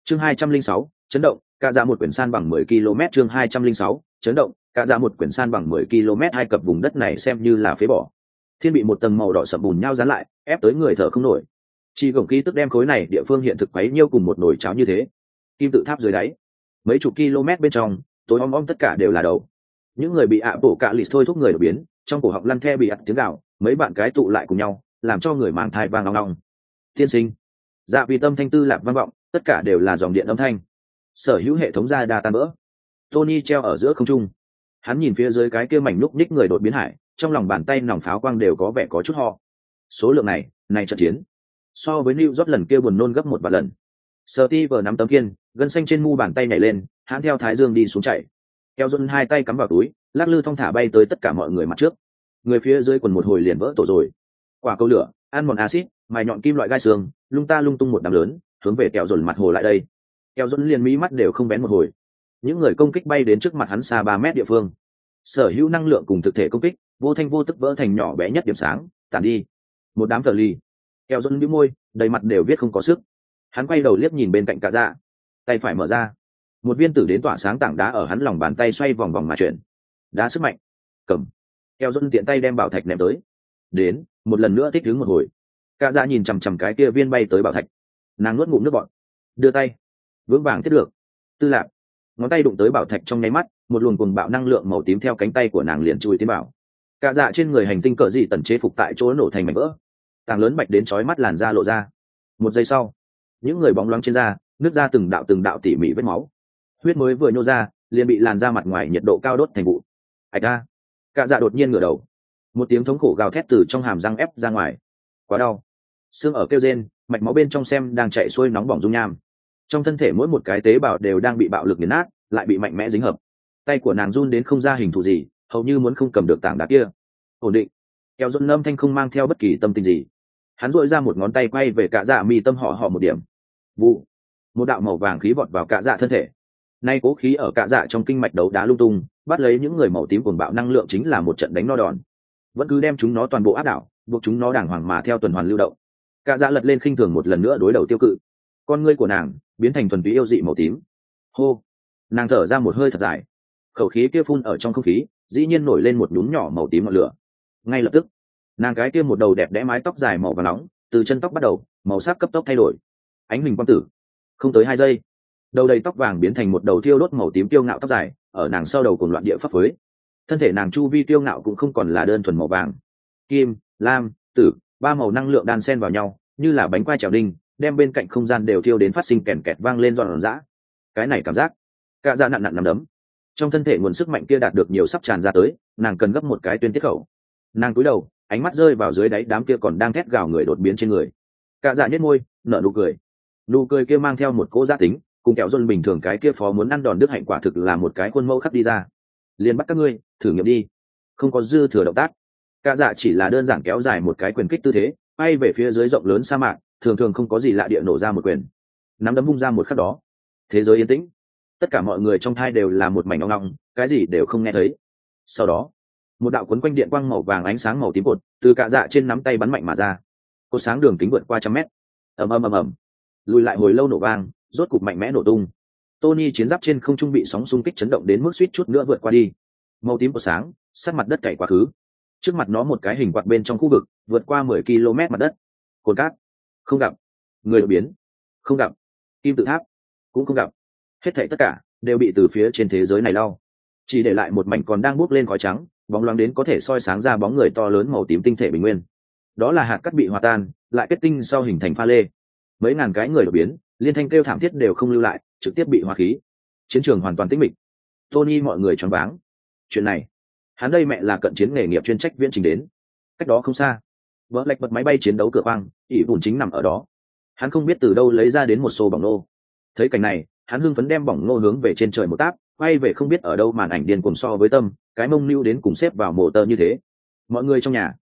Chương 206, chấn động, cả ra một quyển san bằng 10 km. Chương 206, chấn động, cả ra một quyển san bằng 10 km. Hai cặp vùng đất này xem như là phế bỏ. Thiên bị một tầng màu đỏ sậm bùn nhau dán lại, ép tới người thở không nổi. Chỉ gồng khí tức đem khối này địa phương hiện thực quấy nhiêu cùng một nồi cháo như thế. Kim tự tháp dưới đáy, mấy chục km bên trong, tối om tất cả đều là đầu. Những người bị ạ bổ cạ lịt thôi thúc người đột biến, trong cổ họng lăn the bị ặt tiếng gào, mấy bạn cái tụ lại cùng nhau, làm cho người mang thai vang long long. Tiên sinh, dạ vì tâm thanh tư lạc vang vọng, tất cả đều là dòng điện âm thanh. Sở hữu hệ thống ra đa tan vỡ. Tony treo ở giữa không trung, hắn nhìn phía dưới cái kia mảnh núc ních người đột biến hải, trong lòng bàn tay nòng pháo quang đều có vẻ có chút ho. Số lượng này trận chiến so với New York lần kia buồn nôn gấp 1 vạn lần. Steve nắm tấm kiên, gân xanh trên mu bàn tay nhảy lên, hắn theo thái dương đi xuống chạy. Keo John hai tay cắm vào túi, lắc lư thong thả bay tới tất cả mọi người mặt trước. Người phía dưới quần một hồi liền vỡ tổ rồi. Quả cầu lửa, ăn mòn axit, mài nhọn kim loại gai xương, lung ta lung tung một đám lớn, hướng về Keo John mặt hồ lại đây. Keo John liền mí mắt đều không bén một hồi. Những người công kích bay đến trước mặt hắn xa 3 mét địa phương. Sở hữu năng lượng cùng thực thể công kích, vô thanh vô tức vỡ thành nhỏ bé nhất điểm sáng, tản đi. Một đám cờ ly. Keo John bĩu môi, đầy mặt đều viết không có sức. Hắn quay đầu liếc nhìn bên cạnh cả dạ, tay phải mở ra, một viên tử đến tỏa sáng tảng đá ở hắn lòng bàn tay xoay vòng vòng mà chuyển. Đá sức mạnh, cầm. Keo John tiện tay đem bảo thạch ném tới. Đến, một lần nữa thích đứng một hồi. Cả dạ nhìn chằm chằm cái kia viên bay tới bảo thạch, nàng nuốt ngụm nước bọt, đưa tay, vững vàng thiết được. Tư lạc, ngón tay đụng tới bảo thạch trong nháy mắt, một luồng cuồng bạo năng lượng màu tím theo cánh tay của nàng liền chui tiến bảo. Cả dạ trên người hành tinh cỡ dị tần chế phục tại chỗ nổ thành mảnh vỡ, tảng lớn bạch đến chói mắt làn da lộ ra. Một giây sau, những người bóng loáng trên da nứt ra từng đạo tỉ mỉ vết máu, huyết mới vừa nhô ra liền bị làn da mặt ngoài nhiệt độ cao đốt thành vụ. Ạch a! Cả dạ đột nhiên ngửa đầu, một tiếng thống khổ gào thét từ trong hàm răng ép ra ngoài. Quá đau! Xương ở kêu rên, mạch máu bên trong xem đang chạy xuôi nóng bỏng dung nham. Trong thân thể mỗi một cái tế bào đều đang bị bạo lực nghiền nát, lại bị mạnh mẽ dính hợp. Tay của nàng run đến không ra hình thù gì, hầu như muốn không cầm được tảng đá kia. Ổn định. Keo John âm thanh không mang theo bất kỳ tâm tình gì. Hắn duỗi ra một ngón tay quay về cả dạ mi tâm họ một điểm. Vụ. Một đạo màu vàng khí vọt vào cả dạ thân thể. Nay cố khí ở cả dạ trong kinh mạch đấu đá lung tung, bắt lấy những người màu tím cuồng bạo năng lượng chính là một trận đánh no đòn. Vẫn cứ đem chúng nó toàn bộ áp đảo, buộc chúng nó đàng hoàng mà theo tuần hoàn lưu động. Cả dạ lật lên khinh thường một lần nữa đối đầu tiêu cự. Con ngươi của nàng biến thành thuần túy yêu dị màu tím. Hô. Nàng thở ra một hơi thật dài. Khẩu khí kia phun ở trong không khí, dĩ nhiên nổi lên một nhún nhỏ màu tím ngọn lửa. Ngay lập tức, nàng cái kia một đầu đẹp đẽ mái tóc dài màu vàng nóng, từ chân tóc bắt đầu, màu sắc cấp tốc thay đổi. Ánh huỳnh quang tử. Không tới 2 giây, đầu đầy tóc vàng biến thành một đầu thiêu đốt màu tím tiêu ngạo tóc dài, ở nàng sau đầu cùng loạn địa pháp phối. Thân thể nàng chu vi tiêu ngạo cũng không còn là đơn thuần màu vàng, kim, lam, tử, 3 màu năng lượng đan xen vào nhau, như là bánh quai trèo đinh, đem bên cạnh không gian đều thiêu đến phát sinh kèn kẹt vang lên giòn giã. Cái này cảm giác, cả dạ nặn nặn nằm đấm. Trong thân thể nguồn sức mạnh kia đạt được nhiều sắp tràn ra tới, nàng cần gấp một cái tuyên tiết khẩu. Nàng cúi đầu, ánh mắt rơi vào dưới đáy đám kia còn đang thét gào người đột biến trên người. Cả dạ nhếch môi, nở nụ cười. Nụ cười kia mang theo một cỗ giá tính, cùng kẹo John bình thường cái kia phó muốn ăn đòn đức hạnh quả thực là một cái khuôn mẫu khắc đi ra. Liền bắt các ngươi thử nghiệm đi. Không có dư thừa động tác. Cả dạ chỉ là đơn giản kéo dài một cái quyền kích tư thế, bay về phía dưới rộng lớn sa mạc, thường thường không có gì lạ địa nổ ra một quyền. Nắm đấm vung ra một khắc đó, thế giới yên tĩnh. Tất cả mọi người trong thai đều là một mảnh ong ong, cái gì đều không nghe thấy. Sau đó, một đạo cuốn quanh điện quang màu vàng ánh sáng màu tím cột từ cả dạ trên nắm tay bắn mạnh mà ra. Cột sáng đường kính vượt qua 100 mét. Ầm ầm ầm ầm. Lùi lại hồi lâu nổ vang, rốt cục mạnh mẽ nổ tung. Tony chiến giáp trên không trung bị sóng xung kích chấn động đến mức suýt chút nữa vượt qua đi. Màu tím của sáng sát mặt đất cày quá khứ. Trước mặt nó một cái hình quạt bên trong khu vực, vượt qua 10 km mặt đất. Cồn cát không gặp, người đột biến không gặp, kim tự tháp cũng không gặp. Hết thảy tất cả đều bị từ phía trên thế giới này lau, chỉ để lại một mảnh còn đang bốc lên khói trắng, bóng loáng đến có thể soi sáng ra bóng người to lớn màu tím tinh thể bình nguyên. Đó là hạt cát bị hòa tan lại kết tinh sau hình thành pha lê. Mấy ngàn cái người đột biến liên thanh kêu thảm thiết đều không lưu lại, trực tiếp bị hóa khí. Chiến trường hoàn toàn tĩnh mịch. Tony mọi người choáng váng. Chuyện này, hắn đây mẹ là cận chiến nghề nghiệp chuyên trách viễn trình đến. Cách đó không xa, vỡ lạch bật máy bay chiến đấu cửa khoang, ỷ bùn chính nằm ở đó. Hắn không biết từ đâu lấy ra đến một xô bỏng nô. Thấy cảnh này, hắn hưng phấn đem bỏng nô hướng về trên trời một táp, quay về không biết ở đâu màn ảnh điên cuồng so với tâm, cái mông lưu đến cùng xếp vào mổ tơ như thế. Mọi người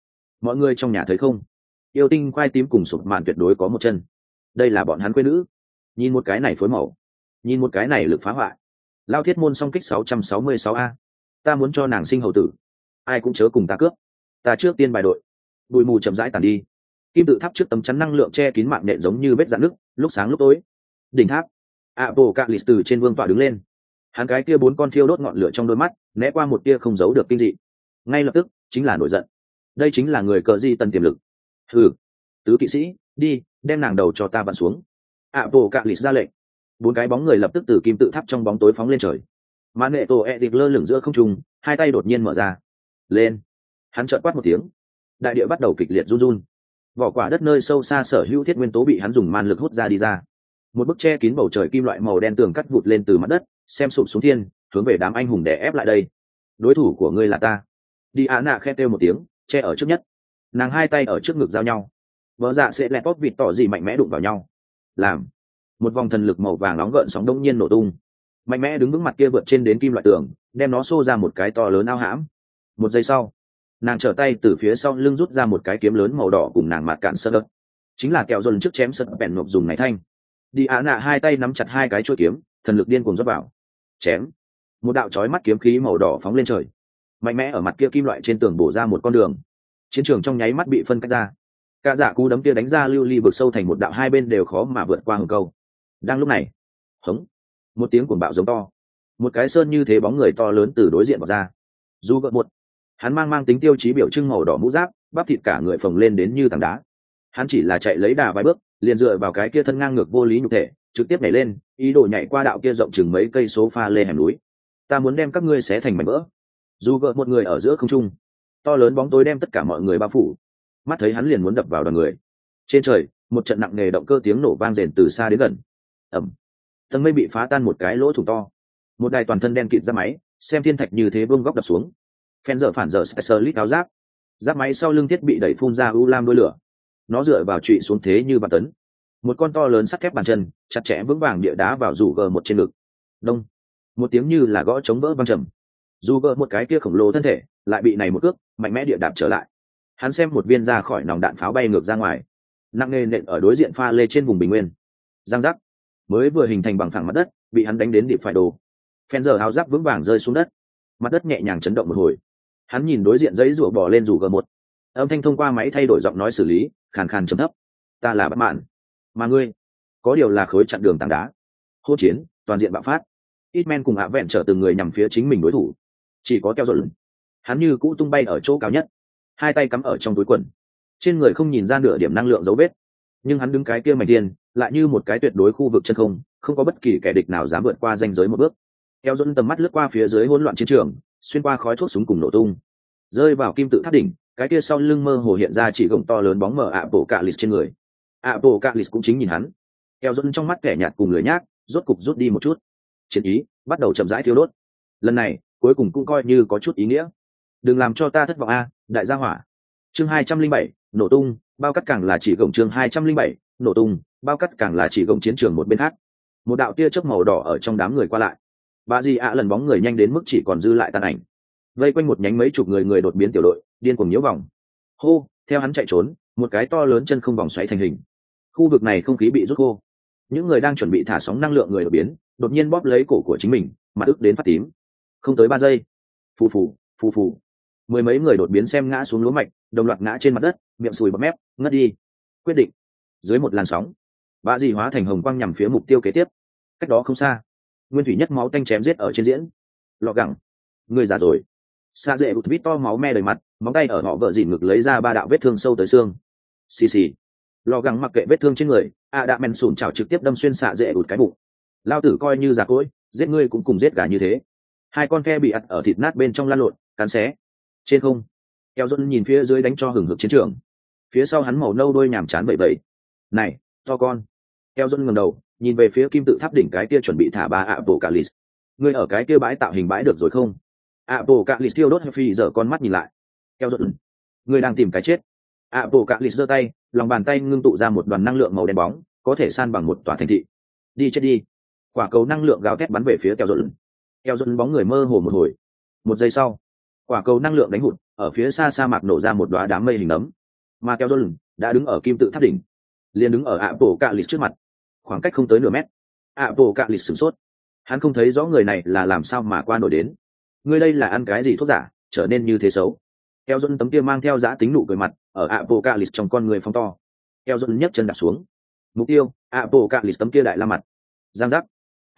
trong nhà thấy không? Yêu tinh khoai tím cùng sụp màn tuyệt đối có một chân. Đây là bọn hắn quê nữ. Nhìn một cái này phối màu, nhìn một cái này lực phá hoại. Lao thiết môn song kích 666A. Ta muốn cho nàng sinh hầu tử. Ai cũng chớ cùng ta cướp. Ta trước tiên bài đội. Bụi mù chậm rãi tàn đi. Kim tự tháp trước tấm chắn năng lượng che kín mạng nhện giống như vết rạn nước, lúc sáng lúc tối. Đỉnh tháp, Apocalypse từ trên vương tọa đứng lên. Hắn cái kia 4 con thiêu đốt ngọn lửa trong đôi mắt, né qua một tia không giấu được kinh dị. Ngay lập tức, chính là nổi giận. Đây chính là người cờ di tần tiềm lực. Hừ, tứ kỵ sĩ, đi, đem nàng đầu cho ta vặn xuống. Apocalypse ra lệnh. 4 cái bóng người lập tức từ kim tự tháp trong bóng tối phóng lên trời. Magneto Edic lơ lửng giữa không trung, hai tay đột nhiên mở ra. Lên. Hắn chợt quát một tiếng. Đại địa bắt đầu kịch liệt run run. Vỏ quả đất nơi sâu xa sở hữu thiết nguyên tố bị hắn dùng man lực hút ra đi ra. Một bức che kín bầu trời kim loại màu đen tường cắt vụt lên từ mặt đất, xem sụp xuống thiên, hướng về đám anh hùng đè ép lại đây. Đối thủ của ngươi là ta. Diana khẽ kêu một tiếng, che ở trước nhất. Nàng hai tay ở trước ngực giao nhau. Vỡ dạ sẽ lẹt bóp vịt tỏ gì mạnh mẽ đụng vào nhau. Làm một vòng thần lực màu vàng nóng gợn sóng đông nhiên nổ tung. Mạnh mẽ đứng vững mặt kia vượt trên đến kim loại tường, đem nó xô ra một cái to lớn ao hãm. Một giây sau, nàng trở tay từ phía sau lưng rút ra một cái kiếm lớn màu đỏ cùng nàng mặt cạn sơ đất. Chính là kẹo dồn trước chém sật bèn nộp dùng này thanh. Diana hai tay nắm chặt hai cái chuôi kiếm, thần lực điên cuồng rót vào. Chém. Một đạo chói mắt kiếm khí màu đỏ phóng lên trời. Mạnh mẽ ở mặt kia kim loại trên tường bổ ra một con đường. Chiến trường trong nháy mắt bị phân cách ra. Cả dạ cú đấm kia đánh ra lưu ly vực sâu thành một đạo, hai bên đều khó mà vượt qua hừng câu. Đang lúc này, hống, một tiếng cuồng bạo giống to. Một cái sơn như thế bóng người to lớn từ đối diện vào ra. Du gợn một. Hắn mang tính tiêu chí biểu trưng màu đỏ mũ giáp, bắp thịt cả người phồng lên đến như tảng đá. Hắn chỉ là chạy lấy đà vài bước, liền dựa vào cái kia thân ngang ngược vô lý nhục thể, trực tiếp nhảy lên, ý đồ nhảy qua đạo kia rộng chừng mấy cây số pha lê hẻm núi. Ta muốn đem các ngươi xé thành mảnh vỡ. Dù gợn một người ở giữa không trung, to lớn bóng tối đem tất cả mọi người bao phủ. Mắt thấy hắn liền muốn đập vào đoàn người. Trên trời, một trận nặng nề động cơ tiếng nổ vang rền từ xa đến gần. Ầm. Tầng mây bị phá tan một cái lỗ thủng to. Một đài toàn thân đen kịt ra máy, xem thiên thạch như thế buông góc đập xuống. Phen giờ phản giờ specialist áo giáp. Giáp máy sau lưng thiết bị đẩy phun ra u lam đôi lửa. Nó dựa vào trụy xuống thế như bàn tấn. Một con to lớn sắt thép bàn chân, chặt chẽ vững vàng địa đá vào rủ gờ một trên ngực. Đông. Một tiếng như là gõ trống vỡ vang trầm. Dù gờ một cái kia khổng lồ thân thể, lại bị này một cước mạnh mẽ địa đạp trở lại. Hắn xem một viên ra khỏi nòng đạn pháo bay ngược ra ngoài, nặng nề nện ở đối diện pha lê trên vùng bình nguyên. Giang giác. Mới vừa hình thành bằng phẳng mặt đất, bị hắn đánh đến điệp phải đồ. Phen giờ áo giáp vững vàng rơi xuống đất. Mặt đất nhẹ nhàng chấn động một hồi. Hắn nhìn đối diện giấy rủa bò lên rủ gờ một. Âm thanh thông qua máy thay đổi giọng nói xử lý, khàn khàn trầm thấp. Ta là bất mãn, mà ngươi có điều là khối chặn đường tảng đá. Hỗn chiến, toàn diện bạo phát. Hitman cùng hạ vẹn trở từng người nhằm phía chính mình đối thủ. Chỉ có keo rộn. Hắn như cũ tung bay ở chỗ cao nhất, hai tay cắm ở trong túi quần, trên người không nhìn ra nửa điểm năng lượng dấu vết. Nhưng hắn đứng cái kia mảnh tiền, lại như một cái tuyệt đối khu vực chân không, không có bất kỳ kẻ địch nào dám vượt qua ranh giới một bước. Keo rộn tầm mắt lướt qua phía dưới hỗn loạn chiến trường, xuyên qua khói thuốc súng cùng nổ tung, rơi vào kim tự tháp đỉnh. Cái kia sau lưng mơ hồ hiện ra chỉ gồng to lớn bóng mờ Apocalypse trên người. Apocalypse cũng chính nhìn hắn. Keo rộn trong mắt kẻ nhạt cùng lười nhác, rốt cục rút đi một chút. Chiến ý bắt đầu chậm rãi thiêu đốt. Lần này, cuối cùng cũng coi như có chút ý nghĩa. Đừng làm cho ta thất vọng a, đại gia hỏa. Chương 207, nổ tung, bao cắt càng là chỉ gồng. Chương 207, nổ tung, bao cắt càng là chỉ gồng. Chiến trường một bên khác, một đạo tia chớp màu đỏ ở trong đám người qua lại. Bà gì ạ lần bóng người nhanh đến mức chỉ còn dư lại tàn ảnh. Vây quanh một nhánh mấy chục người đột biến tiểu đội, điên cuồng nhiễu vòng. Hô, theo hắn chạy trốn, một cái to lớn chân không vòng xoáy thành hình. Khu vực này không khí bị rút khô. Những người đang chuẩn bị thả sóng năng lượng người đột biến, đột nhiên bóp lấy cổ của chính mình, mặt ức đến phát tím. Không tới 3 giây, phù phù, mười mấy người đột biến xem ngã xuống lúa mạch, đồng loạt ngã trên mặt đất, miệng sùi bọt mép, ngất đi. Quyết định, dưới một làn sóng, bạ dì hóa thành hồng quang nhằm phía mục tiêu kế tiếp. Cách đó không xa, nguyên thủy nhất máu tanh chém giết ở trên diễn. Lọ gẳng, người già rồi. Sa dễ ụt vít to máu me đầy mặt, móng tay ở họ vợ dịn ngực lấy ra 3 đạo vết thương sâu tới xương. Xì xì. Lọ gẳng mặc kệ vết thương trên người, đã men sùn chảo trực tiếp đâm xuyên xạ dễ ụt cái bụng. Lao tử coi như già cỗi, giết ngươi cũng cùng giết gà như thế. Hai con ke bị ặt ở thịt nát bên trong lan lộn, cắn xé. Trên không, Keo Dôn nhìn phía dưới đánh cho hừng hực chiến trường. Phía sau hắn màu nâu đôi nhàm chán bậy bậy. Này, to con. Keo Dôn ngẩng đầu, nhìn về phía kim tự tháp đỉnh cái kia chuẩn bị thả 3 Apocalypse. Ngươi ở cái kia bãi tạo hình bãi được rồi không? Apocalypse tiêu đốt phi giờ con mắt nhìn lại. Keo Dôn, ngươi đang tìm cái chết. Apocalypse giơ tay, lòng bàn tay ngưng tụ ra một đoàn năng lượng màu đen bóng, có thể san bằng một tòa thành thị. Đi chết đi. Quả cầu năng lượng gào thét bắn về phía Keo Dôn. Keo Dôn bóng người mơ hồ một hồi. Một giây sau, quả cầu năng lượng đánh hụt, ở phía xa sa mạc nổ ra một đóa đám mây hình nấm. Mà Keo Dôn đã đứng ở kim tự tháp đỉnh, liền đứng ở Apocalypse trước mặt, khoảng cách không tới nửa mét. Apocalypse sửng sốt, hắn không thấy rõ người này là làm sao mà qua nổi đến. Ngươi đây là ăn cái gì thuốc giả, trở nên như thế xấu. Keo Dôn tấm kia mang theo dã tính nụ cười mặt, ở Apocalypse trong con người phóng to. Keo Dôn nhấc chân đạp xuống. Mục tiêu, Apocalypse tấm kia đại la mặt. Giang giác,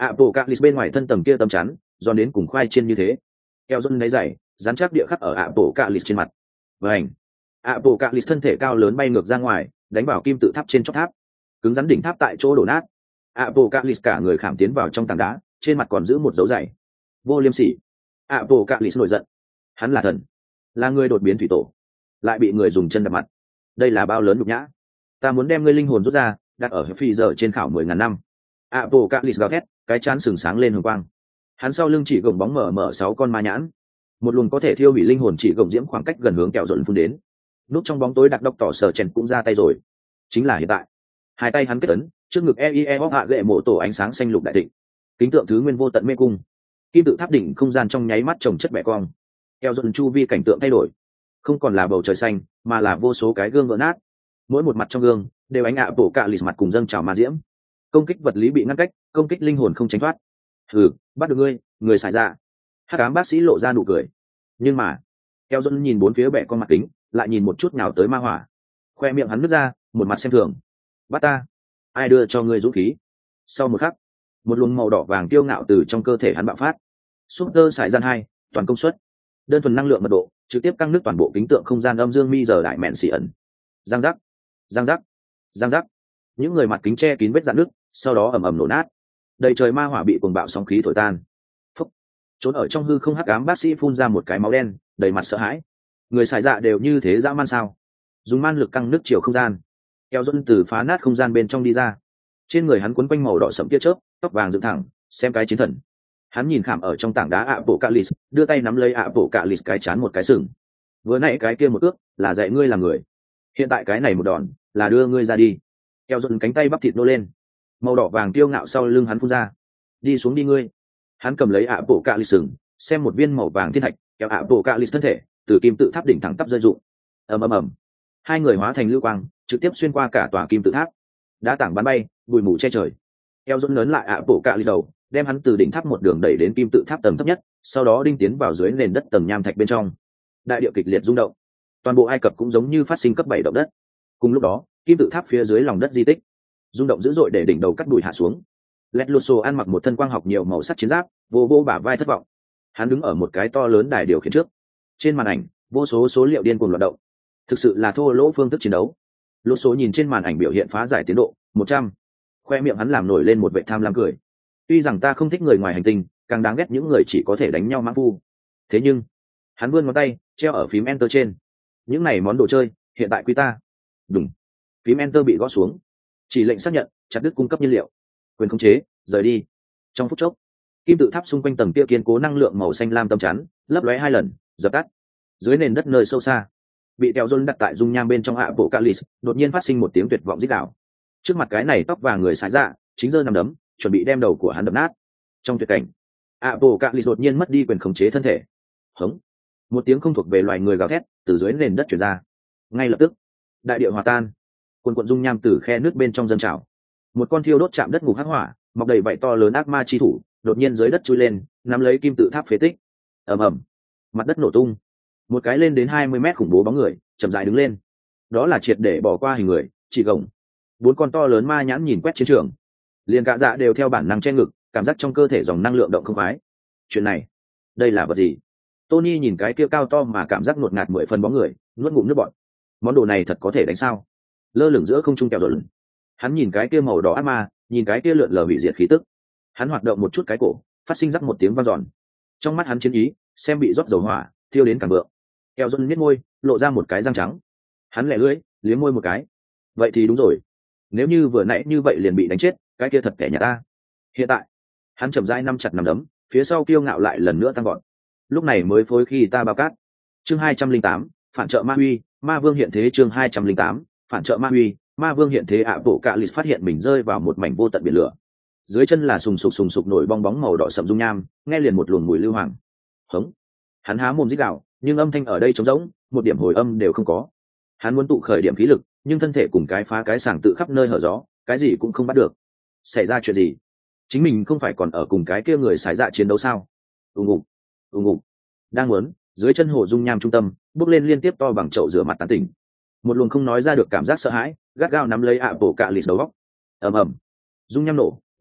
Apocalypse bên ngoài thân tầng kia tấm chắn giòn đến cùng khoai chiên như thế. Eo John đáy dày dán chắc địa khắc ở Apocalypse trên mặt. Vành. Apocalypse thân thể cao lớn bay ngược ra ngoài, đánh vào kim tự tháp trên chóp tháp, cứng rắn đỉnh tháp tại chỗ đổ nát. Apocalypse cả người khảm tiến vào trong tảng đá, trên mặt còn giữ một dấu dày. Vô liêm sỉ. Apocalypse nổi giận. Hắn là thần, là người đột biến thủy tổ, lại bị người dùng chân đập mặt. Đây là bao lớn nhục nhã. Ta muốn đem ngươi linh hồn rút ra, đặt ở phi giờ trên khảo 10.000 năm. Apocalypse gào thét, cái trán sừng sáng lên hồng quang. Hắn sau lưng chỉ gồng bóng mở 6 con ma nhãn, một luồng có thể thiêu hủy linh hồn chỉ gồng diễm khoảng cách gần hướng kẹo dồn phun đến. Núp trong bóng tối đặc độc tỏ sở chèn cũng ra tay rồi, chính là hiện tại. Hai tay hắn kết ấn, trước ngực hạ gệ mộ tổ ánh sáng xanh lục đại thịnh, kính tượng thứ nguyên vô tận mê cung, kim tự tháp đỉnh không gian trong nháy mắt trồng chất bẻ cong. Kẹo dồn chu vi cảnh tượng thay đổi, không còn là bầu trời xanh, mà là vô số cái gương vỡ nát. Mỗi một mặt trong gương đều ánh Apocalypse mặt cùng dâng trào ma diễm. Công kích vật lý bị ngăn cách, công kích linh hồn không tránh thoát. Bắt được ngươi, người xài ra. Hắc ám bác sĩ lộ ra nụ cười. Nhưng mà Keo Dôn nhìn bốn phía bẻ con mặt kính, lại nhìn một chút nào tới ma hỏa. Khoe miệng hắn nứt ra, một mặt xem thường. Bắt ta, ai đưa cho ngươi dũng khí? Sau một khắc, một luồng màu đỏ vàng kiêu ngạo từ trong cơ thể hắn bạo phát. Super sải gian 2, toàn công suất. Đơn thuần năng lượng mật độ, trực tiếp căng nước toàn bộ kính tượng không gian âm dương mi giờ đại mện xỉ ẩn. Giang giác, giang giác, giang giác. Những người mặt kính che kín vết rạn nước, sau đó ầm ầm nổ nát. Đầy trời ma hỏa bị cuồng bạo sóng khí thổi tan. Phúc. Trốn ở trong hư không hắc ám bác sĩ phun ra một cái máu đen, đầy mặt sợ hãi. Người xài dạ đều như thế dã man sao? Dùng man lực căng nước chiều không gian. Keo Dôn từ phá nát không gian bên trong đi ra. Trên người hắn quấn quanh màu đỏ sẫm tia chớp, tóc vàng dựng thẳng, xem cái chiến thần. Hắn nhìn khảm ở trong tảng đá Apocalypse, đưa tay nắm lấy Apocalypse cái chán một cái sừng. Vừa nãy cái kia một ước là dạy ngươi làm người, hiện tại cái này một đòn là đưa ngươi ra đi. Keo Dôn cánh tay bắp thịt nô lên, màu đỏ vàng kiêu ngạo sau lưng hắn phun ra. Đi xuống đi ngươi. Hắn cầm lấy Apocalypse sừng, xem một viên màu vàng thiên thạch, kéo Apocalypse thân thể từ kim tự tháp đỉnh thẳng tắp rơi rụng. Ầm. Hai người hóa thành lưu quang, trực tiếp xuyên qua cả tòa kim tự tháp. Đá tảng bắn bay, bụi mù che trời. Keo Dôn lớn lại Apocalypse đầu, đem hắn từ đỉnh tháp một đường đẩy đến kim tự tháp tầng thấp nhất, sau đó đinh tiến vào dưới nền đất tầng nham thạch bên trong. Đại địa kịch liệt rung động, toàn bộ Ai Cập cũng giống như phát sinh cấp 7 động đất. Cùng lúc đó, kim tự tháp phía dưới lòng đất di tích rung động dữ dội để đỉnh đầu cắt đùi hạ xuống. Lẹt Lusso ăn mặc một thân quang học nhiều màu sắc chiến giáp, vô bả vai thất vọng. Hắn đứng ở một cái to lớn đài điều khiển trước, trên màn ảnh vô số số liệu điên cuồng loạt động, thực sự là thô lỗ phương thức chiến đấu. Lusso nhìn trên màn ảnh biểu hiện phá giải tiến độ 100, khoe miệng hắn làm nổi lên một vệ tham lam cười. Tuy rằng ta không thích người ngoài hành tinh, càng đáng ghét những người chỉ có thể đánh nhau mãng phu. Thế nhưng hắn vươn ngón tay treo ở phím enter trên. Những này món đồ chơi hiện tại quy ta. Đúng. Phím enter bị gõ xuống, chỉ lệnh xác nhận chặt đứt cung cấp nhiên liệu, quyền khống chế rời đi. Trong phút chốc, kim tự tháp xung quanh tầng kia kiên cố năng lượng màu xanh lam tấm chắn lấp lóe 2 lần, dập tắt. Dưới nền đất nơi sâu xa, bị Keo Dôn đặt tại dung nham bên trong Apocalypse đột nhiên phát sinh một tiếng tuyệt vọng rít gào. Trước mặt cái này tóc vàng người xài dạ chính giơ nằm đấm, chuẩn bị đem đầu của hắn đập nát. Trong tuyệt cảnh, Apocalypse đột nhiên mất đi quyền khống chế thân thể. Hống. Một tiếng không thuộc về loài người gào thét từ dưới nền đất truyền ra. Ngay lập tức, đại địa hòa tan, quần quần dung nham từ khe nước bên trong dâng trào. Một con thiêu đốt chạm đất ngục hắc hỏa, mọc đầy vảy to lớn ác ma chi thủ, đột nhiên dưới đất chui lên, nắm lấy kim tự tháp phế tích. Ầm. Mặt đất nổ tung. Một cái lên đến 20 mét khủng bố bóng người chậm rãi đứng lên. Đó là triệt để bỏ qua hình người, chỉ gồng. 4 con to lớn ma nhãn nhìn quét chiến trường, liền cả dạ đều theo bản năng che ngực, cảm giác trong cơ thể dòng năng lượng động không khoái. Chuyện này, đây là vật gì? Tony nhìn cái kia cao to mà cảm giác nuốt ngạt 10 phần bóng người, nuốt ngụm nước bọt. Món đồ này thật có thể đánh sao? Lơ lửng giữa không trung kẹo dồn. Hắn nhìn cái kia màu đỏ ác ma, nhìn cái kia lượn lờ hủy diệt khí tức. Hắn hoạt động một chút cái cổ, phát sinh rắc một tiếng vang dọn. Trong mắt hắn chiến ý xem bị rót dầu hỏa, thiêu đến càng vượng. Kẹo dồn nhếch môi, lộ ra một cái răng trắng. Hắn lẻ lưỡi, liếm môi một cái. Vậy thì đúng rồi. Nếu như vừa nãy như vậy liền bị đánh chết, cái kia thật kẻ nhà ta. Hiện tại, hắn chậm rãi nắm chặt nắm đấm, phía sau kiêu ngạo lại lần nữa tăng gọn. Lúc này mới phối khi ta bao cát. Chương 208, phản trợ ma huy, ma vương hiện thế. Chương 208, phản trợ ma huy, ma vương hiện thế. Apocalypse phát hiện mình rơi vào một mảnh vô tận biển lửa. Dưới chân là sùng sục nổi bong bóng màu đỏ sậm dung nham, nghe liền một luồng mùi lưu hoàng. Hống. Hắn há mồm rít gào, nhưng âm thanh ở đây trống rỗng, một điểm hồi âm đều không có. Hắn muốn tụ khởi điểm khí lực, nhưng thân thể cùng cái phá cái sàng tự khắp nơi hở gió, cái gì cũng không bắt được. Xảy ra chuyện gì? Chính mình không phải còn ở cùng cái kia người xài dạ chiến đấu sao? ùng ùng. Đang muốn, dưới chân hồ dung nham trung tâm bốc lên liên tiếp to bằng chậu rửa mặt tán tỉnh. Một luồng không nói ra được cảm giác sợ hãi gắt gao nắm lấy Apocalypse đầu góc. Ầm. Dung nham nổ,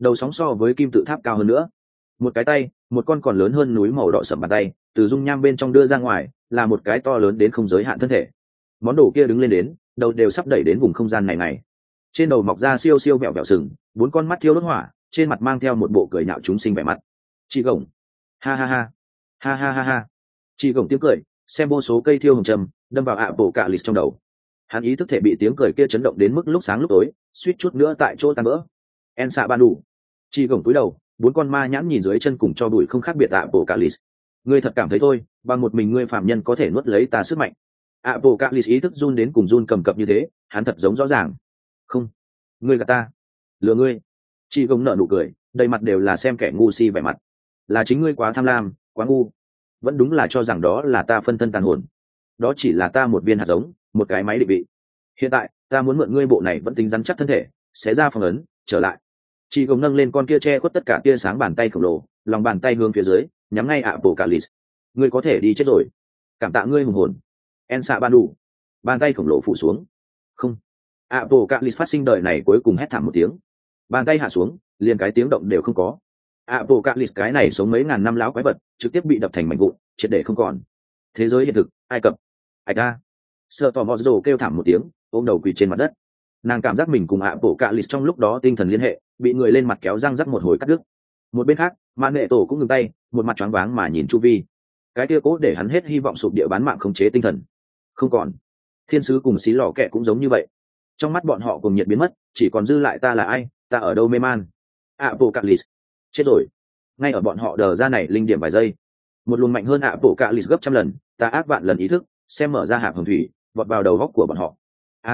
đầu sóng so với kim tự tháp cao hơn nữa. Một cái tay, một con còn lớn hơn núi màu đỏ sẫm bàn tay từ dung nham bên trong đưa ra ngoài, là một cái to lớn đến không giới hạn thân thể. Món đồ kia đứng lên đến, đầu đều sắp đẩy đến vùng không gian này. Trên đầu mọc ra siêu siêu vẹo vẹo sừng, 4 con mắt thiêu đốt hỏa, trên mặt mang theo một bộ cười nhạo chúng sinh vẻ mặt. Chị gồng, ha ha ha, ha ha ha ha. Chị gồng tiếng cười, xem vô số cây thiêu hồng trầm đâm vào bộ cạ lịt trong đầu. Hắn ý thức thể bị tiếng cười kia chấn động đến mức lúc sáng lúc tối, suýt chút nữa tại chỗ tan vỡ. En xạ ban đủ. Chị gồng cúi đầu, 4 con ma nhãn nhìn dưới chân cùng cho bụi không khác biệt bộ cạ lịt. Ngươi thật cảm thấy thôi, bằng một mình ngươi phạm nhân có thể nuốt lấy ta sức mạnh. Bộ cạ lịt ý thức run đến cùng run cầm cập như thế, hắn thật giống rõ ràng. Không, ngươi gạt ta, lừa ngươi. Chị gồng nở nụ cười, đầy mặt đều là xem kẻ ngu si vẻ mặt. Là chính ngươi quá tham lam, quá ngu. Vẫn đúng là cho rằng đó là ta phân thân tàn hồn. Đó chỉ là ta một viên hạt giống, một cái máy định vị. Hiện tại ta muốn mượn ngươi bộ này vẫn tính rắn chắc thân thể, sẽ ra phong ấn trở lại. Chị gồng nâng lên con kia che khuất tất cả tia sáng bàn tay khổng lồ, lòng bàn tay hướng phía dưới, nhắm ngay bộ cạ lịt. Ngươi có thể đi chết rồi, cảm tạ ngươi hùng hồn. En xạ ban đủ. Bàn tay khổng lồ phủ xuống. Không. Bộ cạ lịt phát sinh đời này cuối cùng hét thảm một tiếng. Bàn tay hạ xuống, liền cái tiếng động đều không có. Bộ cạ lịt cái này sống mấy ngàn năm láo quái vật, trực tiếp bị đập thành mảnh vụn, triệt để không còn. Thế giới hiện thực, Ai Cập. Aida. Sợ tò mò rồ kêu thảm một tiếng, ôm đầu quỳ trên mặt đất. Nàng cảm giác mình cùng bộ cạ lịt trong lúc đó tinh thần liên hệ, bị người lên mặt kéo răng rắc một hồi cắt đứt. Một bên khác, mạn nghệ tổ cũng ngừng tay, một mặt choáng váng mà nhìn chu vi. Cái kia cố để hắn hết hy vọng sụp địa bán mạng khống chế tinh thần không còn. Thiên sứ cùng xí lò kẹ cũng giống như vậy, trong mắt bọn họ cùng nhiệt biến mất, chỉ còn dư lại ta là ai, ta ở đâu mê man. Apocalypse chết rồi. Ngay ở bọn họ đờ ra này linh điểm vài giây, một luồng mạnh hơn Apocalypse gấp trăm lần, ta ác vạn lần ý thức xem mở ra hạp hồng thủy, vọt vào đầu góc của bọn họ.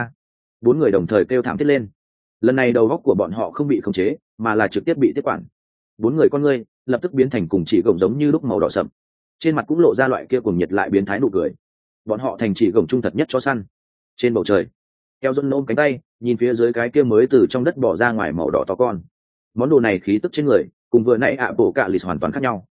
4 người đồng thời kêu thảm thiết lên. Lần này đầu góc của bọn họ không bị khống chế, mà là trực tiếp bị tiếp quản. 4 người con ngươi lập tức biến thành cùng chỉ gồng giống như lúc màu đỏ sậm, trên mặt cũng lộ ra loại kia cùng nhiệt lại biến thái nụ cười. Bọn họ thành chỉ gồng trung thật nhất cho săn. Trên bầu trời, Keo Dân ôm cánh tay, nhìn phía dưới cái kia mới từ trong đất bỏ ra ngoài màu đỏ to con. Món đồ này khí tức trên người, cùng vừa nãy bộ cạ lịt hoàn toàn khác nhau.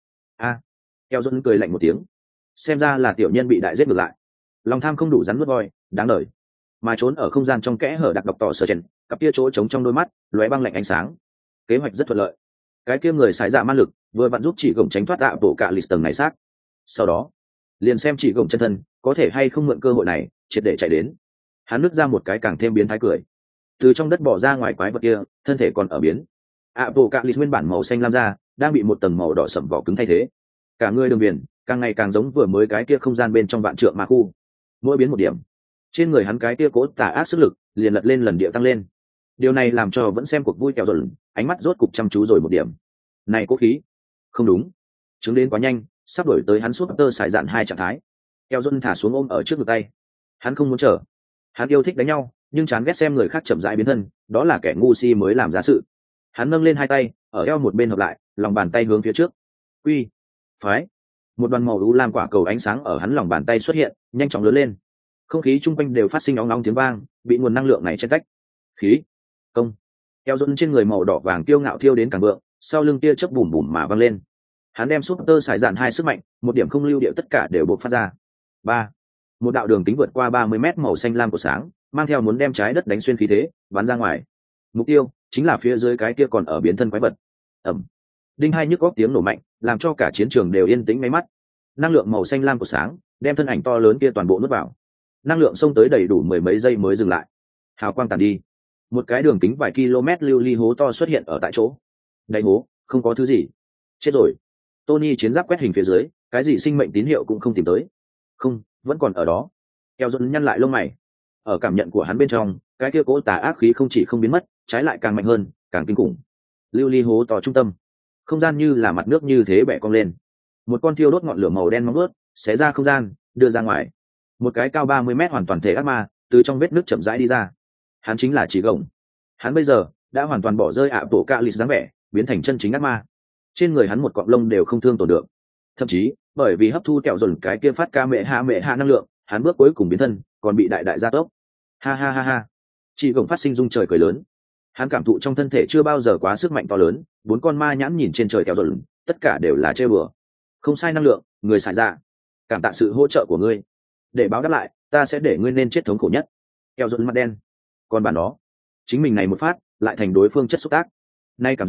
Keo Dân cười lạnh một tiếng. Xem ra là tiểu nhân bị đại giết ngược lại. Lòng tham không đủ rắn nuốt voi, đáng đời. Mà trốn ở không gian trong kẽ hở đặc độc tỏ sở chèn, cặp kia chỗ trống trong đôi mắt, lóe băng lạnh ánh sáng. Kế hoạch rất thuận lợi. Cái kia người xài dạ ma lực, vừa vặn giúp chị gồng tránh thoát bộ cạ lịt tầng này xác. Sau đó, liền xem chị gồng chân thân có thể hay không mượn cơ hội này triệt để chạy đến. Hắn nứt ra một cái càng thêm biến thái cười, từ trong đất bỏ ra ngoài quái vật kia, thân thể còn ở biến. Bộ cạ lịt nguyên bản màu xanh lam da đang bị một tầng màu đỏ sẫm vỏ cứng thay thế, cả người đường viền càng ngày càng giống vừa mới cái kia không gian bên trong vạn trượng ma khu. Mỗi biến một điểm, trên người hắn cái kia cố tà ác sức lực liền lật lên lần địa tăng lên. Điều này làm cho vẫn xem cuộc vui kẹo dần ánh mắt rốt cục chăm chú rồi một điểm. Này cố khí, không đúng, chứng đến quá nhanh, sắp đổi tới hắn suốt tơ xài dạn 2 trạng thái. Kẹo dần thả xuống ôm ở trước ngực tay. Hắn không muốn chờ, hắn yêu thích đánh nhau, nhưng chán ghét xem người khác chậm rãi biến thân, đó là kẻ ngu si mới làm ra sự. Hắn nâng lên 2 tay, ở eo một bên hợp lại, lòng bàn tay hướng phía trước. Quy, phái. Một đoàn màu u lam quả cầu ánh sáng ở hắn lòng bàn tay xuất hiện, nhanh chóng lớn lên. Không khí chung quanh đều phát sinh óng óng tiếng vang, bị nguồn năng lượng này chen tách. Khí, công. Keo dần trên người màu đỏ vàng kiêu ngạo thiêu đến càng vượng, sau lưng tia chớp bùm bùm mà văng lên. Hắn đem súp tơ xài dạn 2 sức mạnh, một điểm không lưu điệu tất cả đều bộc phát ra. 3. Một đạo đường kính vượt qua 30 mét màu xanh lam của sáng, mang theo muốn đem trái đất đánh xuyên khí thế, bắn ra ngoài. Mục tiêu chính là phía dưới cái kia còn ở biến thân quái vật. Ầm. Đinh hai nhức góc tiếng nổ mạnh, làm cho cả chiến trường đều yên tĩnh mấy mắt. Năng lượng màu xanh lam của sáng, đem thân ảnh to lớn kia toàn bộ nuốt vào. Năng lượng xông tới đầy đủ mười mấy giây mới dừng lại. Hào quang tàn đi. Một cái đường kính vài km lưu ly hố to xuất hiện ở tại chỗ. Đáy hố không có thứ gì. Chết rồi. Tony chiến giáp quét hình phía dưới, cái gì sinh mệnh tín hiệu cũng không tìm tới. Không, vẫn còn ở đó. Keo Dần nhăn lại lông mày. Ở cảm nhận của hắn bên trong, cái kia cố tà ác khí không chỉ không biến mất, trái lại càng mạnh hơn, càng kinh khủng. Lưu ly hố to trung tâm, không gian như là mặt nước như thế bẻ cong lên. Một con thiêu đốt ngọn lửa màu đen móng ướt, xé ra không gian, đưa ra ngoài. Một cái cao 30 mét hoàn toàn thể ác ma, từ trong vết nước chậm rãi đi ra. Hắn chính là Chỉ Gồng. Hắn bây giờ đã hoàn toàn bỏ rơi bộ cạ lịt dáng vẻ, biến thành chân chính ác ma. Trên người hắn một cọng lông đều không thương tổn được. Thậm chí, bởi vì hấp thu kẹo dồn cái kia phát ca mẹ hạ năng lượng, hắn bước cuối cùng biến thân, còn bị đại đại gia tốc. Ha ha ha ha. Chỉ Gồng phát sinh rung trời cười lớn. Hắn cảm thụ trong thân thể chưa bao giờ quá sức mạnh to lớn, 4 con ma nhãn nhìn trên trời kẹo dồn, tất cả đều là chơi bừa. Không sai năng lượng, người xài ra. Cảm tạ sự hỗ trợ của ngươi. Để báo đáp lại, ta sẽ để ngươi nên chết thống khổ nhất. Kẹo dồn mặt đen. Còn bản đó, chính mình này một phát, lại thành đối phương chất xúc tác. Nay cảm giác,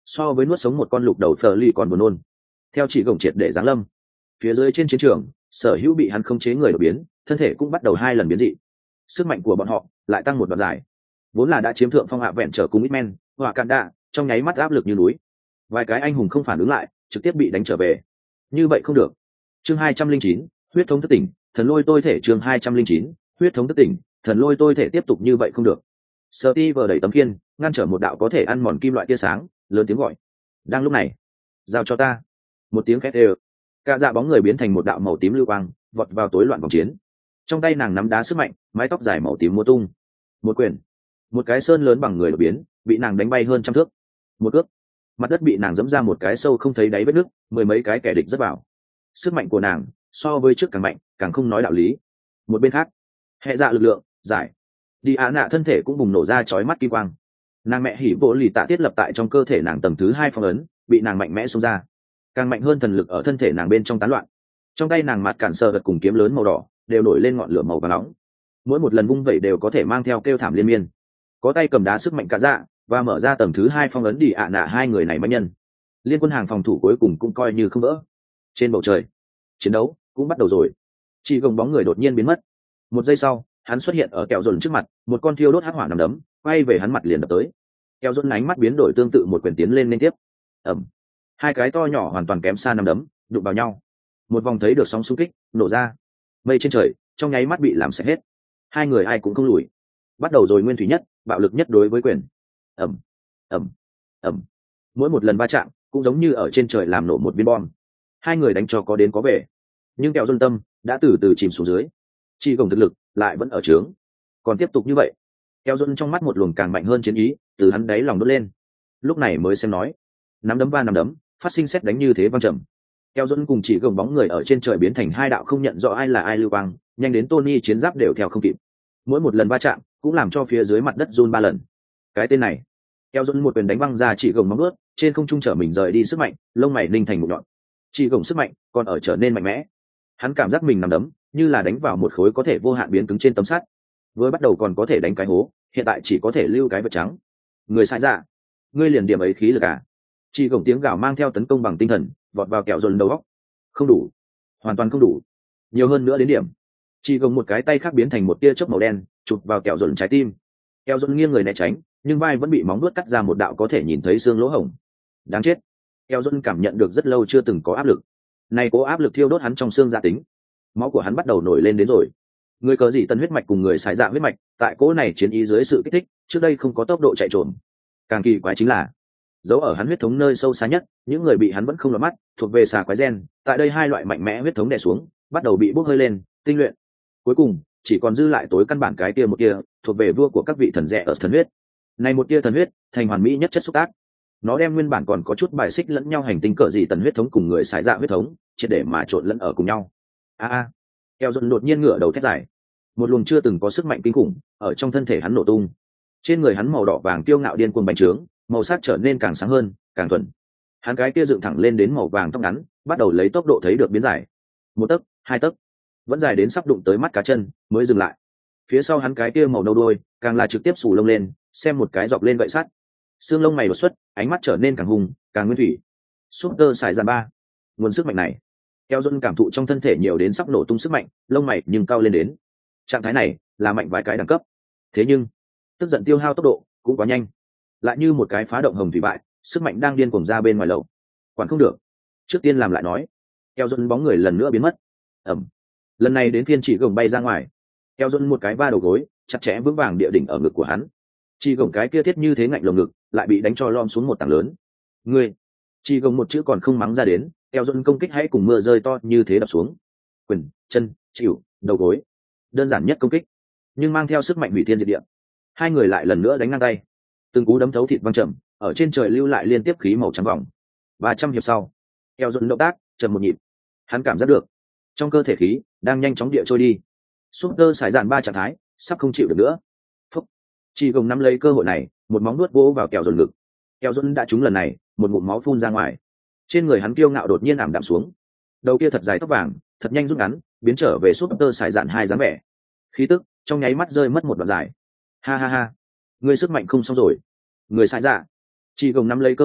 so với nuốt sống một con lục đầu phờ ly còn buồn nôn. Theo chỉ gồng triệt để giáng lâm, phía dưới trên chiến trường sở hữu bị hắn khống chế người đột biến thân thể cũng bắt đầu 2 lần biến dị. Sức mạnh của bọn họ lại tăng một đoạn dài, vốn là đã chiếm thượng phong hạ vẹn trở cùng Hitman hỏa cạn đạ trong nháy mắt áp lực như núi. Vài cái anh hùng không phản ứng lại trực tiếp bị đánh trở về. Như vậy không được. Chương 209, huyết thống thức tỉnh, thần lôi tôi thể. Chương 209, huyết thống thức tỉnh, thần lôi tôi thể. Tiếp tục như vậy không được. Steve đẩy tấm khiên ngăn trở một đạo có thể ăn mòn kim loại tia sáng, lớn tiếng gọi. Đang lúc này, giao cho ta. Một tiếng khét đều, cả dạ bóng người biến thành một đạo màu tím lưu quang vọt vào tối loạn vòng chiến. Trong tay nàng nắm đá sức mạnh, mái tóc dài màu tím múa tung. Một quyền, một cái sơn lớn bằng người đột biến bị nàng đánh bay hơn 100 thước. Một ước, mặt đất bị nàng giẫm ra một cái sâu không thấy đáy vết nước, 10 mấy cái kẻ địch rất vào. Sức mạnh của nàng so với trước càng mạnh, càng không nói đạo lý. Một bên khác, hệ dạ lực lượng giải đi á nạ thân thể cũng bùng nổ ra chói mắt kim quang. Nàng mẹ hỉ bộ lì tạ thiết lập tại trong cơ thể nàng tầng thứ 2 phong ấn bị nàng mạnh mẽ xông ra, càng mạnh hơn thần lực ở thân thể nàng bên trong tán loạn. Trong tay nàng mặt cản sờ vật cùng kiếm lớn màu đỏ đều nổi lên ngọn lửa màu vàng nóng, mỗi một lần vung vẩy đều có thể mang theo kêu thảm liên miên. Có tay cầm đá sức mạnh cả dạ và mở ra tầng thứ 2 phong ấn đi ạ nạ, hai người này mãnh nhân. Liên quân hàng phòng thủ cuối cùng cũng coi như không vỡ. Trên bầu trời, chiến đấu cũng bắt đầu rồi. Chỉ gồng bóng người đột nhiên biến mất. Một giây sau, hắn xuất hiện ở kẹo dồn trước mặt, một con thiêu đốt hắc hỏa nằm đấm quay về hắn mặt liền đập tới. Kẹo dồn ánh mắt biến đổi, tương tự một quyền tiến lên liên tiếp. Ầm, hai cái to nhỏ hoàn toàn kém xa nằm đấm đụng vào nhau, một vòng thấy được sóng xung kích nổ ra, mây trên trời trong nháy mắt bị làm sạch hết. Hai người ai cũng không lùi, bắt đầu rồi nguyên thủy nhất bạo lực nhất đối với quyền. Ầm ầm ầm, mỗi một lần va chạm cũng giống như ở trên trời làm nổ một viên bom. Hai người đánh cho có đến có về, nhưng kẹo dồn tâm đã từ từ chìm xuống dưới. Chỉ gồng thực lực lại vẫn ở trướng, còn tiếp tục như vậy, kẹo dồn trong mắt một luồng càng mạnh hơn chiến ý từ hắn đáy lòng đốt lên. Lúc này mới xem nói, nắm đấm va nắm đấm phát sinh sét đánh như thế vang trầm. Kẹo dồn cùng chỉ gồng bóng người ở trên trời biến thành hai đạo không nhận rõ ai là ai lưu quang, nhanh đến Tony chiến giáp đều theo không kịp. Mỗi một lần va chạm cũng làm cho phía dưới mặt đất run 3 lần. Cái tên này, kẹo dồn một quyền đánh văng ra chỉ gồng móng nuốt, trên không trung trở mình rời đi sức mạnh, lông mày ninh thành một nhọn. Chỉ gồng sức mạnh còn ở trở nên mạnh mẽ. Hắn cảm giác mình nằm đấm như là đánh vào một khối có thể vô hạn biến cứng trên tấm sắt. Vừa bắt đầu còn có thể đánh cái hố, hiện tại chỉ có thể lưu cái vật trắng. Người sai ra, ngươi liền điểm ấy khí lực à? Chỉ gồng tiếng gào mang theo tấn công bằng tinh thần vọt vào kẹo dồn đầu óc. Không đủ, hoàn toàn không đủ, nhiều hơn nữa đến điểm. Chỉ gồng một cái tay khác biến thành một tia chớp màu đen chụp vào kẹo dồn trái tim. Kẹo dồn nghiêng người né tránh, nhưng vai vẫn bị móng vuốt cắt ra một đạo có thể nhìn thấy xương lỗ hổng. Đáng chết. Kẹo dồn cảm nhận được rất lâu chưa từng có áp lực, này cố áp lực thiêu đốt hắn trong xương dạ tính, máu của hắn bắt đầu nổi lên đến rồi. Người cờ dị tân huyết mạch cùng người xài dạ huyết mạch tại cố này chiến ý dưới sự kích thích trước đây không có tốc độ chạy trốn. Càng kỳ quái chính là, giấu ở hắn huyết thống nơi sâu xa nhất, những người bị hắn vẫn không lọt mắt thuộc về xà quái gen, tại đây hai loại mạnh mẽ huyết thống đè xuống bắt đầu bị bốc hơi lên tinh luyện, cuối cùng chỉ còn dư lại tối căn bản cái kia một kia thuộc về vua của các vị thần rẻ ở thần huyết. Này một kia thần huyết thành hoàn mỹ nhất chất xúc tác, nó đem nguyên bản còn có chút bài xích lẫn nhau hành tinh cờ dị tần huyết thống cùng người xài dạ huyết thống triệt để mà trộn lẫn ở cùng nhau. Kẹo dồn đột nhiên ngửa đầu thét dài, một luồng chưa từng có sức mạnh kinh khủng ở trong thân thể hắn nổ tung. Trên người hắn màu đỏ vàng kiêu ngạo điên cuồng bành trướng, màu sắc trở nên càng sáng hơn càng thuần. Hắn cái kia dựng thẳng lên đến màu vàng tóc ngắn bắt đầu lấy tốc độ thấy được biến dài, 1 tấc 2 tấc, vẫn dài đến sắp đụng tới mắt cá chân mới dừng lại. Phía sau hắn cái kia màu nâu đuôi càng là trực tiếp xù lông lên, xem một cái dọc lên gậy sắt, xương lông mày đột xuất, ánh mắt trở nên càng hùng càng nguyên thủy. Super xài dàn 3, nguồn sức mạnh này, kẹo dồn cảm thụ trong thân thể nhiều đến sắp nổ tung sức mạnh, lông mày nhưng cao lên đến. Trạng thái này là mạnh vài cái đẳng cấp, thế nhưng tức giận tiêu hao tốc độ cũng quá nhanh, lại như một cái phá động hồng thủy bại, sức mạnh đang điên cuồng ra bên ngoài lầu. Quản không được, trước tiên làm lại nói. Kẹo dồn bóng người lần nữa biến mất. Lần này đến phiên chỉ gồng bay ra ngoài. Kẹo dồn một cái va đầu gối chặt chẽ vững vàng địa đỉnh ở ngực của hắn. Chỉ gồng cái kia thiết như thế ngạnh lồng ngực lại bị đánh cho lom xuống một tảng lớn. Ngươi, chỉ gồng một chữ còn không mắng ra đến, kẹo dồn công kích hãy cùng mưa rơi to như thế đập xuống. Quyền, chân, chịu, đầu gối, đơn giản nhất công kích, nhưng mang theo sức mạnh hủy thiên diệt địa. Hai người lại lần nữa đánh ngang tay, từng cú đấm thấu thịt văng chậm ở trên trời lưu lại liên tiếp khí màu trắng vòng. 300 hiệp sau, kẹo dồn động tác chậm một nhịp, hắn cảm giác được trong cơ thể khí đang nhanh chóng địa trôi đi. Super sải dạn 3 trạng thái sắp không chịu được nữa. Phúc. Chỉ gồng nắm lấy cơ hội này, một móng nuốt vỗ vào kẹo dồn ngực. Kẹo dồn đã trúng lần này, một ngụm máu phun ra ngoài. Trên người hắn kiêu ngạo đột nhiên ảm đạm xuống, đầu kia thật dài tóc vàng thật nhanh rút ngắn, biến trở về Super sải dạn 2 dáng vẻ. Khí tức trong nháy mắt rơi mất một đoạn dài. Ha ha ha, người sức mạnh không xong rồi. Người sai dạ. Chỉ gồng nắm lấy cơ hội,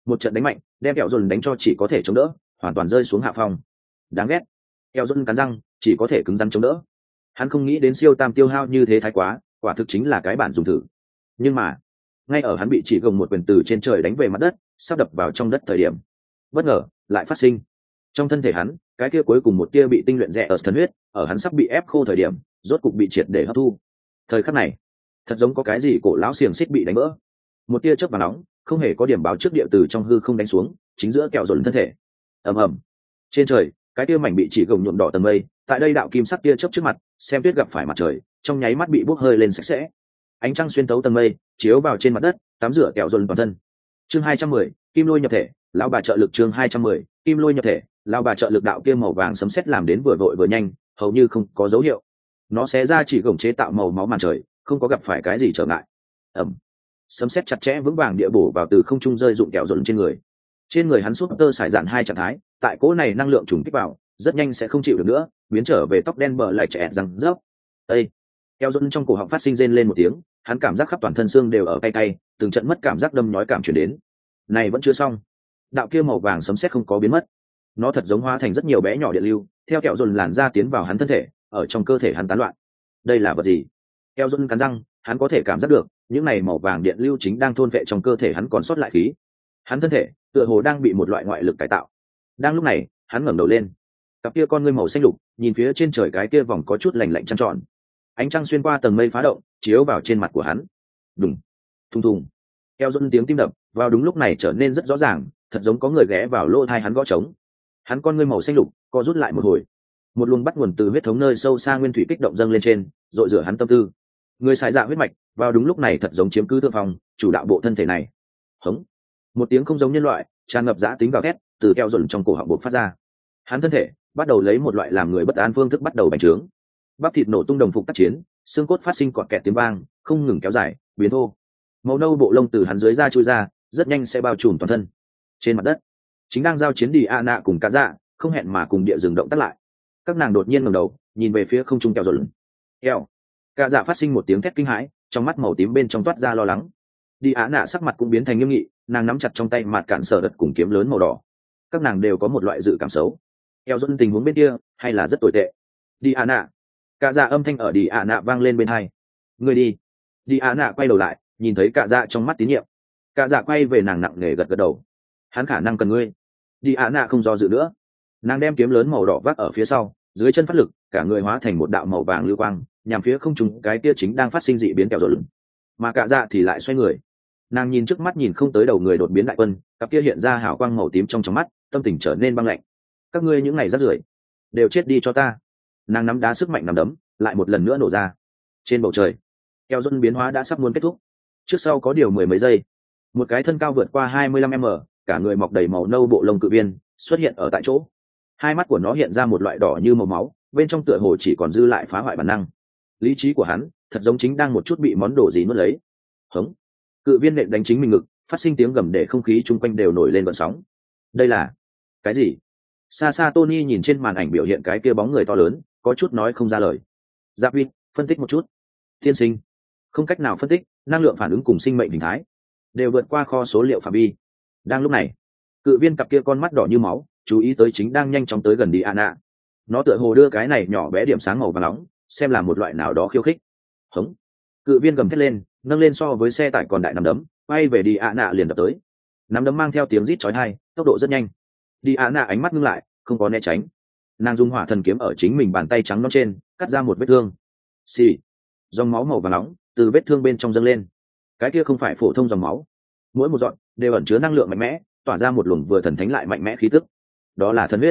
một trận đánh mạnh đem kẹo dồn đánh cho chỉ có thể chống đỡ, hoàn toàn rơi xuống hạ phong. Đáng ghét. Kẹo dồn cắn răng chỉ có thể cứng rắn chống đỡ. Hắn không nghĩ đến siêu tam tiêu hao như thế thái quá, quả thực chính là cái bản dùng thử. Nhưng mà ngay ở hắn bị chỉ gồng một quyền từ trên trời đánh về mặt đất, sắp đập vào trong đất thời điểm, bất ngờ lại phát sinh trong thân thể hắn cái kia cuối cùng một tia bị tinh luyện rẽ ở thần huyết, ở hắn sắp bị ép khô thời điểm rốt cục bị triệt để hấp thu. Thời khắc này thật giống có cái gì cổ lão xiềng xích bị đánh vỡ, một tia chớp vàng nóng không hề có điểm báo trước địa từ trong hư không đánh xuống chính giữa kẹo dồn thân thể. Ầm ầm. Trên trời cái tia mảnh bị chỉ gồng nhuộm đỏ tầng mây, tại đây đạo kim sắc tia chớp trước mặt xem tuyết gặp phải mặt trời, trong nháy mắt bị bốc hơi lên sạch sẽ. Ánh trăng xuyên thấu tầng mây chiếu vào trên mặt đất, tắm rửa kẹo dồn toàn thân. Chương 210, kim lôi nhập thể, lão bà trợ lực. Chương 210, kim lôi nhập thể, lão bà trợ lực. Đạo kia màu vàng sấm sét làm đến vừa vội vừa nhanh, hầu như không có dấu hiệu. Nó xé ra chỉ gồng chế tạo màu máu màn trời, không có gặp phải cái gì trở ngại. Ầm. Sấm sét chặt chẽ vững vàng địa bổ vào từ không trung rơi rụng kẹo dồn trên người. Trên người hắn súp tơ sải dạn hai trạng thái, tại cỗ này năng lượng trùng kích vào, rất nhanh sẽ không chịu được nữa, biến trở về tóc đen bờ lại trẻ răng rớp. Ê! Kẹo dồn trong cổ họng phát sinh rên lên một tiếng, hắn cảm giác khắp toàn thân xương đều ở cay cay, từng trận mất cảm giác đâm nhói cảm truyền đến. Này vẫn chưa xong, đạo kia màu vàng sấm sét không có biến mất, nó thật giống hóa thành rất nhiều bé nhỏ điện lưu, theo kẹo dồn làn ra tiến vào hắn thân thể, ở trong cơ thể hắn tán loạn. Đây là vật gì? Kẹo dồn cắn răng, hắn có thể cảm giác được những này màu vàng điện lưu chính đang thôn vệ trong cơ thể hắn còn sót lại khí. Hắn thân thể tựa hồ đang bị một loại ngoại lực cải tạo. Đang lúc này, hắn ngẩng đầu lên, cặp kia con ngươi màu xanh lục nhìn phía trên trời cái kia vòng có chút lạnh lạnh trăng tròn. Ánh trăng xuyên qua tầng mây phá động chiếu vào trên mặt của hắn. Đùng, thùng thùng. Kẹo dồn tiếng tim đập vào đúng lúc này trở nên rất rõ ràng, thật giống có người ghé vào lỗ tai hắn gõ trống. Hắn con ngươi màu xanh lục co rút lại một hồi, một luồng bắt nguồn từ huyết thống nơi sâu xa nguyên thủy kích động dâng lên trên, dội rửa hắn tâm tư. Người xài dạ huyết mạch vào đúng lúc này thật giống chiếm cứ thượng phong, chủ đạo bộ thân thể này. Hống. Một tiếng không giống nhân loại, tràn ngập dã tính gào thét từ kẹo dồn trong cổ họng bộc phát ra. Hắn thân thể bắt đầu lấy một loại làm người bất an phương thức bắt đầu bành trướng. Bắp thịt nổ tung đồng phục tác chiến, xương cốt phát sinh cọt kẹt tiếng vang, không ngừng kéo dài, biến thô. Màu nâu bộ lông từ hắn dưới da chui ra, rất nhanh sẽ bao trùm toàn thân. Trên mặt đất, chính đang giao chiến đi a nạ cùng cả dạ, không hẹn mà cùng địa dừng động tắt lại. Các nàng đột nhiên ngẩng đầu, nhìn về phía không trung kẹo dồn. Kẹo. Cả dạ phát sinh một tiếng thét kinh hãi, trong mắt màu tím bên trong toát ra lo lắng. Đi á nạ sắc mặt cũng biến thành nghiêm nghị, nàng nắm chặt trong tay mặt cản sở đật cùng kiếm lớn màu đỏ. Các nàng đều có một loại dự cảm xấu. Kẹo dồn tình huống bên kia hay là rất tồi tệ. Đi á nạ. Cả dạ âm thanh ở đi á nạ vang lên bên hai. Người đi. Đi á nạ quay đầu lại, nhìn thấy cả dạ trong mắt tín nhiệm. Cả dạ quay về nàng nặng nề gật gật đầu. Hắn khả năng cần ngươi. Đi á nạ không do dự nữa, nàng đem kiếm lớn màu đỏ vác ở phía sau, dưới chân phát lực, cả người hóa thành một đạo màu vàng lưu quang, nhằm phía không trung cái kia chính đang phát sinh dị biến kẹo dồn. Mà cả dạ thì lại xoay người, nàng nhìn trước mắt nhìn không tới đầu người đột biến đại quân, cặp kia hiện ra hào quang màu tím trong mắt, tâm tình trở nên băng lạnh. Các ngươi những ngày rác rưởi đều chết đi cho ta. Nàng nắm đá sức mạnh nắm đấm lại một lần nữa nổ ra. Trên bầu trời kẹo dồn biến hóa đã sắp muốn kết thúc, trước sau có điều mười mấy giây, một cái thân cao vượt qua 25m, cả người mọc đầy màu nâu bộ lông cự viên xuất hiện ở tại chỗ. Hai mắt của nó hiện ra một loại đỏ như màu máu, bên trong tựa hồ chỉ còn dư lại phá hoại bản năng. Lý trí của hắn thật giống chính đang một chút bị món đồ gì nuốt lấy. Hống. Cự viên nện đánh chính mình ngực, phát sinh tiếng gầm để không khí chung quanh đều nổi lên gợn sóng. Đây là cái gì? Xa xa Tony nhìn trên màn ảnh biểu hiện cái kia bóng người to lớn, có chút nói không ra lời. Giáp Vin, phân tích một chút. Tiên sinh, không cách nào phân tích, năng lượng phản ứng cùng sinh mệnh hình thái đều vượt qua kho số liệu phạm vi. Đang lúc này, cự viên cặp kia con mắt đỏ như máu chú ý tới chính đang nhanh chóng tới gần đi Anna. Nó tựa hồ đưa cái này nhỏ bé điểm sáng màu vàng nóng xem là một loại nào đó khiêu khích. Hống. Cự viên gầm thét lên, nâng lên so với xe tải còn đại nắm đấm, bay về đi Anna liền đập tới. Nắm đấm mang theo tiếng rít chói tai, tốc độ rất nhanh. Đi Anna ánh mắt ngưng lại, không có né tránh. Nàng dùng hỏa thần kiếm ở chính mình bàn tay trắng nõn trên cắt ra một vết thương. Xì. Dòng máu màu vàng nóng từ vết thương bên trong dâng lên. Cái kia không phải phổ thông dòng máu, mỗi một giọt đều ẩn chứa năng lượng mạnh mẽ, tỏa ra một luồng vừa thần thánh lại mạnh mẽ khí tức. Đó là thân huyết.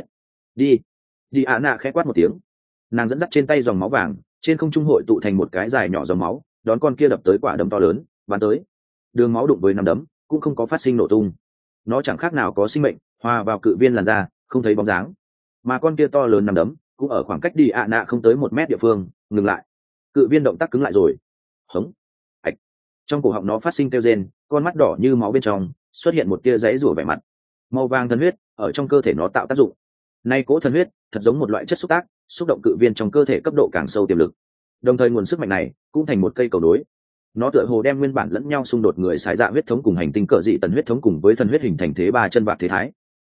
Đi Anna khẽ quát một tiếng, nàng dẫn dắt trên tay dòng máu vàng trên không trung hội tụ thành một cái dài nhỏ dòng máu, đón con kia đập tới quả đấm to lớn bắn tới. Đường máu đụng với nắm đấm cũng không có phát sinh nổ tung, nó chẳng khác nào có sinh mệnh, hòa vào cự viên làn da không thấy bóng dáng. Mà con kia to lớn nắm đấm cũng ở khoảng cách đi Anna không tới 1 mét địa phương ngừng lại. Cự viên động tác cứng lại rồi. Hống. Ạch. Trong cổ họng nó phát sinh kêu rên, con mắt đỏ như máu bên trong xuất hiện một tia giấy rủa vẻ mặt. Màu vàng thần huyết ở trong cơ thể nó tạo tác dụng. Nay cỗ thần huyết thật giống một loại chất xúc tác, xúc động cự viên trong cơ thể cấp độ càng sâu tiềm lực. Đồng thời nguồn sức mạnh này cũng thành một cây cầu đối. nó tựa hồ đem nguyên bản lẫn nhau xung đột người xài dạ huyết thống cùng hành tinh cờ dị tần huyết thống cùng với thần huyết hình thành thế ba chân bạc thế thái.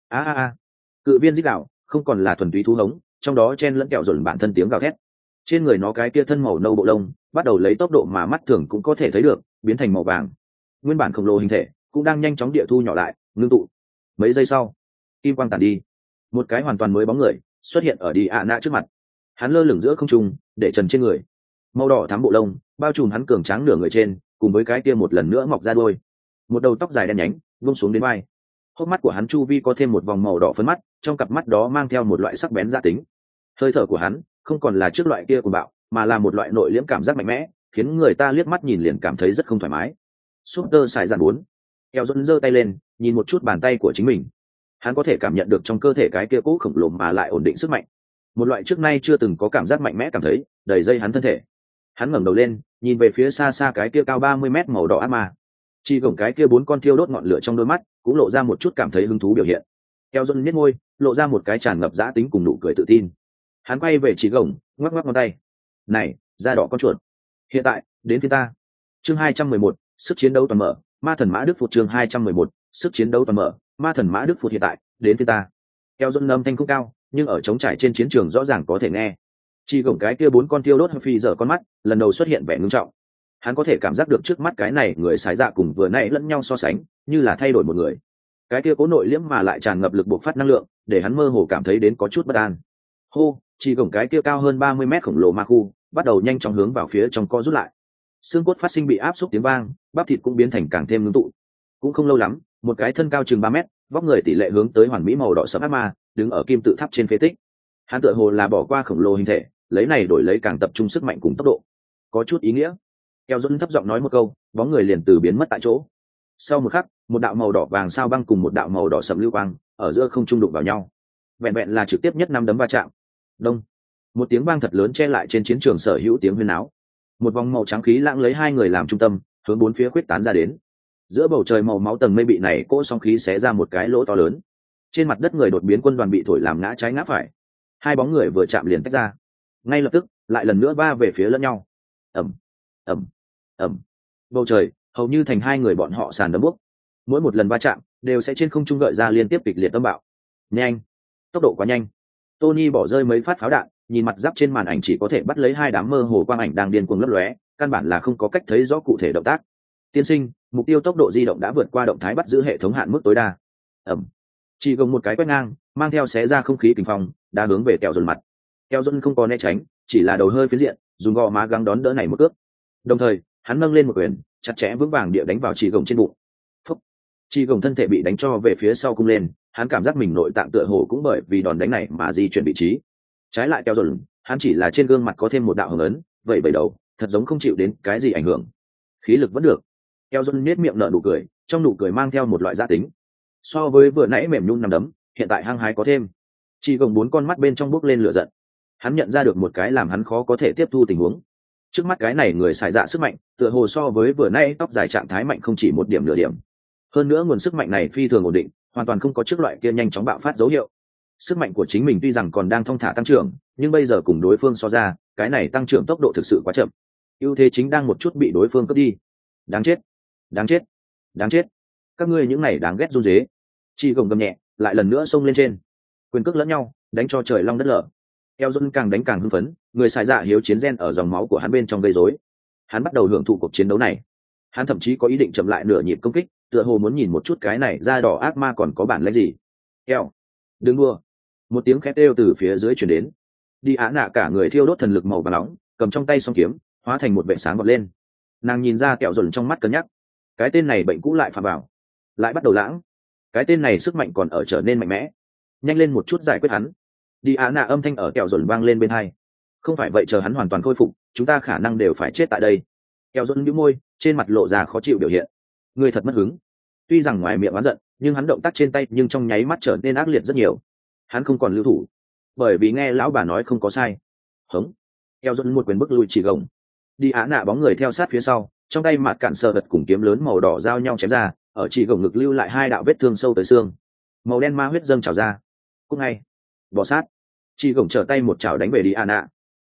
Cự viên dích đạo không còn là thuần túy thú hống, trong đó chen lẫn kẹo dồn bản thân tiếng gào thét. Trên người nó cái kia thân màu nâu bộ lông bắt đầu lấy tốc độ mà mắt thường cũng có thể thấy được biến thành màu vàng. Nguyên bản khổng lồ hình thể cũng đang nhanh chóng địa thu nhỏ lại, ngưng tụ. Mấy giây sau, kim quang tàn đi, một cái hoàn toàn mới bóng người xuất hiện ở đi ạ nạ trước mặt. Hắn lơ lửng giữa không trung, để trần trên người, màu đỏ thắm bộ lông bao trùm hắn cường tráng nửa người trên, cùng với cái kia một lần nữa mọc ra đuôi, một đầu tóc dài đen nhánh buông xuống đến vai. Hốc mắt của hắn chu vi có thêm một vòng màu đỏ phấn mắt, trong cặp mắt đó mang theo một loại sắc bén gia tính. Hơi thở của hắn không còn là trước loại kia của bạo, mà là một loại nội liễm cảm giác mạnh mẽ, khiến người ta liếc mắt nhìn liền cảm thấy rất không thoải mái. Super Sải Dạn 4. Eo Dôn giơ tay lên, nhìn một chút bàn tay của chính mình. Hắn có thể cảm nhận được trong cơ thể cái kia cỗ khổng lồ mà lại ổn định sức mạnh. Một loại trước nay chưa từng có cảm giác mạnh mẽ cảm thấy, đầy dây hắn thân thể. Hắn ngẩng đầu lên, nhìn về phía xa xa cái kia cao 30 mét màu đỏ ác ma. Chỉ gồng cái kia 4 con thiêu đốt ngọn lửa trong đôi mắt, cũng lộ ra một chút cảm thấy hứng thú biểu hiện. Eo Dôn nhếch môi, lộ ra một cái tràn ngập dã tính cùng nụ cười tự tin. Hắn quay về Chỉ gồng, ngoắc ngoắc ngón tay. "Này, da đỏ con chuột. Hiện tại, đến phiên ta." Chương 211, sức chiến đấu toàn mở, ma thần mã đức phụt. Chương 211, sức chiến đấu toàn mở, ma thần mã đức phụt. Hiện tại, đến phiên ta. Eo Dôn âm thanh cũng cao, nhưng ở trống trải trên chiến trường rõ ràng có thể nghe. Chỉ gồng cái kia 4 con thiêu đốt phi giờ con mắt, lần đầu xuất hiện vẻ ngưng trọng. Hắn có thể cảm giác được trước mắt cái này người xài dạ cùng vừa nãy lẫn nhau so sánh, như là thay đổi một người. Cái kia cố nội liễm mà lại tràn ngập lực bộc phát năng lượng, để hắn mơ hồ cảm thấy đến có chút bất an. Hô, chỉ gồng cái kia cao hơn 30 mét khổng lồ ma khu, bắt đầu nhanh chóng hướng vào phía trong co rút lại. Xương cốt phát sinh bị áp xúc tiếng vang, bắp thịt cũng biến thành càng thêm ngưng tụ. Cũng không lâu lắm, một cái thân cao chừng 3 mét, vóc người tỷ lệ hướng tới hoàn mỹ màu đỏ sẫm ác ma, đứng ở kim tự tháp trên phế tích. Hắn tựa hồ là bỏ qua khổng lồ hình thể, lấy này đổi lấy càng tập trung sức mạnh cùng tốc độ. Có chút ý nghĩa. Eo Dôn thấp giọng nói một câu, bóng người liền từ biến mất tại chỗ. Sau một khắc, một đạo màu đỏ vàng sao băng cùng một đạo màu đỏ sẫm lưu quang ở giữa không trung đụng vào nhau. Vẹn vẹn là trực tiếp nhất năm đấm va chạm. Đông. Một tiếng vang thật lớn che lại trên chiến trường sở hữu tiếng huyên náo. Một vòng màu trắng khí lãng lấy hai người làm trung tâm, hướng bốn phía khuếch tán ra đến. Giữa bầu trời màu máu tầng mây bị này cỗ sóng khí xé ra một cái lỗ to lớn. Trên mặt đất người đột biến quân đoàn bị thổi làm ngã trái ngã phải. Hai bóng người vừa chạm liền tách ra. Ngay lập tức, lại lần nữa va về phía lẫn nhau. Ầm, ầm, ầm. Bầu trời hầu như thành hai người bọn họ sàn đấm bốc. Mỗi một lần va chạm đều sẽ trên không trung gợi ra liên tiếp kịch liệt âm bạo. Nhanh, tốc độ quá nhanh. Tony bỏ rơi mấy phát pháo đạn, nhìn mặt giáp trên màn ảnh chỉ có thể bắt lấy hai đám mơ hồ quang ảnh đang điên cuồng lấp lóe, căn bản là không có cách thấy rõ cụ thể động tác. Tiên sinh, mục tiêu tốc độ di động đã vượt qua động thái bắt giữ hệ thống hạn mức tối đa. Ầm. Chỉ gồng một cái quét ngang, mang theo xé ra không khí kình phong, đã hướng về Kẹo Dồn mặt. Kẹo Dồn không có né tránh, chỉ là đầu hơi phiến diện, dùng gò má gắng đón đỡ này một cước. Đồng thời, hắn nâng lên một quyền, chặt chẽ vững vàng địa đánh vào chỉ gồng trên bụng. Phúc. Chỉ gồng thân thể bị đánh cho về phía sau cung lên, hắn cảm giác mình nội tạng tựa hồ cũng bởi vì đòn đánh này mà di chuyển vị trí. Trái lại Kẹo Dồn, hắn chỉ là trên gương mặt có thêm một đạo hồng ấn, vậy đầu, thật giống không chịu đến cái gì ảnh hưởng. Khí lực vẫn được. Kẹo Dồn nhếch miệng nở nụ cười, trong nụ cười mang theo một loại gia tính. So với vừa nãy mềm nhung nằm đấm, hiện tại hăng hái có thêm. Chỉ gồng 4 con mắt bên trong bốc lên lửa giận. Hắn nhận ra được một cái làm hắn khó có thể tiếp thu tình huống. Trước mắt cái này người xài dạ sức mạnh, tựa hồ so với vừa nãy tóc dài trạng thái mạnh không chỉ một điểm nửa điểm. Hơn nữa nguồn sức mạnh này phi thường ổn định, hoàn toàn không có trước loại kia nhanh chóng bạo phát dấu hiệu. Sức mạnh của chính mình tuy rằng còn đang thong thả tăng trưởng, nhưng bây giờ cùng đối phương so ra, cái này tăng trưởng tốc độ thực sự quá chậm. Ưu thế chính đang một chút bị đối phương cướp đi. Đáng chết, đáng chết, đáng chết. Các ngươi những này đáng ghét run rế. Chỉ gồng gầm nhẹ, lại lần nữa xông lên trên. Quyền cước lẫn nhau, đánh cho trời long đất lở. Eo Dôn càng đánh càng hưng phấn, người xài dạ hiếu chiến gen ở dòng máu của hắn bên trong gây rối. Hắn bắt đầu hưởng thụ cuộc chiến đấu này. Hắn thậm chí có ý định chậm lại nửa nhịp công kích, tựa hồ muốn nhìn một chút cái này da đỏ ác ma còn có bản lĩnh gì. Eo, đừng đua. Một tiếng khét kêu từ phía dưới truyền đến. Đi Á Nạ cả người thiêu đốt thần lực màu vàng nóng, cầm trong tay song kiếm, hóa thành một vệt sáng vọt lên. Nàng nhìn ra Kẹo Dồn trong mắt cân nhắc. Cái tên này bệnh cũ lại phạm vào, lại bắt đầu lãng. Cái tên này sức mạnh còn ở trở nên mạnh mẽ. Nhanh lên một chút giải quyết hắn. Đi Á Nạ âm thanh ở Kẹo Dồn vang lên bên hai. Không phải vậy chờ hắn hoàn toàn khôi phục, chúng ta khả năng đều phải chết tại đây. Kẹo Dồn nhíu môi, trên mặt lộ ra khó chịu biểu hiện. Người thật mất hứng. Tuy rằng ngoài miệng oán giận, nhưng hắn động tác trên tay nhưng trong nháy mắt trở nên ác liệt rất nhiều. Hắn không còn lưu thủ, bởi vì nghe lão bà nói không có sai. Hống. Kẹo Dồn một quyền bức lui Chỉ gồng. Đi Á Nạ bóng người theo sát phía sau, trong tay mặt cản sờ vật cùng kiếm lớn màu đỏ giao nhau chém ra, ở Chỉ gồng ngực lưu lại hai đạo vết thương sâu tới xương. Màu đen ma huyết dâng trào ra. Cũng ngay. Bò sát. Chỉ gồng trở tay một chảo đánh về Đi Á Nạ.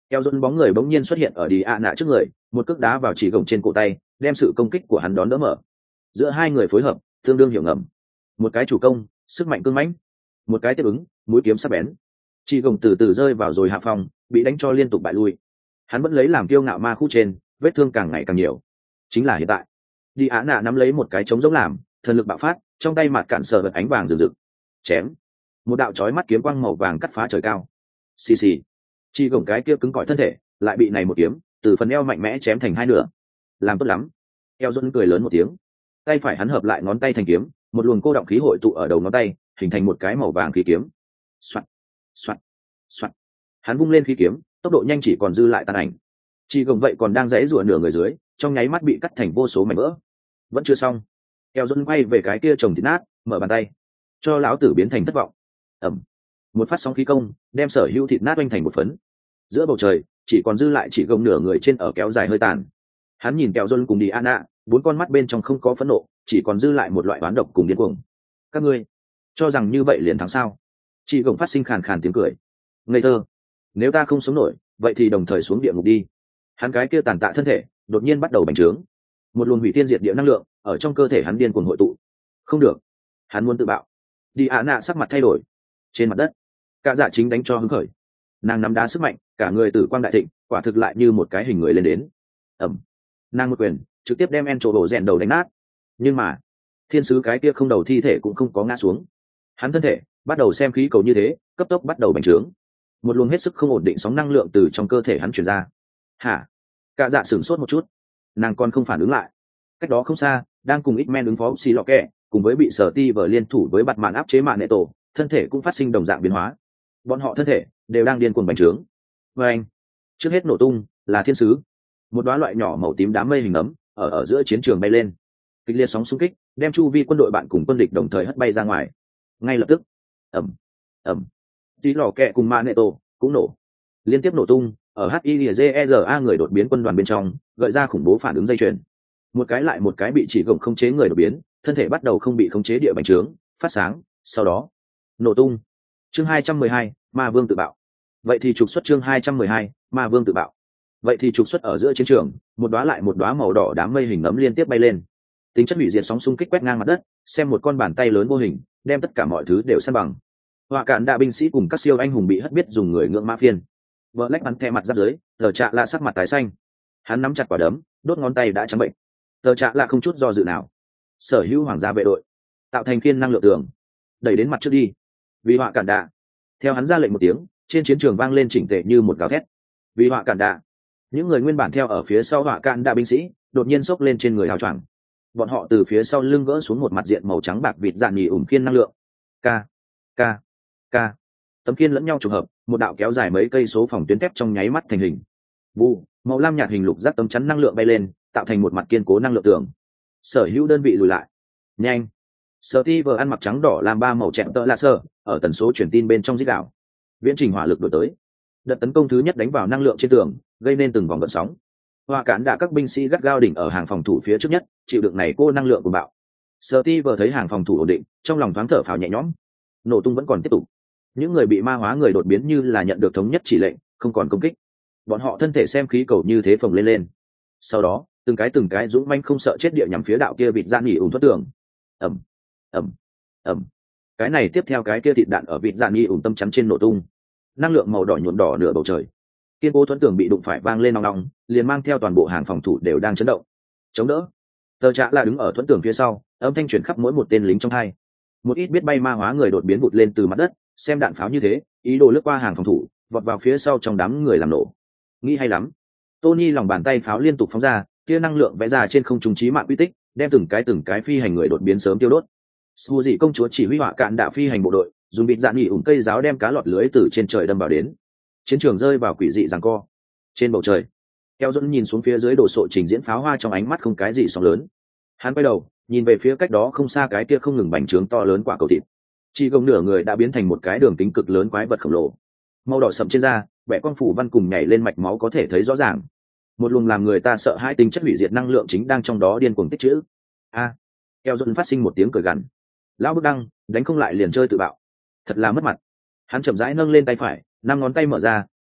eo dôn bóng người bỗng nhiên xuất hiện ở đi ạ nạ trước người, một cước đá vào chỉ gồng trên cổ tay, đem sự công kích của hắn đón đỡ mở. Giữa hai người phối hợp tương đương hiểu ngầm, một cái chủ công sức mạnh cương mãnh, một cái tiếp ứng mũi kiếm sắc bén. Chỉ gồng từ từ rơi vào rồi hạ phòng, bị đánh cho liên tục bại lui. Hắn vẫn lấy làm kiêu ngạo ma khu trên, vết thương càng ngày càng nhiều. Chính là hiện tại, đi á nạ nắm lấy một cái trống giống làm, thần lực bạo phát, trong tay mặt cạn sờ vật ánh vàng rực rực, chém một đạo chói mắt kiếm quang màu vàng cắt phá trời cao. Xì xì, chỉ gồng cái kia cứng cỏi thân thể lại bị này một kiếm từ phần eo mạnh mẽ chém thành hai nửa. Làm tốt lắm. Eo dôn cười lớn một tiếng, tay phải hắn hợp lại ngón tay thành kiếm, một luồng cô động khí hội tụ ở đầu ngón tay, hình thành một cái màu vàng khí kiếm. Soạt, soạt, soạt. Hắn vung lên khí kiếm, tốc độ nhanh chỉ còn dư lại tàn ảnh. Chỉ gồng vậy còn đang giãy giụa nửa người dưới, trong nháy mắt bị cắt thành vô số mảnh vỡ. Vẫn chưa xong. Eo dôn quay về cái kia chồng thịt nát, mở bàn tay, cho lão tử biến thành thất vọng. Ẩm, một phát sóng khí công đem sở hữu thịt nát oanh thành một phấn. Giữa bầu trời chỉ còn dư lại chỉ gồng nửa người trên ở kéo dài hơi tàn. Hắn nhìn kẹo dôn cùng đi Anna, bốn con mắt bên trong không có phẫn nộ, chỉ còn dư lại một loại oán độc cùng điên cuồng. Các ngươi cho rằng như vậy liền thắng sao? Chị gồng phát sinh khàn khàn tiếng cười. Ngây thơ, nếu ta không sống nổi, vậy thì đồng thời xuống địa ngục đi. Hắn cái kia tàn tạ thân thể đột nhiên bắt đầu bành trướng, một luồng hủy thiên diệt địa năng lượng ở trong cơ thể hắn điên cuồng hội tụ. Không được, hắn muốn tự bạo. Đi Anna sắc mặt thay đổi. Trên mặt đất, cả dạ chính đánh cho hứng khởi. Nàng nắm đá sức mạnh, cả người tử quang đại thịnh, quả thực lại như một cái hình người lên đến. Ẩm, nàng một quyền trực tiếp đem en trổ đổ rèn đầu đánh nát. Nhưng mà thiên sứ cái kia không đầu thi thể cũng không có ngã xuống. Hắn thân thể bắt đầu xem khí cầu như thế, cấp tốc bắt đầu bành trướng. Một luồng hết sức không ổn định sóng năng lượng từ trong cơ thể hắn truyền ra. Hả? Cả dạ sửng sốt một chút, nàng còn không phản ứng lại. Cách đó không xa, đang cùng ít men ứng phó xì lọ kẹ, cùng với bị sở ti vờ liên thủ với bạt mạn áp chế mạn nệ tổ, thân thể cũng phát sinh đồng dạng biến hóa. Bọn họ thân thể đều đang điên cuồng bành trướng. Và anh, trước hết nổ tung là thiên sứ, một đóa loại nhỏ màu tím đám mây hình ấm ở giữa chiến trường bay lên, kịch liệt sóng xung kích đem chu vi quân đội bạn cùng quân địch đồng thời hất bay ra ngoài. Ngay lập tức, ẩm ẩm, tí lò kẹ cùng mạn nệ tổ cũng nổ, liên tiếp nổ tung ở HIZERA người đột biến quân đoàn bên trong, gợi ra khủng bố phản ứng dây chuyền. Một cái lại một cái bị chỉ gồng khống chế người đột biến, thân thể bắt đầu không bị khống chế địa bành trướng, phát sáng, sau đó nổ tung. Chương 212, Ma Vương tự bạo. Vậy thì trục xuất chương 212, Ma Vương tự bạo. Vậy thì trục xuất ở giữa chiến trường, một đóa lại một đóa màu đỏ đám mây hình ấm liên tiếp bay lên. Tính chất hủy diệt sóng xung kích quét ngang mặt đất, xem một con bàn tay lớn vô hình, đem tất cả mọi thứ đều san bằng. Hỏa cạn đạ binh sĩ cùng các siêu anh hùng bị hất biết dùng người ngưỡng mã phiên. Vợ lách bắn theo mặt giáp dưới, tờ trạ lạ sắc mặt tái xanh. Hắn nắm chặt quả đấm, đốt ngón tay đã trắng bệnh. Tờ trạ lạ không chút do dự nào. Sở hữu hoàng gia vệ đội, tạo thành khiên năng lượng tường, đẩy đến mặt trước đi. Vì hỏa cạn đạ. Theo hắn ra lệnh một tiếng, trên chiến trường vang lên chỉnh tề như một gào thét. Vì hỏa cạn đạ. Những người nguyên bản theo ở phía sau hỏa cạn đạ binh sĩ đột nhiên xốc lên trên người hào choàng. Bọn họ từ phía sau lưng gỡ xuống một mặt diện màu trắng bạc vịt dạn nhì ủng khiên năng lượng. K k k. Tấm khiên lẫn nhau trùng hợp, một đạo kéo dài mấy cây số phòng tuyến thép trong nháy mắt thành hình. Vụ, màu lam nhạt hình lục giác tấm chắn năng lượng bay lên, tạo thành một mặt kiên cố năng lượng tường. Sở hữu đơn vị lùi lại. Nhanh. Sở ti vừa ăn mặc trắng đỏ làm ba màu chẹm tợ laser ở tần số truyền tin bên trong dít đảo. Viễn trình hỏa lực đổ tới. Đợt tấn công thứ nhất đánh vào năng lượng trên tường, gây nên từng vòng gợn sóng. Hoa cản đã các binh sĩ gắt gao đỉnh ở hàng phòng thủ phía trước nhất, chịu đựng này cô năng lượng của bạo. Sở ti vừa thấy hàng phòng thủ ổn định, trong lòng thoáng thở phào nhẹ nhõm. Nổ tung vẫn còn tiếp tục. Những người bị ma hóa người đột biến như là nhận được thống nhất chỉ lệnh, không còn công kích. Bọn họ thân thể xem khí cầu như thế phồng lên lên. Sau đó, từng cái dũng manh không sợ chết địa nhằm phía đạo kia vịt gian nghỉ ủng thoát tường. Ẩm ẩm ẩm. Cái này tiếp theo cái kia thịt đạn ở vịt gian nghỉ ủng tâm chắn trên nổ tung. Năng lượng màu đỏ nhuộm đỏ nửa bầu trời. Kiên cố thuẫn tường bị đụng phải vang lên nong nong, liền mang theo toàn bộ hàng phòng thủ đều đang chấn động. Chống đỡ. Tờ Trạ là đứng ở thuẫn tường phía sau, âm thanh truyền khắp mỗi một tên lính trong hai. Một ít biết bay ma hóa người đột biến vụt lên từ mặt đất, xem đạn pháo như thế, ý đồ lướt qua hàng phòng thủ, vọt vào phía sau trong đám người làm nổ. Nghĩ hay lắm. Tony lòng bàn tay pháo liên tục phóng ra, tia năng lượng vẽ ra trên không trung chí mạng quy tích, đem từng cái phi hành người đột biến sớm tiêu đốt. Su dị công chúa chỉ huy hỏa cạn đạo phi hành bộ đội, dùng bịt dạn nhỉ ủng cây giáo đem cá lọt lưới từ trên trời đâm vào đến. Chiến trường rơi vào quỷ dị giằng co. Trên bầu trời, Keo Dẫn nhìn xuống phía dưới đồ sộ trình diễn pháo hoa trong ánh mắt không cái gì sóng lớn. Hắn quay đầu, nhìn về phía cách đó không xa cái kia không ngừng bành trướng to lớn quả cầu thịt. Chỉ gồng nửa người đã biến thành một cái đường kính cực lớn quái vật khổng lồ. Màu đỏ sậm trên da, vẽ con phủ văn cùng nhảy lên mạch máu có thể thấy rõ ràng. Một luồng làm người ta sợ hãi tính chất hủy diệt năng lượng chính đang trong đó điên cuồng tích trữ. A, Keo Dẫn phát sinh một tiếng cười gằn. Lão bức đăng, đánh không lại liền chơi tự bạo. Thật là mất mặt. Hắn chậm rãi nâng lên tay phải, năm ngón tay mở ra,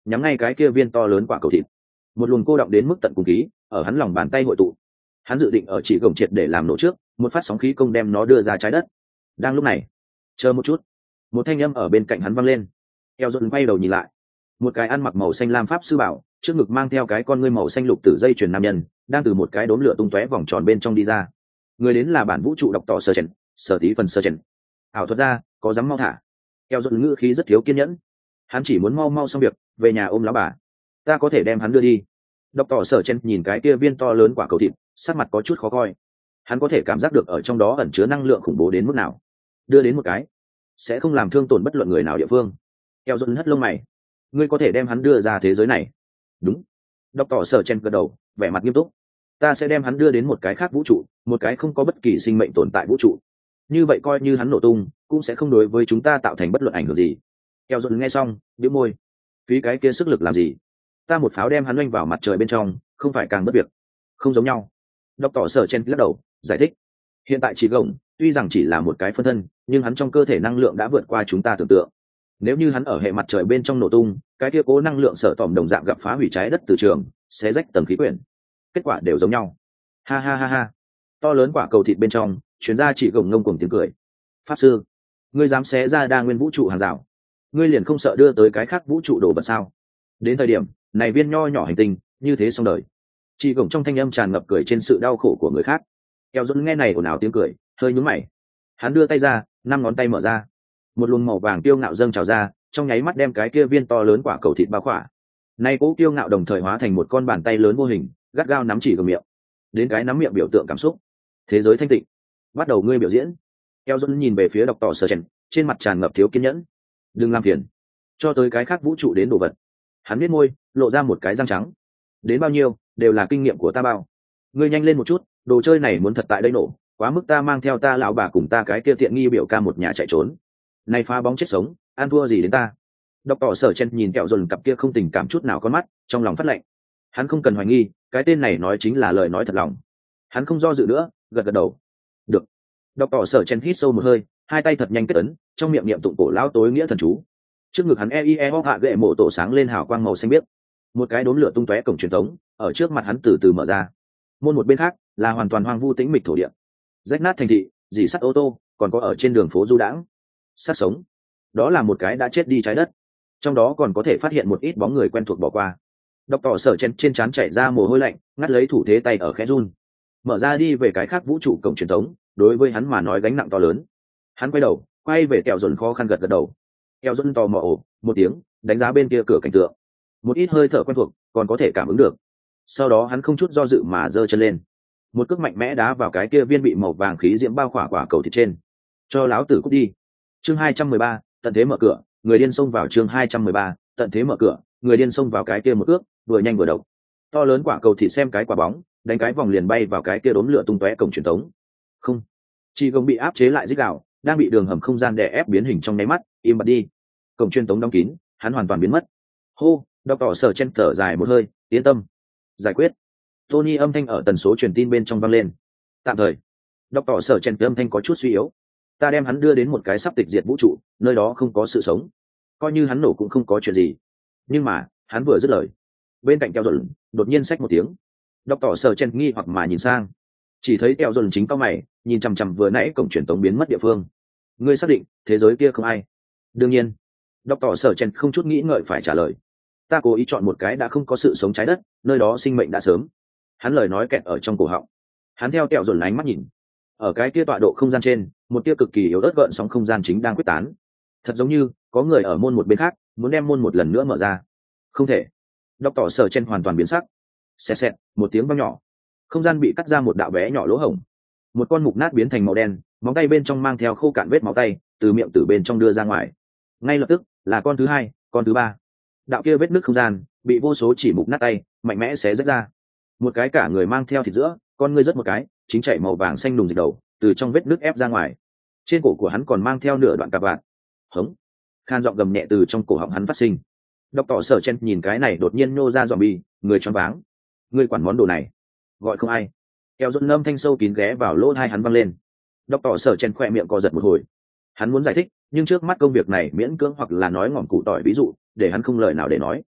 nhắm ngay cái kia viên to lớn quả cầu thịt. Một luồng cô động đến mức tận cùng khí ở hắn lòng bàn tay hội tụ. Hắn dự định ở chỉ gồng triệt để làm nổ trước, một phát sóng khí công đem nó đưa ra trái đất. Đang lúc này, chờ một chút, một thanh âm ở bên cạnh hắn vang lên. Eo dần quay đầu nhìn lại, một cái ăn mặc màu xanh lam pháp sư bảo, trước ngực mang theo cái con ngươi màu xanh lục tử dây chuyền nam nhân, đang từ một cái đốm lửa tung tóe vòng tròn bên trong đi ra. Người đến là bản vũ trụ độc tỏ sở tí phần sơ chèn. Ảo thuật ra, có dám mau thả. Eo dần ngữ khí rất thiếu kiên nhẫn, hắn chỉ muốn mau mau xong việc, về nhà ôm lão bà. Ta có thể đem hắn đưa đi. Độc tỏ sở chen nhìn cái kia viên to lớn quả cầu thịt, sắc mặt có chút khó coi. Hắn có thể cảm giác được ở trong đó ẩn chứa năng lượng khủng bố đến mức nào. Đưa đến một cái, sẽ không làm thương tổn bất luận người nào địa phương. Eo dần hất lông mày. Ngươi có thể đem hắn đưa ra thế giới này. Đúng. Độc tỏ sở chen gật đầu, vẻ mặt nghiêm túc. Ta sẽ đem hắn đưa đến một cái khác vũ trụ, một cái không có bất kỳ sinh mệnh tồn tại vũ trụ. Như vậy coi như hắn nổ tung, cũng sẽ không đối với chúng ta tạo thành bất luận ảnh hưởng gì. Eo dần nghe xong, bĩu môi. Phí cái kia sức lực làm gì? Ta một pháo đem hắn oanh vào mặt trời bên trong, không phải càng bất việc. Không giống nhau. Độc tỏ sở chen lắc đầu, giải thích. Hiện tại chỉ gồng, tuy rằng chỉ là một cái phân thân, nhưng hắn trong cơ thể năng lượng đã vượt qua chúng ta tưởng tượng. Nếu như hắn ở hệ mặt trời bên trong nổ tung, cái kia cố năng lượng sở tỏm đồng dạng gặp phá hủy trái đất từ trường, sẽ rách tầng khí quyển. Kết quả đều giống nhau. Ha ha ha ha. To lớn quả cầu thịt bên trong, chuyến ra chỉ gồng ngông cuồng tiếng cười. Pháp sư, ngươi dám xé ra đa nguyên vũ trụ hàng rào, ngươi liền không sợ đưa tới cái khác vũ trụ đổ vật sao? Đến thời điểm này viên nho nhỏ hành tinh như thế xong đời. Chỉ gồng trong thanh âm tràn ngập cười trên sự đau khổ của người khác. Eo Dũng nghe này ồn ào tiếng cười, hơi nhướng mày. Hắn đưa tay ra, 5 ngón tay mở ra, một luồng màu vàng tiêu ngạo dâng trào ra, trong nháy mắt đem cái kia viên to lớn quả cầu thịt bao khỏa. Nay cố tiêu ngạo đồng thời hóa thành một con bàn tay lớn vô hình, gắt gao nắm chỉ gồng miệng. Đến cái nắm miệng biểu tượng cảm xúc. Thế giới thanh tịnh, bắt đầu ngươi biểu diễn. Eo Dũng nhìn về phía độc tỏ sở chen, trên mặt tràn ngập thiếu kiên nhẫn. Đừng làm phiền, cho tới cái khác vũ trụ đến đồ vật. Hắn biết môi, lộ ra một cái răng trắng. Đến bao nhiêu đều là kinh nghiệm của ta bao. Ngươi nhanh lên một chút, đồ chơi này muốn thật tại đây nổ, quá mức ta mang theo ta lão bà cùng ta cái kia tiện nghi biểu ca một nhà chạy trốn. Này phá bóng chết sống, ăn thua gì đến ta. Độc tỏ sở chen nhìn kẹo dồn cặp kia không tình cảm chút nào con mắt, trong lòng phát lạnh. Hắn không cần hoài nghi, cái tên này nói chính là lời nói thật lòng. Hắn không do dự nữa, gật gật đầu. Được. Độc tỏ sở chen hít sâu một hơi, hai tay thật nhanh kết ấn, trong miệng niệm tụng cổ lão tối nghĩa thần chú. Trước ngực hắn hạ gậy mộ tổ sáng lên hào quang màu xanh biếc. Một cái đốm lửa tung tóe cổng truyền thống ở trước mặt hắn từ từ mở ra. Môn một bên khác là hoàn toàn hoang vu tĩnh mịch thổ địa, rách nát thành thị, dì sắt ô tô, còn có ở trên đường phố du đãng. Sát sống, đó là một cái đã chết đi trái đất, trong đó còn có thể phát hiện một ít bóng người quen thuộc bỏ qua. Độc tỏ sở trên trán chảy ra mồ hôi lạnh, ngắt lấy thủ thế tay ở khẽ run. Mở ra đi về cái khác vũ trụ cổng truyền thống, đối với hắn mà nói gánh nặng to lớn. Hắn quay về kẹo dồn khó khăn gật gật đầu. Kẹo dồn tò mò một tiếng, đánh giá bên kia cửa cảnh tượng. Một ít hơi thở quen thuộc, còn có thể cảm ứng được. Sau đó hắn không chút do dự mà giơ chân lên, một cước mạnh mẽ đá vào cái kia viên bị màu vàng khí diễm bao khỏa quả cầu thịt trên. Cho láo tử cút đi. Chương 213, tận thế mở cửa, người điên xông vào. Chương 213, tận thế mở cửa, người điên xông vào cái kia một cước, vừa nhanh vừa độc. To lớn quả cầu thịt xem cái quả bóng, đánh cái vòng liền bay vào cái kia đốm lửa tung tóe cổng truyền thống. Không, chỉ gồng bị áp chế lại rít gào, đang bị đường hầm không gian đè ép biến hình trong nháy mắt, im bặt đi. Cổng truyền thống đóng kín, hắn hoàn toàn biến mất. Hô, độc tỏ sở chen thở dài một hơi, yên tâm, giải quyết. Tony âm thanh ở tần số truyền tin bên trong vang lên. Tạm thời, độc tỏ sở chen âm thanh có chút suy yếu. Ta đem hắn đưa đến một cái sắp tịch diệt vũ trụ, nơi đó không có sự sống, coi như hắn nổ cũng không có chuyện gì. Nhưng mà hắn vừa dứt lời, bên cạnh kẹo dồn đột nhiên xách một tiếng. Độc tỏ sở chen nghi hoặc mà nhìn sang, chỉ thấy kẹo dồn chính cao mày, nhìn chằm chằm vừa nãy cổng truyền tống biến mất địa phương. Ngươi xác định thế giới kia không ai? Đương nhiên. Độc tỏ sở chen không chút nghĩ ngợi phải trả lời. Ta cố ý chọn một cái đã không có sự sống trái đất, nơi đó sinh mệnh đã sớm. Hắn lời nói kẹt ở trong cổ họng. Hắn theo kẹo dồn ánh mắt nhìn, ở cái kia tọa độ không gian trên, một tia cực kỳ yếu ớt gợn sóng không gian chính đang quyết tán. Thật giống như có người ở môn một bên khác muốn đem môn một lần nữa mở ra. Không thể. Độc tỏ sở chen hoàn toàn biến sắc. Xẹt xẹt, một tiếng vang nhỏ, không gian bị cắt ra một đạo bé nhỏ lỗ hổng. Một con mục nát biến thành màu đen, móng tay bên trong mang theo khô cạn vết máu tay, từ miệng từ bên trong đưa ra ngoài. Ngay lập tức là con thứ hai, con thứ ba. Đạo kia vết nứt không gian bị vô số chỉ mục nát tay mạnh mẽ xé rách ra. Một cái cả người mang theo thịt giữa, con ngươi rất một cái, chính chảy màu vàng xanh đùng dịch đầu từ trong vết nứt ép ra ngoài. Trên cổ của hắn còn mang theo nửa đoạn cạp vạt. Hống, khan giọng gầm nhẹ từ trong cổ họng hắn phát sinh. Độc tỏ sở chen nhìn cái này đột nhiên nhô ra zombie, người choáng váng. Ngươi quản món đồ này, gọi không ai. Kẹo dồn âm thanh sâu kín ghé vào lỗ tai hắn văng lên. Độc tỏ sở chen khỏe miệng co giật một hồi. Hắn muốn giải thích, nhưng trước mắt công việc này miễn cưỡng hoặc là nói ngọn cụ tỏi ví dụ, để hắn không lời nào để nói.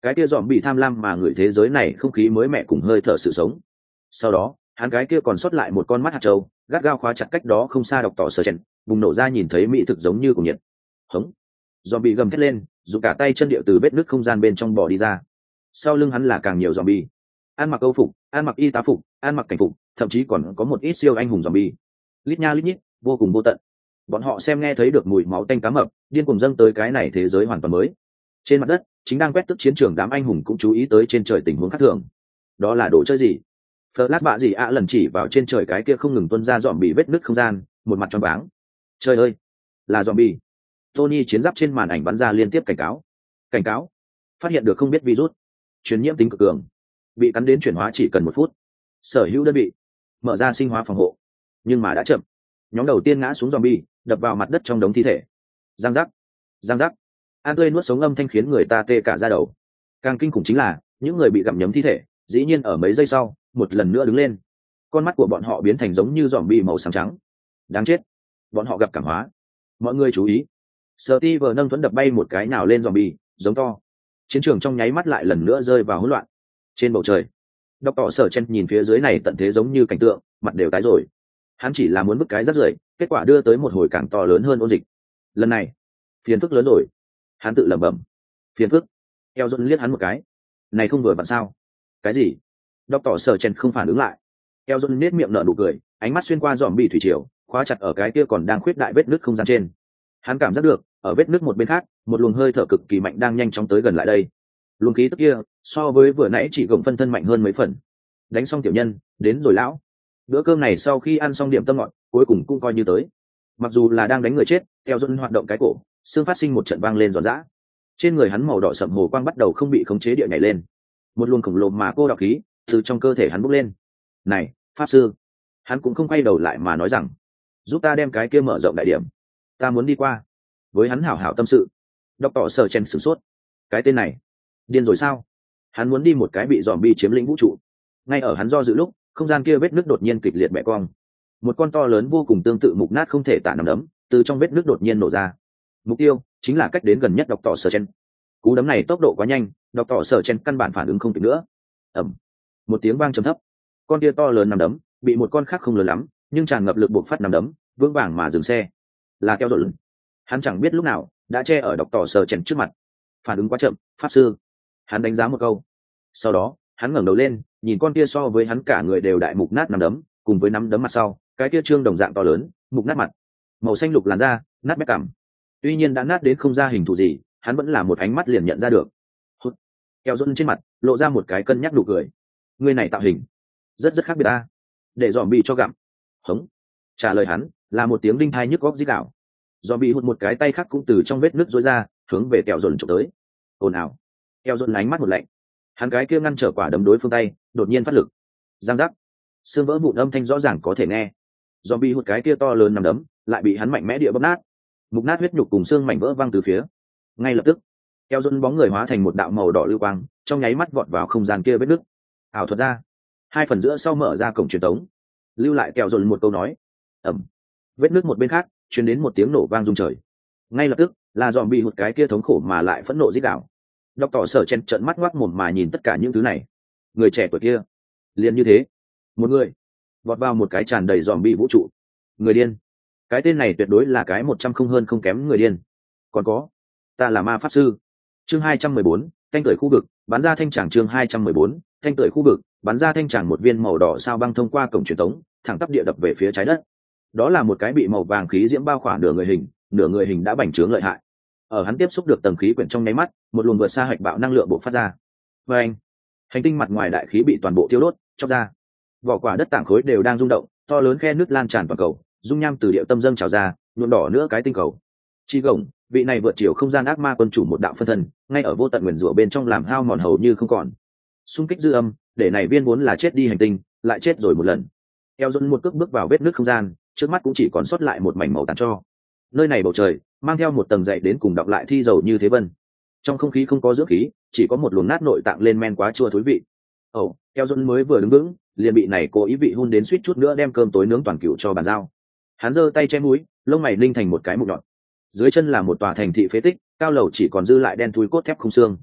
Cái kia dòm bị tham lam mà người thế giới này không khí mới mẻ cùng hơi thở sự sống. Sau đó hắn cái kia còn sót lại một con mắt hạt trâu gắt gao khóa chặt cách đó không xa đọc tỏ sở chen, bùng nổ ra nhìn thấy mỹ thực giống như cùng nhiệt. Hống! Dòm bị gầm thét lên, dùng cả tay chân điệu từ vết nứt không gian bên trong bò đi ra. Sau lưng hắn là càng nhiều dòm bi, ăn mặc âu phục, ăn mặc y tá phục, ăn mặc cảnh phục, thậm chí còn có một ít siêu anh hùng dòm bi. Lít nha lít nhít, vô cùng vô tận. Bọn họ xem nghe thấy được mùi máu tanh cá mập, điên cuồng dâng tới cái này thế giới hoàn toàn mới. Trên mặt đất chính đang quét tức chiến trường, đám anh hùng cũng chú ý tới trên trời tình huống khác thường. Đó là đồ chơi gì? Flash bạ gì ạ lần chỉ vào trên trời cái kia không ngừng tuôn ra dòm bị vết nứt không gian, một mặt tròn váng. Trời ơi, là dòm bi! Tony chiến giáp trên màn ảnh bắn ra liên tiếp cảnh cáo. Cảnh cáo! Phát hiện được không biết virus, truyền nhiễm tính cực cường, bị cắn đến chuyển hóa chỉ cần 1 phút. Sở hữu đơn vị mở ra sinh hóa phòng hộ, nhưng mà đã chậm. Nhóm đầu tiên ngã xuống zombie, đập vào mặt đất trong đống thi thể. Giang giác, giang giác. An tươi nuốt sống âm thanh khiến người ta tê cả da đầu. Càng kinh khủng chính là những người bị gặm nhấm thi thể, dĩ nhiên ở mấy giây sau một lần nữa đứng lên. Con mắt của bọn họ biến thành giống như zombie màu xám trắng. Đáng chết, bọn họ gặp cảm hóa. Mọi người chú ý. Steve nâng thuẫn đập bay một cái nào lên zombie, giống to. Chiến trường trong nháy mắt lại lần nữa rơi vào hỗn loạn. Trên bầu trời, Độc Tỏ Sở Chen nhìn phía dưới này tận thế giống như cảnh tượng, mặt đều tái rồi. Hắn chỉ là muốn bứt cái rắc rưởi, kết quả đưa tới một hồi càng to lớn hơn ôn dịch. Lần này phiền phức lớn rồi, hắn tự lẩm bẩm. Phiền phức. Eo Dôn liếc hắn một cái. Này không vừa vặn sao? Cái gì? Độc Tỏ Sở Chen không phản ứng lại. Eo Dôn nét miệng nở nụ cười, ánh mắt xuyên qua dòm bị thủy triều, khóa chặt ở cái kia còn đang khuyết đại vết nứt không gian trên. Hắn cảm giác được ở vết nứt một bên khác, một luồng hơi thở cực kỳ mạnh đang nhanh chóng tới gần lại đây. Luồng khí tức kia so với vừa nãy chỉ gồng phân thân mạnh hơn mấy phần. Đánh xong tiểu nhân, đến rồi lão. Bữa cơm này sau khi ăn xong điểm tâm ngọt, cuối cùng cũng coi như tới. Mặc dù là đang đánh người chết, theo Dôn hoạt động cái cổ, xương phát sinh một trận vang lên giòn giã. Trên người hắn màu đỏ sậm hồ quang bắt đầu không bị khống chế địa nhảy lên. Một luồng khổng lồ mà cô độc khí từ trong cơ thể hắn bốc lên. Này, pháp sư! Hắn cũng không quay đầu lại mà nói rằng, giúp ta đem cái kia mở rộng đại điểm. Ta muốn đi qua. Với hắn hảo hảo tâm sự. Độc Tỏ Sở Chen sửng sốt. Cái tên này điên rồi sao? Hắn muốn đi một cái bị dòm bi chiếm lĩnh vũ trụ. Ngay ở hắn do dự lúc, không gian kia vết nước đột nhiên kịch liệt bẻ cong. Một con to lớn vô cùng tương tự mục nát không thể tả nằm đấm từ trong vết nước đột nhiên nổ ra. Mục tiêu chính là cách đến gần nhất Độc Tỏ Sở Chen. Cú đấm này tốc độ quá nhanh, Độc Tỏ Sở Chen căn bản phản ứng không kịp nữa. Ầm, một tiếng vang trầm thấp. Con kia to lớn nằm đấm bị một con khác không lớn lắm nhưng tràn ngập lực buộc phát nằm đấm vững vàng mà dừng xe. Là Keo Dôn. Hắn chẳng biết lúc nào đã che ở Độc Tỏ Sở Chen trước mặt. Phản ứng quá chậm, pháp sư. Hắn đánh giá một câu. Sau đó hắn ngẩng đầu lên, nhìn con kia so với hắn cả người đều đại mục nát nắm đấm, cùng với nắm đấm mặt sau cái kia trương đồng dạng to lớn mục nát mặt, màu xanh lục làn da, nát bét cằm. Tuy nhiên đã nát đến không ra hình thù gì, hắn vẫn là một ánh mắt liền nhận ra được. Keo Dôn trên mặt lộ ra một cái cân nhắc nụ cười. Người này tạo hình rất khác biệt ta, để dòm bị cho gặm. Hống! Trả lời hắn là một tiếng đinh thai nhức góc rít gào. Dòm bị hụt một cái tay khác cũng từ trong vết nứt rối ra, hướng về Keo Dôn chụp tới. Ồn ào! Keo Dôn ánh mắt một lạnh. Hắn cái kia ngăn trở quả đấm đối phương tay đột nhiên phát lực. Giang giác, xương vỡ vụn âm thanh rõ ràng có thể nghe. Do bị hụt cái kia to lớn nằm đấm lại bị hắn mạnh mẽ địa bóp nát, mục nát huyết nhục cùng xương mảnh vỡ văng từ phía. Ngay lập tức Keo Dôn bóng người hóa thành một đạo màu đỏ lưu quang, trong nháy mắt vọt vào không gian kia vết nứt. Ảo thuật ra, 2 phần giữa sau mở ra cổng truyền tống, lưu lại Keo Dôn một câu nói. Ẩm, vết nứt một bên khác truyền đến một tiếng nổ vang rung trời. Ngay lập tức là dòm bị hụt cái kia thống khổ mà lại phẫn nộ rít gào. Độc Tỏ Sở Chen trợn mắt ngoác mồm mà nhìn tất cả những thứ này. Người trẻ tuổi kia liền như thế, một người vọt vào một cái tràn đầy dòm bị vũ trụ. Người điên. Cái tên này tuyệt đối là cái 100 không hơn không kém người điên. Còn có, ta là ma pháp sư. Chương 214, thanh tưởi khu vực, bắn ra thanh tràng. Chương 214, thanh tưởi khu vực, bắn ra thanh tràng. Một viên màu đỏ sao băng thông qua cổng truyền tống, thẳng tắp địa đập về phía trái đất. Đó là một cái bị màu vàng khí diễm bao khỏa nửa người hình đã bành trướng lợi hại. Ở hắn tiếp xúc được tầng khí quyển trong nháy mắt, một luồng vượt xa hạch bạo năng lượng bộc phát ra. Và anh, hành tinh mặt ngoài đại khí bị toàn bộ thiêu đốt, chóc ra. Vỏ quả đất tảng khối đều đang rung động, to lớn khe nước lan tràn toàn cầu, dung nham từ địa tâm dâng trào ra, nhuộm đỏ nữa cái tinh cầu. Chi gồng, vị này vượt chiều không gian ác ma quân chủ một đạo phân thân, ngay ở vô tận nguyền rủa bên trong làm hao mòn hầu như không còn. Xung kích dư âm, để này viên vốn là chết đi hành tinh, lại chết rồi một lần. Eo Dôn một cước bước vào vết nước không gian, trước mắt cũng chỉ còn sót lại một mảnh màu tàn tro. Nơi này bầu trời mang theo một tầng dậy đến cùng đọng lại thi dầu như thế vân. Trong không khí không có dưỡng khí, chỉ có một luồng nát nội tạng lên men quá chua thối vị. Eo Dôn mới vừa đứng vững, liền bị này cố ý vị hun đến suýt chút nữa đem cơm tối nướng toàn cựu cho bàn giao. Hắn giơ tay che mũi, lông mày ninh thành một cái mụn nhọn. Dưới chân là một tòa thành thị phế tích, cao lầu chỉ còn dư lại đen thui cốt thép không xương.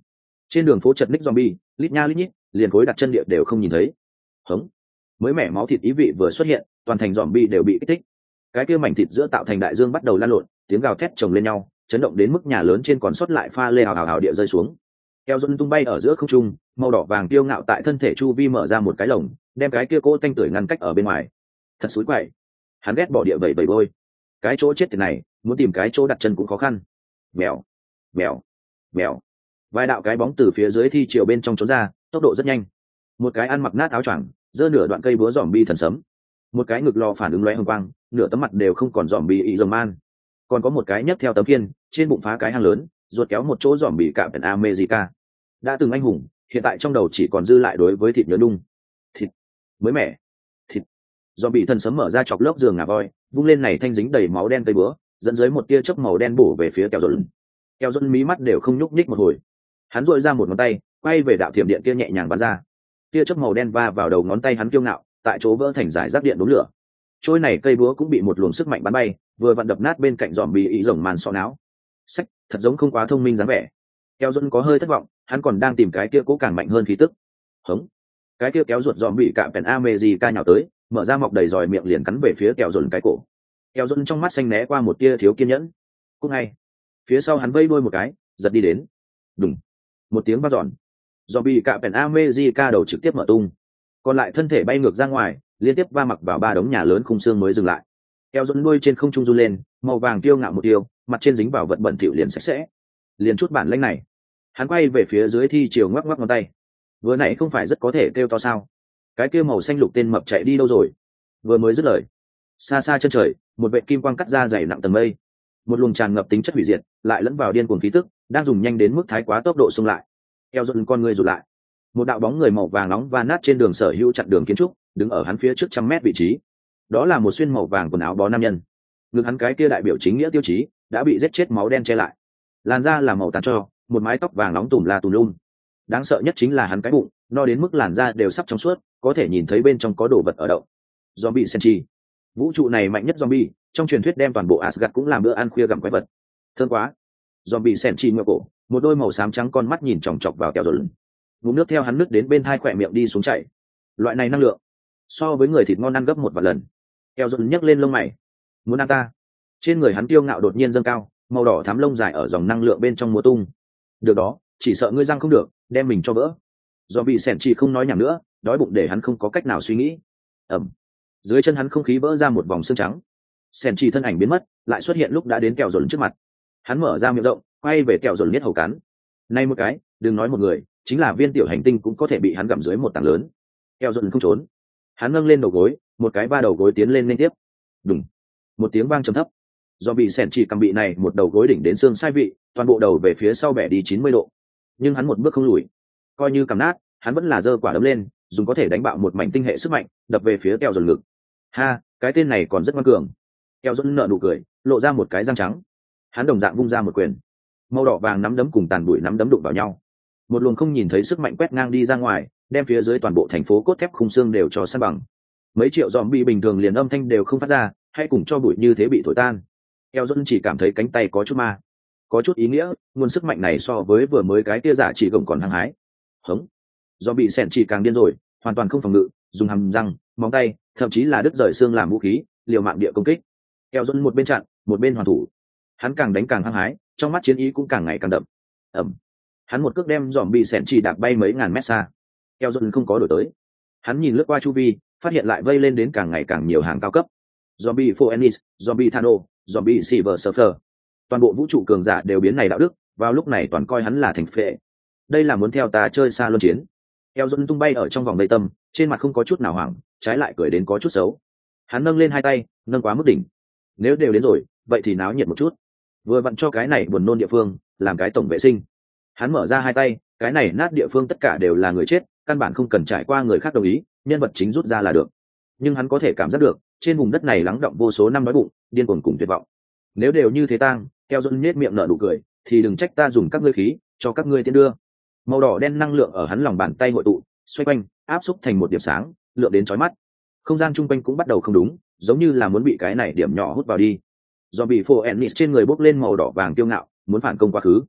Trên đường phố chật ních zombie, lít nha lít nhít, liền khối đặt chân địa đều không nhìn thấy. Hống. Mới mẻ máu thịt ý vị vừa xuất hiện, toàn thành zombie đều bị kích thích. Cái kia mảnh thịt giữa tạo thành đại dương bắt đầu lan lộn, tiếng gào thét chồng lên nhau, chấn động đến mức nhà lớn trên còn sót lại pha lê hào hào hào địa rơi xuống. Keo Dôn tung bay ở giữa không trung, màu đỏ vàng tiêu ngạo tại thân thể chu vi mở ra một cái lồng, đem cái kia cỗ tanh tưởi ngăn cách ở bên ngoài. Thật xúi quậy. Hắn ghét bỏ địa vẩy vẩy bôi. Cái chỗ chết thế này, muốn tìm cái chỗ đặt chân cũng khó khăn. Mèo, mèo, mèo. Vài đạo cái bóng từ phía dưới thi chiều bên trong trốn ra, tốc độ rất nhanh. Một cái ăn mặc nát áo choàng, giơ nửa đoạn cây búa zombie thần sấm. Một cái ngực lò phản ứng lóe hồng quang, nửa tấm mặt đều không còn zombie y rồng man. Còn có một cái nhấc theo tấm kiên, trên bụng phá cái hang lớn, ruột kéo một chỗ zombie cạm tần America. Đã từng anh hùng, hiện tại trong đầu chỉ còn dư lại đối với thịt nhớ nung. Thịt mới mẻ. Thịt. Zombie thần sấm mở ra chọc lốc giường ngà voi, vung lên này thanh dính đầy máu đen cây búa, dẫn dưới một tia chớp màu đen bổ về phía Keo Dôn. Keo Dôn mí mắt đều không nhúc nhích một hồi. Hắn duỗi ra một ngón tay, quay về đạo thiểm điện kia nhẹ nhàng bắn ra. Tia chớp màu đen va vào đầu ngón tay hắn kiêu ngạo, tại chỗ vỡ thành giải rác điện đốm lửa. Trôi này cây búa cũng bị một luồng sức mạnh bắn bay, vừa vặn đập nát bên cạnh zombie ý rồng màn sọ não. Sách, thật giống không quá thông minh dáng vẻ. Keo Dôn có hơi thất vọng, hắn còn đang tìm cái kia cố càng mạnh hơn khí tức. Hống. Cái kia kéo ruột zombie cạm pèn America nhào tới, mở ra mọc đầy roi miệng liền cắn về phía Keo Dôn cái cổ. Keo Dôn trong mắt xanh né qua một tia thiếu kiên nhẫn. Cũng ngay, phía sau hắn vây đuôi một cái, giật đi đến. Đùng. Một tiếng vang dọn. Zombie cạm pèn America đầu trực tiếp mở tung, còn lại thân thể bay ngược ra ngoài, liên tiếp va mặc vào ba đống nhà lớn khung xương mới dừng lại. Keo Dôn đuôi trên không trung run lên, màu vàng tiêu ngạo một tiêu, mặt trên dính vào vật bẩn thỉu liền sạch sẽ. Liền chút bản lĩnh này, hắn quay về phía dưới thi chiều ngoắc ngoắc ngón tay. Vừa nãy không phải rất có thể kêu to sao? Cái kia màu xanh lục tên mập chạy đi đâu rồi? Vừa mới dứt lời, xa xa chân trời, một vệt kim quang cắt ra dày nặng tầng mây, một luồng tràn ngập tính chất hủy diệt, lại lẫn vào điên cuồng khí tức, đang dùng nhanh đến mức thái quá tốc độ xung lại. Keo Dôn con người rụt lại. Một đạo bóng người màu vàng nóng va nát trên đường sở hữu chặn đường kiến trúc, đứng ở hắn phía trước 100 mét vị trí. Đó là một xuyên màu vàng quần áo bó nam nhân. Ngực hắn cái kia đại biểu chính nghĩa tiêu chí đã bị giết chết máu đen che lại, làn da là màu tàn tro, một mái tóc vàng nóng tùm la tùm lum. Đáng sợ nhất chính là hắn cái bụng, no đến mức làn da đều sắp trong suốt, có thể nhìn thấy bên trong có đồ vật ở đậu. Zombie Senchi, vũ trụ này mạnh nhất zombie, trong truyền thuyết đem toàn bộ Asgard cũng làm bữa ăn khuya gặm quái vật. Thơm quá. Zombie Senchi ngửa cổ, một đôi màu xám trắng con mắt nhìn chòng chọc vào Keo Dôn. Ngụm nước theo hắn nứt đến bên thai khỏe miệng đi xuống chảy. Loại này năng lượng so với người thịt ngon ăn gấp 1 vạn lần. Keo Dôn nhấc lên lông mày. Muốn ăn ta? Trên người hắn kiêu ngạo đột nhiên dâng cao, màu đỏ thắm lông dài ở dòng năng lượng bên trong múa tung. Được đó, chỉ sợ ngươi răng không được, đem mình cho vỡ. Do bị sẻn chỉ không nói nhảm nữa, đói bụng để hắn không có cách nào suy nghĩ. Ẩm. Dưới chân hắn không khí vỡ ra một vòng xương trắng. Sẻn chỉ thân ảnh biến mất, lại xuất hiện lúc đã đến Keo Dôn trước mặt. Hắn mở ra miệng rộng, quay về Keo Dôn liếc hầu cắn. Nay một cái, đừng nói một người, chính là viên tiểu hành tinh cũng có thể bị hắn gặm dưới một tảng lớn. Keo Dôn không trốn, hắn nâng lên đầu gối, một cái ba đầu gối tiến lên liên tiếp. Đùng. Một tiếng vang trầm thấp. Do bị sẻn chỉ cầm bị này một đầu gối đỉnh đến xương sai vị, toàn bộ đầu về phía sau bẻ đi 90 độ. Nhưng hắn một bước không lùi, coi như cầm nát, hắn vẫn là giơ quả đấm lên, dùng có thể đánh bạo một mảnh tinh hệ sức mạnh, đập về phía Keo Dôn ngực. Ha, cái tên này còn rất ngoan cường. Keo Dôn nở nụ cười, lộ ra một cái răng trắng. Hắn đồng dạng vung ra một quyền, màu đỏ vàng nắm đấm cùng tàn bụi nắm đấm đụng vào nhau. Một luồng không nhìn thấy sức mạnh quét ngang đi ra ngoài, đem phía dưới toàn bộ thành phố cốt thép khung xương đều cho san bằng. Mấy triệu zombie bình thường liền âm thanh đều không phát ra, hay cùng cho bụi như thế bị thổi tan. Keo Dôn chỉ cảm thấy cánh tay có chút ma, có chút ý nghĩa, nguồn sức mạnh này so với vừa mới cái tia giả chỉ gồng còn hăng hái. Hống. Do bị sẹn chỉ càng điên rồi, hoàn toàn không phòng ngự, dùng hàm răng, móng tay, thậm chí là đứt rời xương làm vũ khí, liều mạng địa công kích. Keo Dôn một bên chặn, một bên hoàn thủ. Hắn càng đánh càng hăng hái, trong mắt chiến ý cũng càng ngày càng đậm. Ẩm. Hắn một cước đem zombie sẹn chỉ đạp bay mấy ngàn mét xa. Keo Dôn không có đổi tới. Hắn nhìn lướt qua chu vi, phát hiện lại vây lên đến càng ngày càng nhiều hàng cao cấp. Zombie Phoenix, Zombie Thano, Zombie Silver Surfer. Toàn bộ vũ trụ cường giả đều biến này đạo đức, vào lúc này toàn coi hắn là thành phệ. Đây là muốn theo ta chơi xa luân chiến. Keo Dôn tung bay ở trong vòng vây tâm, trên mặt không có chút nào hoảng, trái lại cười đến có chút xấu. Hắn nâng lên hai tay, nâng quá mức đỉnh. Nếu đều đến rồi, vậy thì náo nhiệt một chút. Vừa vặn cho cái này buồn nôn địa phương, làm cái tổng vệ sinh. Hắn mở ra hai tay, cái này nát địa phương tất cả đều là người chết, căn bản không cần trải qua người khác đồng ý, nhân vật chính rút ra là được. Nhưng hắn có thể cảm giác được, trên vùng đất này lắng động vô số năm đói bụng, điên cuồng cùng tuyệt vọng. Nếu đều như thế tang, Keo Dôn nhếch miệng nở nụ cười, thì đừng trách ta dùng các ngươi khí, cho các ngươi tiến đưa. Màu đỏ đen năng lượng ở hắn lòng bàn tay hội tụ, xoay quanh, áp xúc thành một điểm sáng, lượng đến chói mắt. Không gian chung quanh cũng bắt đầu không đúng, giống như là muốn bị cái này điểm nhỏ hút vào đi. Do bị phô ennis trên người bốc lên màu đỏ vàng kiêu ngạo, muốn phản công quá khứ.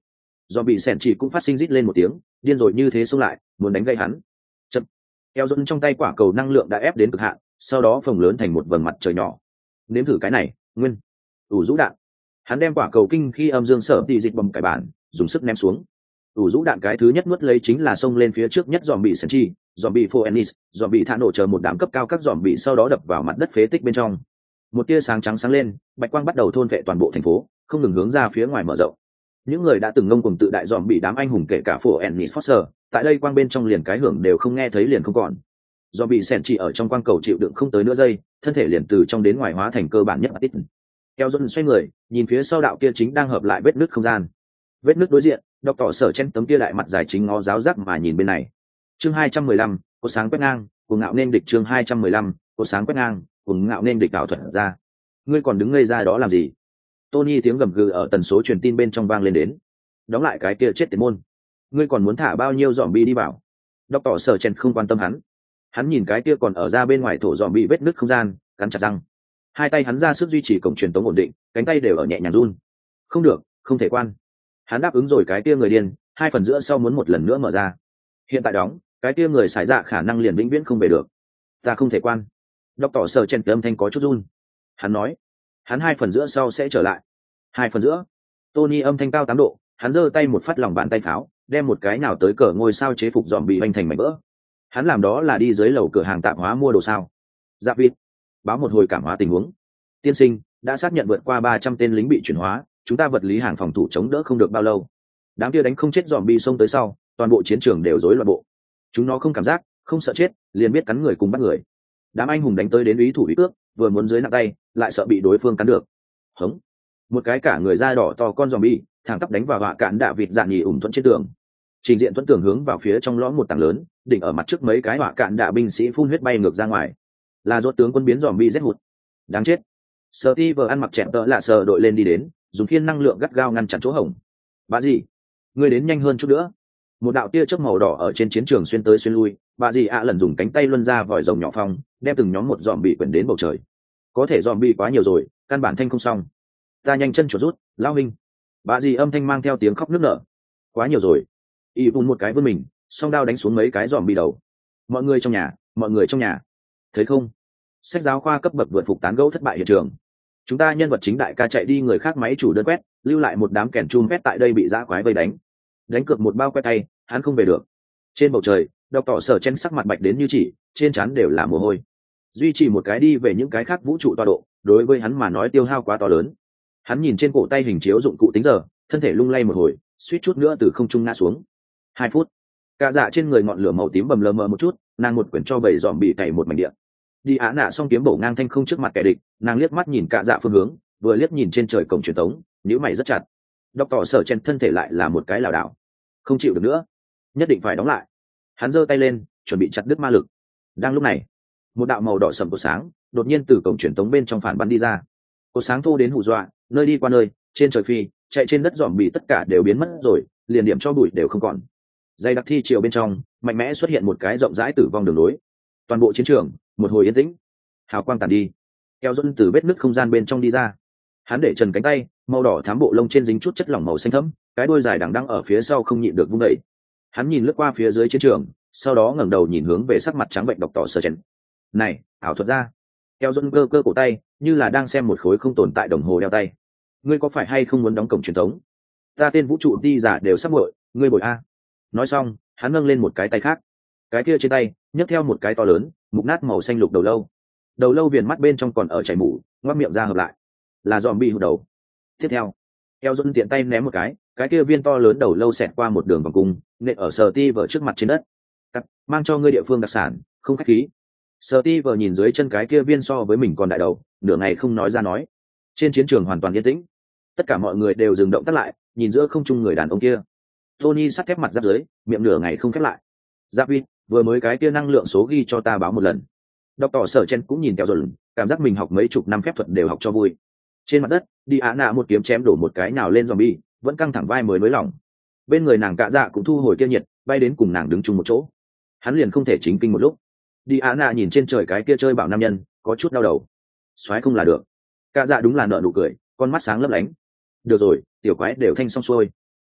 do bị sẻn chỉ cũng phát sinh rít lên một tiếng, điên rồi như thế xông lại, muốn đánh gây hắn. Chậm. Eo Dôn trong tay quả cầu năng lượng đã ép đến cực hạn, sau đó phồng lớn thành một vầng mặt trời nhỏ. Nếm thử cái này, nguyên. Ủ rũ đạn. Hắn đem quả cầu kinh khi âm dương sở tỷ dịch bầm cải bản, dùng sức ném xuống. Ủ rũ đạn cái thứ nhất nuốt lấy chính là xông lên phía trước nhất dòm bị Senchi, dòm bị Phoenix, dòm bị thả nổ chờ một đám cấp cao các dòm bị sau đó đập vào mặt đất phế tích bên trong. Một tia sáng trắng sáng lên, bạch quang bắt đầu thôn vệ toàn bộ thành phố, không ngừng hướng ra phía ngoài mở rộng. Những người đã từng ngông cuồng tự đại dòm bị đám anh hùng kể cả Phoenix Foster, tại đây quang bên trong liền cái hưởng đều không nghe thấy liền không còn. Dòm bị Senchi ở trong quang cầu chịu đựng không tới nửa giây, thân thể liền từ trong đến ngoài hóa thành cơ bản nhất Atit. Eo Dôn xoay người, nhìn phía sau đạo kia chính đang hợp lại vết nứt không gian. Vết nứt đối diện, đọc tỏ sở chen tấm kia đại mặt dài chính ngó giáo giác mà nhìn bên này. Chương 215, có sáng quét ngang, cuồng ngạo nên địch. Chương 215, có sáng quét ngang, cuồng ngạo nên địch ảo thuật ra. Ngươi còn đứng ngây ra đó làm gì? Tony tiếng gầm gừ ở tần số truyền tin bên trong vang lên đến. Đóng lại cái kia chết tiệt môn. Ngươi còn muốn thả bao nhiêu zombie đi vào? Đọc tỏ sở chen không quan tâm hắn. Hắn nhìn cái kia còn ở ra bên ngoài thổ zombie vết nứt không gian, cắn chặt răng. Hai tay hắn ra sức duy trì cổng truyền tống ổn định, cánh tay đều ở nhẹ nhàng run. Không được, không thể quan. Hắn đáp ứng rồi cái kia người điên, 2 phần giữa sau muốn một lần nữa mở ra. Hiện tại đóng, cái kia người xài dạ khả năng liền vĩnh viễn không về được. Ta không thể quan. Đọc tỏ sở chen âm thanh có chút run. Hắn nói, hắn 2 phần giữa sau sẽ trở lại. 2 phần giữa. Tony âm thanh cao 8 độ, hắn giơ tay một phát lòng bàn tay pháo, đem một cái nào tới cờ ngôi sao chế phục dòm bị vành thành mảnh vỡ. Hắn làm đó là đi dưới lầu cửa hàng tạp hóa mua đồ sao? Dạ vịt. Báo một hồi cảm hóa tình huống. Tiên sinh đã xác nhận vượt qua 300 tên lính bị chuyển hóa, chúng ta vật lý hàng phòng thủ chống đỡ không được bao lâu. Đám kia đánh không chết dòm bi xông tới sau, toàn bộ chiến trường đều rối loạn bộ. Chúng nó không cảm giác, không sợ chết, liền biết cắn người cùng bắt người. Đám anh hùng đánh tới đến ý thủ ý ước, vừa muốn dưới nặng tay, lại sợ bị đối phương cắn được. Hống. Một cái cả người da đỏ to con dòm bi, thẳng tắp đánh vào họa cạn đạ vịt dạn nhì ủng thuận trên tường. Trình diện thuận tường hướng vào phía trong lõm một tảng lớn, đỉnh ở mặt trước mấy cái họa cạn đạ binh sĩ phun huyết bay ngược ra ngoài. Là rốt tướng quân biến dòm bi rét hụt. Đáng chết. Steve ăn mặc chẹm tợ lạ sờ đội lên đi đến, dùng khiên năng lượng gắt gao ngăn chặn chỗ hổng. Bà gì? Ngươi đến nhanh hơn chút nữa. Một đạo tia chớp màu đỏ ở trên chiến trường xuyên tới xuyên lui, bà gì lần dùng cánh tay luân ra vòi rồng nhỏ phong, đem từng nhóm một dòm bị quyển đến bầu trời. Có thể dòm bị quá nhiều rồi, căn bản thanh không xong. Ta nhanh chân chuột rút, lao hình. Bà gì âm thanh mang theo tiếng khóc nức nở. Quá nhiều rồi. Y vun một cái vươn mình, song đao đánh xuống mấy cái dòm bị đầu. Mọi người trong nhà, mọi người trong nhà. Thấy không? Sách giáo khoa cấp bậc vượt phục tán gẫu thất bại hiện trường. Chúng ta nhân vật chính đại ca chạy đi người khác máy chủ đơn quét, lưu lại một đám kẻn chum quét tại đây bị dã quái vây đánh cược một bao quét tay, hắn không về được. Trên bầu trời, đọc tỏ sở chen sắc mặt bạch đến như chỉ, trên trán đều là mồ hôi. Duy trì một cái đi về những cái khác vũ trụ tọa độ, đối với hắn mà nói tiêu hao quá to lớn. Hắn nhìn trên cổ tay hình chiếu dụng cụ tính giờ, thân thể lung lay một hồi, suýt chút nữa từ không trung ngã xuống. 2 phút. Cả dạ trên người ngọn lửa màu tím bầm lờ mờ một chút, nàng một quyển cho bầy dòm bị cày một mảnh địa. Đi Á Nạ song kiếm bổ ngang thanh không trước mặt kẻ địch, nàng liếc mắt nhìn cả dạ phương hướng, vừa liếc nhìn trên trời cổng truyền tống, nhíu mày rất chặt. Đọc tỏ sở chen thân thể lại là một cái lảo đảo, không chịu được nữa, nhất định phải đóng lại. Hắn giơ tay lên, chuẩn bị chặt đứt ma lực. Đang lúc này, một đạo màu đỏ sẫm của sáng đột nhiên từ cổng truyền tống bên trong phản bắn đi ra. Cột sáng thô đến hù dọa, nơi đi qua nơi, trên trời phi, chạy trên đất dòm bị tất cả đều biến mất rồi, liền điểm cho bụi đều không còn. Dây đặc thi chiều bên trong, mạnh mẽ xuất hiện một cái rộng rãi tử vong đường lối. Toàn bộ chiến trường một hồi yên tĩnh, hào quang tàn đi. Eo Dôn từ vết nứt không gian bên trong đi ra, hắn để trần cánh tay, màu đỏ thám bộ lông trên dính chút chất lỏng màu xanh thẫm, cái đuôi dài đằng đẵng ở phía sau không nhịn được vung đẩy. Hắn nhìn lướt qua phía dưới chiến trường, sau đó ngẩng đầu nhìn hướng về sắc mặt trắng bệnh độc tỏ sờ chen. Này, ảo thuật ra. Eo Dôn cơ cơ cổ tay, như là đang xem một khối không tồn tại đồng hồ đeo tay. Ngươi có phải hay không muốn đóng cổng truyền thống? Ta tên vũ trụ đi giả đều sắp bội, ngươi bội a. Nói xong, hắn nâng lên một cái tay khác, cái kia trên tay nhấc theo một cái to lớn mục nát màu xanh lục đầu lâu viền mắt bên trong còn ở chảy mủ, ngoác miệng ra hợp lại, là dòm bị hụt đầu. Tiếp theo, Eo Dôn tiện tay ném một cái kia viên to lớn đầu lâu xẹt qua một đường vòng cung, nện ở Steve trước mặt trên đất. Cắt, mang cho ngươi địa phương đặc sản, không khách khí. Steve nhìn dưới chân cái kia viên so với mình còn đại đầu, nửa ngày không nói ra nói. Trên chiến trường hoàn toàn yên tĩnh, tất cả mọi người đều dừng động tác lại, nhìn giữa không trung người đàn ông kia. Tony sắt thép mặt giáp dưới, miệng nửa ngày không khép lại. Giáp vịt, vừa mới cái kia năng lượng số ghi cho ta báo một lần. Đọc tỏ sở chen cũng nhìn theo rồi, cảm giác mình học mấy chục năm phép thuật đều học cho vui. Trên mặt đất, đi Á Nạ một kiếm chém đổ một cái nào lên zombie, vẫn căng thẳng vai mới nới lỏng. Bên người nàng cạ dạ cũng thu hồi kia nhiệt, bay đến cùng nàng đứng chung một chỗ. Hắn liền không thể chính kinh một lúc. Đi Á Nạ nhìn trên trời cái kia chơi bảo nam nhân, có chút đau đầu. Xoáy không là được. Cạ dạ đúng là nợ nụ cười, con mắt sáng lấp lánh. Được rồi, tiểu quái đều thanh xong xuôi.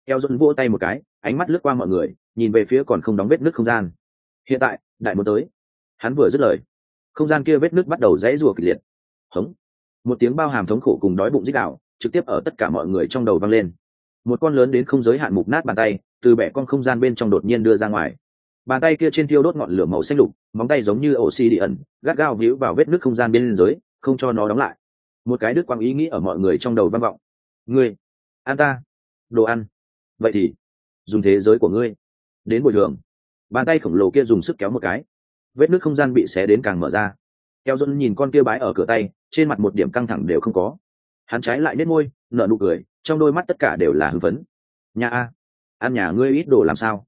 Eo Dần vỗ tay một cái, ánh mắt lướt qua mọi người, nhìn về phía còn không đóng vết nứt không gian. Hiện tại, đại muốn tới. Hắn vừa dứt lời, không gian kia vết nứt bắt đầu rãy rủa kịch liệt. Hống! Một tiếng bao hàm thống khổ cùng đói bụng rít gào, trực tiếp ở tất cả mọi người trong đầu vang lên. Một con lớn đến không giới hạn mục nát bàn tay, từ bẻ con không gian bên trong đột nhiên đưa ra ngoài. Bàn tay kia trên thiêu đốt ngọn lửa màu xanh lục, móng tay giống như ổ xi đi ẩn, gắt gao víu vào vết nứt không gian bên dưới, không cho nó đóng lại. Một cái đứt quang ý nghĩ ở mọi người trong đầu vang vọng. Ngươi, ăn ta, đồ ăn. Vậy thì, dùng thế giới của ngươi đến bồi thường. Bàn tay khổng lồ kia dùng sức kéo một cái, vết nứt không gian bị xé đến càng mở ra. Kéo Dần nhìn con kia bái ở cửa tay, trên mặt một điểm căng thẳng đều không có. Hắn trái lại nết môi, nở nụ cười, trong đôi mắt tất cả đều là hưng phấn. Nhà a, ăn nhà ngươi ít đồ làm sao?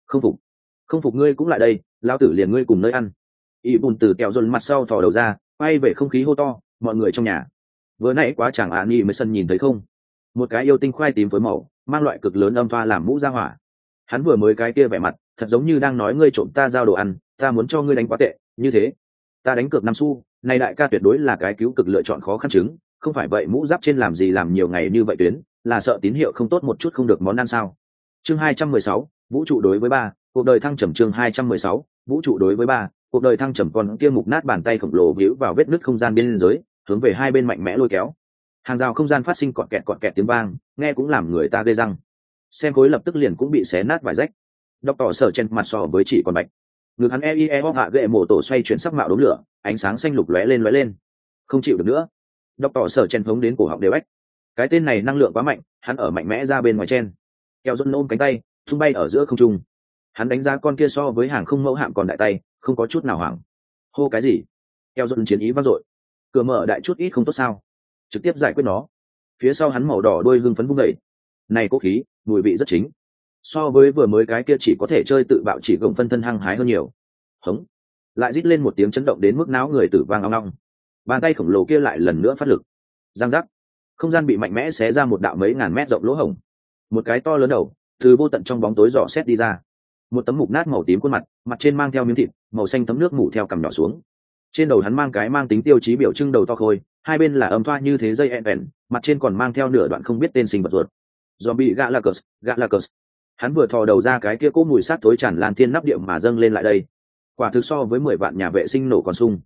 Không phục ngươi cũng lại đây, lao tử liền ngươi cùng nơi ăn. Y bùn từ Kéo Dần mặt sau thò đầu ra, quay về không khí hô to, mọi người trong nhà. Vừa nãy quá chẳng ạ ni mới sân nhìn thấy không? Một cái yêu tinh khoai tím với màu, mang loại cực lớn âm thoa làm mũ ra hỏa. Hắn vừa mới cái kia vẻ mặt, thật giống như đang nói ngươi trộm ta giao đồ ăn, ta muốn cho ngươi đánh quá tệ, như thế. Ta đánh cược 5 xu, này đại ca tuyệt đối là cái cứu cực lựa chọn khó khăn chứng, không phải vậy mũ giáp trên làm gì làm nhiều ngày như vậy tuyến, là sợ tín hiệu không tốt một chút không được món ăn sao. Chương 216, vũ trụ đối với ba, cuộc đời thăng trầm. Chương 216, vũ trụ đối với ba, cuộc đời thăng trầm. Còn kia mục nát bàn tay khổng lồ víu vào vết nứt không gian biên giới, hướng về hai bên mạnh mẽ lôi kéo. Hàng rào không gian phát sinh cọt kẹt tiếng vang, nghe cũng làm người ta ghê răng. Xem khối lập tức liền cũng bị xé nát vài rách. Đọc tỏ sở trên mặt so với chỉ còn bạch. Ngực hắn hạ gệ mổ tổ xoay chuyển sắc mạo đốm lửa, ánh sáng xanh lục lóe lên. Không chịu được nữa. Đọc tỏ sở chen thống đến cổ họng đều ếch. Cái tên này năng lượng quá mạnh, hắn ở mạnh mẽ ra bên ngoài chen. Kéo Dần ôm cánh tay, tung bay ở giữa không trung. Hắn đánh giá con kia so với hàng không mẫu hạm còn đại tay, không có chút nào hoảng. Hô cái gì? Kéo Dần chiến ý vang dội. Cửa mở đại chút ít không tốt sao? Trực tiếp giải quyết nó. Phía sau hắn màu đỏ đôi hưng phấn vung đẩy. Này cố khí, mùi vị rất chính. So với vừa mới cái kia chỉ có thể chơi tự bạo chỉ gồng phân thân hăng hái hơn nhiều. Hống! Lại rít lên một tiếng chấn động đến mức não người tử vang ong ong. Bàn tay khổng lồ kia lại lần nữa phát lực. Giang giác! Không gian bị mạnh mẽ xé ra một đạo mấy ngàn mét rộng lỗ hổng. Một cái to lớn đầu, từ vô tận trong bóng tối dò xét đi ra. Một tấm mục nát màu tím khuôn mặt, mặt trên mang theo miếng thịt, màu xanh thấm nước mủ theo cằm nhỏ xuống. Trên đầu hắn mang cái mang tính tiêu chí biểu trưng đầu to khôi, hai bên là âm thoa như thế dây ẹn, mặt trên còn mang theo nửa đoạn không biết tên sinh vật ruột. Zombie Galactus. Hắn vừa thò đầu ra cái kia cỗ mùi sát thối tràn lan thiên nắp địa mà dâng lên lại đây. Quả thực so với 10 vạn nhà vệ sinh nổ còn sung.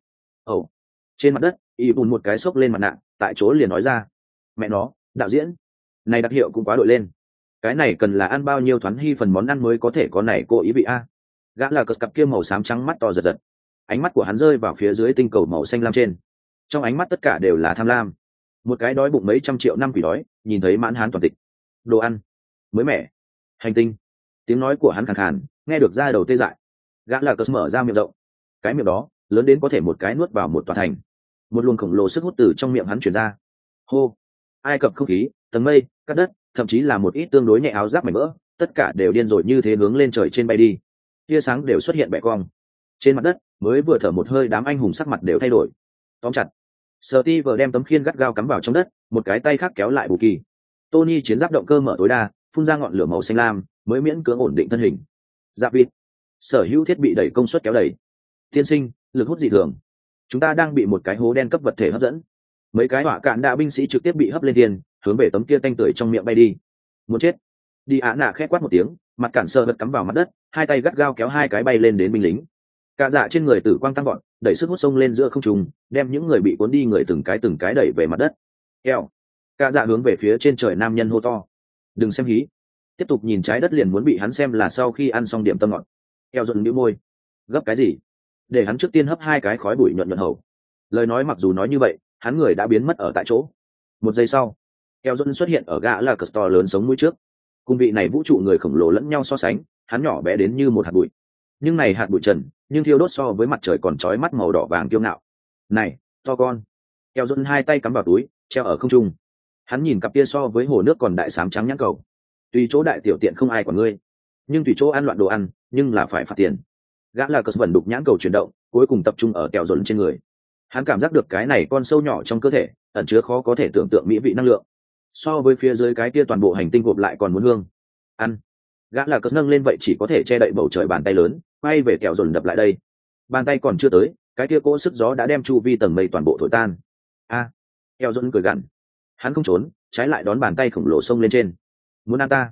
Trên mặt đất, y bùn một cái xốc lên mặt nạ, tại chỗ liền nói ra: mẹ nó, đạo diễn này đặc hiệu cũng quá đội lên. Cái này cần là ăn bao nhiêu thoán hy phần món ăn mới có thể có này cô ý vị a. Gã là cặp kia màu xám trắng mắt to giật. Ánh mắt của hắn rơi vào phía dưới tinh cầu màu xanh lam trên. Trong ánh mắt tất cả đều là tham lam. Một cái đói bụng mấy trăm triệu năm quỷ đói, nhìn thấy mãn hán toàn tịch. Đồ ăn mới mẻ, hành tinh. Tiếng nói của hắn khàn khàn, nghe được ra đầu tê dại. Gã là cất mở ra miệng rộng. Cái miệng đó lớn đến có thể một cái nuốt vào một tòa thành. Một luồng khổng lồ sức hút từ trong miệng hắn truyền ra. Hô! Ai cập không khí, tầng mây, cát đất, thậm chí là một ít tương đối nhẹ áo giáp mảnh vỡ, tất cả đều điên rồi như thế hướng lên trời trên bay đi. Tia sáng đều xuất hiện bẻ cong. Trên mặt đất, mới vừa thở một hơi đám anh hùng sắc mặt đều thay đổi. Tóm chặt. Steve đem tấm khiên gắt gao cắm vào trong đất, một cái tay khác kéo lại bù kỳ. Tony chiến giáp động cơ mở tối đa, phun ra ngọn lửa màu xanh lam, mới miễn cưỡng ổn định thân hình. Giáp vịt. Sở hữu thiết bị đẩy công suất kéo đẩy. Tiên sinh, lực hút dị thường. Chúng ta đang bị một cái hố đen cấp vật thể hấp dẫn. Mấy cái hỏa cạn đạ binh sĩ trực tiếp bị hấp lên thiên, hướng về tấm kia tanh tưởi trong miệng bay đi. Muốn chết. Đi Á Nạ khét quát một tiếng, mặt cản sơ vật cắm vào mặt đất, hai tay gắt gao kéo hai cái bay lên đến binh lính. Cả dạ trên người tử quang tăng vọt, đẩy sức hút sông lên giữa không trung, đem những người bị cuốn đi người từng cái đẩy về mặt đất. Eo. Cả dạ hướng về phía trên trời nam nhân hô to. Đừng xem hí. Tiếp tục nhìn trái đất liền muốn bị hắn xem là sau khi ăn xong điểm tâm ngọt. Eo giận nhíu môi. Gấp cái gì? Để hắn trước tiên hấp hai cái khói bụi nhuận nhuận hầu. Lời nói mặc dù nói như vậy, hắn người đã biến mất ở tại chỗ. Một giây sau, Eo giận xuất hiện ở gã là cờ to lớn sống mũi trước. Cùng vị này vũ trụ người khổng lồ lẫn nhau so sánh, hắn nhỏ bé đến như một hạt bụi. Nhưng này hạt bụi trần, nhưng thiêu đốt so với mặt trời còn chói mắt màu đỏ vàng kiêu ngạo. Này, to con. Eo giận hai tay cắm vào túi, treo ở không trung. Hắn nhìn cặp kia so với hồ nước còn đại sám trắng nhãn cầu. Tùy chỗ đại tiểu tiện không ai quản ngươi, nhưng tùy chỗ ăn loạn đồ ăn, nhưng là phải phạt tiền. Gã là cờ vẩn đục nhãn cầu chuyển động, cuối cùng tập trung ở kẹo dồn trên người. Hắn cảm giác được cái này con sâu nhỏ trong cơ thể ẩn chứa khó có thể tưởng tượng mỹ vị năng lượng, so với phía dưới cái kia toàn bộ hành tinh gộp lại còn muốn hương. Ăn. Gã là cờ nâng lên vậy chỉ có thể che đậy bầu trời bàn tay lớn, quay về kẹo dồn đập lại đây. Bàn tay còn chưa tới, cái kia cỗ sức gió đã đem chu vi tầng mây toàn bộ thổi tan. A. Kẹo dồn cười gằn. Hắn không trốn, trái lại đón bàn tay khổng lồ xông lên trên. Muốn ăn ta?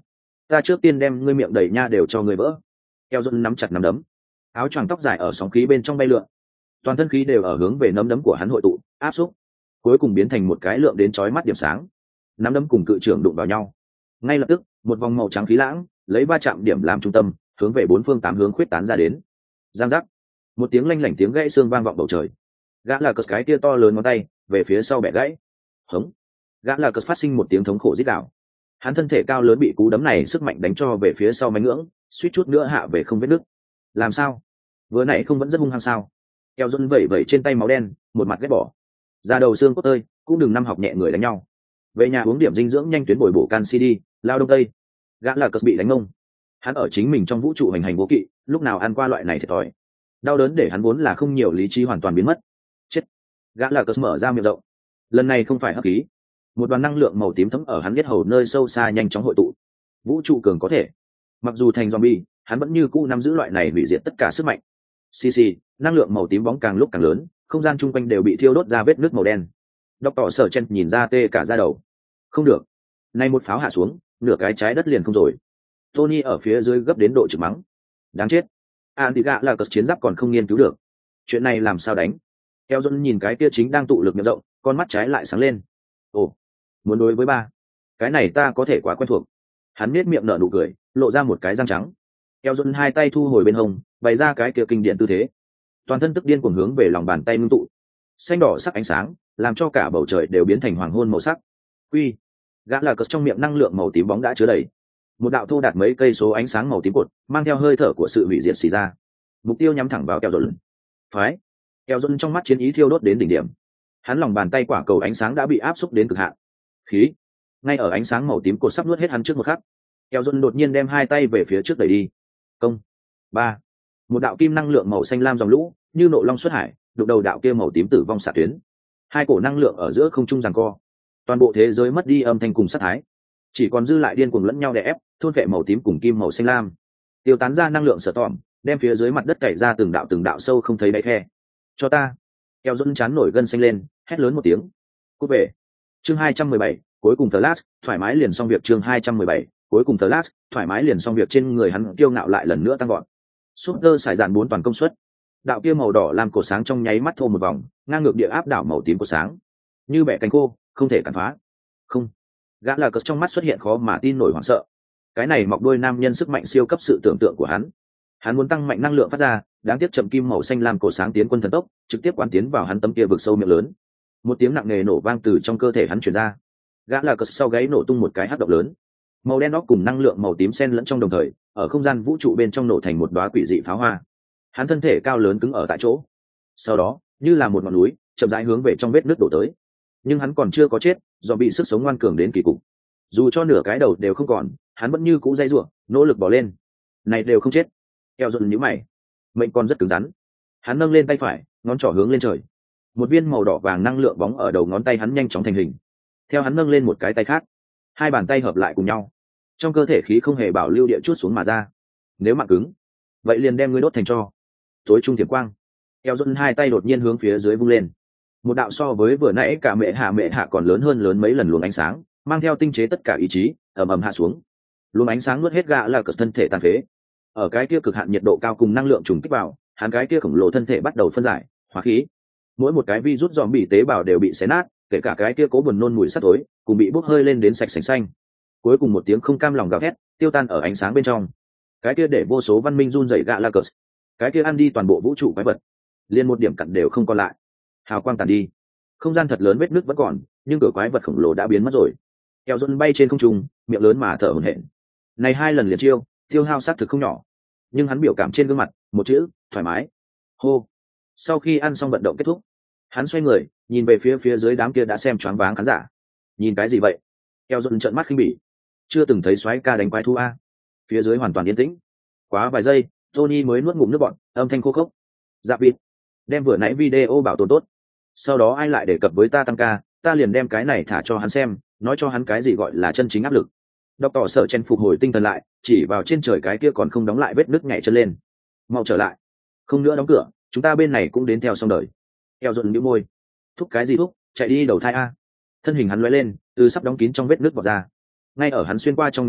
ta trước tiên đem ngươi miệng đầy nha đều cho ngươi vỡ. Eo Dôn nắm chặt nắm đấm, áo choàng tóc dài ở sóng khí bên trong bay lượn, toàn thân khí đều ở hướng về nắm đấm của hắn hội tụ áp xúc, cuối cùng biến thành một cái lượng đến chói mắt điểm sáng. Nắm đấm cùng cự trưởng đụng vào nhau, ngay lập tức một vòng màu trắng khí lãng lấy ba chạm điểm làm trung tâm, hướng về bốn phương tám hướng khuyết tán ra đến. Giang giác, một tiếng lanh lảnh tiếng gãy xương vang vọng bầu trời. Gã là cất cái kia to lớn ngón tay về phía sau bẻ gãy. Hống, gã là cất phát sinh một tiếng thống khổ rít gào. Hắn thân thể cao lớn bị cú đấm này sức mạnh đánh cho về phía sau mánh ngưỡng, suýt chút nữa hạ về không vết nứt. Làm sao? Vừa nãy không vẫn rất hung hăng sao? Eo Dôn vẩy vẩy trên tay máu đen, một mặt ghét bỏ. Ra đầu xương cốt tơi, cũng đừng năm học nhẹ người đánh nhau. Về nhà uống điểm dinh dưỡng nhanh, tuyến bồi bổ canxi đi, lao đông tây. Gã là cất bị đánh ngông. Hắn ở chính mình trong vũ trụ hành hành vô kỵ, lúc nào ăn qua loại này thiệt thòi. Đau đớn để hắn vốn là không nhiều lý trí hoàn toàn biến mất. Chết. Gã là cất mở ra miệng rộng. Lần này không phải hấp khí, một đoàn năng lượng màu tím thấm ở hắn biết hầu nơi sâu xa nhanh chóng hội tụ. Vũ trụ cường có thể, mặc dù thành zombie, hắn vẫn như cũ nắm giữ loại này hủy diệt tất cả sức mạnh. Xì, năng lượng màu tím bóng càng lúc càng lớn, không gian chung quanh đều bị thiêu đốt ra vết nước màu đen. Đọc tỏ sở chen nhìn ra tê cả da đầu. Không được, nay một pháo hạ xuống, nửa cái trái đất liền không rồi. Tony ở phía dưới gấp đến độ chửi mắng. Đáng chết, Antigua là cất chiến giáp còn không nghiên cứu được, chuyện này làm sao đánh? Eo Dôn nhìn cái kia chính đang tụ lực miệng rộng, con mắt trái lại sáng lên. Ồ, muốn đối với ba, cái này ta có thể quá quen thuộc. Hắn nết miệng nở nụ cười, lộ ra một cái răng trắng. Eo Dôn hai tay thu hồi bên hông, bày ra cái kia kinh điển tư thế, toàn thân tức điên cuồng hướng về lòng bàn tay ngưng tụ, xanh đỏ sắc ánh sáng làm cho cả bầu trời đều biến thành hoàng hôn màu sắc. Quy, gã là cất trong miệng năng lượng màu tím bóng đã chứa đầy một đạo thô đạt mấy cây số ánh sáng màu tím cột, mang theo hơi thở của sự hủy diệt xì ra, mục tiêu nhắm thẳng vào Eo Dôn. Phái, Eo Dôn trong mắt chiến ý thiêu đốt đến đỉnh điểm. Hắn lòng bàn tay quả cầu ánh sáng đã bị áp xúc đến cực hạn. Khí, ngay ở ánh sáng màu tím cột sắp nuốt hết hắn trước một khắc, Eo Dôn đột nhiên đem hai tay về phía trước đẩy đi. Công, ba, một đạo kim năng lượng màu xanh lam dòng lũ như nộ long xuất hải, đụng đầu đạo kia màu tím tử vong xạ tuyến. Hai cổ năng lượng ở giữa không trung giằng co, toàn bộ thế giới mất đi âm thanh cùng sát thái, chỉ còn dư lại điên cuồng lẫn nhau đè ép, thôn vệ màu tím cùng kim màu xanh lam, tiêu tán ra năng lượng sở tỏm, đem phía dưới mặt đất cày ra từng đạo sâu không thấy đáy khe. Cho ta. Eo Dôn chán nổi gân xanh lên, hét lớn một tiếng. Cút về. Chương 217, cuối cùng Flash, thoải mái liền xong việc. Chương 217, cuối cùng Flash, thoải mái liền xong việc. Trên người hắn kiêu ngạo lại lần nữa tăng vọt. Super sải dạn 4 toàn công suất. Đạo kia màu đỏ làm cột sáng trong nháy mắt thô một vòng, ngang ngược địa áp đảo màu tím của sáng. Như bẻ cánh khô, không thể cản phá. Không. Gã là cất trong mắt xuất hiện khó mà tin nổi hoảng sợ. Cái này mọc đuôi nam nhân sức mạnh siêu cấp sự tưởng tượng của hắn. Hắn muốn tăng mạnh năng lượng phát ra, đáng tiếc chậm kim màu xanh lam cổ sáng tiến quân thần tốc, trực tiếp quán tiến vào hắn tấm kia vực sâu miệng lớn. Một tiếng nặng nề nổ vang từ trong cơ thể hắn truyền ra. Gã là cất sau gáy nổ tung một cái hắc động lớn. Màu đen óc cùng năng lượng màu tím xen lẫn trong đồng thời, ở không gian vũ trụ bên trong nổ thành một đóa quỷ dị pháo hoa. Hắn thân thể cao lớn cứng ở tại chỗ. Sau đó, như là một ngọn núi, chậm rãi hướng về trong vết nứt đổ tới. Nhưng hắn còn chưa có chết, do bị sức sống ngoan cường đến kỳ cục. Dù cho nửa cái đầu đều không còn, hắn vẫn như cũ dây rủa, nỗ lực bỏ lên. Này đều không chết. Eo Dôn nhíu mày, mệnh còn rất cứng rắn. Hắn nâng lên tay phải, ngón trỏ hướng lên trời. Một viên màu đỏ vàng năng lượng bóng ở đầu ngón tay hắn nhanh chóng thành hình. Theo hắn nâng lên một cái tay khác, hai bàn tay hợp lại cùng nhau, trong cơ thể khí không hề bảo lưu địa chút xuống mà ra. Nếu mạng cứng, vậy liền đem ngươi đốt thành tro. Tối trung tiềm quang. Eo Dôn hai tay đột nhiên hướng phía dưới vung lên. Một đạo so với vừa nãy cả mẹ hạ còn lớn mấy lần luồng ánh sáng, mang theo tinh chế tất cả ý chí, ầm ầm hạ xuống. Luồng ánh sáng nuốt hết gã là cất thân thể tàn phế. Ở cái kia cực hạn nhiệt độ cao cùng năng lượng trùng kích vào, hắn cái kia khổng lồ thân thể bắt đầu phân giải, hóa khí. Mỗi một cái virus zombie tế bào đều bị xé nát, kể cả cái kia cố buồn nôn mùi sắt tối, cùng bị bốc hơi lên đến sạch sành xanh. Cuối cùng một tiếng không cam lòng gào thét, tiêu tan ở ánh sáng bên trong. Cái kia để vô số văn minh run rẩy gã là cất. Cái kia ăn đi toàn bộ vũ trụ quái vật, liền một điểm cặn đều không còn lại. Hào quang tàn đi, không gian thật lớn vết nứt vẫn còn, nhưng cửa quái vật khổng lồ đã biến mất rồi. Eo Dôn bay trên không trung, miệng lớn mà thở hổn hển. Này hai lần liền chiêu, tiêu hao sát thực không nhỏ, nhưng hắn biểu cảm trên gương mặt, một chữ, thoải mái. Hô. Sau khi ăn xong vận động kết thúc, hắn xoay người, nhìn về phía dưới đám kia đã xem choáng váng khán giả. Nhìn cái gì vậy? Eo Dôn trợn mắt khinh bỉ. Chưa từng thấy soái ca đánh quái thú a. Phía dưới hoàn toàn yên tĩnh. Quá vài giây, Tony mới nuốt ngụm nước bọt, âm thanh khô khốc. Dạ vịt, đem vừa nãy video bảo tồn tốt. Sau đó ai lại đề cập với ta tăng ca, ta liền đem cái này thả cho hắn xem, nói cho hắn cái gì gọi là chân chính áp lực. Đọc tỏ sở chen phục hồi tinh thần lại, chỉ vào trên trời cái kia còn không đóng lại vết nứt nhảy chân lên. Mau trở lại, không nữa đóng cửa, chúng ta bên này cũng đến theo xong đời. Eo Dôn nhíu môi, thúc cái gì thúc, chạy đi đầu thai a. Thân hình hắn lóe lên, từ sắp đóng kín trong vết nứt vọt ra. Ngay ở hắn xuyên qua trong nháy mắt,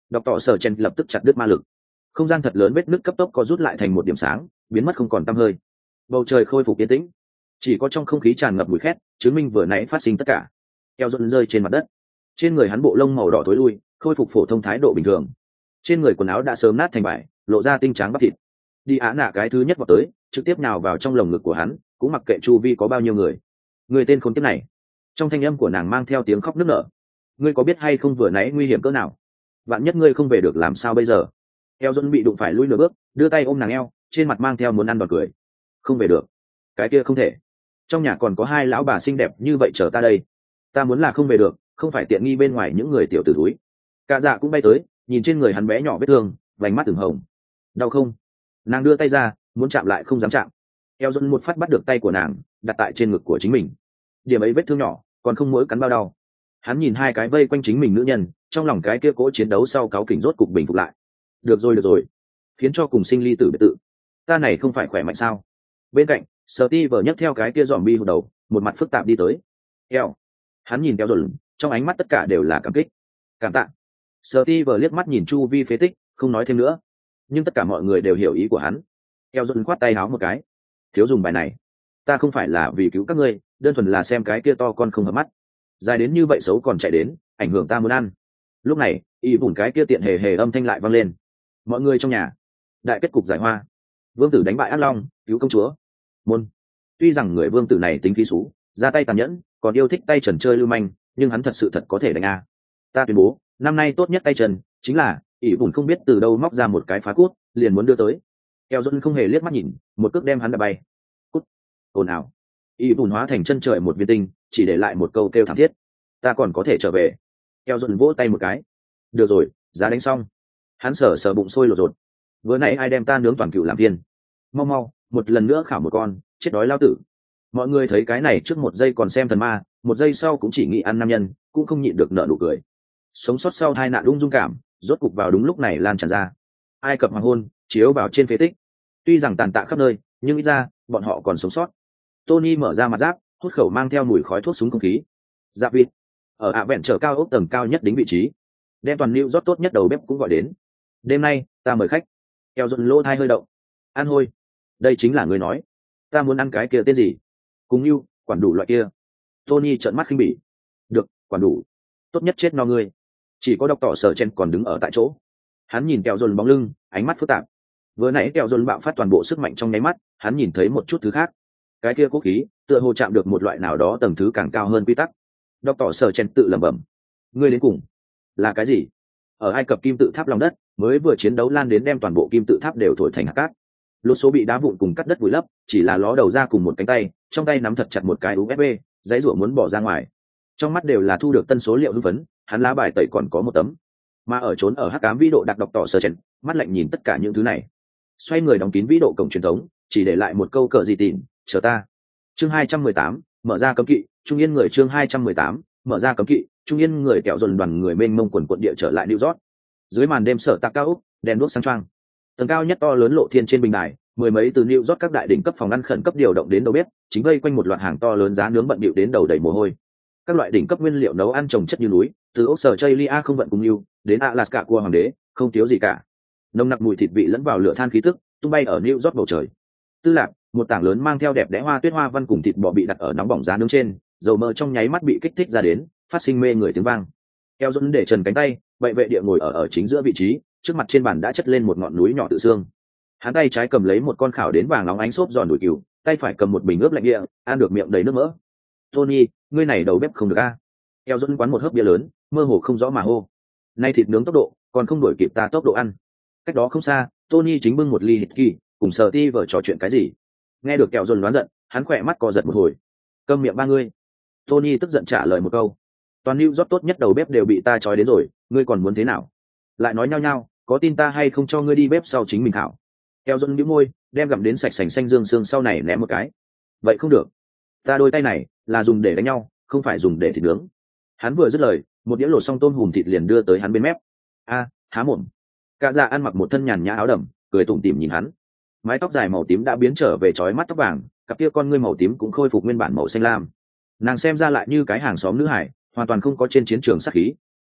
Đọc tỏ sở chen lập tức chặt đứt ma lực, không gian thật lớn vết nứt cấp tốc có rút lại thành một điểm sáng, biến mất không còn tăm hơi. Bầu trời khôi phục yên tĩnh, chỉ có trong không khí tràn ngập mùi khét chứng minh vừa nãy phát sinh tất cả. Eo dần rơi trên mặt đất, trên người hắn bộ lông màu đỏ thối lui, khôi phục phổ thông thái độ bình thường. Trên người quần áo đã sớm nát thành vải, lộ ra tinh trắng bắp thịt. Đi Á Nạ cái thứ nhất vào tới, trực tiếp nào vào trong lồng ngực của hắn, cũng mặc kệ chu vi có bao nhiêu người. Người tên khốn kiếp này, trong thanh âm của nàng mang theo tiếng khóc nức nở. Ngươi có biết hay không vừa nãy nguy hiểm cỡ nào? Vạn nhất ngươi không về được làm sao bây giờ? Eo dần bị đụng phải lui nửa bước, đưa tay ôm nàng eo, trên mặt mang theo muốn ăn đòn cười. Không về được? Cái kia không thể. Trong nhà còn có hai lão bà xinh đẹp như vậy chờ ta đây. Ta muốn là không về được, không phải tiện nghi bên ngoài những người tiểu tử túi. Cả dạ cũng bay tới, nhìn trên người hắn bé nhỏ vết thương, vành mắt từng hồng. Đau không? Nàng đưa tay ra, muốn chạm lại không dám chạm. Eo dần một phát bắt được tay của nàng, đặt tại trên ngực của chính mình. Điểm ấy vết thương nhỏ, còn không mỗi cắn bao đau. Hắn nhìn hai cái vây quanh chính mình nữ nhân, trong lòng cái kia cố chiến đấu sau cáu kỉnh rốt cục bình phục lại. Được rồi, khiến cho cùng sinh ly tử biệt tự. Ta này không phải khỏe mạnh sao? Bên cạnh, Steve nhấc theo cái kia zombie hụt đầu, một mặt phức tạp đi tới. Eo. Hắn nhìn Eo dần, trong ánh mắt tất cả đều là cảm kích. Cảm tạ. Steve liếc mắt nhìn chu vi phế tích, không nói thêm nữa. Nhưng tất cả mọi người đều hiểu ý của hắn. Eo dần khoát tay háo một cái. Thiếu dùng bài này. Ta không phải là vì cứu các ngươi, đơn thuần là xem cái kia to con không hợp mắt. Dài đến như vậy xấu còn chạy đến, ảnh hưởng ta muốn ăn. Lúc này, y bùn cái kia tiện hề hề âm thanh lại vang lên. Mọi người trong nhà. Đại kết cục giải hoa. Vương tử đánh bại ác long, cứu công chúa. Môn. Tuy rằng người vương tử này tính khí xú, ra tay tàn nhẫn, còn yêu thích tay trần chơi lưu manh, nhưng hắn thật sự thật có thể đánh a. Ta tuyên bố, năm nay tốt nhất tay trần chính là ỷ bùn không biết từ đâu móc ra một cái phá cút, liền muốn đưa tới. Eo Dôn không hề liếc mắt nhìn, một cước đem hắn đập bay. Cút. Ồn ào. Ỷ bùn hóa thành chân trời một viên tinh, chỉ để lại một câu kêu thảm thiết. Ta còn có thể trở về. Eo Dôn vỗ tay một cái. Được rồi, giá đánh xong. Hắn sờ bụng sôi lột rột. Vừa nãy ai đem ta nướng toàn cựu làm viên. Mau, một lần nữa khảo một con, chết đói lao tử. Mọi người thấy cái này trước một giây còn xem thần ma, một giây sau cũng chỉ nghĩ ăn nam nhân, cũng không nhịn được nở nụ cười. Sống sót sau tai nạn ung dung cảm, rốt cục vào đúng lúc này lan tràn ra. Ai cập hoàng hôn chiếu vào trên phế tích, tuy rằng tàn tạ khắp nơi, nhưng ít ra bọn họ còn sống sót. Tony mở ra mặt giáp, hút khẩu mang theo mùi khói thuốc súng không khí. Giáp vịt ở ạ vẹn trở cao ốc tầng cao nhất đính vị trí, đem toàn lưu rót tốt nhất đầu bếp cũng gọi đến. Đêm nay ta mời khách. Eo dần lỗ thai hơi động. Ăn hôi. Đây chính là người nói. Ta muốn ăn cái kia tên gì? Cùng lưu quản đủ loại kia. Tony trợn mắt khinh bỉ. Được, quản đủ. Tốt nhất chết no ngươi. Chỉ có đọc tỏ sở chen còn đứng ở tại chỗ. Hắn nhìn kẹo dồn bóng lưng, ánh mắt phức tạp. Vừa nãy kẹo dồn bạo phát toàn bộ sức mạnh trong nháy mắt, hắn nhìn thấy một chút thứ khác. Cái kia cố khí tựa hồ chạm được một loại nào đó tầng thứ càng cao hơn quy tắc. Đọc tỏ sở chen tự lẩm bẩm. Ngươi đến cùng là cái gì? Ở Ai Cập kim tự tháp lòng đất, mới vừa chiến đấu lan đến đem toàn bộ kim tự tháp đều thổi thành hạt cát. Lốt số bị đá vụn cùng cắt đất vùi lấp, chỉ là ló đầu ra cùng một cánh tay, trong tay nắm thật chặt một cái USB, dãy rủa muốn bỏ ra ngoài. Trong mắt đều là thu được tân số liệu hưng phấn, hắn lá bài tẩy còn có một tấm. Mà ở trốn ở hắc ám vĩ độ đặc đọc tỏ sơ chen, mắt lạnh nhìn tất cả những thứ này. Xoay người đóng kín vĩ độ cổng truyền thống, chỉ để lại một câu cờ gì tìm, chờ ta. Chương 218, mở ra cấm kỵ, trung yên người chương 218, mở ra cấm kỵ, trung yên người kẹo dồn đoàn người mênh mông quần quận địa trở lại New York. Dưới màn đêm sở tạc cao ốc, đèn đuốc sáng choang. Tầng cao nhất to lớn lộ thiên trên bình đài, mười mấy từ New York các đại đỉnh cấp phòng ăn khẩn cấp điều động đến đầu bếp, chính vây quanh một loạt hàng to lớn giá nướng bận bịu đến đầu đầy mồ hôi. Các loại đỉnh cấp nguyên liệu nấu ăn trồng chất như núi, từ ốc sở Chaylia không vận cùng lưu, đến Alaska cua hoàng đế, không thiếu gì cả. Nồng nặc mùi thịt vị lẫn vào lửa than khí tức, tung bay ở New York bầu trời. Tư lạc, một tảng lớn mang theo đẹp đẽ hoa tuyết hoa văn cùng thịt bò bị đặt ở nóng bỏng giá nướng trên, dầu mỡ trong nháy mắt bị kích thích ra đến, phát sinh mê người tiếng vang. Eo Dũng để trần cánh tay, vậy vệ địa ngồi ở chính giữa vị trí, trước mặt trên bàn đã chất lên một ngọn núi nhỏ tự xương. Hắn tay trái cầm lấy một con khảo đến vàng nóng ánh xốp giòn đùi cừu, tay phải cầm một bình ướp lạnh địa, ăn được miệng đầy nước mỡ. Tony, ngươi này đầu bếp không được a. Eo Dũng quán một hớp bia lớn, mơ hồ không rõ mà hô. Nay thịt nướng tốc độ, còn không đuổi kịp ta tốc độ ăn. Cách đó không xa, Tony chính bưng một ly hít kỳ, cùng sờ ti vợ trò chuyện cái gì. Nghe được kẹo dồn đoán giận, hắn khỏe mắt co giật một hồi. Câm miệng ba ngươi. Tony tức giận trả lời một câu. Toàn New York tốt nhất đầu bếp đều bị ta trói đến rồi, ngươi còn muốn thế nào? Lại nói nhao nhao, có tin ta hay không cho ngươi đi bếp sau chính mình khảo. Kẹo dồn nhíu môi, đem gặm đến sạch sành xanh dương xương sau này ném một cái. Vậy không được. Ta đôi tay này là dùng để đánh nhau, không phải dùng để thịt nướng. Hắn vừa dứt lời, một đĩa lột xong tôm hùm thịt liền đưa tới hắn bên mép. A, há mồm. Cả dạ ăn mặc một thân nhàn nhã áo đầm, cười tủm tỉm nhìn hắn. Mái tóc dài màu tím đã biến trở về chói mắt tóc vàng, cặp kia con ngươi màu tím cũng khôi phục nguyên bản màu xanh lam. Nàng xem ra lại như cái hàng xóm nữ hải, hoàn toàn không có trên chiến trường sát khí.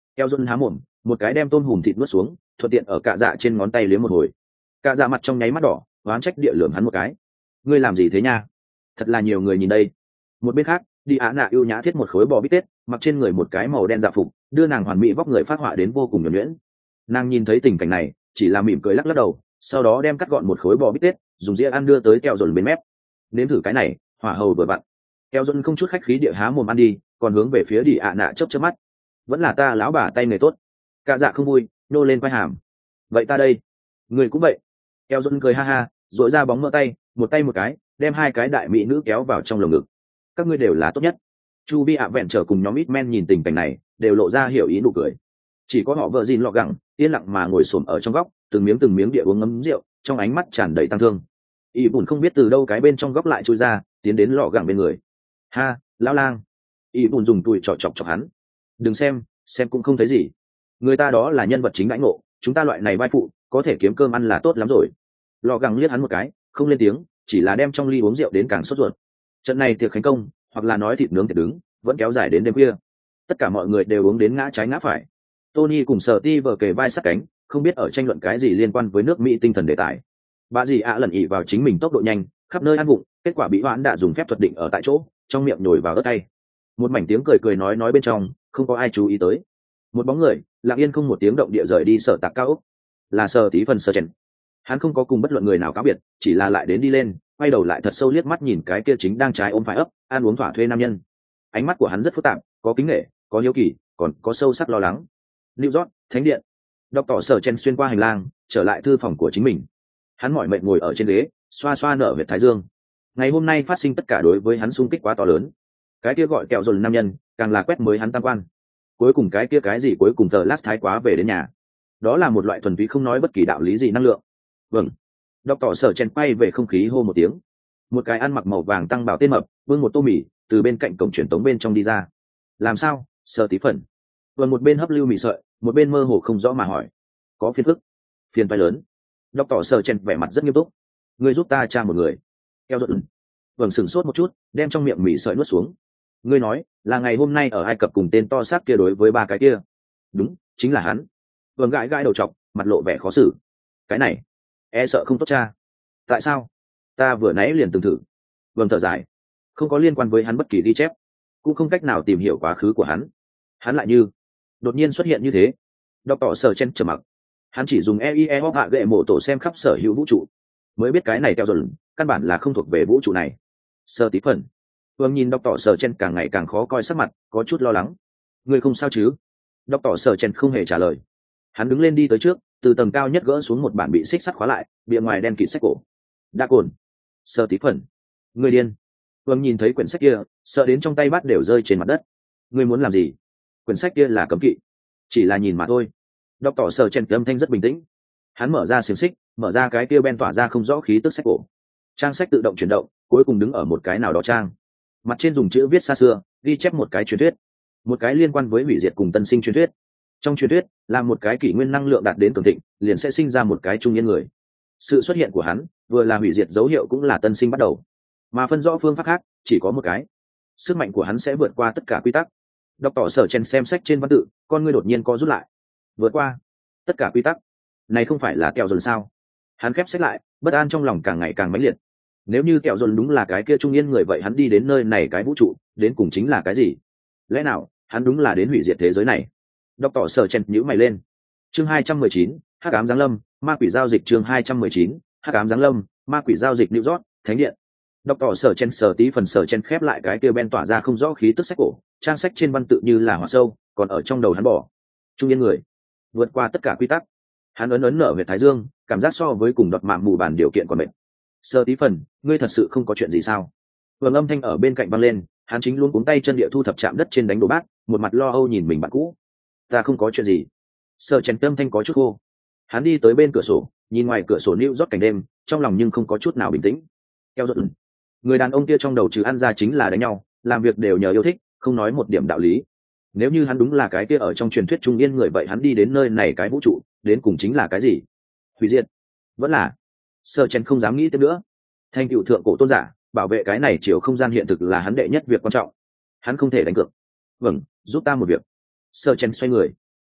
Keo Dôn há mồm, một cái đem tôm hùm thịt nuốt xuống, thuận tiện ở cạ dạ trên ngón tay liếm một hồi. Cạ dạ mặt trong nháy mắt đỏ, oán trách địa lườm hắn một cái. Ngươi làm gì thế nha? Thật là nhiều người nhìn đây. Một bên khác, đi Á Nạ ưu nhã thiết một khối bò bít tết, mặc trên người một cái màu đen dạ phục, đưa nàng hoàn mỹ vóc người phát họa đến vô cùng nhuần nhuyễn. Nàng nhìn thấy tình cảnh này, chỉ là mỉm cười lắc lắc đầu, sau đó đem cắt gọn một khối bò bít tết, dùng dĩa ăn đưa tới Keo Dôn bên mép. Nếm thử cái này, hỏa hầu vừa vặn. Keo Dôn không chút khách khí địa há mồm ăn đi, còn hướng về phía đi Á Nạ chớp chớp mắt. Vẫn là ta lão bà tay nghề tốt. Cạ dạ không vui, nô lên quay hàm. Vậy ta đây, người cũng vậy. Keo Dôn cười ha ha, duỗi ra bóng mỡ tay một cái, đem hai cái đại mỹ nữ kéo vào trong lồng ngực. Các ngươi đều là tốt nhất. Chu Vi ạ vẹn trở cùng nhóm ít men nhìn tình cảnh này, đều lộ ra hiểu ý nụ cười. Chỉ có họ vợ Jin lọ gẳng, yên lặng mà ngồi xổm ở trong góc, từng miếng địa uống ngấm rượu, trong ánh mắt tràn đầy tăng thương. Y bùn không biết từ đâu cái bên trong góc lại chui ra, tiến đến lọ gẳng bên người. Ha, lão lang. Y bùn dùng tùi chọc hắn. Đừng xem cũng không thấy gì. Người ta đó là nhân vật chính đãi ngộ, chúng ta loại này vai phụ, có thể kiếm cơm ăn là tốt lắm rồi. Lọ gẳng liếc hắn một cái, không lên tiếng, chỉ là đem trong ly uống rượu đến càng sốt ruột. Trận này tiệc khánh công, hoặc là nói thịt nướng thịt đứng, vẫn kéo dài đến đêm khuya. Tất cả mọi người đều uống đến ngã trái ngã phải. Tony cùng Sở Ti vờ kề vai sát cánh, không biết ở tranh luận cái gì liên quan với nước Mỹ tinh thần đề tài. Bà dì ạ lẩn ỉ vào chính mình tốc độ nhanh, khắp nơi ăn vụng, kết quả bị hoãn đã dùng phép thuật định ở tại chỗ, trong miệng nhồi vào ớt cay. Một mảnh tiếng cười nói bên trong, không có ai chú ý tới. Một bóng người lặng yên không một tiếng động địa rời đi sở tạc cao ốc, là Sở Tí phần Sở Chèn. Hắn không có cùng bất luận người nào cáo biệt, chỉ là lại đến đi lên, quay đầu lại thật sâu liếc mắt nhìn cái kia chính đang trái ôm phải ấp ăn uống thỏa thuê nam nhân. Ánh mắt của hắn rất phức tạp, có kính nể, có hiếu kỳ, còn có sâu sắc lo lắng. New York, thánh điện. Đọc tỏ Sở Chen xuyên qua hành lang, trở lại thư phòng của chính mình. Hắn mỏi mệt ngồi ở trên ghế, xoa xoa nở huyệt thái dương. Ngày hôm nay phát sinh tất cả đối với hắn xung kích quá to lớn. Cái kia gọi kẹo dồn nam nhân, càng là quét mới hắn tam quan. Cuối cùng cái kia cái gì cuối cùng giờ last thái quá về đến nhà. Đó là một loại thuần túy không nói bất kỳ đạo lý gì năng lượng. Vâng. Đọc tỏ Sở Chen quay về không khí hô một tiếng. Một cái ăn mặc màu vàng tăng bảo tên mập, vương một tô mì, từ bên cạnh cổng truyền tống bên trong đi ra. Làm sao, Sở Tí phần? Vâng, một bên hấp lưu mì sợi, một bên mơ hồ không rõ mà hỏi. Có phiền phức? Phiền phải lớn. Đọc tỏ Sở Chen vẻ mặt rất nghiêm túc. Ngươi giúp ta tra một người. Eo giận. Vâng, sửng sốt một chút, đem trong miệng mì sợi nuốt xuống. Ngươi nói là ngày hôm nay ở Ai Cập cùng tên to xác kia đối với ba cái kia? Đúng, chính là hắn. Vâng, gãi đầu trọc, mặt lộ vẻ khó xử. Cái này e sợ không tốt cha. Tại sao? Ta vừa nãy liền từng thử. Vâng, thở dài. Không có liên quan với hắn bất kỳ ghi chép, cũng không cách nào tìm hiểu quá khứ của hắn. Hắn lại như đột nhiên xuất hiện như thế. Đọc tỏ Sở Chen trầm mặc. Hắn chỉ dùng EIE hoặc hạ gệ mộ tổ xem khắp sở hữu vũ trụ, mới biết cái này theo dần căn bản là không thuộc về vũ trụ này. Sơ Tí phần. Vương nhìn Đọc tỏ Sở Chen càng ngày càng khó coi sắc mặt, có chút lo lắng. Ngươi không sao chứ? Đọc tỏ Sở Chen không hề trả lời. Hắn đứng lên đi tới trước, từ tầng cao nhất gỡ xuống một bản bị xích sắt khóa lại, bìa ngoài đen kịt sách cổ. Đã cồn. Sơ Tí phần. Ngươi điên. Vương nhìn thấy quyển sách kia, sợ đến trong tay bắt đều rơi trên mặt đất. Ngươi muốn làm gì? Quyển sách kia là cấm kỵ. Chỉ là nhìn mà thôi. Đọc tỏ Sở Chen âm thanh rất bình tĩnh. Hắn mở ra xiềng xích, mở ra cái kia ben tỏa ra không rõ khí tức sách cổ. Trang sách tự động chuyển động, cuối cùng đứng ở một cái nào đó trang. Mặt trên dùng chữ viết xa xưa, ghi chép một cái truyền thuyết, một cái liên quan với hủy diệt cùng tân sinh truyền thuyết. Trong truyền thuyết là một cái kỷ nguyên năng lượng đạt đến cường thịnh, liền sẽ sinh ra một cái trung niên người. Sự xuất hiện của hắn vừa là hủy diệt dấu hiệu cũng là tân sinh bắt đầu, mà phân rõ phương pháp khác chỉ có một cái. Sức mạnh của hắn sẽ vượt qua tất cả quy tắc. Đọc tỏ Sở Chen xem sách trên văn tự, con ngươi đột nhiên co rút lại. Vượt qua tất cả quy tắc, này không phải là kẹo dồn sao? Hắn khép sách lại, bất an trong lòng càng ngày càng mãnh liệt. Nếu như kẹo dồn đúng là cái kia trung niên người, vậy hắn đi đến nơi này cái vũ trụ đến cùng chính là cái gì? Lẽ nào hắn đúng là đến hủy diệt thế giới này? Đọc tỏ Sở Chen nhíu mày lên. Chương 219, Hắc ám giáng lâm, ma quỷ giao dịch. Chương 219, Hắc ám giáng lâm, ma quỷ giao dịch. New York, thánh điện. Đọc tỏ Sở Chen Sở Tí phần Sở Chen khép lại cái kia ben tỏa ra không rõ khí tức sách cổ, trang sách trên văn tự như là hỏa sâu, còn ở trong đầu hắn bỏ. Trung niên người, vượt qua tất cả quy tắc. Hắn ấn nở về thái dương, cảm giác so với cùng đọt mạng mù bàn điều kiện còn mệt. Sở Tí phần, ngươi thật sự không có chuyện gì sao? Vương âm thanh ở bên cạnh vang lên, hắn chính luôn cuống tay chân địa thu thập chạm đất trên đánh đồ bát, một mặt lo âu nhìn mình bạn cũ. Ta không có chuyện gì. Sở Chen âm thanh có chút khô. Hắn đi tới bên cửa sổ, nhìn ngoài cửa sổ New York cảnh đêm, trong lòng nhưng không có chút nào bình tĩnh. Theo dõi. Người đàn ông kia trong đầu trừ ăn ra chính là đánh nhau, làm việc đều nhờ yêu thích, không nói một điểm đạo lý. Nếu như hắn đúng là cái kia ở trong truyền thuyết trung yên người, vậy hắn đi đến nơi này cái vũ trụ đến cùng chính là cái gì? Hủy diệt? Vẫn là? Sở Chen không dám nghĩ tiếp nữa. Thành cựu thượng cổ tôn giả, bảo vệ cái này chiều không gian hiện thực là hắn đệ nhất việc quan trọng. Hắn không thể đánh cược. Vâng, giúp ta một việc. Sở Chen xoay người.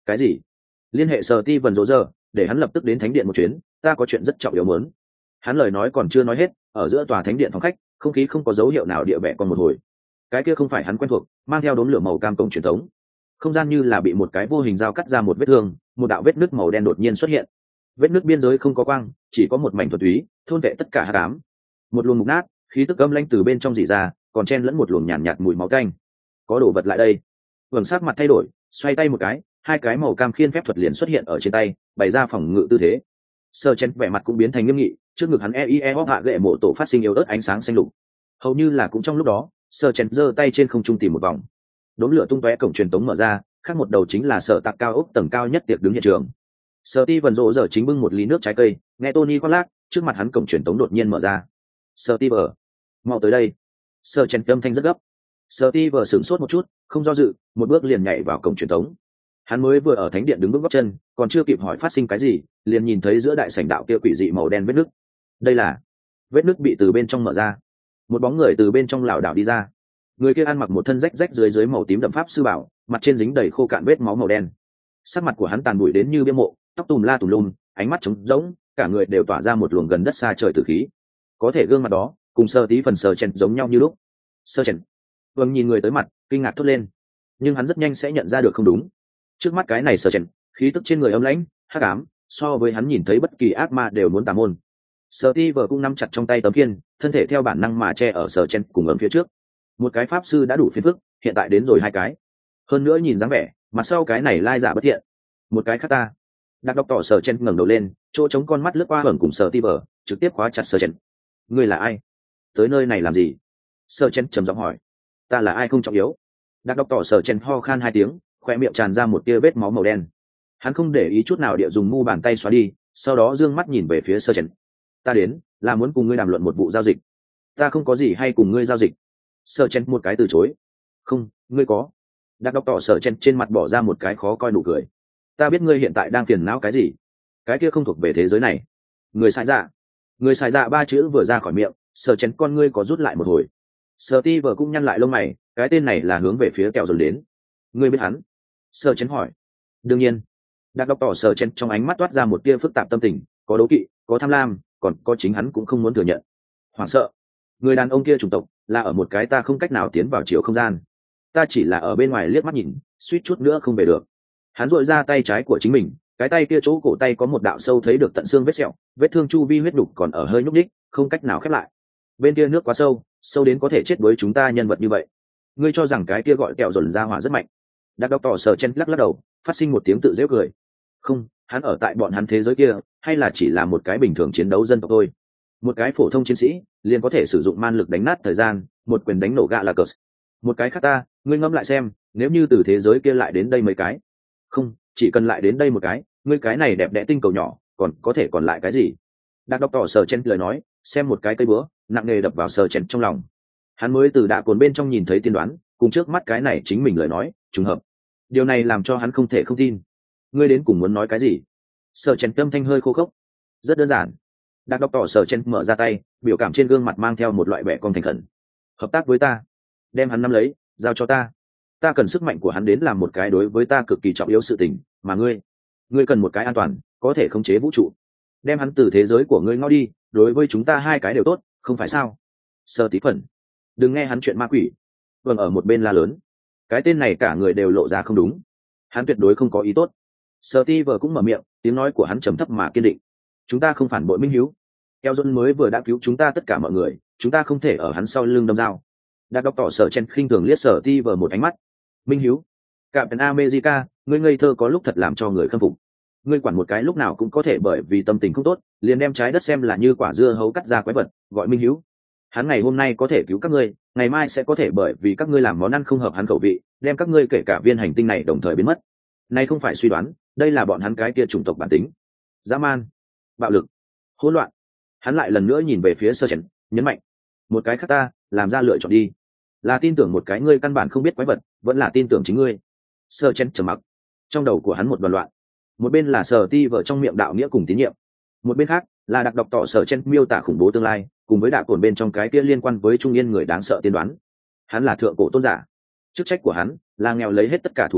Cái gì? Liên hệ sở ti vần rỗ giờ, để hắn lập tức đến thánh điện một chuyến, ta có chuyện rất trọng yếu muốn. Hắn lời nói còn chưa nói hết, ở giữa tòa thánh điện phòng khách, không khí không có dấu hiệu nào địa bẹ còn một hồi. Cái kia không phải hắn quen thuộc, mang theo đốm lửa màu cam cổng truyền thống. Không gian như là bị một cái vô hình dao cắt ra một vết thương, một đạo vết nứt màu đen đột nhiên xuất hiện. Vết nứt biên giới không có quang, chỉ có một mảnh thuần túy, thôn vệ tất cả hắc ám. Một luồng mục nát, khí tức âm lãnh từ bên trong rỉ ra, còn chen lẫn một luồng nhàn nhạt mùi máu tanh. Có đồ vật lại đây. Vầng sắc mặt thay đổi, xoay tay một cái, hai cái màu cam khiên phép thuật liền xuất hiện ở trên tay, bày ra phòng ngự tư thế. Sơ chen vẻ mặt cũng biến thành nghiêm nghị, trước ngực hắn hóc hạ gậy mộ tổ phát sinh yếu ớt ánh sáng xanh lục. Hầu như là cũng trong lúc đó, Sơ chen giơ tay trên không trung tìm một vòng. Đốm lửa tung tóe, cổng truyền tống mở ra, khác một đầu chính là sở tạc cao ốc tầng cao nhất tiệc đứng hiện trường. Sở Ti vần rộ giờ chính bưng một ly nước trái cây, nghe Tony khoác lác, trước mặt hắn cổng truyền tống đột nhiên mở ra. Sở Ti vờ, mau tới đây. Sơ chen âm thanh rất gấp. Sở Ti vờ sửng sốt một chút, không do dự, một bước liền nhảy vào cổng truyền tống. Hắn mới vừa ở thánh điện đứng bước gót chân, còn chưa kịp hỏi phát sinh cái gì, liền nhìn thấy giữa đại sảnh đạo kia quỷ dị màu đen vết nứt. Đây là vết nứt bị từ bên trong mở ra, một bóng người từ bên trong lảo đảo đi ra. Người kia ăn mặc một thân rách rách dưới màu tím đậm pháp sư bảo, mặt trên dính đầy khô cạn vết máu màu đen. Sắc mặt của hắn tàn bụi đến như bia mộ, tóc tùm la tùm lum, ánh mắt trống rỗng, cả người đều tỏa ra một luồng gần đất xa trời tử khí. Có thể gương mặt đó cùng Sơ Tí phần Sơ Chen giống nhau như lúc. Sơ Chen vâng nhìn người tới mặt, kinh ngạc thốt lên, nhưng hắn rất nhanh sẽ nhận ra được không đúng. Trước mắt cái này Sơ Chen, khí tức trên người âm lãnh, hắc ám, so với hắn nhìn thấy bất kỳ ác ma đều muốn tà môn. Sơ Tí vờ cũng nắm chặt trong tay tấm kiên, thân thể theo bản năng mà che ở Sơ Chen cùng ấm phía trước. Một cái pháp sư đã đủ phiền phức, hiện tại đến rồi hai cái. Hơn nữa nhìn dáng vẻ, mặt sau cái này lai giả bất thiện. Một cái khác ta. Đặc đọc tỏ Sơ Chen ngẩng đầu lên, chỗ trống con mắt lướt qua hởn cùng Sơ Tí vờ, trực tiếp khóa chặt Sơ Chen. Ngươi là ai? Tới nơi này làm gì? Sơ Chen trầm giọng hỏi. Ta là ai không trọng yếu. Đặc đọc tỏ Sơ Chen ho khan hai tiếng, khoe miệng tràn ra một tia vết máu màu đen. Hắn không để ý chút nào địa dùng mu bàn tay xóa đi, sau đó dương mắt nhìn về phía Sơ Chen. Ta đến là muốn cùng ngươi đàm luận một vụ giao dịch. Ta không có gì hay cùng ngươi giao dịch. Sơ Chen một cái từ chối. Không, ngươi có. Đặc đọc tỏ Sơ Chen trên mặt bỏ ra một cái khó coi nụ cười. Ta biết ngươi hiện tại đang phiền não cái gì. Cái kia không thuộc về thế giới này. Người sai dạ. Người sai dạ ba chữ vừa ra khỏi miệng, Sơ Chen con ngươi có rút lại một hồi. Sơ Ti vờ cũng nhăn lại lông mày, cái tên này là hướng về phía kẹo dồn đến. Ngươi biết hắn? Sơ Chen hỏi. Đương nhiên. Đặc đọc tỏ Sơ Chen trong ánh mắt toát ra một tia phức tạp tâm tình, có đố kỵ, có tham lam, còn có chính hắn cũng không muốn thừa nhận. Hoảng sợ. Người đàn ông kia chủng tộc là ở một cái ta không cách nào tiến vào chiều không gian. Ta chỉ là ở bên ngoài liếc mắt nhìn, suýt chút nữa không về được. Hắn duỗi ra tay trái của chính mình, cái tay kia chỗ cổ tay có một đạo sâu thấy được tận xương vết sẹo, vết thương chu vi huyết đục còn ở hơi nhúc nhích, không cách nào khép lại. Bên kia nước quá sâu, sâu đến có thể chết với chúng ta nhân vật như vậy. Ngươi cho rằng cái kia gọi kẹo dồn ra hỏa rất mạnh? Đặc đọc tỏ Sơ Chen lắc lắc đầu, phát sinh một tiếng tự giễu cười. Không, hắn ở tại bọn hắn thế giới kia, hay là chỉ là một cái bình thường chiến đấu dân tộc thôi. Một cái phổ thông chiến sĩ liền có thể sử dụng man lực đánh nát thời gian, một quyền đánh nổ gạ là cờ. Một cái khác ta, ngươi ngẫm lại xem, nếu như từ thế giới kia lại đến đây mấy cái. Không, chỉ cần lại đến đây một cái, ngươi cái này đẹp đẽ tinh cầu nhỏ, còn có thể còn lại cái gì? Đặc đọc tỏ Sơ Chen lời nói, xem một cái cây búa nặng nề đập vào Sơ Chen trong lòng. Hắn mới từ đạ cồn bên trong nhìn thấy tiên đoán, cùng trước mắt cái này chính mình lời nói trùng hợp. Điều này làm cho hắn không thể không tin. Ngươi đến cùng muốn nói cái gì? Sơ Chen tâm thanh hơi khô khốc. Rất đơn giản. Đặc đọc tỏ Sơ Chen mở ra tay, biểu cảm trên gương mặt mang theo một loại vẻ con thành khẩn. Hợp tác với ta, đem hắn nắm lấy, giao cho ta. Ta cần sức mạnh của hắn đến làm một cái đối với ta cực kỳ trọng yếu sự tình, mà ngươi cần một cái an toàn, có thể khống chế vũ trụ. Đem hắn từ thế giới của ngươi ngó đi, đối với chúng ta hai cái đều tốt, không phải sao? Sơ Tí phần, đừng nghe hắn chuyện ma quỷ. Vâng, ở một bên la lớn. Cái tên này cả người đều lộ ra không đúng. Hắn tuyệt đối không có ý tốt. Sơ Ti vờ cũng mở miệng, tiếng nói của hắn trầm thấp mà kiên định. Chúng ta không phản bội minh hiếu. Eo Dôn mới vừa đã cứu chúng ta tất cả mọi người, chúng ta không thể ở hắn sau lưng đâm dao. Đã đọc tỏ Sơ Chen khinh thường liếc Sơ Ti vờ một ánh mắt. Minh hiếu, Captain America, ngươi ngây thơ có lúc thật làm cho người khâm phục. Ngươi quản một cái lúc nào cũng có thể bởi vì tâm tình không tốt, liền đem trái đất xem là như quả dưa hấu cắt ra quái vật, gọi minh hiếu. Hắn ngày hôm nay có thể cứu các ngươi, ngày mai sẽ có thể bởi vì các ngươi làm món ăn không hợp hắn khẩu vị, đem các ngươi kể cả viên hành tinh này đồng thời biến mất. Này không phải suy đoán, đây là bọn hắn cái kia chủng tộc bản tính. Dã man, bạo lực, hỗn loạn. Hắn lại lần nữa nhìn về phía Sơ Chen, nhấn mạnh, một cái khác ta, làm ra lựa chọn đi. Là tin tưởng một cái ngươi căn bản không biết quái vật, vẫn là tin tưởng chính ngươi. Sơ Chen trầm mặc, trong đầu của hắn một đoàn loạn. Một bên là Sở Ti vợ trong miệng đạo nghĩa cùng tín nhiệm, một bên khác là đặc đọc tỏ Sơ Chen miêu tả khủng bố tương lai, cùng với đạo cồn bên trong cái kia liên quan với trung yên người đáng sợ tiên đoán. Hắn là thượng cổ tôn giả, chức trách của hắn là nghèo lấy hết tất cả thủ đoạn,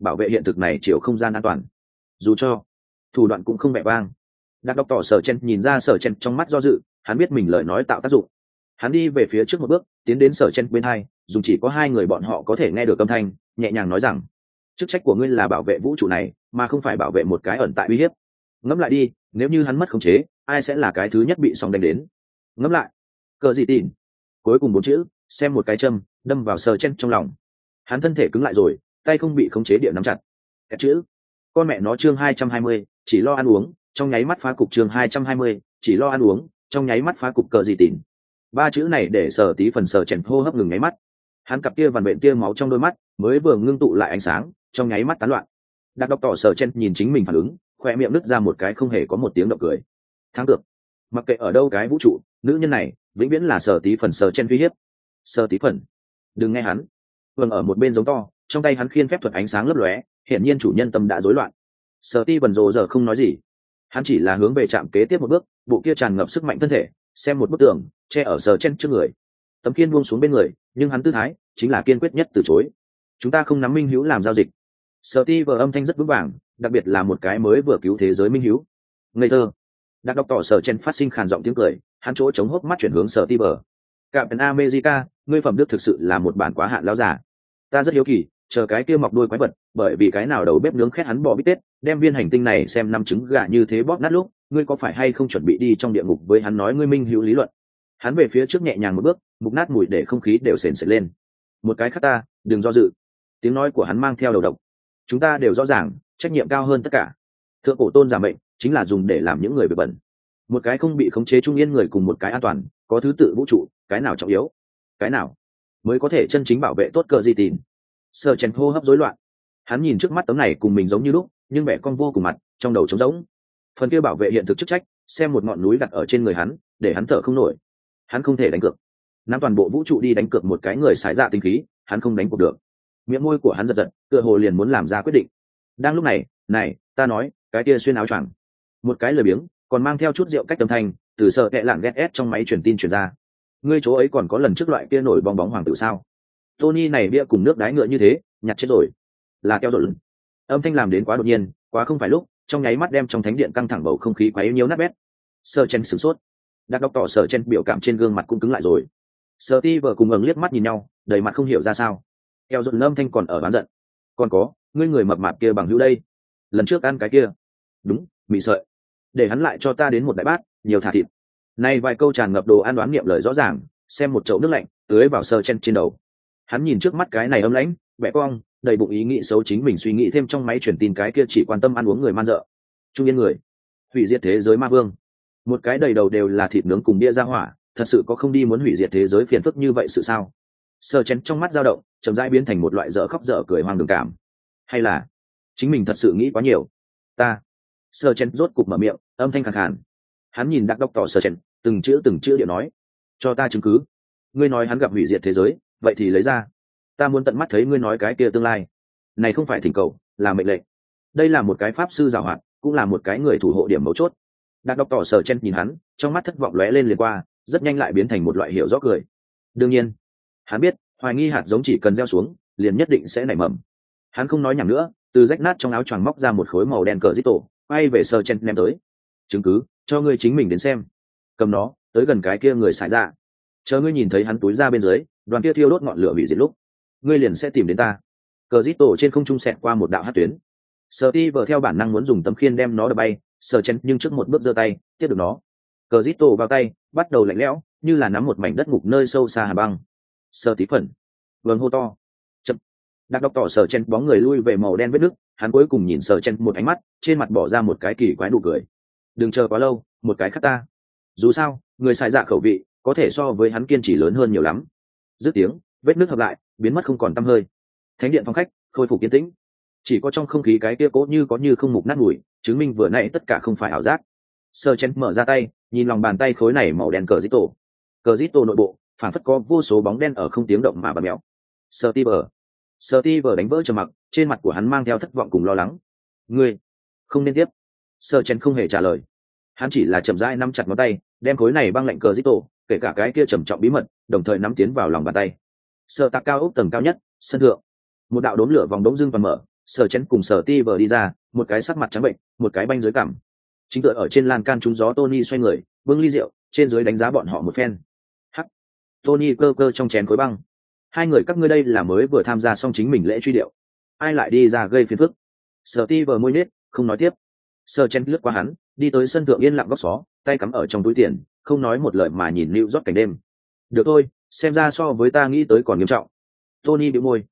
bảo vệ hiện thực này chiều không gian an toàn, dù cho thủ đoạn cũng không vẻ vang. Đặc đọc tỏ sở chen nhìn ra sở chen trong mắt do dự, hắn biết mình lời nói tạo tác dụng. Hắn đi về phía trước một bước, tiến đến sở chen bên hai, dùng chỉ có hai người bọn họ có thể nghe được âm thanh, nhẹ nhàng nói rằng chức trách của ngươi là bảo vệ vũ trụ này, mà không phải bảo vệ một cái ẩn tại uy hiếp. Ngẫm lại đi, nếu như hắn mất khống chế, ai sẽ là cái thứ nhất bị sóng đánh đến? Ngẫm lại. Cờ gì tin? Cuối cùng 4 chữ, xem một cái châm đâm vào sở chen trong lòng. Hắn thân thể cứng lại rồi, tay không bị khống chế địa nắm chặt. Cái chữ, con mẹ nó chương 220, chỉ lo ăn uống, trong nháy mắt phá cục chương 220, chỉ lo ăn uống, trong nháy mắt phá cục cờ gì tỉn. 3 chữ này để Sở Tí phần Sở Chèn hô hấp ngừng nháy mắt. Hắn cặp kia vằn vện tia máu trong đôi mắt mới vừa ngưng tụ lại ánh sáng, trong nháy mắt tán loạn. Đặc độc tỏ Sở Chèn nhìn chính mình phản ứng, khoe miệng nứt ra một cái không hề có một tiếng động cười. Thắng cược. Mặc kệ ở đâu cái vũ trụ, nữ nhân này vĩnh viễn là Sở Tí phần Sở Chèn uy hiếp. Sở Tí phần, đừng nghe hắn. Vương ở một bên giống to, trong tay hắn khiên phép thuật ánh sáng lấp lóe, hiển nhiên chủ nhân tâm đã rối loạn. Sở Tí phần rồ giờ không nói gì, hắn chỉ là hướng về trạm kế tiếp một bước, bộ kia tràn ngập sức mạnh thân thể, xem một bức tường che ở Sở Chen trước người. Tấm khiên buông xuống bên người, nhưng hắn tư thái chính là kiên quyết nhất từ chối. Chúng ta không nắm minh hữu làm giao dịch. Sở Ti vừa âm thanh rất vững vàng, đặc biệt là một cái mới vừa cứu thế giới minh hữu. Ngây thơ. Đặc độc tỏ Sở Chen phát sinh khàn giọng tiếng cười, hắn chỗ chống hốc mắt chuyển hướng Sở Ti bờ. Captain America, ngươi phẩm đức thực sự là một bản quá hạn lão già. Ta rất hiếu kỳ, chờ cái kia mọc đuôi quái vật, bởi vì cái nào đầu bếp nướng khét hắn bỏ bít tết, đem viên hành tinh này xem năm trứng gà như thế bóp nát lúc, ngươi có phải hay không chuẩn bị đi trong địa ngục với hắn nói ngươi minh hữu lý luận. Hắn về phía trước nhẹ nhàng một bước, mục nát mùi để không khí đều sền sệt lên. Một cái khác ta, đừng do dự. Tiếng nói của hắn mang theo đầu độc. Chúng ta đều rõ ràng, trách nhiệm cao hơn tất cả. Thượng cổ tôn giả mệnh chính là dùng để làm những người bị bẩn. Một cái không bị khống chế trung yên người cùng một cái an toàn, có thứ tự vũ trụ, cái nào trọng yếu, cái nào mới có thể chân chính bảo vệ tốt cờ gì tìm. Sở Chèn hô hấp rối loạn. Hắn nhìn trước mắt tấm này cùng mình giống như lúc, nhưng vẻ con vô cùng mặt, trong đầu trống rỗng. Phần kia bảo vệ hiện thực chức trách, xem một ngọn núi đặt ở trên người hắn, để hắn thở không nổi. Hắn không thể đánh cược. Nắm toàn bộ vũ trụ đi đánh cược một cái người xài dạ tinh khí, hắn không đánh cuộc được. Miệng môi của hắn giật giật, tựa hồ liền muốn làm ra quyết định. Đang lúc này, này, ta nói, cái kia xuyên áo choàng. Một cái lười biếng, còn mang theo chút rượu cách âm thanh, từ sợ kệ lạng ghét ép trong máy truyền tin truyền ra. Ngươi chỗ ấy còn có lần trước loại kia nổi bong bóng hoàng tử sao? Tony này bia cùng nước đái ngựa như thế, nhặt chết rồi. Là keo rồi. Âm thanh làm đến quá đột nhiên, quá không phải lúc, trong nháy mắt đem trong thánh điện căng thẳng bầu không khí quá yếu nhiều nát bét. Sở Chen sửng sốt. Đặc độc tỏ Sở Chen biểu cảm trên gương mặt cũng cứng lại rồi. Sở Ti vừa cùng ngẩng liếc mắt nhìn nhau, đầy mặt không hiểu ra sao. Keo rồi âm thanh còn ở bán giận. Còn có, ngươi người mập mạp kia bằng hữu đây. Lần trước ăn cái kia. Đúng, mị sợi. Để hắn lại cho ta đến một đại bát, nhiều thả thịt. Nay vài câu tràn ngập đồ ăn đoán niệm lời rõ ràng, xem một chậu nước lạnh tưới vào Sở Chen trên đầu. Hắn nhìn trước mắt cái này âm lãnh, vẻ cong, đầy bụng ý nghĩ xấu chính mình suy nghĩ thêm trong máy truyền tin cái kia chỉ quan tâm ăn uống người man dợ. Trung yên người, hủy diệt thế giới ma vương. Một cái đầy đầu đều là thịt nướng cùng bia ra hỏa, thật sự có không đi muốn hủy diệt thế giới phiền phức như vậy sự sao? Sở Chen trong mắt dao động, chậm rãi biến thành một loại dở khóc dở cười hoang đường cảm. Hay là chính mình thật sự nghĩ quá nhiều? Ta. Sở Chen rốt cục mở miệng, âm thanh khàn khàn. Hắn nhìn Đặc Độc tỏ Sở Chen, từng chữ điệu nói, cho ta chứng cứ. Ngươi nói hắn gặp hủy diệt thế giới, vậy thì lấy ra. Ta muốn tận mắt thấy ngươi nói cái kia tương lai. Này không phải thỉnh cầu, là mệnh lệnh. Đây là một cái pháp sư giàu hoạt, cũng là một cái người thủ hộ điểm mấu chốt. Đặc độc tỏ Sở Chen nhìn hắn, trong mắt thất vọng lóe lên liền qua, rất nhanh lại biến thành một loại hiểu rõ cười. Đương nhiên, hắn biết, hoài nghi hạt giống chỉ cần gieo xuống, liền nhất định sẽ nảy mầm. Hắn không nói nhảm nữa, từ rách nát trong áo choàng móc ra một khối màu đen cờ dít tổ, quay về Sở Chen ném tới. Chứng cứ, cho ngươi chính mình đến xem. Cầm nó, tới gần cái kia người xài ra. Chờ ngươi nhìn thấy hắn túi ra bên dưới, đoàn kia thiêu đốt ngọn lửa hủy diệt lúc, ngươi liền sẽ tìm đến ta. Cờ dít tổ trên không trung xẹt qua một đạo hát tuyến. Sở Ti vờ theo bản năng muốn dùng tấm khiên đem nó đập bay, Sở Chen nhưng trước một bước giơ tay tiếp được nó. Cờ dít tổ vào tay, bắt đầu lạnh lẽo, như là nắm một mảnh đất ngục nơi sâu xa hà băng. Sở Tí phần, vâng hô to. Chậm. Đặc độc tỏ Sở Chen bóng người lui về màu đen vết nước, hắn cuối cùng nhìn Sở Chen một ánh mắt, trên mặt bỏ ra một cái kỳ quái nụ cười. Đừng chờ quá lâu, một cái khác ta. Dù sao, người xài dạ khẩu vị có thể so với hắn kiên trì lớn hơn nhiều lắm. Dứt tiếng, vết nước hợp lại, biến mất không còn tăm hơi. Thánh điện phòng khách khôi phục yên tĩnh, chỉ có trong không khí cái kia cố như có như không mục nát mùi, chứng minh vừa nãy tất cả không phải ảo giác. Sở Chen mở ra tay, nhìn lòng bàn tay khối này màu đen cờ dít tổ nội bộ phản phất có vô số bóng đen ở không tiếng động mà bật mèo. Sở Ti vờ đánh vỡ trầm mặc, trên mặt của hắn mang theo thất vọng cùng lo lắng. Ngươi không nên tiếp. Sở Chen không hề trả lời, hắn chỉ là chậm rãi nắm chặt ngón tay, đem khối này băng lạnh cờ dít tổ, kể cả cái kia trầm trọng bí mật, đồng thời nắm tiến vào lòng bàn tay. Sở Tạc cao ốc tầng cao nhất, sân thượng, một đạo đốm lửa vòng đống dưng và mở, Sở Chén cùng Sở Ti vờ đi ra, một cái sắc mặt trắng bệnh, một cái banh dưới cằm. Chính tựa ở trên lan can trúng gió Tony xoay người, bưng ly rượu, trên dưới đánh giá bọn họ một phen. Hắc. Tony cơ cơ trong chén khối băng. Hai người các ngươi đây là mới vừa tham gia xong chính mình lễ truy điệu. Ai lại đi ra gây phiền phức? Sở Ti vờ môi nhếch, không nói tiếp. Sở Chén lướt qua hắn, đi tới sân thượng yên lặng góc xó, tay cắm ở trong túi tiền, không nói một lời mà nhìn Lưu rót cảnh đêm. Được thôi, xem ra so với ta nghĩ tới còn nghiêm trọng. Tony bĩu môi,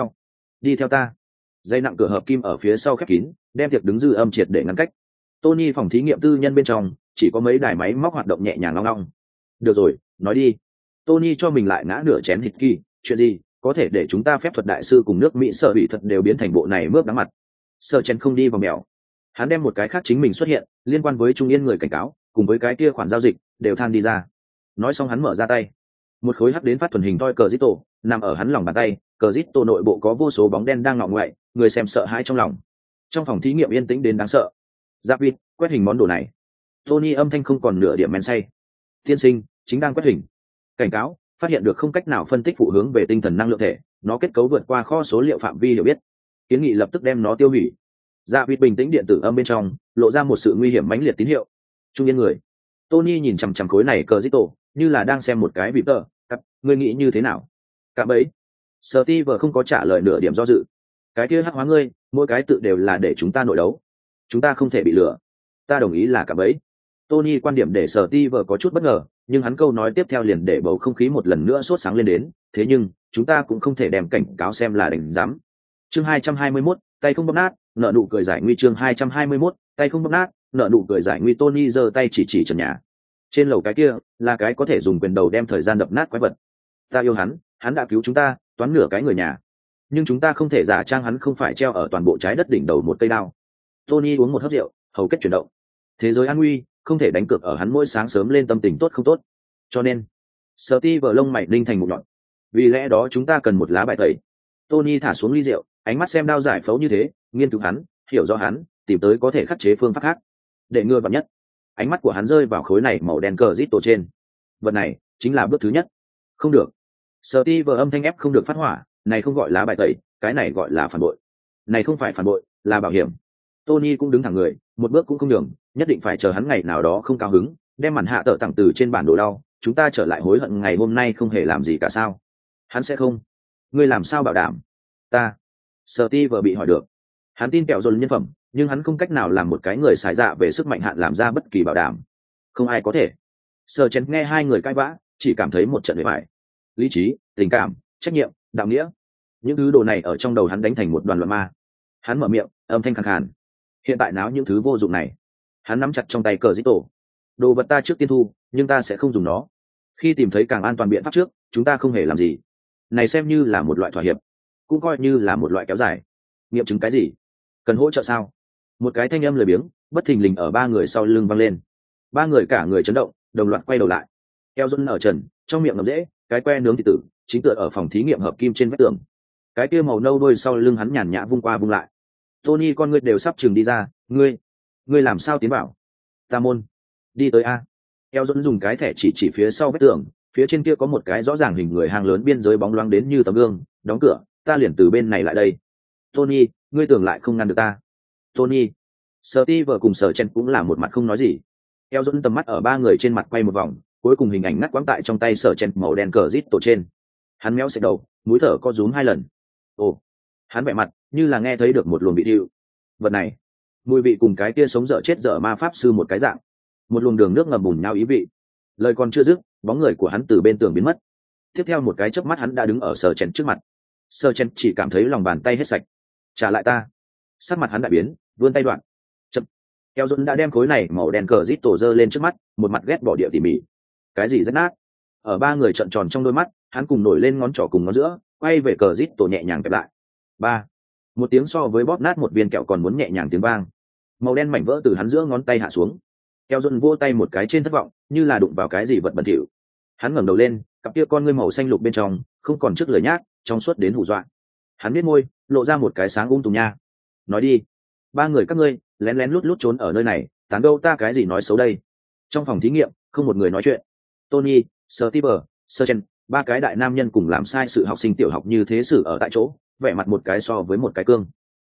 đi theo ta. Dây nặng cửa hợp kim ở phía sau khép kín, đem tiệc đứng dư âm triệt để ngăn cách. Tony phòng thí nghiệm tư nhân bên trong chỉ có mấy đài máy móc hoạt động nhẹ nhàng long long. Được rồi, nói đi. Tony cho mình lại ngã nửa chén whisky. Chuyện gì có thể để chúng ta phép thuật đại sư cùng nước Mỹ sở bị thật đều biến thành bộ này mướp đắng mặt? Sở chén không đi vào mèo. Hắn đem một cái khác chính mình xuất hiện liên quan với trung yên người cảnh cáo cùng với cái kia khoản giao dịch đều than đi ra. Nói xong hắn mở ra tay, một khối hắc đến phát thuần hình toi cờ zito nằm ở hắn lòng bàn tay. Cờ zito nội bộ có vô số bóng đen đang ngọ ngoại, người xem sợ hãi trong lòng. Trong phòng thí nghiệm yên tĩnh đến đáng sợ. Giáp vịt quét hình món đồ này. Tony âm thanh không còn nửa điểm men say. Tiên sinh chính đang quét hình. Cảnh cáo, phát hiện được không cách nào phân tích phụ hướng về tinh thần năng lượng thể, nó kết cấu vượt qua kho số liệu phạm vi hiểu biết. Kiến nghị lập tức đem nó tiêu hủy. Giáp vịt bình tĩnh điện tử âm bên trong lộ ra một sự nguy hiểm mãnh liệt tín hiệu. Trung yên người. Tony nhìn chằm chằm khối này cờ zito như là đang xem một cái vịt tờ. Ngươi nghĩ như thế nào? Cả bấy. Steve không có trả lời nửa điểm do dự. Cái kia hắc hóa ngươi, mỗi cái tự đều là để chúng ta nội đấu. Chúng ta không thể bị lừa. Ta đồng ý là cả bấy. Tony quan điểm để Steve có chút bất ngờ, nhưng hắn câu nói tiếp theo liền để bầu không khí một lần nữa sốt sáng lên đến. Thế nhưng, chúng ta cũng không thể đem cảnh cáo xem là đánh giám. Chương 221, tay không bóp nát, nợ nụ cười giải nguy. Chương 221, tay không bóp nát, nợ nụ cười giải nguy. Tony giơ tay chỉ trần nhà. Trên lầu cái kia là cái có thể dùng quyền đầu đem thời gian đập nát quái vật. Ta yêu hắn, hắn đã cứu chúng ta, toán nửa cái người nhà. Nhưng chúng ta không thể giả trang hắn không phải treo ở toàn bộ trái đất đỉnh đầu một cây đao. Tony uống một hớp rượu, hầu kết chuyển động. Thế giới an nguy không thể đánh cược ở hắn mỗi sáng sớm lên tâm tình tốt không tốt. Cho nên, Steve lông mày linh thành một nhọn. Vì lẽ đó chúng ta cần một lá bài tẩy. Tony thả xuống ly rượu, ánh mắt xem đao giải phẫu như thế, nghiên cứu hắn, hiểu rõ hắn, tìm tới có thể khắc chế phương pháp khác. Để ngừa vạn nhất, ánh mắt của hắn rơi vào khối này màu đen cờ rít tổ trên. Vật này chính là bước thứ nhất. Không được. Steve âm thanh ép không được phát hỏa, này không gọi là bài tẩy, cái này gọi là phản bội. Này không phải phản bội, là bảo hiểm. Tony cũng đứng thẳng người, một bước cũng không nhường, nhất định phải chờ hắn ngày nào đó không cao hứng, đem màn hạ tợ tặng từ trên bản đồ đau, chúng ta trở lại hối hận ngày hôm nay không hề làm gì cả sao? Hắn sẽ không. Ngươi làm sao bảo đảm? Ta. Steve bị hỏi được. Hắn tin kẹo dồn nhân phẩm, nhưng hắn không cách nào làm một cái người xài dạ về sức mạnh hạn làm ra bất kỳ bảo đảm. Không ai có thể. Sở Chén nghe hai người cãi vã, chỉ cảm thấy một trận bề bại. Lý trí, tình cảm, trách nhiệm, đạo nghĩa, những thứ đồ này ở trong đầu hắn đánh thành một đoàn loạn ma. Hắn mở miệng, âm thanh khàn khàn. Hiện tại náo những thứ vô dụng này. Hắn nắm chặt trong tay cờ dít tổ. Đồ vật ta trước tiên thu, nhưng ta sẽ không dùng nó. Khi tìm thấy càng an toàn biện pháp trước, chúng ta không hề làm gì. Này xem như là một loại thỏa hiệp, cũng coi như là một loại kéo dài. Nghiệm chứng cái gì? Cần hỗ trợ sao? Một cái thanh âm lười biếng bất thình lình ở ba người sau lưng vang lên. Ba người cả người chấn động, đồng loạt quay đầu lại. Eo Dôn ở trần, trong miệng ngậm dễ, cái que nướng thịt tử chính tựa ở phòng thí nghiệm hợp kim trên vách tường. Cái kia màu nâu đôi sau lưng hắn nhàn nhã vung qua vung lại. Tony con ngươi đều sắp chừng đi ra. Ngươi làm sao tiến vào? Ta môn. Đi tới a. Eo Dôn dùng cái thẻ chỉ phía sau vách tường, phía trên kia có một cái rõ ràng hình người hang lớn biên giới bóng loáng đến như tấm gương. Đóng cửa, ta liền từ bên này lại đây. Tony, ngươi tưởng lại không ngăn được ta? Tony. Steve cùng Sở Chen cũng là một mặt không nói gì. Eo Dôn tầm mắt ở ba người trên mặt quay một vòng, cuối cùng hình ảnh ngắt quãng tại trong tay Sở Chen màu đen cờ rít tổ trên. Hắn méo xẹt đầu, mũi thở co rúm 2 lần. Ồ. Hắn bẻ mặt, như là nghe thấy được một luồng vị thiệu. Vật này, mùi vị cùng cái kia sống dở chết dở ma pháp sư một cái dạng. Một luồng đường nước ngầm bùn nhau ý vị. Lời còn chưa dứt, bóng người của hắn từ bên tường biến mất. Tiếp theo một cái chớp mắt hắn đã đứng ở Sở Chen trước mặt. Sở Chen chỉ cảm thấy lòng bàn tay hết sạch. Trả lại ta. Sắc mặt hắn đại biến, vươn tay đoạn. Chậm. Eo Dôn đã đem khối này màu đen cờ rít tổ dơ lên trước mắt, một mặt ghét bỏ địa tỉ mỉ. Cái gì rất nát? Ở ba người trợn tròn trong đôi mắt, hắn cùng nổi lên ngón trỏ cùng ngón giữa, quay về cờ rít tổ nhẹ nhàng kẹp lại. Ba. Một tiếng so với bóp nát một viên kẹo còn muốn nhẹ nhàng tiếng vang. Màu đen mảnh vỡ từ hắn giữa ngón tay hạ xuống. Eo Dôn vỗ tay một cái trên thất vọng, như là đụng vào cái gì vật bẩn thỉu. Hắn ngẩng đầu lên, cặp kia con ngươi màu xanh lục bên trong, không còn trước lời nhác, trong suốt đến hù dọa. Hắn biết môi, lộ ra một cái sáng tùng nha. Nói đi. Ba người các ngươi lén lén lút lút trốn ở nơi này, tán gẫu ta cái gì nói xấu đây? Trong phòng thí nghiệm, không một người nói chuyện. Tony, Steve, Sergeant, ba cái đại nam nhân cùng làm sai sự học sinh tiểu học như thế xử ở tại chỗ, vẻ mặt một cái so với một cái cương.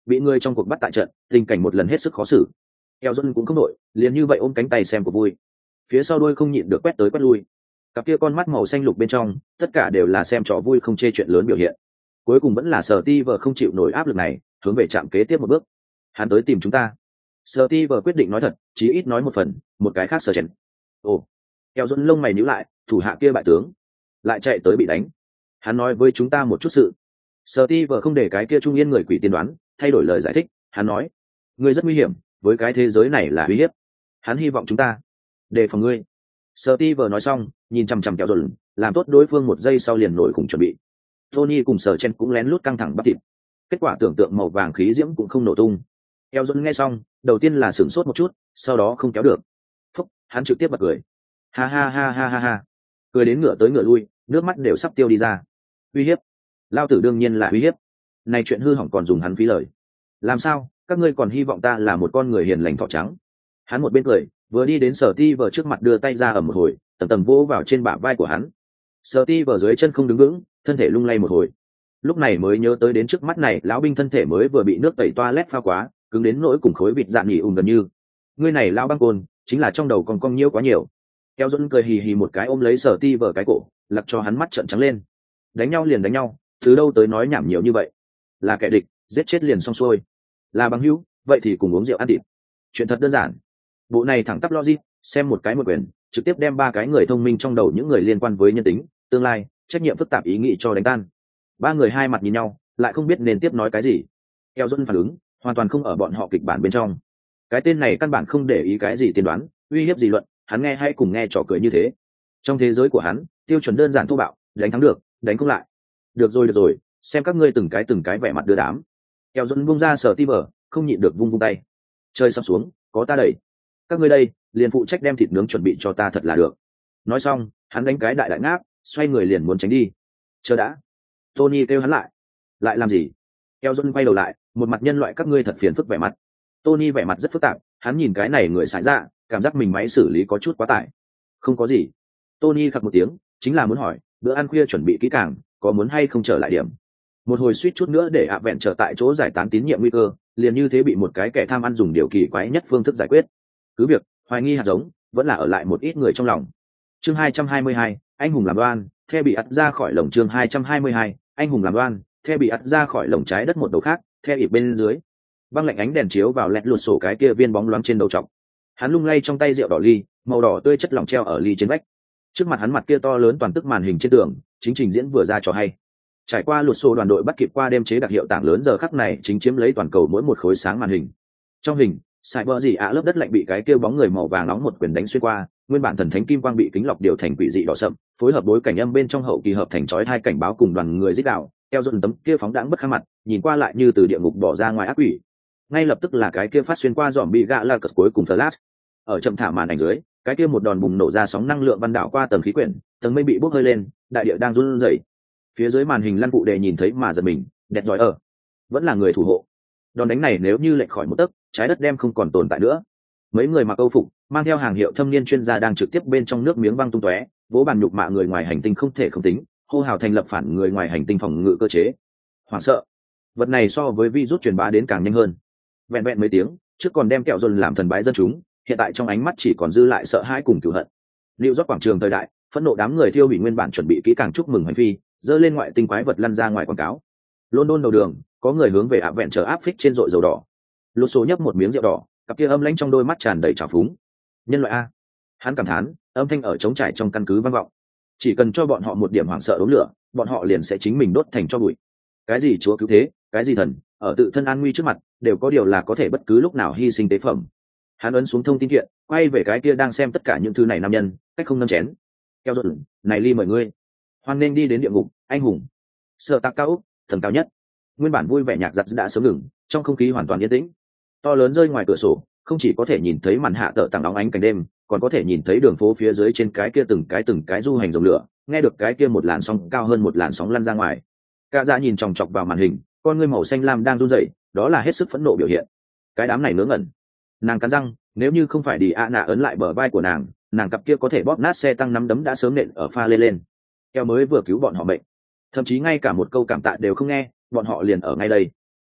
bị người trong cuộc bắt tại trận, tình cảnh một lần hết sức khó xử. Eo Dân cũng không nổi, liền như vậy ôm cánh tay xem của vui. Phía sau đuôi không nhịn được quét tới quét lui, cặp kia con mắt màu xanh lục bên trong tất cả đều là xem trò vui không chê chuyện lớn biểu hiện. Cuối cùng vẫn là Sở Ti vợ không chịu nổi áp lực này, hướng về trạm kế tiếp một bước. Hắn tới tìm chúng ta. Sở Ti vợ quyết định nói thật, chí ít nói một phần, một cái khác Sở Chèn. Ồ, Eo Dân lông mày nhíu lại, thủ hạ kia bại tướng lại chạy tới bị đánh. Hắn nói với chúng ta một chút sự. Sở Ti vợ không để cái kia trung yên người quỷ tiên đoán, thay đổi lời giải thích. Hắn nói, ngươi rất nguy hiểm, với cái thế giới này là uy hiếp. Hắn hy vọng chúng ta đề phòng ngươi. Sở Ti vợ nói xong, nhìn chằm chằm Eo Dân, làm tốt đối phương một giây sau liền nổi cùng chuẩn bị. Tony cùng Sở Chen cũng lén lút căng thẳng bắp thịt. Kết quả tưởng tượng màu vàng khí diễm cũng không nổ tung. Eo Dân nghe xong, đầu tiên là sửng sốt một chút, sau đó không kéo được. Phúc, hắn trực tiếp bật cười. Ha ha ha ha ha ha. Cười đến ngửa tới ngửa lui, nước mắt đều sắp tiêu đi ra. Uy hiếp? Lao tử đương nhiên là uy hiếp. Này chuyện hư hỏng còn dùng hắn phí lời. Làm sao, các ngươi còn hy vọng ta là một con người hiền lành thỏ trắng? Hắn một bên cười, vừa đi đến Sở Ti vợ trước mặt đưa tay ra ở một hồi, tầm tầm vỗ vào trên bả vai của hắn. Sở Ti vợ dưới chân không đứng vững, thân thể lung lay một hồi. Lúc này mới nhớ tới đến trước mắt này lão binh thân thể mới vừa bị nước tẩy toilet pha quá, cứng đến nỗi cùng khối vịt dạn nhỉ gần như. Ngươi này lão băng côn, chính là trong đầu còn cong nhiêu quá nhiều. Kéo dẫn cười hì hì một cái ôm lấy Sở Ti vợ cái cổ, lặc cho hắn mắt trợn trắng lên. Đánh nhau liền đánh nhau, từ đâu tới nói nhảm nhiều như vậy? Là kẻ địch, giết chết liền xong xuôi. Là bằng hữu, vậy thì cùng uống rượu ăn thịt. Chuyện thật đơn giản. Bộ này thẳng tắp logic, xem một cái một quyền, trực tiếp đem ba cái người thông minh trong đầu những người liên quan với nhân tính, tương lai, trách nhiệm phức tạp ý nghĩ cho đánh tan. Ba người hai mặt nhìn nhau, lại không biết nên tiếp nói cái gì. Eo Dân phản ứng hoàn toàn không ở bọn họ kịch bản bên trong. Cái tên này căn bản không để ý cái gì tiên đoán, uy hiếp gì luận, hắn nghe hay cùng nghe trò cười như thế. Trong thế giới của hắn, tiêu chuẩn đơn giản thô bạo, đánh thắng được, đánh không lại. Được rồi, xem các ngươi từng cái vẻ mặt đưa đám. Eo Dân bung ra Sở Ti vợ, không nhịn được vung tay. Chơi sắp xuống, có ta đẩy. Các ngươi đây, liền phụ trách đem thịt nướng chuẩn bị cho ta thật là được. Nói xong, hắn đánh cái đại ngáp, xoay người liền muốn tránh đi. Chờ đã. Tony kêu hắn lại làm gì? Eo Dân quay đầu lại, một mặt nhân loại các ngươi thật phiền phức vẻ mặt. Tony vẻ mặt rất phức tạp, hắn nhìn cái này người xài ra, cảm giác mình máy xử lý có chút quá tải. Không có gì. Tony khặc một tiếng, chính là muốn hỏi, bữa ăn khuya chuẩn bị kỹ càng, có muốn hay không trở lại điểm. Một hồi suýt chút nữa để ạ vẹn trở tại chỗ giải tán tín nhiệm nguy cơ, liền như thế bị một cái kẻ tham ăn dùng điều kỳ quái nhất phương thức giải quyết. Cứ việc hoài nghi hạt giống vẫn là ở lại một ít người trong lòng. Chương 222, anh hùng làm đoan, the bị ắt ra khỏi lồng. Chương 222, anh hùng làm đoan, the bị ắt ra khỏi lồng. Trái đất một đầu khác, theo ịp bên dưới, băng lạnh ánh đèn chiếu vào lẹt lụt sổ cái kia viên bóng loáng trên đầu trọc. Hắn lung lay trong tay rượu đỏ ly, màu đỏ tươi chất lỏng treo ở ly trên vách. Trước mặt hắn mặt kia to lớn toàn tức màn hình trên tường, chính trình diễn vừa ra trò hay. Trải qua lụt sổ đoàn đội bắt kịp qua đêm chế đặc hiệu tảng lớn giờ khắc này chính chiếm lấy toàn cầu mỗi một khối sáng màn hình. Trong hình, Cyber gì lớp đất lạnh bị cái kêu bóng người màu vàng nóng một quyền đánh xuyên qua, nguyên bản thần thánh kim quang bị kính lọc điều thành quỷ dị đỏ sậm, phối hợp bối cảnh âm bên trong hậu kỳ hợp thành chói hai cảnh báo cùng đoàn người rít đạo, eo dần tấm kia phóng đãng bất kham mặt, nhìn qua lại như từ địa ngục bỏ ra ngoài ác quỷ. Ngay lập tức là cái kia phát xuyên qua dòm bị gạ la cật cuối cùng flash. Ở chậm thả màn ảnh dưới, cái kia một đòn bùng nổ ra sóng năng lượng văn đảo qua tầng khí quyển, tầng mây bị bốc hơi lên, đại địa đang run rẩy. Phía dưới màn hình lăn phụ đề nhìn thấy mà giật mình, đẹp giỏi ở, vẫn là người thủ hộ. Đòn đánh này nếu như lệch khỏi một tấc, trái đất đem không còn tồn tại nữa. Mấy người mặc âu phục, mang theo hàng hiệu thâm niên chuyên gia đang trực tiếp bên trong nước miếng văng tung tóe, vỗ bàn nhục mạ người ngoài hành tinh không thể không tính, hô hào thành lập phản người ngoài hành tinh phòng ngự cơ chế. Hoảng sợ, vật này so với virus truyền bá đến càng nhanh hơn. Vẹn vẹn mấy tiếng, trước còn đem kẹo dồn làm thần bái dân chúng, hiện tại trong ánh mắt chỉ còn dư lại sợ hãi cùng cửu hận. Liệu rót quảng trường thời đại, phẫn nộ đám người thiêu hủy nguyên bản chuẩn bị kỹ càng chúc mừng hành phi, dơ lên ngoại tinh quái vật lăn ra ngoài quảng cáo. London đầu đường, có người hướng về ạ vẹn chờ áp phích trên rội dầu đỏ. Lô số nhấp một miếng rượu đỏ, cặp kia âm lãnh trong đôi mắt tràn đầy trào phúng. Nhân loại a, hắn cảm thán, âm thanh ở trống trải trong căn cứ vang vọng. Chỉ cần cho bọn họ một điểm hoảng sợ đốm lửa, bọn họ liền sẽ chính mình đốt thành cho bụi. Cái gì chúa cứu thế, cái gì thần, ở tự thân an nguy trước mặt, đều có điều là có thể bất cứ lúc nào hy sinh tế phẩm. Hắn ấn xuống thông tin kiện, quay về cái kia đang xem tất cả những thứ này nam nhân, cách không nâm chén. Keo rột, này ly mời ngươi. Hoan nên đi đến địa ngục, anh hùng. Sợ tạc cao úc, thần cao nhất. Nguyên bản vui vẻ nhạc giặc đã sớm ngừng, trong không khí hoàn toàn yên tĩnh. To lớn rơi ngoài cửa sổ, không chỉ có thể nhìn thấy màn hạ tợ tặng óng ánh cảnh đêm, còn có thể nhìn thấy đường phố phía dưới trên cái kia từng cái du hành dòng lửa, nghe được cái kia một làn sóng cao hơn một làn sóng lăn ra ngoài. Cả dạ nhìn chòng chọc vào màn hình, con ngươi màu xanh lam đang run rẩy, đó là hết sức phẫn nộ biểu hiện. Cái đám này ngớ ngẩn. Nàng cắn răng, nếu như không phải đi ạ nạ ấn lại bờ vai của nàng cặp kia có thể bóp nát xe tăng nắm đấm đã sớm nện ở pha lê lên. Keo mới vừa cứu bọn họ mệnh, thậm chí ngay cả một câu cảm tạ đều không nghe, bọn họ liền ở ngay đây.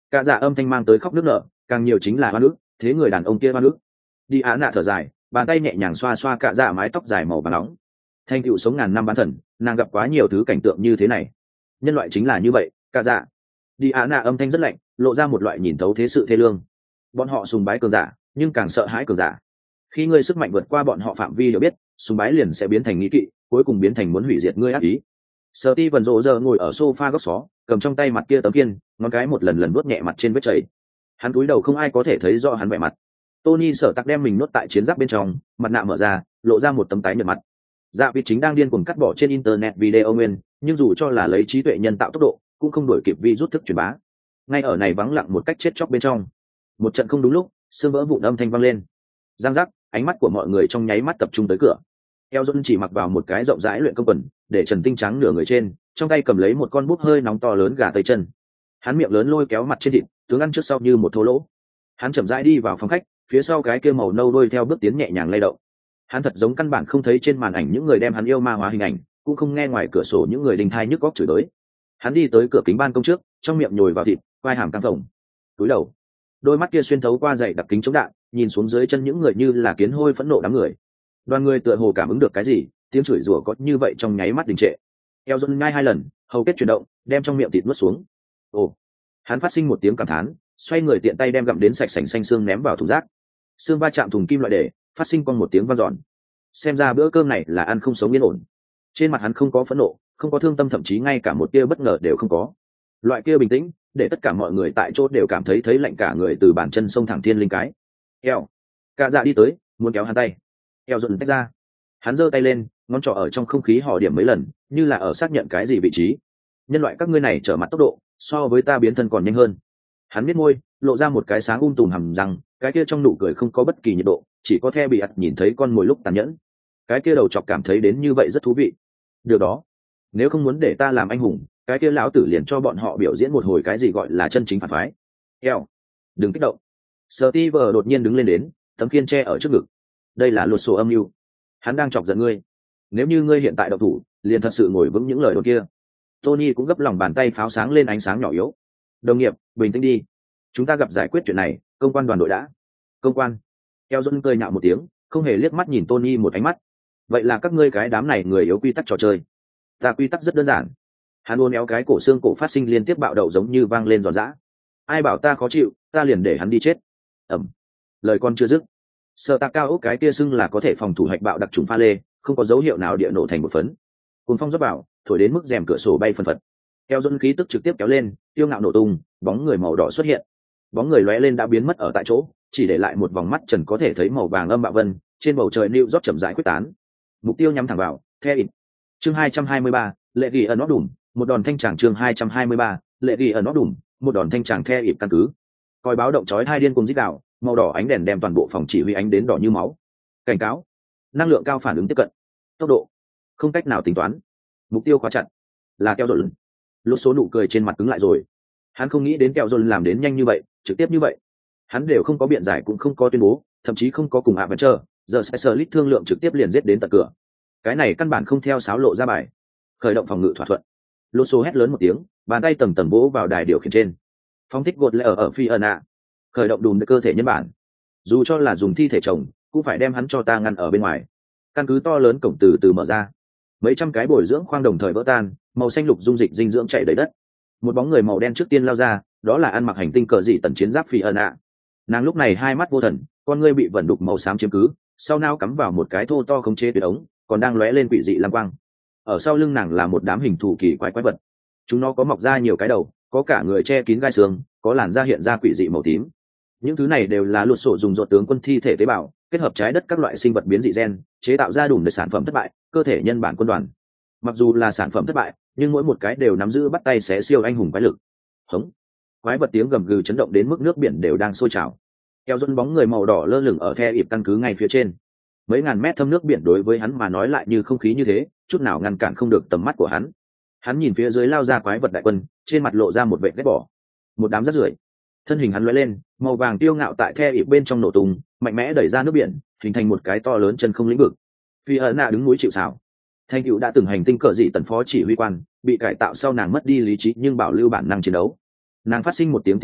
Cả dạ âm thanh mang tới khóc nước nở, càng nhiều chính là oan ức, thế người đàn ông kia oan ức. Đi Á nạ thở dài, bàn tay nhẹ nhàng xoa xoa cả dạ mái tóc dài màu vàng nóng. Thanh tựu sống ngàn năm bán thần, nàng gặp quá nhiều thứ cảnh tượng như thế này. Nhân loại chính là như vậy, cả dạ. Đi Á nạ âm thanh rất lạnh, lộ ra một loại nhìn thấu thế sự thê lương. Bọn họ sùng bái cường giả, nhưng càng sợ hãi cường giả. Khi ngươi sức mạnh vượt qua bọn họ phạm vi hiểu biết, sùng bái liền sẽ biến thành nghi kỵ, cuối cùng biến thành muốn hủy diệt ngươi ác ý. Steven Roger ngồi ở sofa góc xó, cầm trong tay mặt kia tấm kiên, ngón cái một lần lần vuốt nhẹ mặt trên vết chảy. Hắn cúi đầu không ai có thể thấy rõ hắn vẻ mặt. Tony sở tặc đem mình nuốt tại chiến giáp bên trong, mặt nạ mở ra, lộ ra một tấm tái nhợt mặt. Dạ vị chính đang điên cuồng cắt bỏ trên internet video nguyên, nhưng dù cho là lấy trí tuệ nhân tạo tốc độ, cũng không đuổi kịp virus thức truyền bá. Ngay ở này vắng lặng một cách chết chóc bên trong, một trận không đúng lúc, xương vỡ vụn âm thanh vang lên. Giang giác, ánh mắt của mọi người trong nháy mắt tập trung tới cửa. Eo Dôn chỉ mặc vào một cái rộng rãi luyện công quần, để trần tinh trắng nửa người trên, trong tay cầm lấy một con bút hơi nóng to lớn gà tây chân. Hắn miệng lớn lôi kéo mặt trên thịt, tướng ăn trước sau như một thô lỗ. Hắn chậm rãi đi vào phòng khách, phía sau cái kia màu nâu đôi theo bước tiến nhẹ nhàng lay động. Hắn thật giống căn bản không thấy trên màn ảnh những người đem hắn yêu ma hóa hình ảnh, cũng không nghe ngoài cửa sổ những người đinh thai nhức góc chửi tới. Hắn đi tới cửa kính ban công trước, trong miệng nhồi vào thịt, vai hàm căng phồng, cúi đầu, đôi mắt kia xuyên thấu qua dày đặc kính chống đạn, nhìn xuống dưới chân những người như là kiến hôi phẫn nộ đám người. Đoàn người tựa hồ cảm ứng được cái gì, tiếng chửi rủa có như vậy trong nháy mắt đình trệ. Eo Dôn ngay 2 lần, hầu kết chuyển động, đem trong miệng thịt nuốt xuống. Ồ, hắn phát sinh một tiếng cảm thán, xoay người tiện tay đem gặm đến sạch sành xanh xương ném vào thùng rác. Xương va chạm thùng kim loại để, phát sinh con một tiếng vang dọn. Xem ra bữa cơm này là ăn không sống yên ổn. Trên mặt hắn không có phẫn nộ, không có thương tâm, thậm chí ngay cả một tia bất ngờ đều không có. Loại kia bình tĩnh, để tất cả mọi người tại chỗ đều cảm thấy lạnh cả người từ bàn chân sông thẳng thiên linh cái. Eo, cả dạ đi tới, muốn kéo hắn tay. Eo Dôn tách ra. Hắn giơ tay lên, ngón trỏ ở trong không khí hò điểm mấy lần, như là ở xác nhận cái gì vị trí. Nhân loại các ngươi này trở mặt tốc độ, so với ta biến thân còn nhanh hơn. Hắn biết môi, lộ ra một cái sáng tùm hầm răng, cái kia trong nụ cười không có bất kỳ nhiệt độ, chỉ có the bị ặt nhìn thấy con mồi lúc tàn nhẫn. Cái kia đầu chọc cảm thấy đến như vậy rất thú vị. Được đó, nếu không muốn để ta làm anh hùng, cái kia lão tử liền cho bọn họ biểu diễn một hồi cái gì gọi là chân chính phản phái. Eo, đừng kích động. Steve đột nhiên đứng lên đến, tấm khiên tre ở trước ngực. Đây là luật sổ âm mưu. Hắn đang chọc giận ngươi. Nếu như ngươi hiện tại độc thủ, liền thật sự ngồi vững những lời đồn kia. Tony cũng gấp lòng bàn tay pháo sáng lên ánh sáng nhỏ yếu. Đồng nghiệp, bình tĩnh đi. Chúng ta gặp giải quyết chuyện này, công quan đoàn đội đã. Công quan. Eo Dôn cười nhạo một tiếng, không hề liếc mắt nhìn Tony một ánh mắt. Vậy là các ngươi cái đám này người yếu quy tắc trò chơi. Ta quy tắc rất đơn giản. Hắn uốn éo cái cổ xương cổ phát sinh liên tiếp bạo động giống như vang lên giòn giã. Ai bảo ta khó chịu, ta liền để hắn đi chết. Ẩm. Lời con chưa dứt. Sợ tạ cao ốc cái kia xưng là có thể phòng thủ hạch bạo đặc trùng pha lê, không có dấu hiệu nào địa nổ thành một phấn. Cuồng phong rót vào, thổi đến mức rèm cửa sổ bay phân phật. Eo Dôn khí tức trực tiếp kéo lên, tiêu ngạo nổ tung, bóng người màu đỏ xuất hiện. Bóng người lóe lên đã biến mất ở tại chỗ, chỉ để lại một vòng mắt trần có thể thấy màu vàng âm bạo vân, trên bầu trời New York chậm rãi quyết tán. Mục tiêu nhắm thẳng vào, The In. Chương 223, lệ ghi ẩn nó đủm, một đòn thanh tràng. Chương 223, lệ ghi ẩn nó đủm, một đòn thanh tràng The In căn cứ. Coi báo động chói hai điên cùng rít gào, màu đỏ ánh đèn đem toàn bộ phòng chỉ huy ánh đến đỏ như máu. Cảnh cáo, năng lượng cao phản ứng tiếp cận, tốc độ không cách nào tính toán, mục tiêu khóa chặt là Keo Dôn. Lúc số nụ cười trên mặt cứng lại rồi. Hắn không nghĩ đến Keo Dôn làm đến nhanh như vậy, trực tiếp như vậy. Hắn đều không có biện giải cũng không có tuyên bố, thậm chí không có cùng Adventure, giờ sẽ sở lít thương lượng trực tiếp liền giết đến tận cửa. Cái này căn bản không theo sáo lộ ra bài. Khởi động phòng ngự thỏa thuận. Lúc số hét lớn một tiếng, bàn tay tầng tầng vỗ vào đài điều khiển trên. Phóng thích gột lệ ở phi ẩn ạ. Khởi động đùm cơ thể nhân bản. Dù cho là dùng thi thể chồng, cũng phải đem hắn cho ta ngăn ở bên ngoài. Căn cứ to lớn cổng từ từ mở ra. Mấy trăm cái bồi dưỡng khoang đồng thời vỡ tan, màu xanh lục dung dịch dinh dưỡng chảy đầy đất. Một bóng người màu đen trước tiên lao ra, đó là ăn mặc hành tinh cờ dị tần chiến giáp phi ẩn ạ. Nàng lúc này hai mắt vô thần, con ngươi bị vẩn đục màu xám chiếm cứ, sau nao cắm vào một cái thô to khống chế tuyệt ống, còn đang lóe lên quỷ dị lam quang. Ở sau lưng nàng là một đám hình thù kỳ quái quái vật. Chúng nó có mọc ra nhiều cái đầu, có cả người che kín gai xương, có làn da hiện ra quỷ dị màu tím. Những thứ này đều là luật sổ dùng ruột tướng quân thi thể tế bào, kết hợp trái đất các loại sinh vật biến dị gen, chế tạo ra đủ để sản phẩm thất bại, cơ thể nhân bản quân đoàn. Mặc dù là sản phẩm thất bại, nhưng mỗi một cái đều nắm giữ bắt tay xé siêu anh hùng quái lực. Hống! Quái vật tiếng gầm gừ chấn động đến mức nước biển đều đang sôi trào. Keo Dôn bóng người màu đỏ lơ lửng ở The ịp căn cứ ngay phía trên. Mấy ngàn mét thâm nước biển đối với hắn mà nói lại như không khí như thế, chút nào ngăn cản không được tầm mắt của hắn. Hắn nhìn phía dưới lao ra quái vật đại quân, trên mặt lộ ra một vẻ ghét bỏ. Một đám rác rưởi. Thân hình hắn lóe lên, màu vàng tiêu ngạo tại The ịp bên trong nổ tung, mạnh mẽ đẩy ra nước biển, hình thành một cái to lớn chân không lĩnh vực. Phi ẩn nạ đứng núi chịu sào. Thanh Cựu đã từng hành tinh cờ dị tần phó chỉ huy quan, bị cải tạo sau nàng mất đi lý trí nhưng bảo lưu bản năng chiến đấu. Nàng phát sinh một tiếng rít,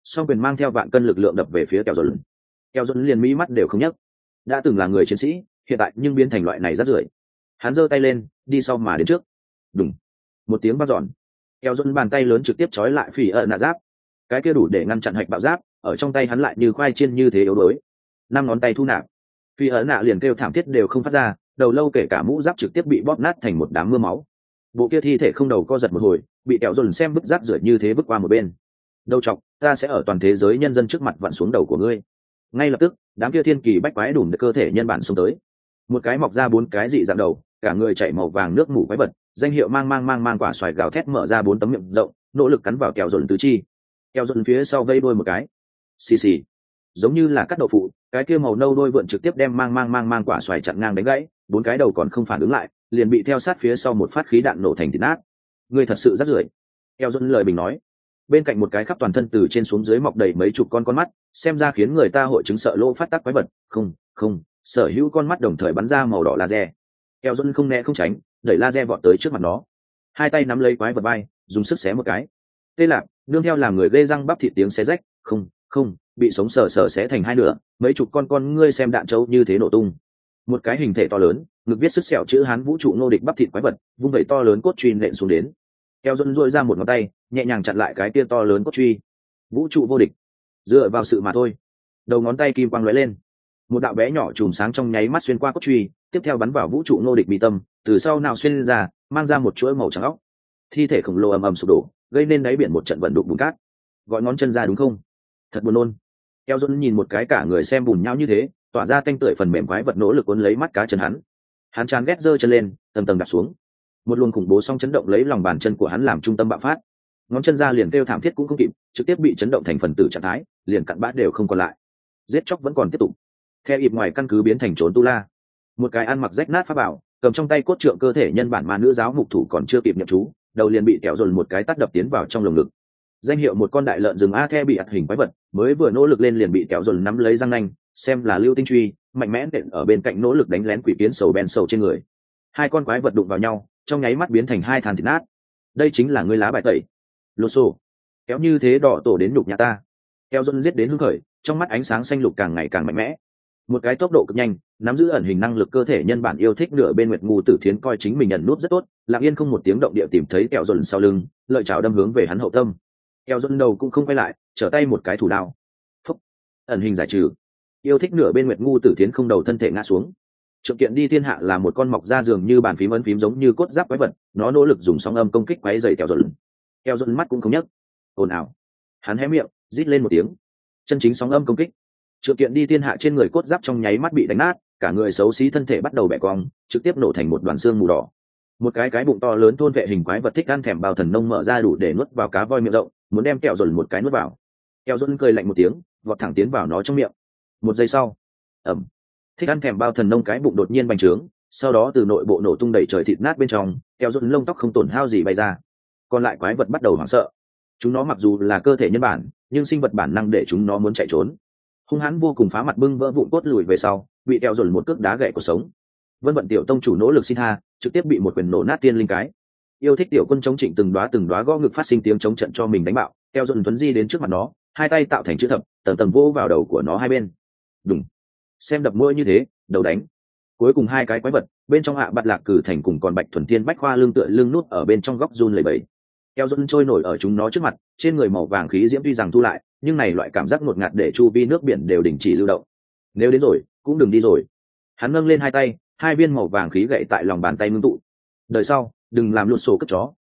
song quyền mang theo vạn cân lực lượng đập về phía kẹo dồn liền mỹ mắt đều không nhấc. Đã từng là người chiến sĩ, hiện tại nhưng biến thành loại này rất rưởi. Hắn giơ tay lên, đi sau mà đến trước. Đùng, một tiếng vang dọn. Kẹo dồn bàn tay lớn trực tiếp trói lại phỉ ợn nạ giáp. Cái kia đủ để ngăn chặn hạch bạo giáp, ở trong tay hắn lại như khoai chiên như thế yếu đuối. 5 ngón tay thu nạp, phỉ ợn nạ liền kêu thảm thiết đều không phát ra, đầu lâu kể cả mũ giáp trực tiếp bị bóp nát thành một đám mưa máu. Bộ kia thi thể không đầu co giật một hồi, bị kẹo dồn xem bức rác rưởi như thế vứt qua một bên. Đầu chọc, ta sẽ ở toàn thế giới nhân dân trước mặt vặn xuống đầu của ngươi. Ngay lập tức, đám kia thiên kỳ bách quái đùm cơ thể nhân bản xông tới. Một cái mọc ra 4 cái dị dạng đầu, cả người chảy màu vàng nước mủ quái vật, danh hiệu mang quả xoài gào thét mở ra 4 tấm miệng rộng, nỗ lực cắn vào kẹo dồn tứ chi. Kẹo dồn phía sau vây đuôi một cái, xì xì, giống như là cắt đậu phụ, cái kia màu nâu đuôi vượn trực tiếp đem mang quả xoài chặn ngang đánh gãy, 4 cái đầu còn không phản ứng lại, liền bị theo sát phía sau một phát khí đạn nổ thành thịt nát. Ngươi thật sự rất rưởi, kẹo dồn lời bình nói. Bên cạnh một cái khắp toàn thân từ trên xuống dưới mọc đầy mấy chục con mắt, xem ra khiến người ta hội chứng sợ lỗ phát tác quái vật. Không, sở hữu con mắt đồng thời bắn ra màu đỏ laser. Kẹo dồn không né không tránh, đẩy laser vọt tới trước mặt nó, hai tay nắm lấy quái vật vai, dùng sức xé một cái. Tê lạc, nương theo làm người gây răng bắp thịt tiếng xé rách, không, bị sống sờ xé thành hai nửa, mấy chục con ngươi xem đạn trâu như thế nổ tung. Một cái hình thể to lớn, ngực viết sức sẹo chữ Hán vũ trụ nô địch bắp thịt quái vật, vung vẩy to lớn cốt truy nện xuống đến. Kẹo dồn dội ra một ngón tay, nhẹ nhàng chặn lại cái kia to lớn cốt truy. Vũ trụ vô địch, dựa vào sự mà thôi. Đầu ngón tay kim quang lóe lên, một đạo bé nhỏ chùm sáng trong nháy mắt xuyên qua cốt truy, tiếp theo bắn vào vũ trụ nô địch mi tâm, từ sau nào xuyên ra, mang ra một chuỗi màu trắng óc. Thi thể khổng lồ ầm sụp đổ, gây nên đáy biển một trận vận đục bùn cát. Gọi ngón chân ra đúng không? Thật buồn nôn. Kẹo dồn nhìn một cái cả người xem bùn nhau như thế, tỏa ra tanh tưởi phần mềm quái vật nỗ lực cuốn lấy mắt cá chân hắn chán ghét giơ chân lên, tầng đạp xuống. Một luồng khủng bố song chấn động lấy lòng bàn chân của hắn làm trung tâm bạo phát, ngón chân ra liền kêu thảm thiết cũng không kịp, trực tiếp bị chấn động thành phần tử trạng thái, liền cặn bã đều không còn lại. Giết chóc vẫn còn tiếp tục. Theo ịp ngoài căn cứ biến thành trốn tu la, một cái ăn mặc rách nát pháp bảo, cầm trong tay cốt trượng cơ thể nhân bản ma nữ giáo mục thủ còn chưa kịp nhập chú, đầu liền bị kẹo dồn một cái tát đập tiến vào trong lồng ngực. Danh hiệu một con đại lợn rừng a the bị ạt hình quái vật, mới vừa nỗ lực lên liền bị kẹo dồn nắm lấy răng nanh, xem là lưu tinh truy, mạnh mẽ nện ở bên cạnh nỗ lực đánh lén quỷ kiến sầu ben sầu trên người. Hai con quái vật đụng vào nhau, trong nháy mắt biến thành hai thàn thịt nát. Đây chính là ngươi lá bài tẩy. Lô xô, kéo như thế đỏ tổ đến nhục nhà ta. Kẹo dồn giết đến hưng khởi, trong mắt ánh sáng xanh lục càng ngày càng mạnh mẽ. Một cái tốc độ cực nhanh, nắm giữ ẩn hình năng lực cơ thể nhân bản yêu thích nửa bên Nguyệt Ngu Tử Thiến coi chính mình nhận nút rất tốt, lặng yên không một tiếng động địa tìm thấy kẹo dồn sau lưng, lợi chảo đâm hướng về hắn hậu tâm. Kẹo dồn đầu cũng không quay lại, trở tay một cái thủ đao. Phúc, ẩn hình giải trừ. Yêu thích nửa bên Nguyệt Ngu Tử Thiến không đầu thân thể ngã xuống. Trượng kiện đi thiên hạ là một con mọc ra giường như bàn phím ấn phím giống như cốt giáp quái vật, nó nỗ lực dùng sóng âm công kích quấy rầy kẹo dồn. Kẹo dồn mắt cũng không nhấc, ồn ào. Hắn hé miệng, rít lên một tiếng. Chân chính sóng âm công kích. Trượng kiện đi thiên hạ trên người cốt giáp trong nháy mắt bị đánh nát, cả người xấu xí thân thể bắt đầu bẻ cong, trực tiếp nổ thành một đoàn xương mù đỏ. Một cái bụng to lớn thôn vệ hình quái vật thích ăn thèm bao thần nông mở ra đủ để nuốt vào cá voi miệng rộng, muốn đem kẹo dồn một cái nuốt vào. Kẹo dồn cười lạnh một tiếng, vọt thẳng tiến vào nó trong miệng. Một giây sau, ầm, thích ăn thèm bao thần nông cái bụng đột nhiên bành trướng, sau đó từ nội bộ nổ tung đầy trời thịt nát bên trong, kẹo dồn lông tóc không tổn hao gì bay ra. Còn lại quái vật bắt đầu hoảng sợ. Chúng nó mặc dù là cơ thể nhân bản, nhưng sinh vật bản năng để chúng nó muốn chạy trốn. Hung hãn vô cùng phá mặt bưng vỡ vụn cốt lùi về sau, bị kẹo dồn một cước đá gãy cuộc sống. Vân vận tiểu tông chủ nỗ lực xin tha, trực tiếp bị một quyền nổ nát tiên linh cái. Yêu thích tiểu quân chống trịnh từng đóa gõ ngực phát sinh tiếng chống trận cho mình đánh bạo, kẹo dồn tuấn di đến trước mặt nó, hai tay tạo thành chữ thập, tầng vô vào đầu của nó hai bên. Đùng, xem đập mũi như thế, đầu đánh. Cuối cùng hai cái quái vật, bên trong hạ bạt lạc cử thành cùng còn bạch thuần thiên bách khoa lưng tựa lưng nút ở bên trong góc run lẩy bẩy. Kẹo dồn trôi nổi ở chúng nó trước mặt, trên người màu vàng khí diễm tuy rằng thu lại, nhưng này loại cảm giác ngột ngạt để chu vi nước biển đều đình chỉ lưu động. Nếu đến rồi, cũng đừng đi rồi. Hắn nâng lên hai tay, hai viên màu vàng khí gậy tại lòng bàn tay ngưng tụ. Đời sau, đừng làm lụt sổ cất chó.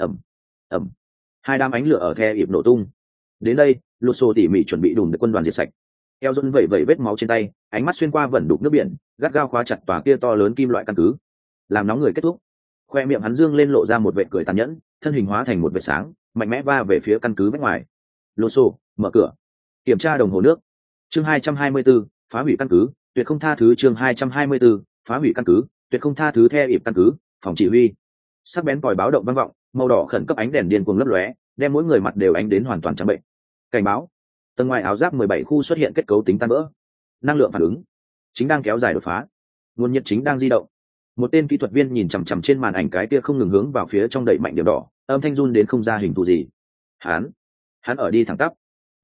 ẩm, hai đám ánh lửa ở the ịp nổ tung. Đến đây, lụt sổ tỉ mỉ chuẩn bị đùn được quân đoàn diệt sạch. Eo dôn vẩy vết máu trên tay, ánh mắt xuyên qua vẩn đục nước biển, gắt gao khóa chặt tòa kia to lớn kim loại căn cứ. Làm nóng người kết thúc. Khoe miệng hắn dương lên lộ ra một vệt cười tàn nhẫn, thân hình hóa thành một vệt sáng, mạnh mẽ va về phía căn cứ bên ngoài. Lô sổ, mở cửa. Kiểm tra đồng hồ nước. Chương 224, phá hủy căn cứ, tuyệt không tha thứ. Chương 224, phá hủy căn cứ, tuyệt không tha thứ. The ịp căn cứ, phòng chỉ huy. Sắc bén còi báo động vang vọng, màu đỏ khẩn cấp ánh đèn điên cuồng lấp lóe, đem mỗi người mặt đều ánh đến hoàn toàn trắng bệnh. Cảnh báo, tầng ngoài áo giáp 17 khu xuất hiện kết cấu tính tan vỡ. Năng lượng phản ứng chính đang kéo dài đột phá. Nguồn nhiệt chính đang di động. Một tên kỹ thuật viên nhìn chằm chằm trên màn ảnh cái kia không ngừng hướng vào phía trong đẩy mạnh điểm đỏ, âm thanh run đến không ra hình thù gì. Hắn ở đi thẳng tắp.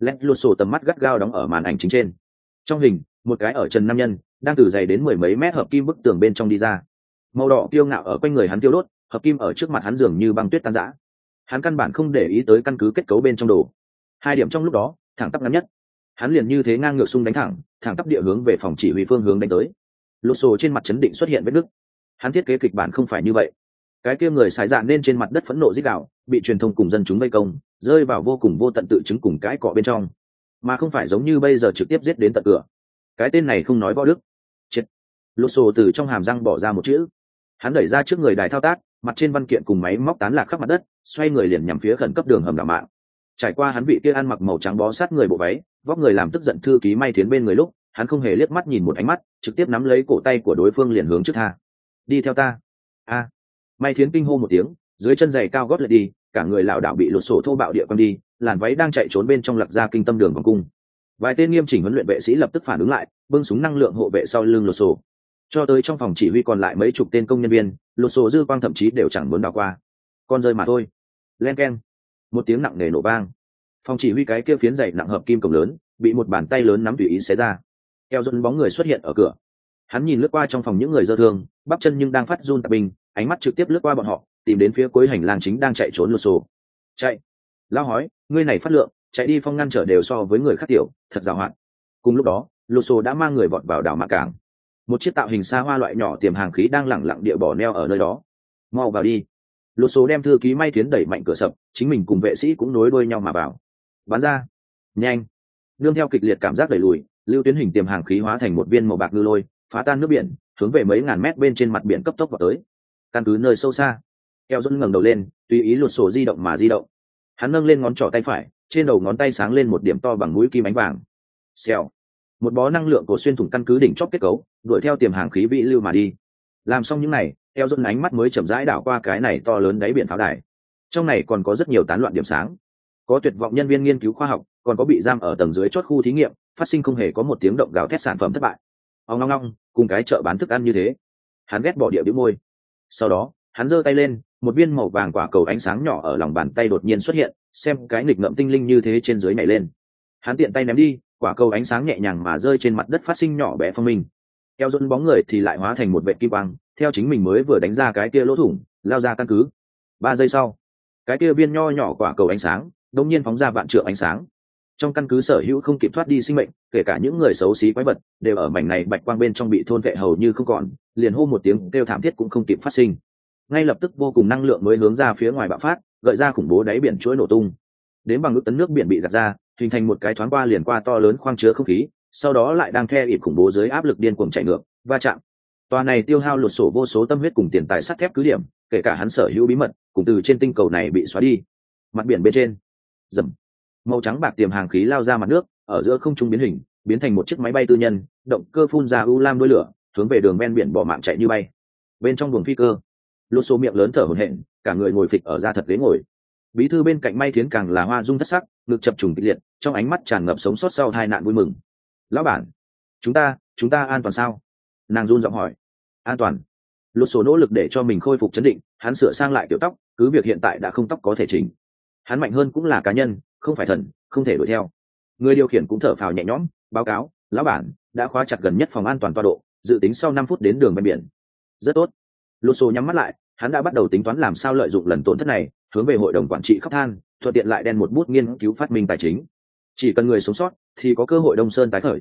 lét lột sổ tầm mắt gắt gao đóng ở màn ảnh chính trên. Trong hình, một cái ở trần nam nhân đang từ dày đến mười mấy mét hợp kim bức tường bên trong đi ra. Màu đỏ kiêu ngạo ở quanh người hắn tiêu đốt, hợp kim ở trước mặt hắn dường như băng tuyết tan rã. Hắn căn bản không để ý tới căn cứ kết cấu bên trong đồ. Hai điểm trong lúc đó thẳng tắp ngắn nhất, hắn liền như thế ngang ngược xung đánh thẳng tắp địa hướng về phòng chỉ huy phương hướng đánh tới. Lột sổ trên mặt chấn định xuất hiện vết nứt. Hắn thiết kế kịch bản không phải như vậy. Cái kia người xài dạn nên trên mặt đất phẫn nộ rít gào, bị truyền thông cùng dân chúng vây công, rơi vào vô cùng vô tận tự chứng cùng cái cọ bên trong, mà không phải giống như bây giờ trực tiếp giết đến tận cửa. Cái tên này không nói võ đức. Chết. Lột sổ từ trong hàm răng bỏ ra một chữ. Hắn đẩy ra trước người đài thao tác, mặt trên văn kiện cùng máy móc tán lạc khắp mặt đất, xoay người liền nhắm phía khẩn cấp đường hầm đảo mạng. Trải qua hắn vị kia ăn mặc màu trắng bó sát người bộ váy, vóc người làm tức giận thư ký May Thiến bên người lúc, hắn không hề liếc mắt nhìn một ánh mắt, trực tiếp nắm lấy cổ tay của đối phương liền hướng trước tha. Đi theo ta. A. May Thiến kinh hô một tiếng, dưới chân giày cao gót lệch đi, cả người lảo đảo bị lột sổ thô bạo địa quăng đi, làn váy đang chạy trốn bên trong lật ra kinh tâm đường vòng cung. Vài tên nghiêm chỉnh huấn luyện vệ sĩ lập tức phản ứng lại, bưng súng năng lượng hộ vệ sau lưng lột sổ. Cho tới trong phòng chỉ huy còn lại mấy chục tên công nhân viên, lột sổ dư quang thậm chí đều chẳng muốn đảo qua. Con rơi mà thôi. Len keng. Một tiếng nặng nề nổ vang. Phòng chỉ huy cái kia phiến dày nặng hợp kim cổng lớn bị một bàn tay lớn nắm tùy ý xé ra. Eo dẫn bóng người xuất hiện ở cửa. Hắn nhìn lướt qua trong phòng những người dơ thương, bắp chân nhưng đang phát run tạp binh, ánh mắt trực tiếp lướt qua bọn họ, tìm đến phía cuối hành lang chính đang chạy trốn lột sổ. Chạy. Lao hói, ngươi này phát lượng, chạy đi phong ngăn trở đều so với người khác tiểu, thật giàu hạn. Cùng lúc đó, lột sổ đã mang người vọt vào đảo mạc cảng. Một chiếc tạo hình xa hoa loại nhỏ tiềm hàng khí đang lẳng lặng địa bỏ neo ở nơi đó. Mau vào đi. Lột sổ đem thư ký May Thiến đẩy mạnh cửa sập, chính mình cùng vệ sĩ cũng nối đuôi nhau mà vào. Bắn ra. Nhanh. Nương theo kịch liệt cảm giác đẩy lùi, lưu tuyến hình tiềm hàng khí hóa thành một viên màu bạc ngư lôi, phá tan nước biển, hướng về mấy ngàn mét bên trên mặt biển cấp tốc vào tới. Căn cứ nơi sâu xa. Eo Dũng ngẩng đầu lên, tùy ý lột sổ di động mà di động. Hắn nâng lên ngón trỏ tay phải, trên đầu ngón tay sáng lên một điểm to bằng mũi kim ánh vàng. Xèo. Một bó năng lượng cổ xuyên thủng căn cứ đỉnh chóp kết cấu, đuổi theo tiềm hàng khí vĩ lưu mà đi. Làm xong những này, Eo Dũng ánh mắt mới chậm rãi đảo qua cái này to lớn đáy biển pháo đài. Trong này còn có rất nhiều tán loạn điểm sáng, có tuyệt vọng nhân viên nghiên cứu khoa học, còn có bị giam ở tầng dưới chót khu thí nghiệm, phát sinh không hề có một tiếng động gào thét sản phẩm thất bại. Ong ong ong, cùng cái chợ bán thức ăn như thế. Hắn ghét bỏ địa bĩu môi. Sau đó, hắn giơ tay lên, một viên màu vàng quả cầu ánh sáng nhỏ ở lòng bàn tay đột nhiên xuất hiện, xem cái nghịch ngợm tinh linh như thế trên dưới nhảy lên. Hắn tiện tay ném đi, quả cầu ánh sáng nhẹ nhàng mà rơi trên mặt đất phát sinh nhỏ bé phong minh. Eo Dũng bóng người thì lại hóa thành một vệt kim quang, theo chính mình mới vừa đánh ra cái kia lỗ thủng, lao ra căn cứ. 3 giây sau, cái kia viên nho nhỏ quả cầu ánh sáng đột nhiên phóng ra vạn trượng ánh sáng. Trong căn cứ sở hữu không kịp thoát đi sinh mệnh, kể cả những người xấu xí quái vật, đều ở mảnh này bạch quang bên trong bị thôn vệ hầu như không còn, liền hô một tiếng kêu thảm thiết cũng không kịp phát sinh. Ngay lập tức vô cùng năng lượng mới hướng ra phía ngoài bạo phát, gợi ra khủng bố đáy biển chuỗi nổ tung. Đến bằng ước tấn nước biển bị gạt ra, hình thành một cái thoáng qua liền qua to lớn khoang chứa không khí, sau đó lại đang theo ịp khủng bố dưới áp lực điên cuồng chạy ngược, va chạm. Tòa này tiêu hao lột sổ vô số tâm huyết cùng tiền tài sắt thép cứ điểm, kể cả hắn sở hữu bí mật, cùng từ trên tinh cầu này bị xóa đi. Mặt biển bên trên, rầm, màu trắng bạc tiềm hàng khí lao ra mặt nước, ở giữa không trung biến hình, biến thành một chiếc máy bay tư nhân, động cơ phun ra u lam đuôi lửa, hướng về đường ven biển bỏ mạng chạy như bay. Bên trong buồng phi cơ, lột sổ miệng lớn thở hổn hển, cả người ngồi phịch ở ra thật ghế ngồi. Bí thư bên cạnh May Thiến càng là hoa dung thất sắc, ngực chập trùng kịch liệt, trong ánh mắt tràn ngập sống sót sau tai nạn vui mừng. Lão bản, chúng ta an toàn sao? Nàng run giọng hỏi. An toàn. Lột sổ nỗ lực để cho mình khôi phục chấn định, hắn sửa sang lại kiểu tóc, cứ việc hiện tại đã không tóc có thể chỉnh. Hắn mạnh hơn cũng là cá nhân, không phải thần, không thể đuổi theo. Người điều khiển cũng thở phào nhẹ nhõm, báo cáo, lão bản đã khóa chặt gần nhất phòng an toàn tọa độ, dự tính sau 5 phút đến đường ven biển. Rất tốt. Lột sổ nhắm mắt lại, hắn đã bắt đầu tính toán làm sao lợi dụng lần tổn thất này, hướng về hội đồng quản trị khóc than, thuận tiện lại đen một bút nghiên cứu phát minh tài chính. Chỉ cần người sống sót thì có cơ hội Đông Sơn tái khởi.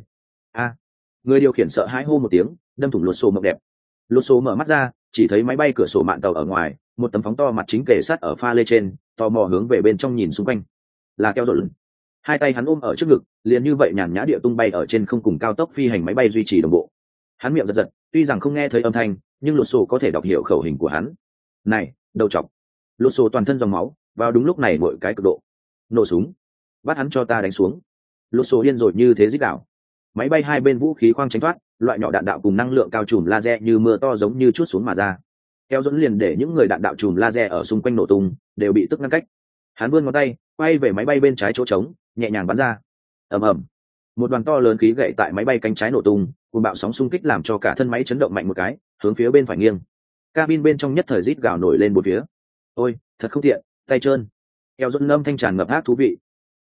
Người điều khiển sợ hãi hô một tiếng, đâm thủng lột sổ mộng đẹp. Lột sổ mở mắt ra, chỉ thấy máy bay cửa sổ mạn tàu ở ngoài, một tấm phóng to mặt chính kề sát ở pha lê trên, tò mò hướng về bên trong nhìn xung quanh. Là keo rộn. Hai tay hắn ôm ở trước ngực, liền như vậy nhàn nhã địa tung bay ở trên không cùng cao tốc phi hành máy bay duy trì đồng bộ. Hắn miệng giật giật, tuy rằng không nghe thấy âm thanh, nhưng lột sổ có thể đọc hiểu khẩu hình của hắn. Này, đầu chọc. Lột sổ toàn thân dòng máu, vào đúng lúc này mỗi cái cực độ. Nổ súng, bắt hắn cho ta đánh xuống. Lột sổ điên rồi như thế rít đảo. Máy bay hai bên vũ khí khoang tránh thoát, loại nhỏ đạn đạo cùng năng lượng cao trùm laser như mưa to giống như chút xuống mà ra. Kéo dẫn liền để những người đạn đạo chùm laser ở xung quanh nổ tung, đều bị tức ngăn cách. Hắn vươn ngón tay, quay về máy bay bên trái chỗ trống, nhẹ nhàng bắn ra. Ầm ầm, một đoàn to lớn khí gậy tại máy bay cánh trái nổ tung, cùng bạo sóng xung kích làm cho cả thân máy chấn động mạnh một cái, hướng phía bên phải nghiêng. Cabin bên trong nhất thời rít gào nổi lên một phía. Ôi, thật không tiện, tay trơn. Kéo dẫn âm thanh tràn ngập ác thú vị.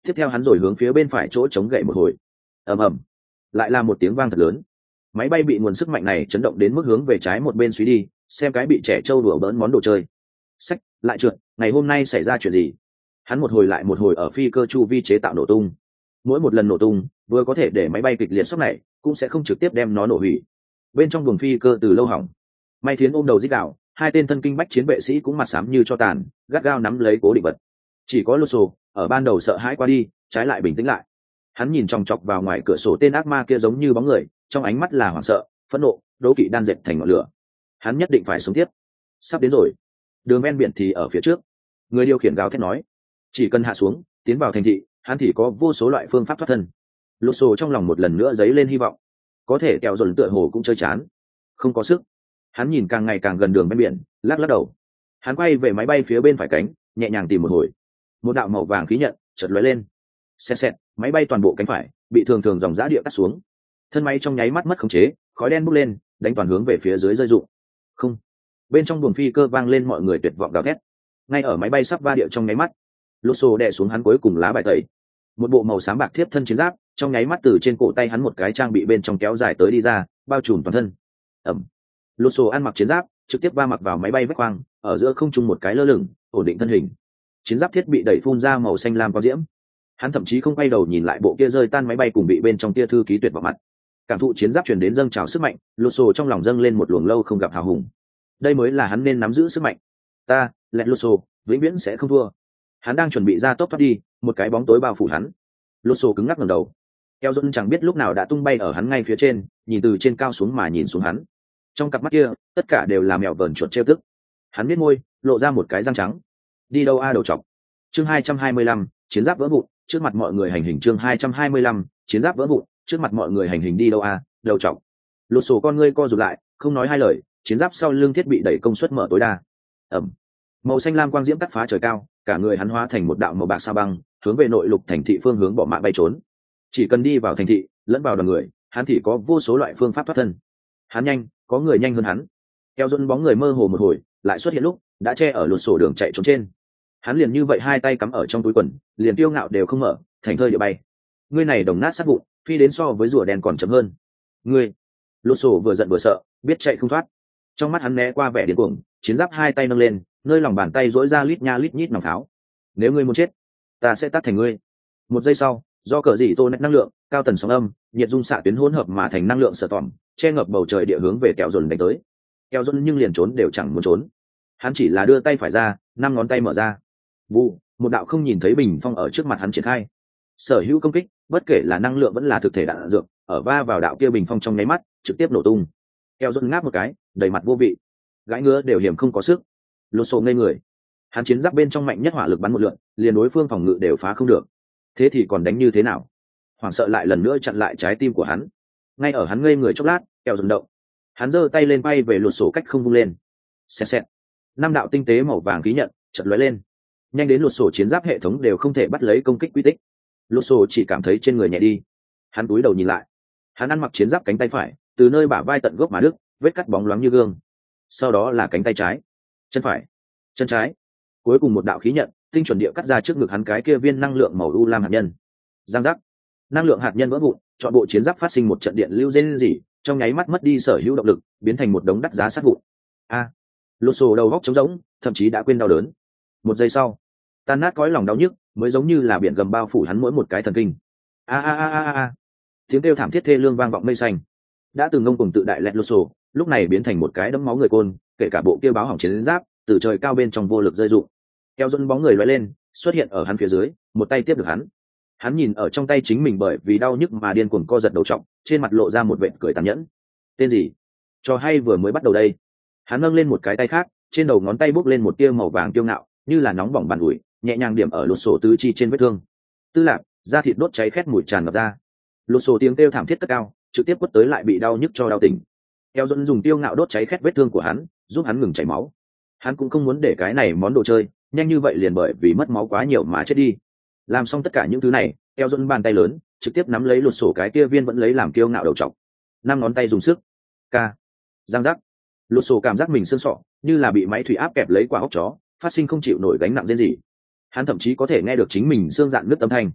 Tiếp theo hắn rồi hướng phía bên phải chỗ chống gậy một hồi. Ầm ầm, lại là một tiếng vang thật lớn. Máy bay bị nguồn sức mạnh này chấn động đến mức hướng về trái một bên suy đi, xem cái bị trẻ trâu đùa bỡn món đồ chơi. Sách, lại trượt, ngày hôm nay xảy ra chuyện gì? Hắn một hồi lại một hồi ở phi cơ chu vi chế tạo nổ tung. Mỗi một lần nổ tung, vừa có thể để máy bay kịch liệt sốc này, cũng sẽ không trực tiếp đem nó nổ hủy. Bên trong buồng phi cơ từ lâu hỏng. May Thiến ôm đầu rít gào, hai tên thân kinh bách chiến vệ sĩ cũng mặt xám như cho tàn, gắt gao nắm lấy cố định vật. Chỉ có Lusso ở ban đầu sợ hãi qua đi, trái lại bình tĩnh lại. Hắn nhìn chòng chọc vào ngoài cửa sổ tên ác ma kia giống như bóng người, trong ánh mắt là hoảng sợ, phẫn nộ, đố kỵ đan dệt thành ngọn lửa. Hắn nhất định phải sống tiếp. Sắp đến rồi. Đường ven biển thì ở phía trước. Người điều khiển gào thét nói, chỉ cần hạ xuống, tiến vào thành thị, hắn thì có vô số loại phương pháp thoát thân. Lusso trong lòng một lần nữa dấy lên hy vọng. Có thể kẹo dồn tựa hồ cũng chơi chán, không có sức. Hắn nhìn càng ngày càng gần đường ven biển, lắc lắc đầu. Hắn quay về máy bay phía bên phải cánh, nhẹ nhàng tìm một hồi. Một đạo màu vàng khí nhận chợt lóe lên. Xẹt xẹt, máy bay toàn bộ cánh phải bị thường thường dòng giã địa cắt xuống. Thân máy trong nháy mắt mất khống chế, khói đen bốc lên, đánh toàn hướng về phía dưới rơi rụng. Không. Bên trong buồng phi cơ vang lên mọi người tuyệt vọng gào thét. Ngay ở máy bay sắp va địa trong nháy mắt, Lusso đè xuống hắn cuối cùng lá bài tẩy. Một bộ màu xám bạc thiếp thân chiến giáp, trong nháy mắt từ trên cổ tay hắn một cái trang bị bên trong kéo dài tới đi ra, bao trùm toàn thân. Ẩm. Lusso ăn mặc chiến giáp, trực tiếp va mặc vào máy bay vách quang, ở giữa không trung một cái lơ lửng, ổn định thân hình. Chiến giáp thiết bị đẩy phun ra màu xanh lam có diễm. Hắn thậm chí không quay đầu nhìn lại bộ kia rơi tan máy bay cùng bị bên trong tia thư ký tuyệt vào mặt. Cảm thụ chiến giáp truyền đến dâng trào sức mạnh, Lusso trong lòng dâng lên một luồng lâu không gặp hào hùng. Đây mới là hắn nên nắm giữ sức mạnh. Ta, Lẹt Lusso, vĩnh viễn sẽ không thua. Hắn đang chuẩn bị ra tốc thoát đi, một cái bóng tối bao phủ hắn. Lusso cứng ngắc ngẩng đầu. Eo Dôn chẳng biết lúc nào đã tung bay ở hắn ngay phía trên, nhìn từ trên cao xuống mà nhìn xuống hắn. Trong cặp mắt kia, tất cả đều là mèo vờn chuột trêu tức. Hắn biết môi, lộ ra một cái răng trắng. Đi đâu a đầu trọc. Chương 225, chiến giáp vỡ vụn, trước mặt mọi người hành hình. Chương 225, chiến giáp vỡ vụn, trước mặt mọi người hành hình. Đi đâu a, đầu trọc. Lusso con ngươi co rụt lại, không nói hai lời, chiến giáp sau lưng thiết bị đẩy công suất mở tối đa. Ẩm. Màu xanh lam quang diễm cắt phá trời cao, cả người hắn hóa thành một đạo màu bạc sao băng, hướng về nội lục thành thị phương hướng bỏ mạng bay trốn. Chỉ cần đi vào thành thị, lẫn vào đoàn người, hắn thì có vô số loại phương pháp thoát thân. Hắn nhanh, có người nhanh hơn hắn. Eo Dôn bóng người mơ hồ một hồi, lại xuất hiện lúc đã che ở lột sổ đường chạy trốn trên. Hắn liền như vậy hai tay cắm ở trong túi quần, liền tiêu ngạo đều không mở, thành thơi địa bay. Ngươi này đồng nát sát vụn, phi đến so với rùa đen còn chậm hơn. Ngươi. Lột sổ vừa giận vừa sợ, biết chạy không thoát. Trong mắt hắn né qua vẻ điên cuồng, chiến giáp hai tay nâng lên, nơi lòng bàn tay duỗi ra lít nha lít nhít nòng pháo. Nếu ngươi muốn chết, ta sẽ tát thành ngươi. Một giây sau, do cờ dị tô nét năng lượng, cao tần sóng âm, nhiệt dung xạ tuyến hỗn hợp mà thành năng lượng sở tỏm, che ngập bầu trời địa hướng về kẹo dồn đánh tới. Kẹo dồn nhưng liền trốn đều chẳng muốn trốn. Hắn chỉ là đưa tay phải ra, năm ngón tay mở ra. Vụ, một đạo không nhìn thấy bình phong ở trước mặt hắn triển khai. Sở hữu công kích, bất kể là năng lượng vẫn là thực thể đạn dược, ở va vào đạo kia bình phong trong nháy mắt, trực tiếp nổ tung. Kẹo dồn ngáp một cái, đầy mặt vô vị. Gãi ngứa đều hiểm không có sức. Lột sổ ngây người. Hắn chiến giáp bên trong mạnh nhất hỏa lực bắn một lượn, liền đối phương phòng ngự đều phá không được. Thế thì còn đánh như thế nào? Hoảng sợ lại lần nữa chặn lại trái tim của hắn. Ngay ở hắn ngây người chốc lát, kẹo dần động. Hắn giơ tay lên bay về lột sổ cách không vung lên. Xẹt xẹt. Năm đạo tinh tế màu vàng khí nhận chợt lóe lên. Nhanh đến lột sổ chiến giáp hệ thống đều không thể bắt lấy công kích quy tích. Lột sổ chỉ cảm thấy trên người nhẹ đi. Hắn cúi đầu nhìn lại. Hắn ăn mặc chiến giáp cánh tay phải, từ nơi bả vai tận gốc mà đứt, vết cắt bóng loáng như gương. Sau đó là cánh tay trái, chân phải, chân trái, cuối cùng một đạo khí nhận tinh chuẩn địa cắt ra trước ngực hắn cái kia viên năng lượng màu u lam hạt nhân. Giang giác, năng lượng hạt nhân vỡ vụn, chọn bộ chiến giáp phát sinh một trận điện lưu rên rỉ, trong nháy mắt mất đi sở hữu động lực, biến thành một đống đắt giá sát vụn. A, lột sổ đầu góc trống rỗng, thậm chí đã quên đau đớn. Một giây sau, tan nát cõi lòng đau nhức, mới giống như là biển gầm bao phủ hắn mỗi một cái thần kinh. A a a a a, tiếng kêu thảm thiết thê lương vang vọng mây xanh. Đã từng ngông cuồng tự đại lẹt lột sổ, lúc này biến thành một cái đẫm máu người côn, kể cả bộ kia báo hỏng chiến giáp, từ trời cao bên trong vô lực rơi rụng. Keo dẫn bóng người lóe lên, xuất hiện ở hắn phía dưới, một tay tiếp được hắn. Hắn nhìn ở trong tay chính mình bởi vì đau nhức mà điên cuồng co giật đầu trọng, trên mặt lộ ra một vệt cười tàn nhẫn. Tên gì? Trò hay vừa mới bắt đầu đây. Hắn nâng lên một cái tay khác, trên đầu ngón tay bốc lên một tia màu vàng kiêu ngạo, như là nóng bỏng bàn ủi, nhẹ nhàng điểm ở lột sổ tứ chi trên vết thương. Tư lạc, da thịt đốt cháy khét mùi tràn ngập ra. Lột sổ tiếng kêu thảm thiết cất cao, trực tiếp quất tới lại bị đau nhức cho đau tỉnh. Keo dẫn dùng tiêu ngạo đốt cháy khét vết thương của hắn, giúp hắn ngừng chảy máu. Hắn cũng không muốn để cái này món đồ chơi nhanh như vậy liền bởi vì mất máu quá nhiều mà chết đi. Làm xong tất cả những thứ này, Keo dẫn bàn tay lớn trực tiếp nắm lấy lột sổ cái kia viên vẫn lấy làm kiêu ngạo đầu trọc. Năm ngón tay dùng sức, ca, giang giác. Lột sổ cảm giác mình xương sọ như là bị máy thủy áp kẹp lấy quả óc chó, phát sinh không chịu nổi gánh nặng riêng gì. Hắn thậm chí có thể nghe được chính mình xương dạn nứt âm thanh.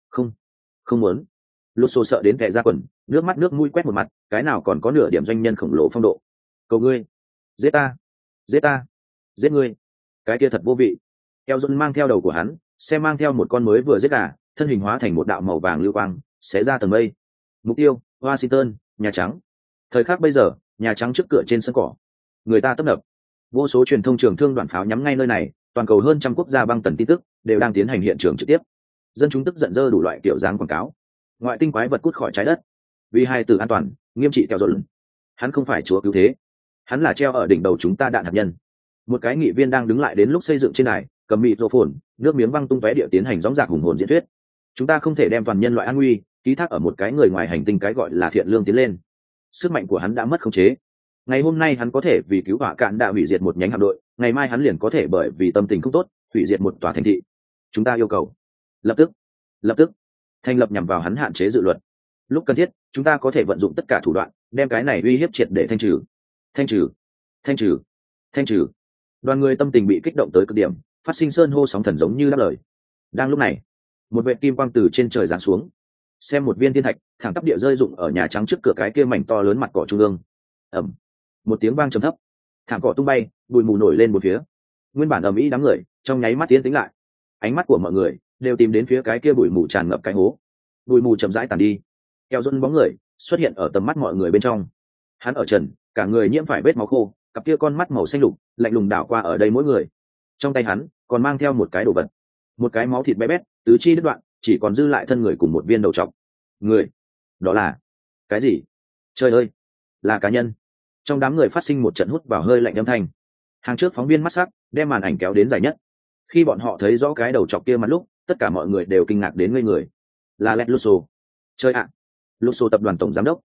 Không, không muốn. Lusso sợ đến kẻ ra quần, nước mắt nước mũi quét một mặt, cái nào còn có nửa điểm doanh nhân khổng lồ phong độ. Cầu ngươi, giết ta, giết ta, giết ngươi. Cái kia thật vô vị. Eo Dôn mang theo đầu của hắn, xe mang theo một con mới vừa giết gà, thân hình hóa thành một đạo màu vàng lưu quang, xé ra tầng mây. Mục tiêu, Washington, Nhà Trắng. Thời khắc bây giờ, Nhà Trắng trước cửa trên sân cỏ, người ta tấp nập. Vô số truyền thông trường thương đoàn pháo nhắm ngay nơi này, toàn cầu hơn trăm quốc gia băng tần tin tức đều đang tiến hành hiện trường trực tiếp. Dân chúng tức giận dơ đủ loại kiểu dáng quảng cáo. Ngoại tinh quái vật cút khỏi trái đất, vì hai từ an toàn, nghiêm trị theo dồn. Hắn không phải chúa cứu thế, hắn là treo ở đỉnh đầu chúng ta đạn hạt nhân. Một cái nghị viên đang đứng lại đến lúc xây dựng trên đài, cầm mịt rô phồn, nước miếng văng tung tóe địa tiến hành dõng dạc hùng hồn diễn thuyết. Chúng ta không thể đem toàn nhân loại an nguy ký thác ở một cái người ngoài hành tinh cái gọi là thiện lương tiến lên. Sức mạnh của hắn đã mất khống chế. Ngày hôm nay hắn có thể vì cứu hỏa cạn đã hủy diệt một nhánh hạm đội, ngày mai hắn liền có thể bởi vì tâm tình không tốt hủy diệt một tòa thành thị. Chúng ta yêu cầu lập tức thành lập nhằm vào hắn hạn chế dự luật. Lúc cần thiết chúng ta có thể vận dụng tất cả thủ đoạn đem cái này uy hiếp triệt để thanh trừ. Đoàn người tâm tình bị kích động tới cực điểm, phát sinh sơn hô sóng thần giống như đáp lời. Đang lúc này, một vệt kim quang từ trên trời giáng xuống, xem một viên thiên thạch thẳng tắp địa rơi rụng ở Nhà Trắng trước cửa cái kia mảnh to lớn mặt cỏ trung ương. Ầm, một tiếng vang trầm thấp, thảm cỏ tung bay, bụi mù nổi lên một phía. Nguyên bản ầm ĩ đám người trong nháy mắt tiến tĩnh lại, ánh mắt của mọi người đều tìm đến phía cái kia bụi mù tràn ngập cái hố. Bụi mù chậm rãi tàn đi, Keo Dôn bóng người xuất hiện ở tầm mắt mọi người bên trong. Hắn ở trần, cả người nhiễm phải vết máu khô, cặp kia con mắt màu xanh lục lạnh lùng đảo qua ở đây mỗi người. Trong tay hắn còn mang theo một cái đồ vật, một cái máu thịt bé bét, tứ chi đứt đoạn, chỉ còn dư lại thân người cùng một viên đầu trọc. Người đó là cái gì? Trời ơi, là cá nhân. Trong đám người phát sinh một trận hút vào hơi lạnh âm thanh. Hàng trước phóng viên mắt sắc đem màn ảnh kéo đến dài nhất. Khi bọn họ thấy rõ cái đầu trọc kia mặt lúc, tất cả mọi người đều kinh ngạc đến ngây người. Là Let Lusso. Chơi ạ, Lusso tập đoàn tổng giám đốc.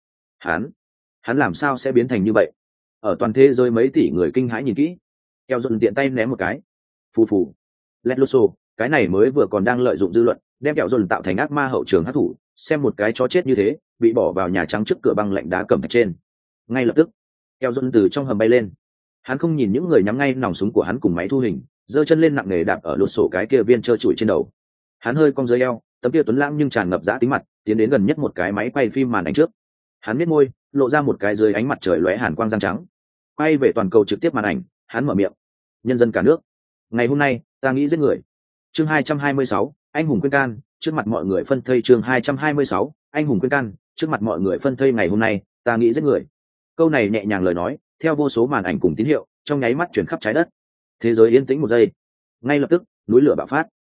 Hắn làm sao sẽ biến thành như vậy? Ở toàn thế giới mấy tỷ người kinh hãi nhìn kỹ. Keo Dôn tiện tay ném một cái. Phù phù. Let Lusso, cái này mới vừa còn đang lợi dụng dư luận, đem Keo Dôn tạo thành ác ma hậu trường hắc thủ, xem một cái chó chết như thế, bị bỏ vào Nhà Trắng trước cửa băng lạnh đá cẩm thạch trên. Ngay lập tức, Keo Dôn từ trong hầm bay lên. Hắn không nhìn những người nhắm ngay nòng súng của hắn cùng máy thu hình, giơ chân lên nặng nề đạp ở lột sổ cái kia viên trơ trụi trên đầu. Hắn hơi cong dưới eo, tấm kia tuấn lãng nhưng tràn ngập dã tính mặt, tiến đến gần nhất một cái máy quay phim màn ảnh trước. Hắn nhếch môi, lộ ra một cái dưới ánh mặt trời lóe hàn quang răng trắng. Quay về toàn cầu trực tiếp màn ảnh, hắn mở miệng: "Nhân dân cả nước, ngày hôm nay, ta nghĩ giết người." Chương 226, anh hùng khuyên can, trước mặt mọi người phân thây. Chương 226, anh hùng khuyên can, trước mặt mọi người phân thây. Ngày hôm nay, ta nghĩ giết người. Câu này nhẹ nhàng lời nói, theo vô số màn ảnh cùng tín hiệu, trong nháy mắt chuyển khắp trái đất. Thế giới yên tĩnh một giây. Ngay lập tức, núi lửa bạo phát.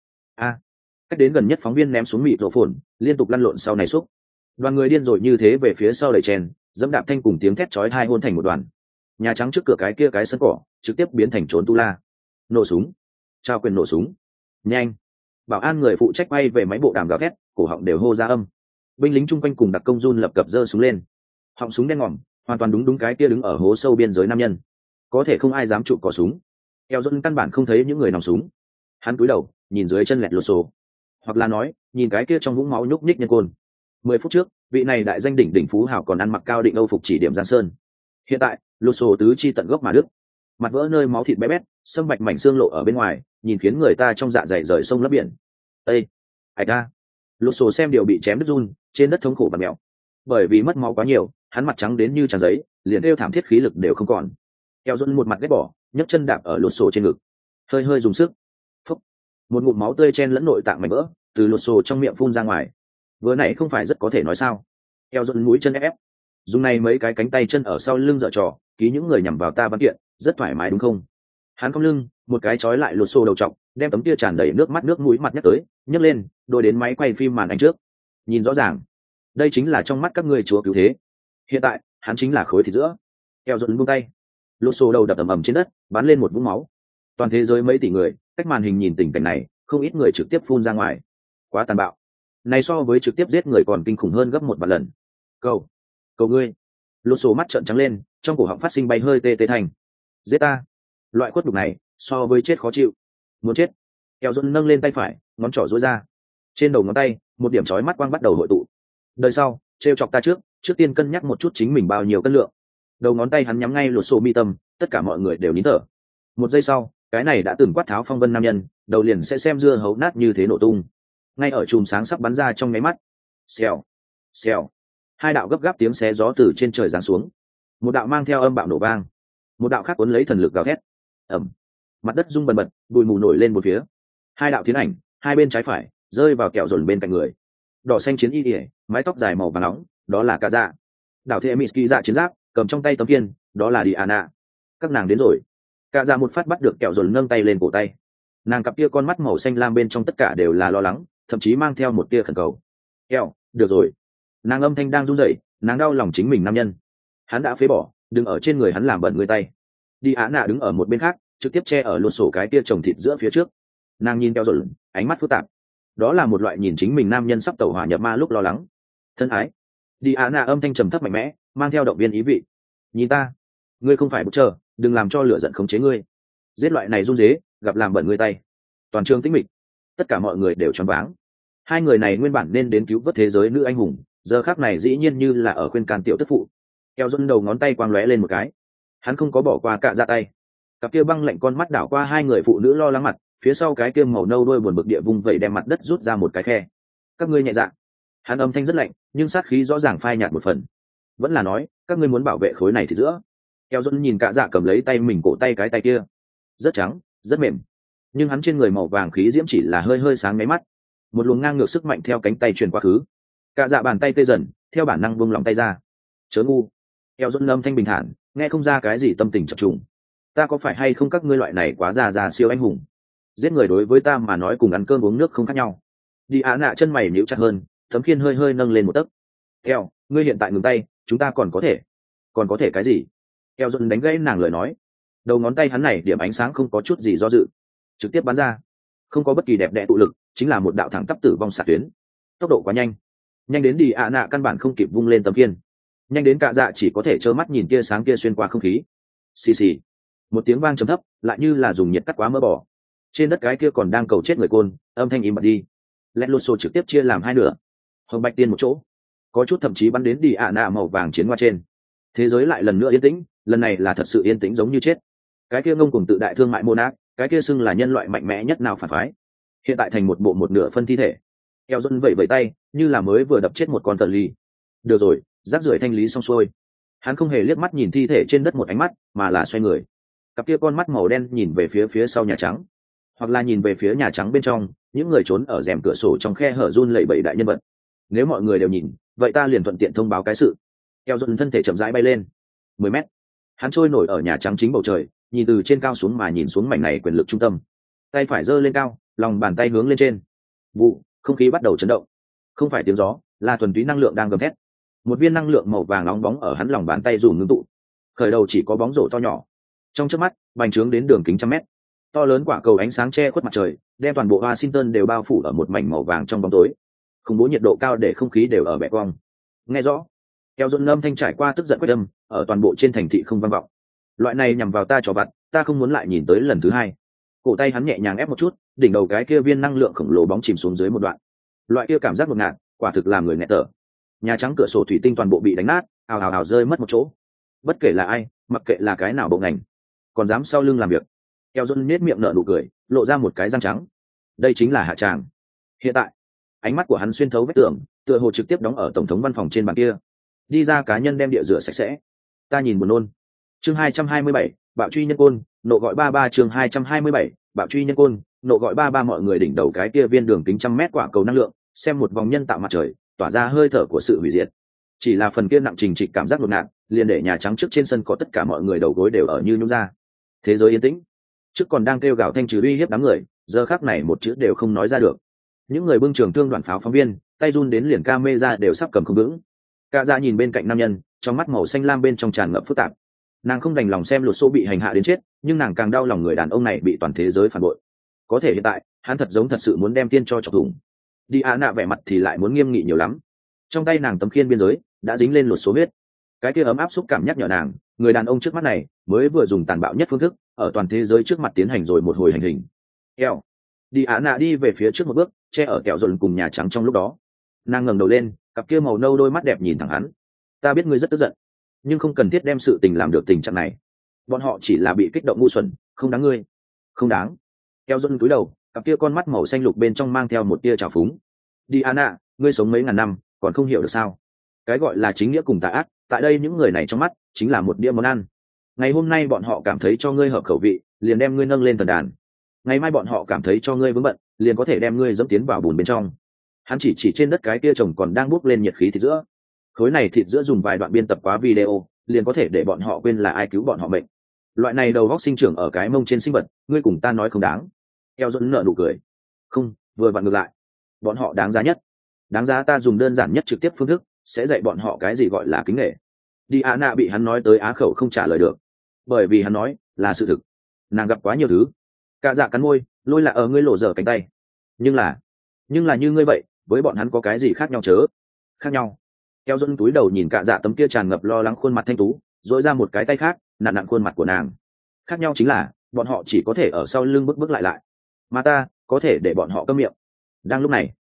Cách đến gần nhất phóng viên ném xuống mịt rổ phồn, liên tục lăn lộn sau này xúc. Đoàn người điên rồi như thế về phía sau đẩy chèn, dẫm đạp thanh cùng tiếng thét chói tai hôn thành một đoàn. Nhà Trắng trước cửa cái kia cái sân cỏ, trực tiếp biến thành trốn tu la. Nổ súng, trao quyền nổ súng. Nhanh. Bảo an người phụ trách bay về máy bộ đàm gào thét, cổ họng đều hô ra âm. Binh lính chung quanh cùng đặc công run lập cập giơ súng lên. Họng súng đen ngòm, hoàn toàn đúng cái kia đứng ở hố sâu biên giới nam nhân. Có thể không ai dám chụp cò súng. Eo Dôn căn bản không thấy những người nòng súng. Hắn cúi đầu, nhìn dưới chân Lẹt Lột Sổ, hoặc là nói, nhìn cái kia trong vũng máu nhúc nhích nhân côn. 10 phút trước, vị này đại danh đỉnh phú hào còn ăn mặc cao định âu phục chỉ điểm Giang Sơn. Hiện tại, Lột Sổ tứ chi tận gốc mà đứt, mặt vỡ nơi máu thịt bé bét, sâm bạch mảnh xương lộ ở bên ngoài, nhìn khiến người ta trong dạ dày rời sông lấp biển. Ê, ạch a! Lột Sổ xem điều bị chém đứt run, trên đất thống khổ và mèo. Bởi vì mất máu quá nhiều, hắn mặt trắng đến như tràn giấy, liền kêu thảm thiết khí lực đều không còn. Eo Dôn một mặt ghét bỏ, nhấc chân đạp ở Lột Sổ trên ngực, hơi hơi dùng sức. Phúc. Một ngụm máu tươi chen lẫn nội tạng mảnh vỡ từ Lột Sổ trong miệng phun ra ngoài. Vừa nãy không phải rất có thể nói sao? Eo Dôn mũi chân ép, dùng này mấy cái cánh tay chân ở sau lưng dở trò, ký những người nhằm vào ta văn kiện, rất thoải mái đúng không? Hắn cong lưng, một cái trói lại Lột Sổ đầu trọc, đem tấm kia tràn đầy nước mắt nước mũi mặt nhắc tới, nhấc lên, đôi đến máy quay phim màn ảnh trước. Nhìn rõ ràng, đây chính là trong mắt các ngươi chúa cứu thế. Hiện tại, hắn chính là khối thịt giữa. Eo Dôn buông tay, Lột Sổ đầu đập ầm ầm trên đất, bắn lên một vũng máu. Toàn thế giới mấy tỷ người, cách màn hình nhìn tình cảnh này, không ít người trực tiếp phun ra ngoài. Quá tàn bạo. Này so với trực tiếp giết người còn kinh khủng hơn gấp 1 lần. Cầu ngươi. Lột Sổ mắt trợn trắng lên, trong cổ họng phát sinh bay hơi tê tê thành. Giết ta. Loại khuất đục này, so với chết khó chịu. Muốn chết. Eo Dôn nâng lên tay phải, ngón trỏ duỗi ra. Trên đầu ngón tay, một điểm chói mắt quang bắt đầu hội tụ. Đời sau, trêu chọc ta trước tiên cân nhắc một chút chính mình bao nhiêu cân lượng. Đầu ngón tay hắn nhắm ngay Lột Sổ mi tâm, tất cả mọi người đều nín thở. Một giây sau, cái này đã từng quát tháo phong vân nam nhân, đầu liền sẽ xem dưa hấu nát như thế nổ tung. ngay ở chùm sáng sắp bắn ra trong nháy mắt. Xèo, xèo, hai đạo gấp gáp tiếng xé gió từ trên trời giáng xuống, một đạo mang theo âm bạo nổ vang, một đạo khác cuốn lấy thần lực gào thét. Ầm, mặt đất rung bần bật, bụi mù nổi lên một phía. Hai đạo tiến ảnh, hai bên trái phải, rơi vào kẹo dồn bên cạnh người. Đỏ xanh chiến y ỉa, mái tóc dài màu vàng nóng, đó là Cả Dạ. Đảo Thệ Mitsuki dạ chiến giáp, cầm trong tay tấm kiên, đó là Diana. Các nàng đến rồi. Cả Dạ một phát bắt được kẹo dồn, nâng tay lên cổ tay. Nàng cặp kia con mắt màu xanh lam bên trong tất cả đều là lo lắng, thậm chí mang theo một tia khẩn cầu. Kẹo, được rồi. Nàng âm thanh đang run rẩy, nàng đau lòng chính mình nam nhân. Hắn đã phế bỏ, đừng ở trên người hắn làm bẩn người tay. Diana đứng ở một bên khác, trực tiếp che ở lột sổ cái tia trồng thịt giữa phía trước. Nàng nhìn kẹo dồn, ánh mắt phức tạp. Đó là một loại nhìn chính mình nam nhân sắp tẩu hỏa nhập ma lúc lo lắng. Thân ái. Diana âm thanh trầm thấp mạnh mẽ, mang theo động viên ý vị. Nhìn ta, ngươi không phải bức chờ, đừng làm cho lửa giận khống chế ngươi. Giết loại này run rế, gặp làm bẩn ngươi tay. Toàn trường tĩnh mịch, tất cả mọi người đều choáng váng. Hai người này nguyên bản nên đến cứu vớt thế giới nữ anh hùng, giờ khắc này dĩ nhiên như là ở khuyên can tiểu tức phụ. Keo dôn đầu ngón tay quang lóe lên một cái, hắn không có bỏ qua Cả Dạ tay. Cặp kia băng lạnh con mắt đảo qua hai người phụ nữ lo lắng mặt, phía sau cái kia màu nâu đôi buồn bực địa vùng vẩy đem mặt đất rút ra một cái khe. Các ngươi nhẹ dạ. Hắn âm thanh rất lạnh, nhưng sát khí rõ ràng phai nhạt một phần. Vẫn là nói, các ngươi muốn bảo vệ khối này thì giữa. Keo dôn nhìn Cả Dạ cầm lấy tay mình cổ tay cái tay kia, rất trắng, rất mềm, nhưng hắn trên người màu vàng khí diễm chỉ là hơi hơi sáng mấy mắt. Một luồng ngang ngược sức mạnh theo cánh tay truyền qua khứ. Cả Dạ bàn tay tê dần, theo bản năng buông lòng tay ra. Chớ ngu. Keo dôn âm thanh bình thản, nghe không ra cái gì tâm tình chập trùng. Ta có phải hay không các ngươi loại này quá già siêu anh hùng? Giết người đối với ta mà nói cùng ăn cơm uống nước không khác nhau. Đi Á nạ chân mày nhíu chặt hơn, tấm khiên hơi hơi nâng lên một tấc. Keo, ngươi hiện tại ngừng tay, chúng ta còn có thể cái gì? Keo dần đánh gãy nàng lời nói. Đầu ngón tay hắn này điểm ánh sáng không có chút gì do dự, trực tiếp bắn ra, không có bất kỳ đẹp đẽ tụ lực, chính là một đạo thẳng tắp tử vong xạ tuyến. Tốc độ quá nhanh, nhanh đến Đi Á nạ căn bản không kịp vung lên tấm khiên, nhanh đến Cả Dạ chỉ có thể trơ mắt nhìn tia sáng kia xuyên qua không khí. Xì xì, một tiếng vang trầm thấp, lại như là dùng nhiệt cắt quá mỡ bò. Trên đất cái kia còn đang cầu chết người côn, âm thanh im bặt đi. Lẹt lô xô trực tiếp chia làm hai nửa, hồng bạch tiên một chỗ, có chút thậm chí bắn đến Đi Ạ nạ màu vàng chiến qua trên. Thế giới lại lần nữa yên tĩnh, lần này là thật sự yên tĩnh giống như chết. Cái kia ngông cuồng tự đại thương mại Monarch, cái kia xưng là nhân loại mạnh mẽ nhất nào phản phái, hiện tại thành một bộ một nửa phân thi thể. Eo Dôn vẩy vẩy tay, như là mới vừa đập chết một con tần ly. Được rồi, rác rưởi thanh lý xong xuôi. Hắn không hề liếc mắt nhìn thi thể trên đất một ánh mắt, mà là xoay người. Cặp kia con mắt màu đen nhìn về phía sau Nhà Trắng, hoặc là nhìn về phía Nhà Trắng bên trong, những người trốn ở rèm cửa sổ trong khe hở run lẩy bẩy đại nhân vật. Nếu mọi người đều nhìn, vậy ta liền thuận tiện thông báo cái sự. Eo Dôn thân thể chậm rãi bay lên 10 mét, hắn trôi nổi ở Nhà Trắng chính bầu trời, nhìn từ trên cao xuống mà nhìn xuống mảnh này quyền lực trung tâm. Tay phải giơ lên cao, lòng bàn tay hướng lên trên. Vụ, không khí bắt đầu chấn động. Không phải tiếng gió, là thuần túy năng lượng đang gầm thét. Một viên năng lượng màu vàng nóng bóng ở hắn lòng bàn tay dùn ngưng tụ. Khởi đầu chỉ có bóng rổ to nhỏ, trong chớp mắt bành trướng đến đường kính trăm mét. To lớn quả cầu ánh sáng che khuất mặt trời, đem toàn bộ Washington đều bao phủ ở một mảnh màu vàng trong bóng tối. Khủng bố nhiệt độ cao để không khí đều ở bẻ cong. Nghe rõ, Keo Dôn âm thanh trải qua tức giận quét âm, ở toàn bộ trên thành thị không vang vọng. Loại này nhằm vào ta trò vặt, ta không muốn lại nhìn tới lần thứ hai. Cổ tay hắn nhẹ nhàng ép một chút, đỉnh đầu cái kia viên năng lượng khổng lồ bóng chìm xuống dưới một đoạn. Loại kia cảm giác ngột ngạt, quả thực làm người nghẹt thở. Nhà Trắng cửa sổ thủy tinh toàn bộ bị đánh nát, ào ào ào rơi mất một chỗ. Bất kể là ai, mặc kệ là cái nào bộ ngành, còn dám sau lưng làm việc. Keo Dôn nết miệng nở nụ cười, lộ ra một cái răng trắng. Đây chính là hạ tràng. Hiện tại, ánh mắt của hắn xuyên thấu vách tường, tựa hồ trực tiếp đóng ở tổng thống văn phòng trên bàn kia. Đi ra cá nhân đem địa rửa sạch sẽ. Ta nhìn buồn nôn. Chương 227, bạo truy nhân côn, nộ gọi 33 chương 227, bạo truy nhân côn, nộ gọi 33 mọi người đỉnh đầu cái kia viên đường kính trăm mét quả cầu năng lượng, xem một vòng nhân tạo mặt trời, tỏa ra hơi thở của sự hủy diệt. Chỉ là phần kia nặng trình trịch cảm giác đột ngạt, liền để Nhà Trắng trước trên sân có tất cả mọi người đầu gối đều ở như nhũn ra. Thế giới yên tĩnh. Trước còn đang kêu gào thanh trừ uy hiếp đám người, giờ khắc này một chữ đều không nói ra được. Những người bưng trường thương đoàn pháo phóng viên, tay run đến liền camera đều sắp cầm không vững. Cả Dạ nhìn bên cạnh nam nhân, trong mắt màu xanh lam bên trong tràn ngập phức tạp. Nàng không đành lòng xem lột xô bị hành hạ đến chết, nhưng nàng càng đau lòng người đàn ông này bị toàn thế giới phản bội. Có thể hiện tại, hắn thật giống thật sự muốn đem tiên cho chọc thủng. Đi Á nạ vẻ mặt thì lại muốn nghiêm nghị nhiều lắm. Trong tay nàng tấm khiên biên giới đã dính lên lột số huyết. Cái kia ấm áp xúc cảm nhắc nhở nàng, người đàn ông trước mắt này mới vừa dùng tàn bạo nhất phương thức ở toàn thế giới trước mặt tiến hành rồi một hồi hành hình. Kẹo. Đi Á nạ đi về phía trước một bước, che ở kẹo dồn cùng Nhà Trắng trong lúc đó. Nàng ngẩng đầu lên, cặp kia màu nâu đôi mắt đẹp nhìn thẳng hắn. Ta biết ngươi rất tức giận, nhưng không cần thiết đem sự tình làm được tình trạng này. Bọn họ chỉ là bị kích động ngu xuẩn, không đáng ngươi. Không đáng. Kẹo dồn cúi đầu, cặp kia con mắt màu xanh lục bên trong mang theo một tia trào phúng. Diana, ngươi sống mấy ngàn năm còn không hiểu được sao? Cái gọi là chính nghĩa cùng tà ác, tại đây những người này trong mắt chính là một đĩa món ăn. Ngày hôm nay bọn họ cảm thấy cho ngươi hợp khẩu vị, liền đem ngươi nâng lên thần đàn. Ngày mai bọn họ cảm thấy cho ngươi vướng bận, liền có thể đem ngươi dẫm tiến vào bùn bên trong. Hắn chỉ trên đất cái kia trồng còn đang bốc lên nhiệt khí thịt giữa. Khối này thịt giữa dùng vài đoạn biên tập quá video, liền có thể để bọn họ quên là ai cứu bọn họ mệnh. Loại này đầu góc sinh trưởng ở cái mông trên sinh vật, ngươi cùng ta nói không đáng. Eo dẫn nợ nụ cười. Không, vừa vặn ngược lại. Bọn họ đáng giá nhất. Đáng giá ta dùng đơn giản nhất trực tiếp phương thức, sẽ dạy bọn họ cái gì gọi là kính nể. Diana bị hắn nói tới á khẩu không trả lời được, bởi vì hắn nói là sự thực. Nàng gặp quá nhiều thứ. Cả dạ cắn môi, lôi là ở ngươi lộ dở cánh tay. Nhưng là như ngươi vậy, với bọn hắn có cái gì khác nhau chớ? Khác nhau. Eo dẫn túi đầu nhìn cả dạ tấm kia tràn ngập lo lắng khuôn mặt thanh tú, dỗi ra một cái tay khác nặn nặn khuôn mặt của nàng. Khác nhau chính là bọn họ chỉ có thể ở sau lưng bước lại, mà ta có thể để bọn họ câm miệng. Đang lúc này,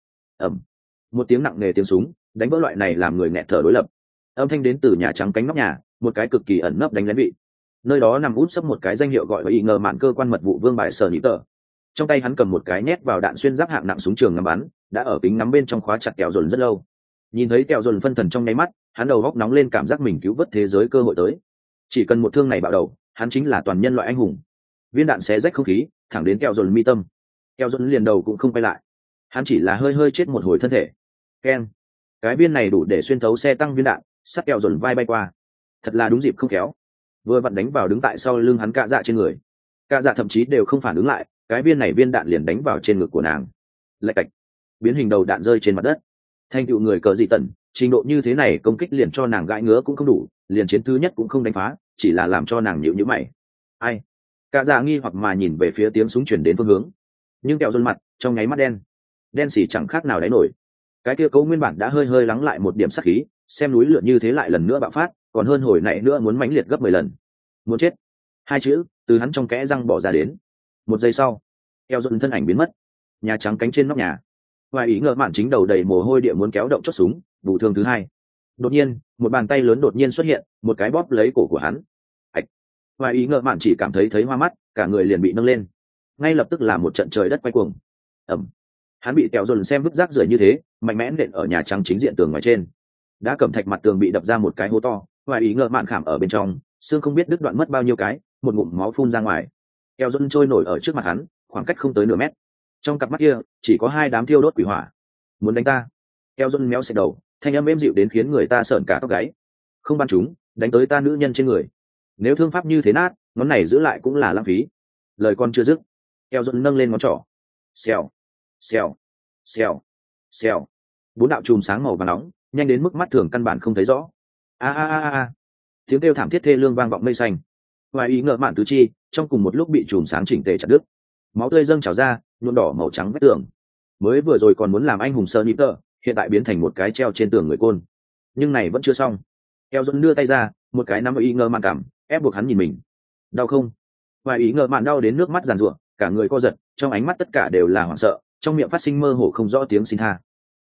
một tiếng nặng nề tiếng súng đánh vỡ loại này làm người nghẹt thở đối lập. Âm thanh đến từ nhà trắng cánh nóc nhà, một cái cực kỳ ẩn nấp đánh lén vị. Nơi đó nằm út sấp một cái danh hiệu gọi là y ngờ mạn cơ quan mật vụ vương bài sở nhị tờ. Trong tay hắn cầm một cái nhét vào đạn xuyên giáp hạng nặng súng trường ngắm bắn, đã ở kính ngắm bên trong khóa chặt kẹo dồn rất lâu. Nhìn thấy kẹo dồn phân thần trong nháy mắt, hắn đầu góc nóng lên cảm giác mình cứu vớt thế giới cơ hội tới. Chỉ cần một thương này bạo đầu, hắn chính là toàn nhân loại anh hùng. Viên đạn xé rách không khí, thẳng đến kẹo dồn mi tâm. Kẹo dồn liền đầu cũng không quay lại, hắn chỉ là hơi chết một hồi thân thể. Ken, cái viên này đủ để xuyên thấu xe tăng viên đạn, sắt kẹo dồn vai bay qua. Thật là đúng dịp không khéo, vừa vặn đánh vào đứng tại sau lưng hắn cạ dạ trên người. Cạ dạ thậm chí đều không phản ứng lại, cái viên này viên đạn liền đánh vào trên ngực của nàng. Lạch cạch, biến hình đầu đạn rơi trên mặt đất. Thanh tựu người cờ dị tần, trình độ như thế này công kích liền cho nàng gãi ngứa cũng không đủ, liền chiến thứ nhất cũng không đánh phá, chỉ là làm cho nàng nhíu nhíu mày. Ai? Cạ dạ nghi hoặc mà nhìn về phía tiếng súng chuyển đến phương hướng, nhưng kẹo dồn mặt trong nháy mắt đen xỉ chẳng khác nào đáy nổi. Cái kia cấu nguyên bản đã hơi lắng lại một điểm sát khí, xem núi lửa như thế lại lần nữa bạo phát, còn hơn hồi nãy nữa muốn mãnh liệt gấp 10 lần. Muốn chết. Hai chữ từ hắn trong kẽ răng bỏ ra đến. Một giây sau, eo dồn thân ảnh biến mất. Nhà trắng cánh trên nóc nhà. Ngoài ý ngờ mạn chính đầu đầy mồ hôi địa muốn kéo động chốt súng, đủ thương thứ hai. Đột nhiên, một bàn tay lớn đột nhiên xuất hiện, một cái bóp lấy cổ của hắn. Ảch. Ngoài ý ngờ mạn chỉ cảm thấy hoa mắt, cả người liền bị nâng lên. Ngay lập tức là một trận trời đất quay cuồng. Hắn bị kẹo dồn xem vứt rác rưởi như thế, mạnh mẽ nện ở nhà trắng chính diện tường ngoài trên. Đã cẩm thạch mặt tường bị đập ra một cái hố to, ngoài ý ngờ mạn khảm ở bên trong, xương không biết đứt đoạn mất bao nhiêu cái, một ngụm máu phun ra ngoài. Kẹo dồn trôi nổi ở trước mặt hắn, khoảng cách không tới nửa mét. Trong cặp mắt kia chỉ có hai đám thiêu đốt quỷ hỏa. Muốn đánh ta? Kẹo dồn méo xẹt đầu, thanh âm êm dịu đến khiến người ta sởn cả tóc gáy. Không bắn chúng, đánh tới ta nữ nhân trên người. Nếu thương pháp như thế nát, ngón này giữ lại cũng là lãng phí. Lời con chưa dứt, kẹo dồn nâng lên ngón trỏ. Xèo, xèo, xèo, xèo. Bốn đạo chùm sáng màu vàng nóng, nhanh đến mức mắt thường căn bản không thấy rõ. A. Tiếng kêu thảm thiết thê lương vang vọng mây xanh. Ngoài ý ngờ mạn tứ chi, trong cùng một lúc bị chùm sáng chỉnh tề chặt đứt. Máu tươi dâng trào ra, nhuộm đỏ màu trắng vết tường. Mới vừa rồi còn muốn làm anh hùng sơ nhịp tơ, hiện tại biến thành một cái treo trên tường người côn. Nhưng này vẫn chưa xong. Eo dẫn đưa tay ra, một cái nắm ý ngờ mạn cảm, ép buộc hắn nhìn mình. Đau không? Ngoài ý ngờ mạn đau đến nước mắt giàn giụa, cả người co giật, trong ánh mắt tất cả đều là hoảng sợ, trong miệng phát sinh mơ hồ không rõ tiếng xin tha.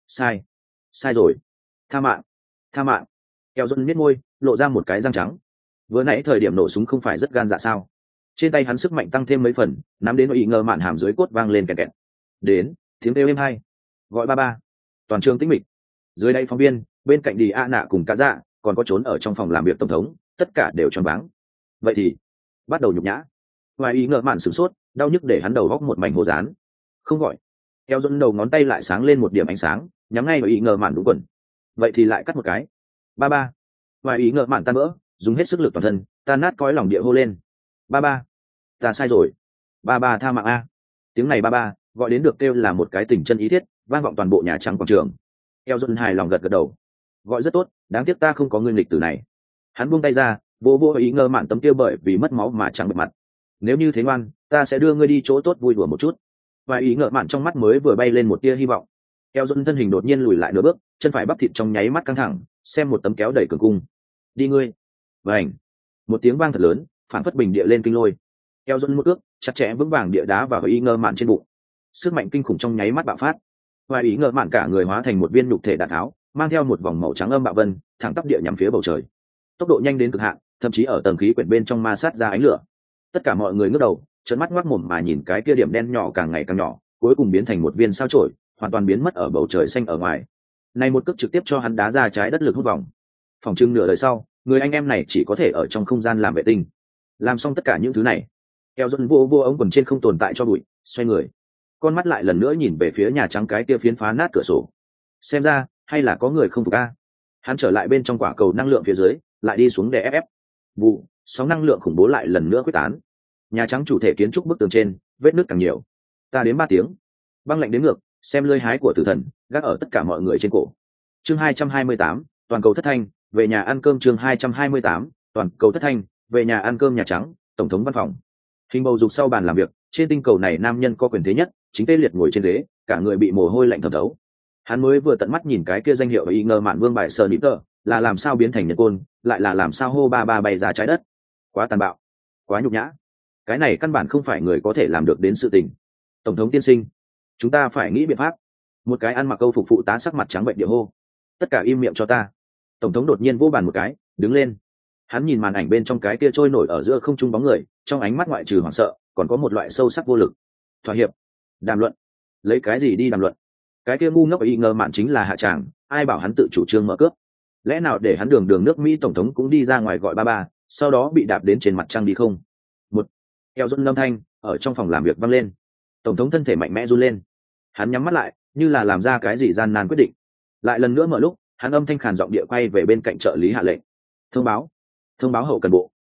Sai rồi, tha mạng. Eo dẫn miết môi, lộ ra một cái răng trắng. Vừa nãy thời điểm nổ súng không phải rất gan dạ sao? Trên tay hắn sức mạnh tăng thêm mấy phần, nắm đến ý ngờ mạn hàm dưới cốt vang lên kẹt kẹt. Đến, tiếng kêu êm hay. Gọi ba. Toàn trường tĩnh mịch. Dưới đây phóng viên, bên cạnh đi a nạ cùng cả dạ, còn có trốn ở trong phòng làm việc tổng thống, tất cả đều choáng váng. Vậy thì bắt đầu nhục nhã. Ngoài ý ngờ mạn sửng sốt, đau nhức để hắn đầu góc một mảnh hồ dán. Không gọi. Eo dẫn đầu ngón tay lại sáng lên một điểm ánh sáng, nhắm ngay vào ý ngờ mạn đúng quần. Vậy thì lại cắt một cái. Ba. Ngoài ý ngờ mạn tan vỡ, dùng hết sức lực toàn thân, tan nát cõi lòng địa hô lên. Ba. Ta sai rồi. Ba tha mạng a. Tiếng này ba gọi đến được kêu là một cái tình chân ý thiết, vang vọng toàn bộ nhà trắng quảng trường. Eo dẫn hài lòng gật đầu. Gọi rất tốt, đáng tiếc ta không có nguyên lịch từ này. Hắn buông tay ra, vô ý ngờ mạn tấm kia bởi vì mất máu mà trắng bệch mặt. Nếu như thế ngoan, ta sẽ đưa ngươi đi chỗ tốt vui đùa một chút. Và ý ngờ mạn trong mắt mới vừa bay lên một tia hy vọng. Eo dẫn thân hình đột nhiên lùi lại nửa bước, chân phải bắp thịt trong nháy mắt căng thẳng, xem một tấm kéo đẩy cường cung. Đi ngươi. Vành. Một tiếng vang thật lớn, phản phất bình địa lên kinh lôi. Eo dẫn một ước, chặt chẽ vững vàng địa đá vào ý ngờ mạn trên bụng. Sức mạnh kinh khủng trong nháy mắt bạo phát. Và ý ngờ mạn cả người hóa thành một viên nhục thể đạn tháo, mang theo một vòng màu trắng âm bạo vân, thẳng tắp địa nhắm phía bầu trời. Tốc độ nhanh đến cực hạn, thậm chí ở tầng khí quyển bên trong ma sát ra ánh lửa. Tất cả mọi người ngước đầu, trợn mắt ngoác mồm mà nhìn cái kia điểm đen nhỏ càng ngày càng nhỏ, cuối cùng biến thành một viên sao chổi, hoàn toàn biến mất ở bầu trời xanh ở ngoài. Này một cước trực tiếp cho hắn đá ra trái đất lực hút vòng. Phòng trưng nửa đời sau, người anh em này chỉ có thể ở trong không gian làm vệ tinh. Làm xong tất cả những thứ này, Keo Dần vô ống quần trên không tồn tại cho bụi, xoay người, con mắt lại lần nữa nhìn về phía Nhà Trắng cái kia phiến phá nát cửa sổ. Xem ra hay là có người không phục a. Hắn trở lại bên trong quả cầu năng lượng phía dưới, lại đi xuống để ép. Vụ, sóng năng lượng khủng bố lại lần nữa quyết tán. Nhà Trắng chủ thể kiến trúc bức tường trên, vết nứt càng nhiều. Ta đến 3 tiếng. Băng lạnh đến ngược, xem lưỡi hái của tử thần, gác ở tất cả mọi người trên cổ. Chương 228, toàn cầu thất thanh, về nhà ăn cơm. Chương 228, toàn cầu thất thanh, về nhà ăn cơm. Nhà Trắng, tổng thống văn phòng. Hình bầu dục sau bàn làm việc, trên tinh cầu này nam nhân có quyền thế nhất, chính tê liệt ngồi trên ghế, cả người bị mồ hôi lạnh thấm thấu. Hắn mới vừa tận mắt nhìn cái kia danh hiệu y ngờ mạn vương bài sờ nịp tờ, là làm sao biến thành nhật côn, lại là làm sao hô ba ba bay ra trái đất. Quá tàn bạo, quá nhục nhã. Cái này căn bản không phải người có thể làm được đến sự tình. Tổng thống tiên sinh, chúng ta phải nghĩ biện pháp. Một cái ăn mặc câu phục phụ tá sắc mặt trắng bệnh địa hô. Tất cả im miệng cho ta. Tổng thống đột nhiên vỗ bàn một cái, đứng lên. Hắn nhìn màn ảnh bên trong cái kia trôi nổi ở giữa không trung bóng người, trong ánh mắt ngoại trừ hoảng sợ, còn có một loại sâu sắc vô lực. Thỏa hiệp, đàm luận, lấy cái gì đi đàm luận? Cái kia ngu ngốc y ngờ mạn chính là hạ tràng, ai bảo hắn tự chủ trương mở cướp? Lẽ nào để hắn đường nước Mỹ tổng thống cũng đi ra ngoài gọi ba ba, sau đó bị đạp đến trên mặt trăng đi không? Một Keo Dần âm thanh ở trong phòng làm việc vang lên. Tổng thống thân thể mạnh mẽ run lên, hắn nhắm mắt lại, như là làm ra cái gì gian nan quyết định. Lại lần nữa mở lúc, hắn âm thanh khàn giọng địa quay về bên cạnh trợ lý hạ lệnh. Thông báo hậu cần bộ,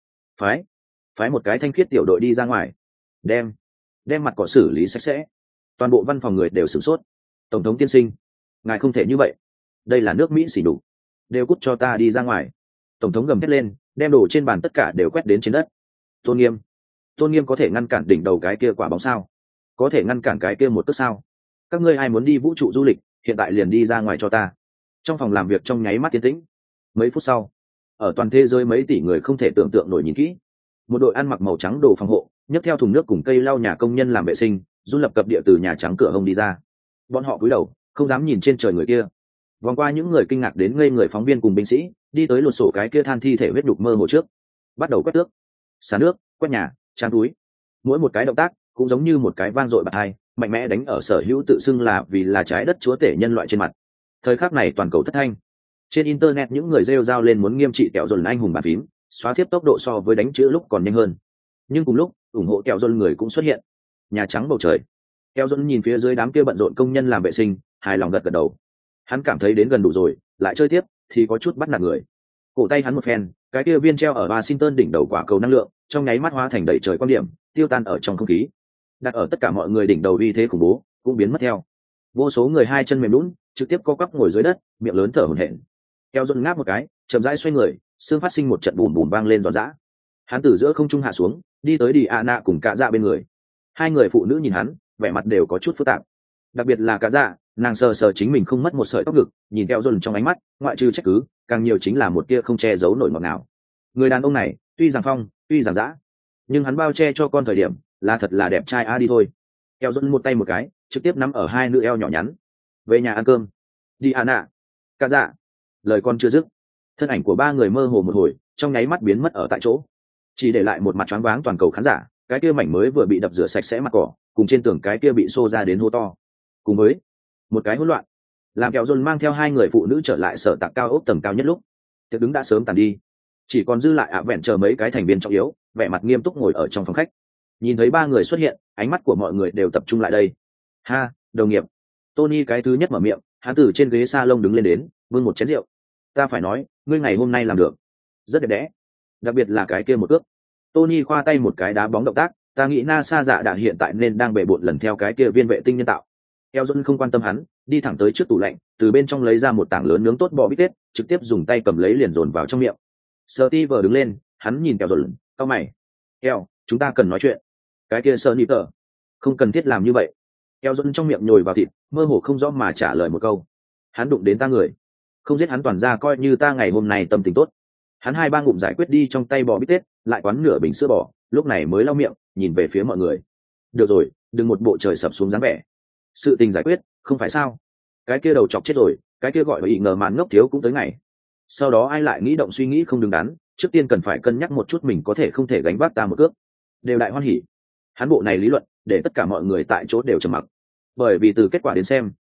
phái một cái thanh khiết tiểu đội đi ra ngoài, đem mặt cỏ xử lý sạch sẽ. Toàn bộ văn phòng người đều sửng sốt. Tổng thống tiên sinh, ngài không thể như vậy, đây là nước Mỹ xỉ đục, đều cút cho ta đi ra ngoài. Tổng thống gầm thét lên, đem đồ trên bàn tất cả đều quét đến trên đất. Tôn nghiêm có thể ngăn cản đỉnh đầu cái kia quả bóng sao? Có thể ngăn cản cái kia một cước sao? Các ngươi ai muốn đi vũ trụ du lịch, hiện tại liền đi ra ngoài cho ta. Trong phòng làm việc trong nháy mắt tiến tĩnh. Mấy phút sau, ở toàn thế giới mấy tỷ người không thể tưởng tượng nổi nhìn kỹ, một đội ăn mặc màu trắng đồ phòng hộ, nhấc theo thùng nước cùng cây lau nhà công nhân làm vệ sinh, run lập cập địa từ Nhà Trắng cửa hông đi ra. Bọn họ cúi đầu, không dám nhìn trên trời người kia. Vòng qua những người kinh ngạc đến ngây người phóng viên cùng binh sĩ, đi tới lột sổ cái kia than thi thể huyết đục mơ hồ trước, bắt đầu quét tước, xả nước, quét nhà, trang túi. Mỗi một cái động tác cũng giống như một cái vang dội bạt hai, mạnh mẽ đánh ở sở hữu tự xưng là vì là trái đất chúa tể nhân loại trên mặt. Thời khắc này toàn cầu thất thanh. Trên internet những người rêu rao lên muốn nghiêm trị Kẹo Dần anh hùng bàn phím, xóa tiếp tốc độ so với đánh chữ lúc còn nhanh hơn. Nhưng cùng lúc, ủng hộ Kẹo Dần người cũng xuất hiện. Nhà Trắng bầu trời. Kẹo Dần nhìn phía dưới đám kia bận rộn công nhân làm vệ sinh, hài lòng gật gật đầu. Hắn cảm thấy đến gần đủ rồi, lại chơi tiếp thì có chút bắt nạt người. Cổ tay hắn một phen, cái kia viên treo ở Washington đỉnh đầu quả cầu năng lượng, trong nháy mắt hóa thành đầy trời quan điểm, tiêu tan ở trong không khí. Đặt ở tất cả mọi người đỉnh đầu uy thế khủng bố cũng biến mất theo. Vô số người hai chân mềm lún, trực tiếp co quắp ngồi dưới đất, miệng lớn thở hổn hển. Keo Dần ngáp một cái, chậm rãi xoay người, xương phát sinh một trận bùm bùm vang lên giòn giã. Hắn từ giữa không trung hạ xuống, đi tới Diana cùng Cả Dạ bên người. Hai người phụ nữ nhìn hắn, vẻ mặt đều có chút phức tạp. Đặc biệt là Cả Dạ, nàng sờ sờ chính mình không mất một sợi tóc ngực, nhìn Keo Dần trong ánh mắt, ngoại trừ trách cứ, càng nhiều chính là một tia không che giấu nổi ngọt ngào. Người đàn ông này, tuy rằng phong, tuy rằng dã, nhưng hắn bao che cho con thời điểm, là thật là đẹp trai a đi thôi. Keo Dần một tay một cái, trực tiếp nắm ở hai nữ eo nhỏ nhắn. Về nhà ăn cơm. Diana, Cả Dạ. Lời con chưa dứt, thân ảnh của ba người mơ hồ một hồi, trong nháy mắt biến mất ở tại chỗ, chỉ để lại một mặt choáng váng toàn cầu khán giả. Cái kia mảnh mới vừa bị đập rửa sạch sẽ mặt cỏ, cùng trên tường cái kia bị xô ra đến hô to, cùng với một cái hỗn loạn. Làm Kẹo Dần mang theo hai người phụ nữ trở lại sở tạc cao ốc tầng cao nhất lúc, tiệc đứng đã sớm tàn đi, chỉ còn dư lại vẹn chờ mấy cái thành viên trọng yếu, vẻ mặt nghiêm túc ngồi ở trong phòng khách. Nhìn thấy ba người xuất hiện, ánh mắt của mọi người đều tập trung lại đây. Ha, đồng nghiệp. Tony cái thứ nhất mở miệng, hắn từ trên ghế salon đứng lên đến, vươn một chén rượu. Ta phải nói, ngươi ngày hôm nay làm được rất đẹp đẽ, đặc biệt là cái kia một ước. Tony khoa tay một cái đá bóng động tác, ta nghĩ NASA dạ đạn hiện tại nên đang bệ bội lần theo cái kia viên vệ tinh nhân tạo. Keo Dần không quan tâm hắn, đi thẳng tới trước tủ lạnh, từ bên trong lấy ra một tảng lớn nướng tốt bò bít tết, trực tiếp dùng tay cầm lấy liền dồn vào trong miệng. Steve đứng lên, hắn nhìn Keo Dần, cau mày. Keo, chúng ta cần nói chuyện. Cái kia Steve, không cần thiết làm như vậy. Keo Dần trong miệng nhồi vào thịt, mơ hồ không rõ mà trả lời một câu. Hắn đụng đến ta người, không giết hắn toàn ra coi như ta ngày hôm nay tâm tình tốt. Hắn hai ba ngụm giải quyết đi trong tay bò bít tết, lại quán nửa bình sữa bò, lúc này mới lau miệng, nhìn về phía mọi người. Được rồi, đừng một bộ trời sập xuống dáng vẻ. Sự tình giải quyết, không phải sao? Cái kia đầu chọc chết rồi, cái kia gọi là ý ngờ màn ngốc thiếu cũng tới ngày. Sau đó ai lại nghĩ động suy nghĩ không đứng đắn, trước tiên cần phải cân nhắc một chút mình có thể không thể gánh vác ta một cước. Đều đại hoan hỉ. Hắn bộ này lý luận, để tất cả mọi người tại chỗ đều trầm mặc. Bởi vì từ kết quả đến xem,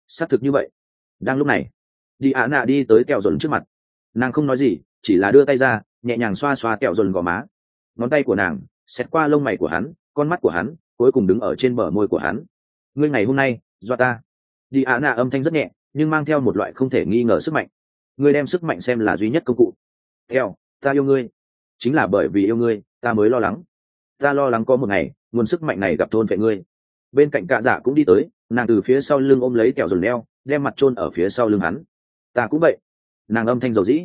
xác thực như vậy. Đang lúc này, đi ạ nạ đi tới kẹo dồn trước mặt. Nàng không nói gì, chỉ là đưa tay ra nhẹ nhàng xoa xoa kẹo dồn gò má. Ngón tay của nàng xẹt qua lông mày của hắn, con mắt của hắn cuối cùng đứng ở trên bờ môi của hắn. Ngươi ngày hôm nay do ta. Đi ạ nạ âm thanh rất nhẹ nhưng mang theo một loại không thể nghi ngờ sức mạnh. Ngươi đem sức mạnh xem là duy nhất công cụ. Theo ta yêu ngươi, chính là bởi vì yêu ngươi ta mới lo lắng. Ta lo lắng có một ngày nguồn sức mạnh này gặp thôn vệ ngươi. Bên cạnh cạ dạ cũng đi tới, nàng từ phía sau lưng ôm lấy kẹo dồn leo, đem mặt chôn ở phía sau lưng hắn. Ta cũng vậy. Nàng âm thanh dầu dĩ.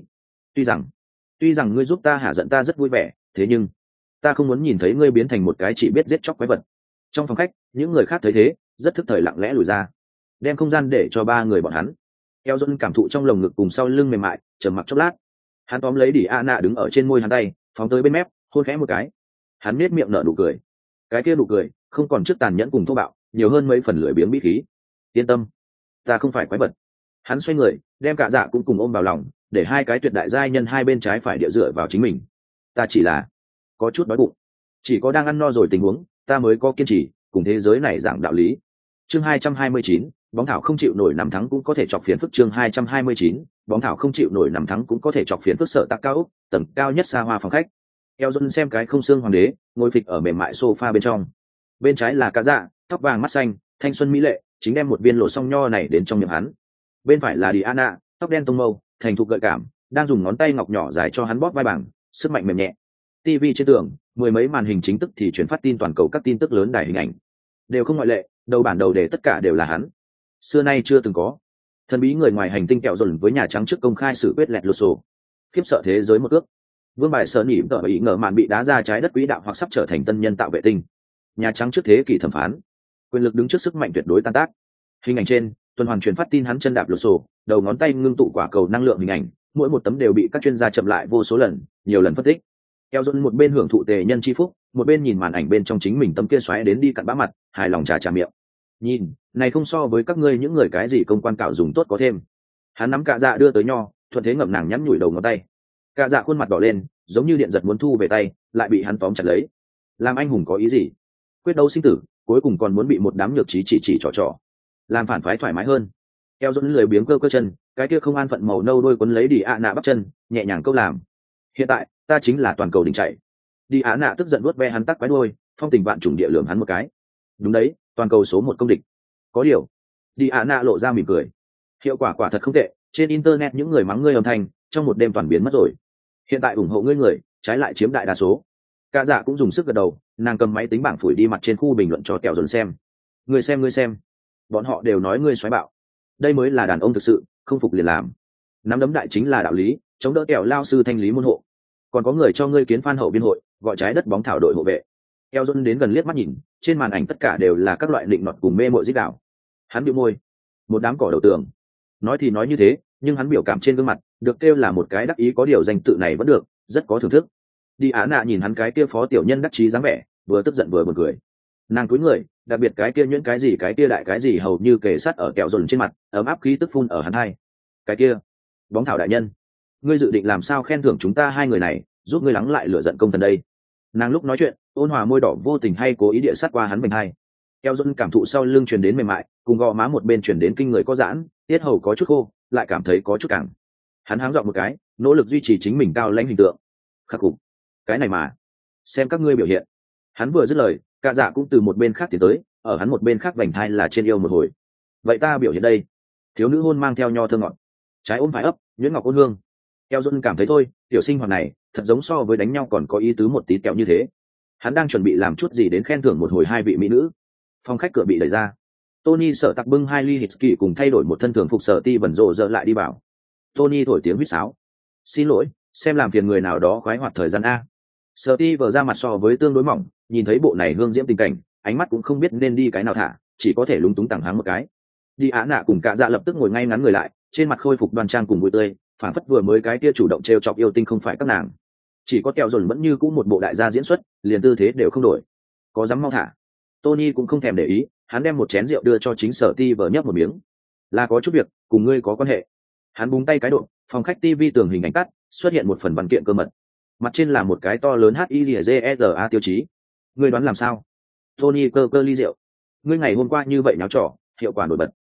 Tuy rằng ngươi giúp ta hả giận ta rất vui vẻ, thế nhưng ta không muốn nhìn thấy ngươi biến thành một cái chỉ biết giết chóc quái vật. Trong phòng khách những người khác thấy thế rất thức thời lặng lẽ lùi ra, đem không gian để cho ba người bọn hắn. Eo Dôn cảm thụ trong lồng ngực cùng sau lưng mềm mại, trầm mặc chốc lát, hắn tóm lấy Đi Ana đứng ở trên môi hắn tay, phóng tới bên mép, hôn khẽ một cái. Hắn nết miệng nở nụ cười, cái kia nụ cười không còn trước tàn nhẫn cùng thô bạo, nhiều hơn mấy phần lười biếng bí khí. Yên tâm, ta không phải quái vật. Hắn xoay người, đem cả dạ cũng cùng ôm vào lòng, để hai cái tuyệt đại giai nhân hai bên trái phải địa dựa vào chính mình. Ta chỉ là có chút đói bụng, chỉ có đang ăn no rồi tình huống ta mới có kiên trì cùng thế giới này giảng đạo lý. Chương 229, bóng thảo không chịu nổi nằm thắng cũng có thể chọc phiền phức. Chương 229, bóng thảo không chịu nổi nằm thắng cũng có thể chọc phiền phức. Sợ tạc cao ốc, tầng cao nhất xa hoa phòng khách. Eo Dôn xem cái không xương hoàng đế ngồi phịch ở mềm mại sofa bên trong. Bên trái là cá dạ, tóc vàng mắt xanh, thanh xuân mỹ lệ, chính đem một viên lỗ song nho này đến trong miệng hắn. Bên phải là Diana, tóc đen tông mâu, thành thục gợi cảm, đang dùng ngón tay ngọc nhỏ dài cho hắn bóp vai bằng, sức mạnh mềm nhẹ. TV trên tường, mười mấy màn hình chính tức thì chuyển phát tin toàn cầu các tin tức lớn đài hình ảnh. Đều không ngoại lệ, đầu bản đầu đề tất cả đều là hắn. Xưa nay chưa từng có. Thần bí người ngoài hành tinh kẹo dồn với Nhà Trắng trước công khai xử quyết lẹt lột sổ. Khiếp sợ thế giới một ước. Vương bài sợ nỉ tờ ý ngờ mạn bị đá ra trái đất quỹ đạo hoặc sắp trở thành tân nhân tạo vệ tinh. Nhà Trắng trước thế kỷ thẩm phán. Quyền lực đứng trước sức mạnh tuyệt đối tan tác. Hình ảnh trên, tuần hoàn truyền phát tin hắn chân đạp lột sổ, đầu ngón tay ngưng tụ quả cầu năng lượng hình ảnh, mỗi một tấm đều bị các chuyên gia chậm lại vô số lần, nhiều lần phân tích. Eo Dôn một bên hưởng thụ tề nhân chi phúc, một bên nhìn màn ảnh bên trong chính mình tấm kia xoáy đến đi cặn bã mặt, hài lòng trà miệng. Nhìn, này không so với các ngươi những người cái gì công quan cạo dùng tốt có thêm. Hắn nắm cạ dạ đưa tới nho, thuận thế ngậm nàng nhắn nhủi đầu ngón tay. Cạ dạ khuôn mặt đỏ lên, giống như điện giật muốn thu về tay, lại bị hắn tóm chặt lấy. Làm anh hùng có ý gì? Quyết đấu sinh tử, cuối cùng còn muốn bị một đám nhược trí chỉ trò. Làm phản phái thoải mái hơn. Eo Dôn lười biếng cơ chân, cái kia không an phận màu nâu đôi quấn lấy Đi ạ nạ bắp chân, nhẹ nhàng câu làm. Hiện tại, ta chính là toàn cầu đỉnh chạy. Đi ạ nạ tức giận vuốt ve hắn tắc quái đôi, phong tình vạn trùng địa lường hắn một cái. Đúng đấy, toàn cầu số 1 công địch. Có điều, Đi ạ nạ lộ ra mỉm cười. Hiệu quả quả thật không tệ, trên internet những người mắng ngươi âm thanh trong một đêm toàn biến mất rồi. Hiện tại ủng hộ ngươi người trái lại chiếm đại đa số. Cả dạ cũng dùng sức gật đầu, nàng cầm máy tính bảng phủi đi mặt trên khu bình luận cho kẹo dồn xem. Ngươi xem, bọn họ đều nói ngươi xoáy bạo. Đây mới là đàn ông thực sự, không phục liền làm. Nắm đấm đại chính là đạo lý, chống đỡ kẹo lao sư thanh lý môn hộ. Còn có người cho ngươi kiến fan hậu biên hội, gọi trái đất bóng thảo đội hộ vệ. Eo Dôn đến gần liếc mắt nhìn, trên màn ảnh tất cả đều là các loại định nọt cùng mê mội dích đạo. Hắn bĩu môi, một đám cỏ đầu tường. Nói thì nói như thế, nhưng hắn biểu cảm trên gương mặt được kêu là một cái đắc ý, có điều danh tự này vẫn được, rất có thưởng thức. Đi Á nạ nhìn hắn cái kia phó tiểu nhân đắc chí dáng vẻ, vừa tức giận vừa buồn cười. Nàng cúi người, đặc biệt cái kia nhuyễn cái gì cái kia đại cái gì hầu như kề sát ở kẹo dồn trên mặt, ấm áp khí tức phun ở hắn hai. Cái kia, bóng thảo đại nhân, ngươi dự định làm sao khen thưởng chúng ta hai người này, giúp ngươi lắng lại lửa giận công thần đây? Nàng lúc nói chuyện, ôn hòa môi đỏ vô tình hay cố ý địa sát qua hắn vành hai. Eo Dôn cảm thụ sau lưng truyền đến mềm mại, cùng gò má một bên truyền đến kinh người có giãn, tiết hầu có chút khô, lại cảm thấy có chút căng. Hắn háng dọn một cái, nỗ lực duy trì chính mình cao lãnh hình tượng. Khắc phục, cái này mà, xem các ngươi biểu hiện. Hắn vừa dứt lời, cả dạ cũng từ một bên khác tiến tới, ở hắn một bên khác vành thai là trên yêu một hồi. Vậy ta biểu hiện đây. Thiếu nữ hôn mang theo nho thơ ngọt, trái ôm phải ấp, nhuyễn ngọc ôn hương. Eo Dôn cảm thấy thôi, tiểu sinh hoạt này thật giống so với đánh nhau còn có ý tứ một tí kẹo như thế. Hắn đang chuẩn bị làm chút gì đến khen thưởng một hồi hai vị mỹ nữ. Phòng khách cửa bị đẩy ra, Tony sợ tặc bưng hai ly whisky cùng thay đổi một thân thường phục sở ti vẩn rộ dợ lại đi vào. Tony thổi tiếng huýt sáo. Xin lỗi, xem làm phiền người nào đó khoái hoạt thời gian a. Sở ti vờ ra mặt so với tương đối mỏng, nhìn thấy bộ này hương diễm tình cảnh, ánh mắt cũng không biết nên đi cái nào thả, chỉ có thể lúng túng tẳng háng một cái. Đi Á nạ cùng cả dạ lập tức ngồi ngay ngắn người lại, trên mặt khôi phục đoan trang cùng vui tươi, phản phất vừa mới cái kia chủ động trêu chọc yêu tinh không phải các nàng. Chỉ có kẹo dồn vẫn như cũ một bộ đại gia diễn xuất, liền tư thế đều không đổi. Có dám mau thả. Tony cũng không thèm để ý, hắn đem một chén rượu đưa cho chính Sở ti vờ nhấp một miếng. Là có chút việc cùng ngươi có quan hệ. Hắn búng tay cái độ, phòng khách TV tường hình ảnh tắt, xuất hiện một phần văn kiện cơ mật. Mặt trên là một cái to lớn HIGERA tiêu chí. Ngươi đoán làm sao? Tony cơ ly rượu. Ngươi ngày hôm qua như vậy náo trò, hiệu quả nổi bật.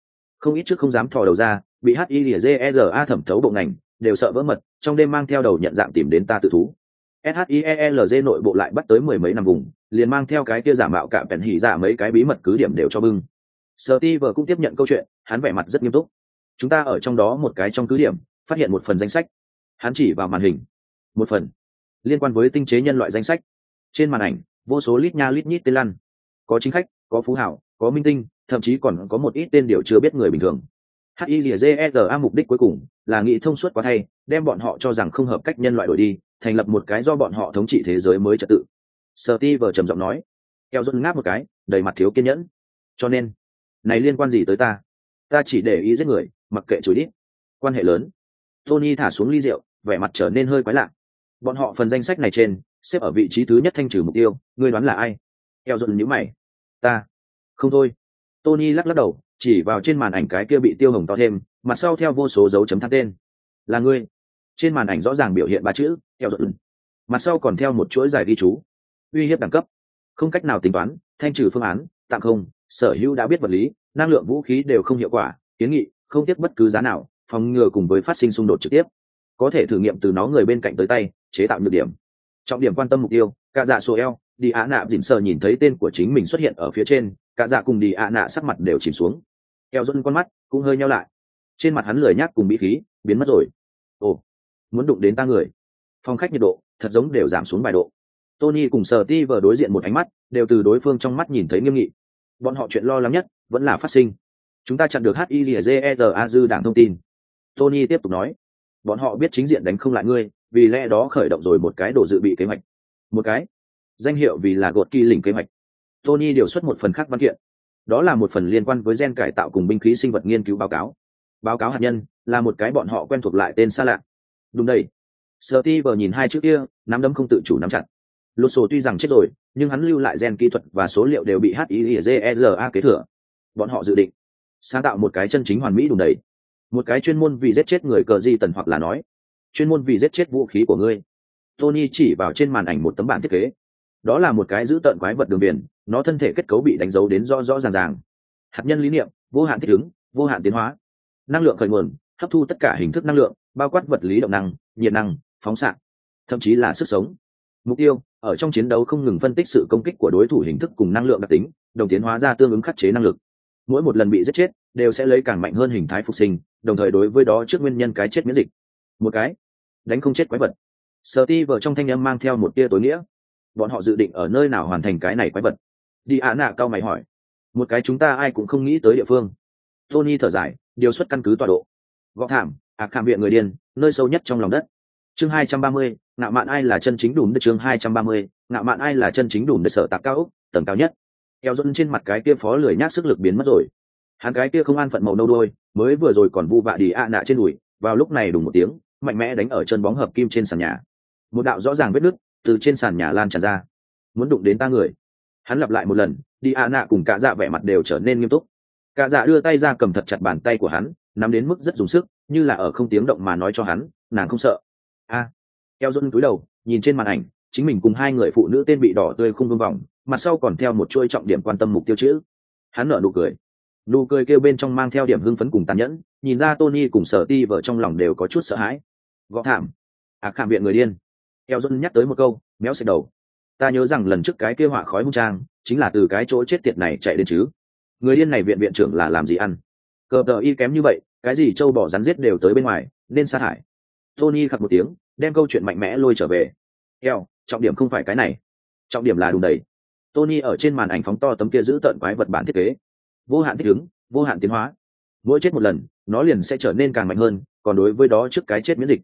Không ít trước không dám thò đầu ra, bị HILZERA thẩm thấu bộ ngành đều sợ vỡ mật, trong đêm mang theo đầu nhận dạng tìm đến ta tự thú. SHIELZ nội bộ lại bắt tới mười mấy năm vùng, liền mang theo cái kia giả mạo cả bèn hỉ giả mấy cái bí mật cứ điểm đều cho bưng. Steve cũng tiếp nhận câu chuyện, hắn vẻ mặt rất nghiêm túc. Chúng ta ở trong đó một cái trong cứ điểm, phát hiện một phần danh sách. Hắn chỉ vào màn hình. Một phần liên quan với tinh chế nhân loại danh sách. Trên màn ảnh, vô số lít nha lít nhít tên lăn. Có chính khách, có phú hảo, có minh tinh, thậm chí còn có một ít tên điều chưa biết người bình thường. HILZERA mục đích cuối cùng là nghị thông suốt quá thay, đem bọn họ cho rằng không hợp cách nhân loại đổi đi, thành lập một cái do bọn họ thống trị thế giới mới trật tự. Steve trầm giọng nói. Eo Dôn ngáp một cái, đầy mặt thiếu kiên nhẫn. Cho nên, này liên quan gì tới ta? Ta chỉ để ý giết người, mặc kệ chửi đít. Quan hệ lớn. Tony thả xuống ly rượu, vẻ mặt trở nên hơi quái lạ. Bọn họ phần danh sách này trên, xếp ở vị trí thứ nhất thanh trừ mục tiêu, ngươi đoán là ai? Eo Dôn nhíu mày. Ta. Không thôi. Tony lắc lắc đầu, chỉ vào trên màn ảnh cái kia bị tiêu hồng to thêm, mặt sau theo vô số dấu chấm than tên. Là ngươi. Trên màn ảnh rõ ràng biểu hiện ba chữ, Eo Dôn. Mặt sau còn theo một chuỗi dài ghi chú. Uy hiếp đẳng cấp. Không cách nào tính toán, thanh trừ phương án, tạm không, sở hữu đã biết vật lý, năng lượng vũ khí đều không hiệu quả, kiến nghị, không tiếc bất cứ giá nào, phòng ngừa cùng với phát sinh xung đột trực tiếp. Có thể thử nghiệm từ nó người bên cạnh tới tay, chế tạo nhược điểm. Trọng điểm quan tâm mục tiêu, cả dạ sổ eo, đi ạ nạ dịn sờ nhìn thấy tên của chính mình xuất hiện ở phía trên, cả dạ cùng đi ạ nạ sắc mặt đều chìm xuống. Eo Dôn con mắt cũng hơi nheo lại. Trên mặt hắn lười nhác cùng bí khí biến mất rồi. Ồ, muốn đụng đến ta người. Phòng khách nhiệt độ thật giống đều giảm xuống vài độ. Tony cùng Steve đối diện một ánh mắt, đều từ đối phương trong mắt nhìn thấy nghiêm nghị. Bọn họ chuyện lo lắng nhất vẫn là phát sinh. Chúng ta chặn được HILZERA dư đảng thông tin. Tony tiếp tục nói. Bọn họ biết chính diện đánh không lại ngươi, vì lẽ đó khởi động rồi một cái đồ dự bị kế hoạch. Một cái danh hiệu vì là gột kỳ lỉnh kế hoạch. Tony điều xuất một phần khác văn kiện. Đó là một phần liên quan với gen cải tạo cùng binh khí sinh vật nghiên cứu báo cáo. Báo cáo hạt nhân là một cái bọn họ quen thuộc lại tên xa lạ. Đúng đây. Steve nhìn hai chữ kia, nắm đấm không tự chủ nắm chặt. Lusso tuy rằng chết rồi, nhưng hắn lưu lại gen kỹ thuật và số liệu đều bị HILZERA kế thừa. Bọn họ dự định sáng tạo một cái chân chính hoàn mỹ đủ đầy, một cái chuyên môn vì giết chết người cờ di tần, hoặc là nói chuyên môn vì giết chết vũ khí của ngươi. Tony chỉ vào trên màn ảnh một tấm bản thiết kế. Đó là một cái dữ tợn quái vật đường viền, nó thân thể kết cấu bị đánh dấu đến rõ rõ ràng ràng. Hạt nhân lý niệm, vô hạn thích ứng, vô hạn tiến hóa. Năng lượng khởi nguồn, hấp thu tất cả hình thức năng lượng, bao quát vật lý động năng, nhiệt năng, phóng xạ, thậm chí là sức sống. Mục tiêu ở trong chiến đấu không ngừng phân tích sự công kích của đối thủ hình thức cùng năng lượng đặc tính, đồng tiến hóa ra tương ứng khắc chế năng lực. Mỗi một lần bị giết chết đều sẽ lấy càng mạnh hơn hình thái phục sinh, đồng thời đối với đó trước nguyên nhân cái chết miễn dịch. Một cái đánh không chết quái vật. Steve trong thanh âm mang theo một tia tối nghĩa. Bọn họ dự định ở nơi nào hoàn thành cái này quái vật? Đi ạ nạ cao mày hỏi. Một cái chúng ta ai cũng không nghĩ tới địa phương. Tony thở dài, điều xuất căn cứ tọa độ. Gõ thảm, khảm viện người điên, nơi sâu nhất trong lòng đất. Chương 230, ngạo mạn ai là chân chính đùm. Chương 230, ngạo mạn ai là chân chính đùm. Để sở tạc cao ốc, tầng cao nhất. Eo Dôn trên mặt cái kia phó lười nhác sức lực biến mất rồi. Hắn cái kia không an phận màu nâu đôi, mới vừa rồi còn vu vạ đi ạ nạ trên đùi, vào lúc này đùng một tiếng, mạnh mẽ đánh ở chân bóng hợp kim trên sàn nhà. Một đạo rõ ràng vết nứt từ trên sàn nhà lan tràn ra. Muốn đụng đến ta người. Hắn lặp lại một lần, đi ạ nạ cùng cả dạ vẻ mặt đều trở nên nghiêm túc. Cả dạ đưa tay ra cầm thật chặt bàn tay của hắn, nắm đến mức rất dùng sức, như là ở không tiếng động mà nói cho hắn, nàng không sợ. Eo Dôn cúi đầu, nhìn trên màn ảnh, chính mình cùng hai người phụ nữ tên bị đỏ tươi khung vương vòng, mặt sau còn theo một chuỗi trọng điểm quan tâm mục tiêu chữ. Hắn nở nụ cười kêu bên trong mang theo điểm hưng phấn cùng tàn nhẫn, nhìn ra Tony cùng Steve trong lòng đều có chút sợ hãi. Gõ thảm, khảm viện người điên. Eo Dôn nhắc tới một câu, méo xẹt đầu. Ta nhớ rằng lần trước cái kia họa khói hung trang chính là từ cái chỗ chết tiệt này chạy đến chứ. Người điên này viện trưởng là làm gì ăn? Cờ tờ y kém như vậy, cái gì trâu bò rắn giết đều tới bên ngoài, nên sa thải. Tony khặc một tiếng, đem câu chuyện mạnh mẽ lôi trở về. Eo, trọng điểm không phải cái này, trọng điểm là đùng đầy. Tony ở trên màn ảnh phóng to tấm kia giữ tợn quái vật bản thiết kế. Vô hạn thích ứng, vô hạn tiến hóa. Mỗi chết một lần, nó liền sẽ trở nên càng mạnh hơn, còn đối với đó trước cái chết miễn dịch.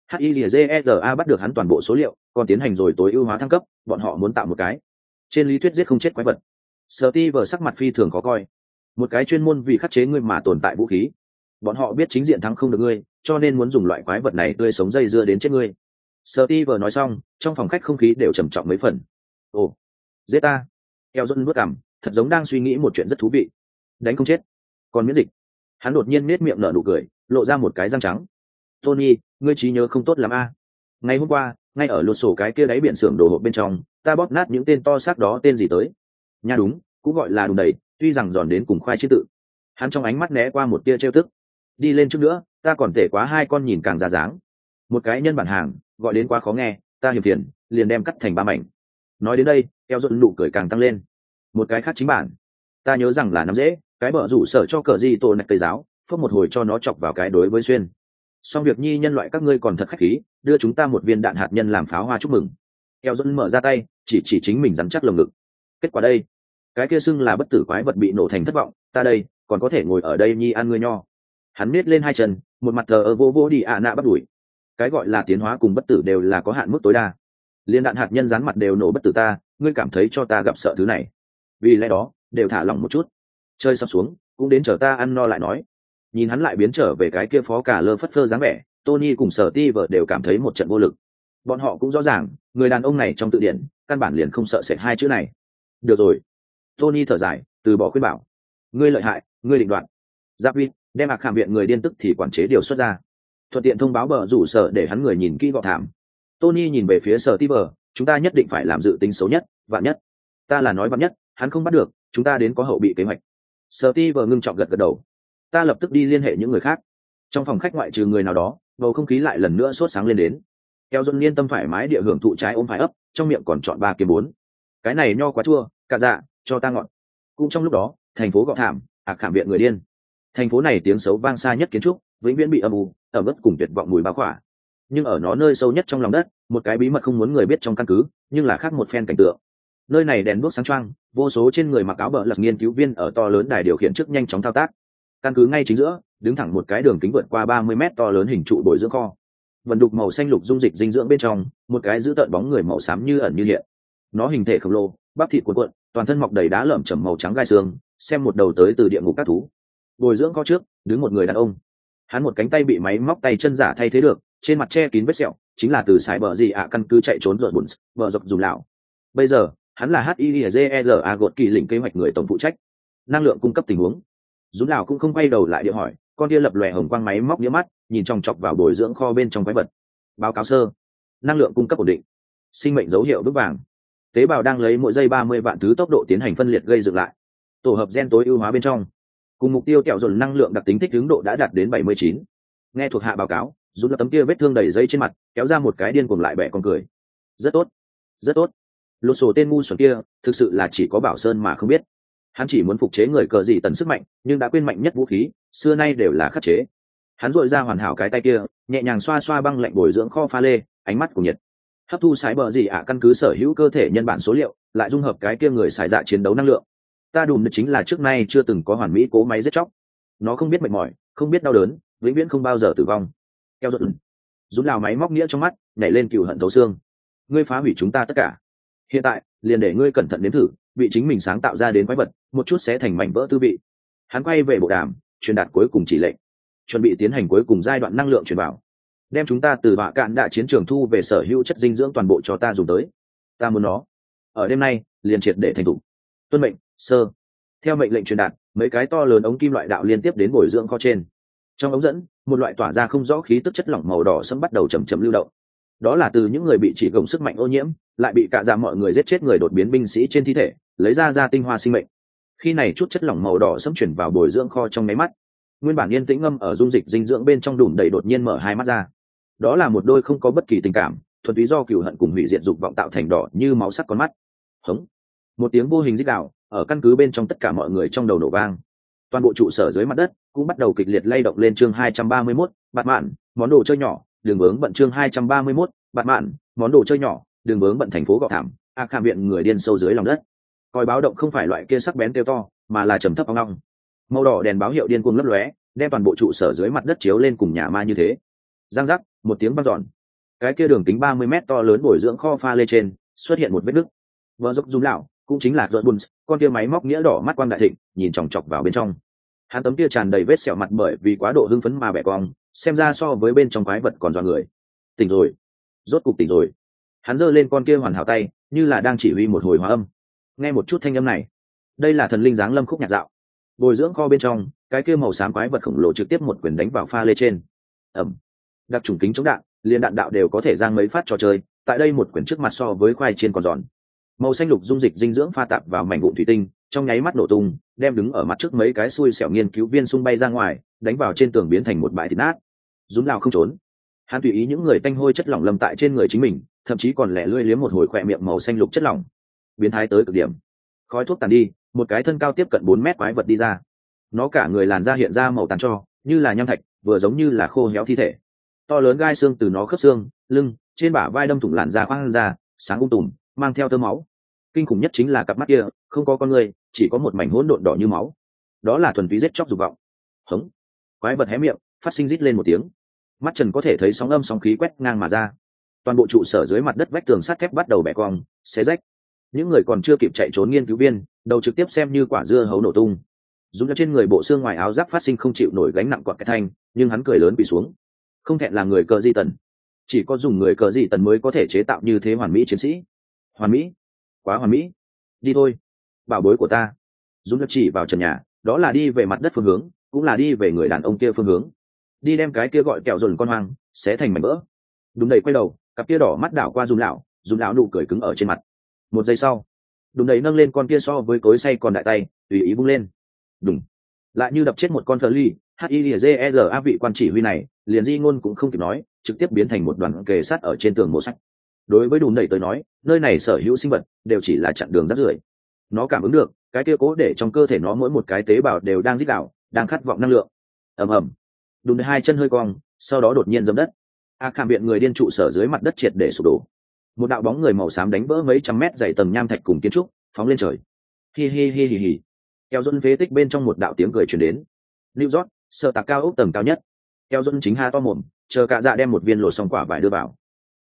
HILZERA bắt được hắn toàn bộ số liệu, còn tiến hành rồi tối ưu hóa thăng cấp, bọn họ muốn tạo một cái trên lý thuyết giết không chết quái vật. Steve sắc mặt phi thường khó coi. Một cái chuyên môn vì khắc chế ngươi mà tồn tại vũ khí. Bọn họ biết chính diện thắng không được ngươi, cho nên muốn dùng loại quái vật này tươi sống dây dưa đến chết ngươi. Steve nói xong, trong phòng khách không khí đều trầm trọng mấy phần. Ồ, giết ta. Eo Dôn bước cằm, thật giống đang suy nghĩ một chuyện rất thú vị. Đánh không chết, còn miễn dịch. Hắn đột nhiên nết miệng nở nụ cười, lộ ra một cái răng trắng. Tony, ngươi trí nhớ không tốt lắm a. Ngày hôm qua, ngay ở lột sổ cái kia đáy biển xưởng đồ hộp bên trong, ta bóp nát những tên to xác đó tên gì tới. Nha đúng, cũng gọi là đùng đầy, tuy rằng giòn đến cùng khoai chứ tự. Hắn trong ánh mắt né qua một tia trêu tức. Đi lên chút nữa, ta còn tệ quá hai con nhìn càng ra dáng. Một cái nhân bản hàng gọi đến quá khó nghe, ta hiểm phiền liền đem cắt thành 3 mảnh. Nói đến đây eo dọn nụ cười càng tăng lên. Một cái khác chính bản, ta nhớ rằng là nắm dễ cái bờ rủ sở cho cờ gì tổ nạch cây giáo phước một hồi cho nó chọc vào cái đối với xuyên. Xong việc nhi nhân loại các ngươi còn thật khách khí, đưa chúng ta một viên đạn hạt nhân làm pháo hoa chúc mừng. Eo dọn mở ra tay chỉ chính mình rắn chắc lồng ngực. Kết quả đây, cái kia xưng là bất tử quái vật bị nổ thành thất vọng, ta đây còn có thể ngồi ở đây nhi ăn ngươi nho. Hắn miết lên hai chân, một mặt thờ vô vô đi nạ bắt đuổi. Cái gọi là tiến hóa cùng bất tử đều là có hạn mức tối đa. Liên đạn hạt nhân dán mặt đều nổ bất tử ta, ngươi cảm thấy cho ta gặp sợ thứ này. Vì lẽ đó đều thả lỏng một chút, chơi sắp xuống cũng đến chờ ta ăn no lại nói. Nhìn hắn lại biến trở về cái kia phó cả lơ phất phơ dáng vẻ, Tony cùng Sở Ti vợ đều cảm thấy một trận vô lực. Bọn họ cũng rõ ràng người đàn ông này trong tự điển căn bản liền không sợ sệt hai chữ này. Được rồi, Tony thở dài từ bỏ khuyên bảo. Ngươi lợi hại, ngươi định đoạt. Giáp Vi đem hàm viện người điên tức thì quản chế điều xuất ra, thuận tiện thông báo bờ rủ sở để hắn người nhìn kỹ gọ thảm. Tony nhìn về phía Sở Ti vợ, chúng ta nhất định phải làm dự tính xấu nhất, vạn nhất. Ta là nói vạn nhất hắn không bắt được, chúng ta đến có hậu bị kế hoạch. Sở Ti vợ ngưng trọng gật gật đầu. Ta lập tức đi liên hệ những người khác. Trong phòng khách ngoại trừ người nào đó, bầu không khí lại lần nữa sốt sáng lên đến. Eo Dôn yên tâm thoải mái địa hưởng thụ trái ôm phải ấp, trong miệng còn chọn 3 kiếm 4. Cái này nho quá chua, cả dạ, cho ta ngọn. Cũng trong lúc đó, thành phố Gọ Thảm, Khảm viện người điên. Thành phố này tiếng xấu vang xa nhất kiến trúc, vĩnh viễn bị âm u, ẩm ướt cùng tuyệt vọng mùi bao khỏa. Nhưng ở nó nơi sâu nhất trong lòng đất, một cái bí mật không muốn người biết trong căn cứ, nhưng là khác một phen cảnh tượng. Nơi này đèn đuốc sáng choang, vô số trên người mặc áo bờ lật nghiên cứu viên ở to lớn đài điều khiển trước nhanh chóng thao tác. Căn cứ ngay chính giữa, đứng thẳng một cái đường kính vượt qua 30 mét to lớn hình trụ bồi dưỡng kho. Vần đục màu xanh lục dung dịch dinh dưỡng bên trong, một cái giữ tợn bóng người màu xám như ẩn như hiện. Nó hình thể khổng lồ, bắp thịt cuộn cuộn, toàn thân mọc đầy đá lởm chởm màu trắng gai xương, xem một đầu tới từ địa ngục các thú. Bồi dưỡng kho trước, đứng một người đàn ông. Hắn một cánh tay bị máy móc tay chân giả thay thế được, trên mặt che kín vết sẹo, chính là từ sải bờ gì căn cứ chạy trốn rồi buồn, vợ dọc dùng lão. Bây giờ, hắn là HIZERA gột kỳ lĩnh kế hoạch người tổng phụ trách, năng lượng cung cấp tình huống. Dũng lão cũng không quay đầu lại địa hỏi, con kia lập lòe hồng quang máy móc nhíu mắt, nhìn chòng chọc vào bồi dưỡng kho bên trong quái vật. Báo cáo sơ, năng lượng cung cấp ổn định, sinh mệnh dấu hiệu vững vàng. Tế bào đang lấy mỗi giây 30 vạn thứ tốc độ tiến hành phân liệt gây dựng lại. Tổ hợp gen tối ưu hóa bên trong, cùng mục tiêu kẹo dồn năng lượng đặc tính thích ứng độ đã đạt đến 79. Nghe thuộc hạ báo cáo, Dũng lập tấm kia vết thương đầy giấy trên mặt, kéo ra một cái điên cuồng lại bẻ con cười. Rất tốt, rất tốt. Lột sổ tên ngu xuẩn kia, thực sự là chỉ có Bảo Sơn mà không biết. Hắn chỉ muốn phục chế người cờ gì tần sức mạnh, nhưng đã quên mạnh nhất vũ khí, xưa nay đều là khắc chế. Hắn dội ra hoàn hảo cái tay kia, nhẹ nhàng xoa xoa băng lạnh bồi dưỡng kho pha lê, ánh mắt cùng nhiệt. Hấp thu sái bờ gì căn cứ sở hữu cơ thể nhân bản số liệu, lại dung hợp cái kia người xài dạ chiến đấu năng lượng. Ta đùm được chính là trước nay chưa từng có hoàn mỹ cố máy giết chóc. Nó không biết mệt mỏi, không biết đau đớn, vĩnh viễn không bao giờ tử vong. Keo giật rút lào máy móc nghĩa trong mắt, nhảy lên cừu hận thấu xương. Ngươi phá hủy chúng ta tất cả. Hiện tại, liền để ngươi cẩn thận nếm thử, bị chính mình sáng tạo ra đến quái vật, một chút sẽ thành mảnh vỡ tư vị. Hắn quay về bộ đàm, truyền đạt cuối cùng chỉ lệnh, chuẩn bị tiến hành cuối cùng giai đoạn năng lượng truyền vào. Đem chúng ta từ bạ cạn đạ chiến trường thu về sở hữu chất dinh dưỡng toàn bộ cho ta dùng tới. Ta muốn nó ở đêm nay liền triệt để thành thủ. Tuân mệnh, sơ. Theo mệnh lệnh truyền đạt, mấy cái to lớn ống kim loại đạo liên tiếp đến bồi dưỡng kho trên. Trong ống dẫn, một loại tỏa ra không rõ khí tức chất lỏng màu đỏ sẫm bắt đầu chậm chậm lưu động. Đó là từ những người bị chỉ gồng sức mạnh ô nhiễm, lại bị cả ra mọi người giết chết người đột biến binh sĩ trên thi thể, lấy ra tinh hoa sinh mệnh. Khi này chút chất lỏng màu đỏ sẫm chuyển vào bồi dưỡng kho trong máy mắt, nguyên bản yên tĩnh ngâm ở dung dịch dinh dưỡng bên trong đùm đầy đột nhiên mở hai mắt ra. Đó là một đôi không có bất kỳ tình cảm, thuần túy do cừu hận cùng hủy diệt dục vọng tạo thành đỏ như máu sắc con mắt. Hống! Một tiếng vô hình rít gào ở căn cứ bên trong tất cả mọi người trong đầu nổ vang. Toàn bộ trụ sở dưới mặt đất cũng bắt đầu kịch liệt lay động lên. Chương 231, bạt mạn, món đồ chơi nhỏ, đường vướng bận. Chương 231, bạt mạn, món đồ chơi nhỏ, đường vướng bận. Thành phố Gọ Thảm, Khảm viện người điên sâu dưới lòng đất. Còi báo động không phải loại kia sắc bén kêu to, mà là trầm thấp ong ong. Màu đỏ đèn báo hiệu điên cuồng lấp lóe, đem toàn bộ trụ sở dưới mặt đất chiếu lên cùng nhà ma như thế. Giang giác, một tiếng vang dọn. Cái kia đường kính 30 mét to lớn bồi dưỡng kho pha lê trên xuất hiện một vết nứt. Vợ dốc rung lão, cũng chính là Rod Buns, con kia máy móc nghĩa đỏ mắt quang đại thịnh, nhìn chòng chọc vào bên trong. Hắn tấm kia tràn đầy vết sẹo mặt bởi vì quá độ hưng phấn mà bẻ cong, xem ra so với bên trong quái vật còn dọa người. Tỉnh rồi, rốt cục tỉnh rồi. Hắn giơ lên con kia hoàn hảo tay, như là đang chỉ huy một hồi hóa âm. Nghe một chút thanh âm này, đây là thần linh giáng lâm khúc nhạc dạo. Bồi dưỡng kho bên trong, cái kia màu xám quái vật khổng lồ trực tiếp một quyền đánh vào pha lê trên. Ầm. Đặc trùng kính chống đạn, liền đạn đạo đều có thể giang mấy phát trò chơi, tại đây một quyền trước mặt so với khoai chiên còn giòn. Màu xanh lục dung dịch dinh dưỡng pha tạp vào mảnh vụn thủy tinh, trong nháy mắt nổ tung, đem đứng ở mặt trước mấy cái xui xẻo nghiên cứu viên xung bay ra ngoài, đánh vào trên tường biến thành một bãi thịt nát. Dúm nào không trốn, hắn tùy ý những người tanh hôi chất lỏng lâm tại trên người chính mình, thậm chí còn lẻ lươi liếm một hồi khỏe miệng màu xanh lục chất lỏng. Biến thái tới cực điểm. Khói thuốc tàn đi, một cái thân cao tiếp cận 4 mét quái vật đi ra. Nó cả người làn da hiện ra màu tàn tro, như là nham thạch, vừa giống như là khô héo thi thể. To lớn gai xương từ nó khớp xương, lưng, trên bả vai đâm thủng làn da khoang ra, sáng tùm, mang theo tơ máu. Kinh khủng nhất chính là cặp mắt kia, không có con người, chỉ có một mảnh hỗn độn đỏ như máu. Đó là thuần túy giết chóc dục vọng. Hống. Quái vật hé miệng, phát sinh rít lên một tiếng. Mắt Trần có thể thấy sóng âm sóng khí quét ngang mà ra. Toàn bộ trụ sở dưới mặt đất vách tường sắt thép bắt đầu bẻ cong, xé rách. Những người còn chưa kịp chạy trốn nghiên cứu viên, đầu trực tiếp xem như quả dưa hấu nổ tung. Dùng trên người bộ xương ngoài áo giáp phát sinh không chịu nổi gánh nặng quặn cái thanh, nhưng hắn cười lớn bị xuống. Không thẹn là người cờ di tần, chỉ có dùng người cờ di tần mới có thể chế tạo như thế hoàn mỹ chiến sĩ. Hoàn mỹ, quá hoàn mỹ. Đi thôi, bảo bối của ta. Dũng chỉ vào trần nhà, đó là đi về mặt đất phương hướng, cũng là đi về người đàn ông kia phương hướng. Đi đem cái kia gọi kẹo dồn con hoang xé thành mảnh vỡ. Đúng đầy quay đầu, cặp kia đỏ mắt đảo qua Dũng lão nụ cười cứng ở trên mặt. Một giây sau, đúng đầy nâng lên con kia so với cối xay còn đại tay, tùy ý vung lên. Đùng, lại như đập chết một con phờ ly. HILZERA vị quan chỉ huy này, liền di ngôn cũng không kịp nói, trực tiếp biến thành một đoàn kề sát ở trên tường mộ sách. Đối với đùn đẩy tới nói, nơi này sở hữu sinh vật đều chỉ là chặn đường rác rưởi. Nó cảm ứng được cái kia cố để trong cơ thể nó mỗi một cái tế bào đều đang rít gào, đang khát vọng năng lượng. Ầm ầm, đùn đẩy hai chân hơi cong, sau đó đột nhiên giẫm đất. Khảm viện người điên trụ sở dưới mặt đất triệt để sụp đổ. Một đạo bóng người màu xám đánh vỡ mấy trăm mét dày tầng nham thạch cùng kiến trúc, phóng lên trời. Hi hi hi hi hi. Keo Dôn phế tích bên trong một đạo tiếng cười truyền đến. New York, sở tạc cao ốc tầng cao nhất. Keo Dôn chính ha to mồm, chờ Cạ Dạ đem một viên lột xong quả vải đưa vào.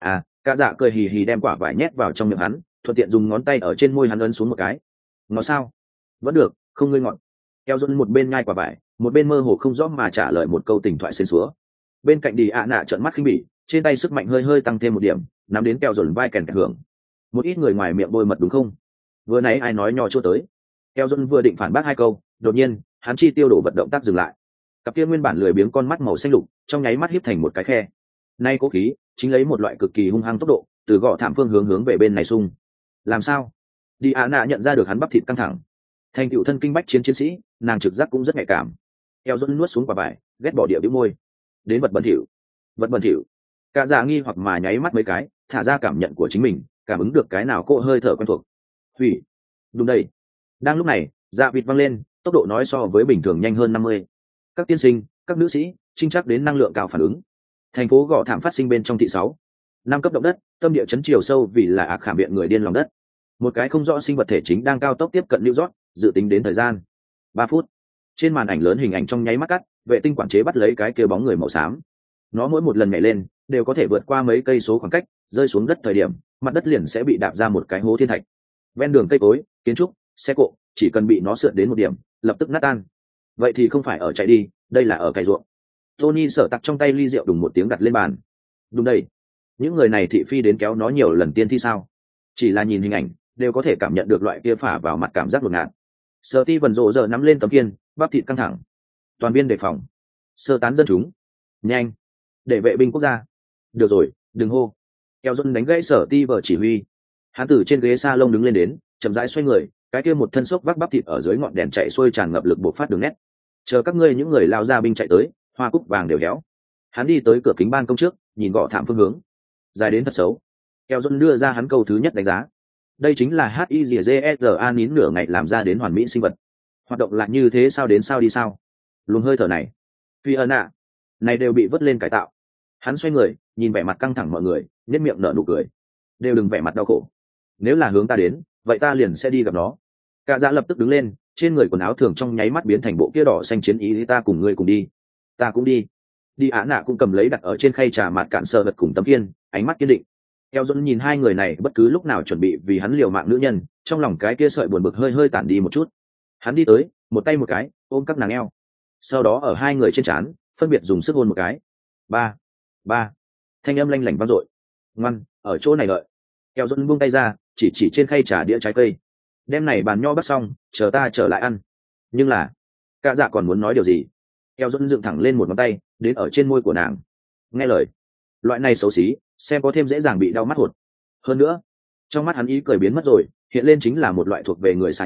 Cạ Dạ cười hì hì đem quả vải nhét vào trong miệng hắn, thuận tiện dùng ngón tay ở trên môi hắn ấn xuống một cái. Ngọt sao? Vẫn được, không ngơi ngọt. Keo Dôn một bên nhai quả vải, một bên mơ hồ không rõ mà trả lời một câu tình thoại xến xúa. Bên cạnh Đi ạ nạ trợn mắt khinh bỉ, trên tay sức mạnh hơi hơi tăng thêm một điểm, nắm đến Keo Dôn vai kèn hưởng. Một ít người ngoài miệng bôi mật đúng không? Vừa nãy ai nói nhỏ chua tới? Keo Dôn vừa định phản bác hai câu, đột nhiên hắn chi tiêu đổ vật động tác dừng lại. Cặp kia nguyên bản lười biếng con mắt màu xanh lục trong nháy mắt híp thành một cái khe. Nay cố khí chính lấy một loại cực kỳ hung hăng tốc độ từ gõ thảm phương hướng về bên này xung. Làm sao? Đi ạ nạ nhận ra được hắn bắp thịt căng thẳng. Thành tựu thân kinh bách chiến chiến sĩ, nàng trực giác cũng rất nhạy cảm. Keo Dôn nuốt xuống quả vải, ghét bỏ địa bĩu môi. Đến vật bẩn thỉu. Vật bẩn thỉu. Cả dạ nghi hoặc mà nháy mắt mấy cái, thả ra cảm nhận của chính mình, cảm ứng được cái nào cô hơi thở quen thuộc. Hủy. Đúng đây. Đang lúc này, dạ vịt văng lên, tốc độ nói so với bình thường nhanh hơn 50. Các tiên sinh, các nữ sĩ, trinh chắc đến năng lượng cao phản ứng. Thành phố gõ thảm phát sinh bên trong thị 6. 5 cấp động đất, tâm địa chấn chiều sâu vì là khảm viện người điên lòng đất. Một cái không rõ sinh vật thể chính đang cao tốc tiếp cận New York, dự tính đến thời gian 3 phút. Trên màn ảnh lớn hình ảnh trong nháy mắt cắt, vệ tinh quản chế bắt lấy cái kia bóng người màu xám. Nó mỗi một lần nhảy lên, đều có thể vượt qua mấy cây số khoảng cách, rơi xuống đất thời điểm, mặt đất liền sẽ bị đạp ra một cái hố thiên thạch. Ven đường cây cối, kiến trúc, xe cộ, chỉ cần bị nó sượt đến một điểm, lập tức nát tan. Vậy thì không phải ở chạy đi, đây là ở cày ruộng. Tony sở tặc trong tay ly rượu đùng một tiếng đặt lên bàn. Đúng đây, những người này thị phi đến kéo nó nhiều lần tiên thi sao? Chỉ là nhìn hình ảnh, đều có thể cảm nhận được loại kia phả vào mặt cảm giác đột ngạt. Sở Ti vần rộ giờ nắm lên tấm kiên, bắp thịt căng thẳng. Toàn viên đề phòng, sơ tán dân chúng, nhanh, để vệ binh quốc gia. Được rồi, đừng hô. Kéo dân đánh gãy Sở Ti vờ chỉ huy. Hắn từ trên ghế sa lông đứng lên đến, chậm rãi xoay người, cái kia một thân xốc vác bắp thịt ở dưới ngọn đèn chạy xuôi tràn ngập lực bộc phát đường nét. Chờ các ngươi những người lao ra binh chạy tới, hoa cúc vàng đều héo. Hắn đi tới cửa kính ban công trước, nhìn gõ thảm phương hướng, dài đến thật xấu. Kéo dân đưa ra hắn câu thứ nhất đánh giá. Đây chính là HIGZERA nín nửa ngày làm ra đến hoàn mỹ sinh vật. Hoạt động lại như thế sao đến sao đi sao? Luồng hơi thở này, phi ân ạ, này đều bị vứt lên cải tạo. Hắn xoay người, nhìn vẻ mặt căng thẳng mọi người, nhếch miệng nở nụ cười. Đều đừng vẻ mặt đau khổ. Nếu là hướng ta đến, vậy ta liền sẽ đi gặp nó. Cả dạ lập tức đứng lên, trên người quần áo thường trong nháy mắt biến thành bộ kia đỏ xanh chiến ý. Ta cùng ngươi cùng đi. Ta cũng đi. Đi Á nạ cũng cầm lấy đặt ở trên khay trà mạt cạn sờ vật cùng tấm kiên, ánh mắt kiên định. Eo Dũng nhìn hai người này bất cứ lúc nào chuẩn bị vì hắn liều mạng nữ nhân, trong lòng cái kia sợi buồn bực hơi hơi tản đi một chút. Hắn đi tới, một tay một cái, ôm các nàng eo. Sau đó ở hai người trên trán, phân biệt dùng sức hôn một cái. Ba, ba, thanh âm lanh lảnh vang dội. Ngoan, ở chỗ này đợi. Eo Dũng buông tay ra, chỉ trên khay trà đĩa trái cây. Đêm này bàn nho bắt xong, chờ ta trở lại ăn. Nhưng là, Cả dạ còn muốn nói điều gì? Eo Dũng dựng thẳng lên một ngón tay, đến ở trên môi của nàng. Nghe lời, loại này xấu xí, xem có thêm dễ dàng bị đau mắt hột. Hơn nữa, trong mắt hắn ý cười biến mất rồi, hiện lên chính là một loại thuộc về người sải dạ,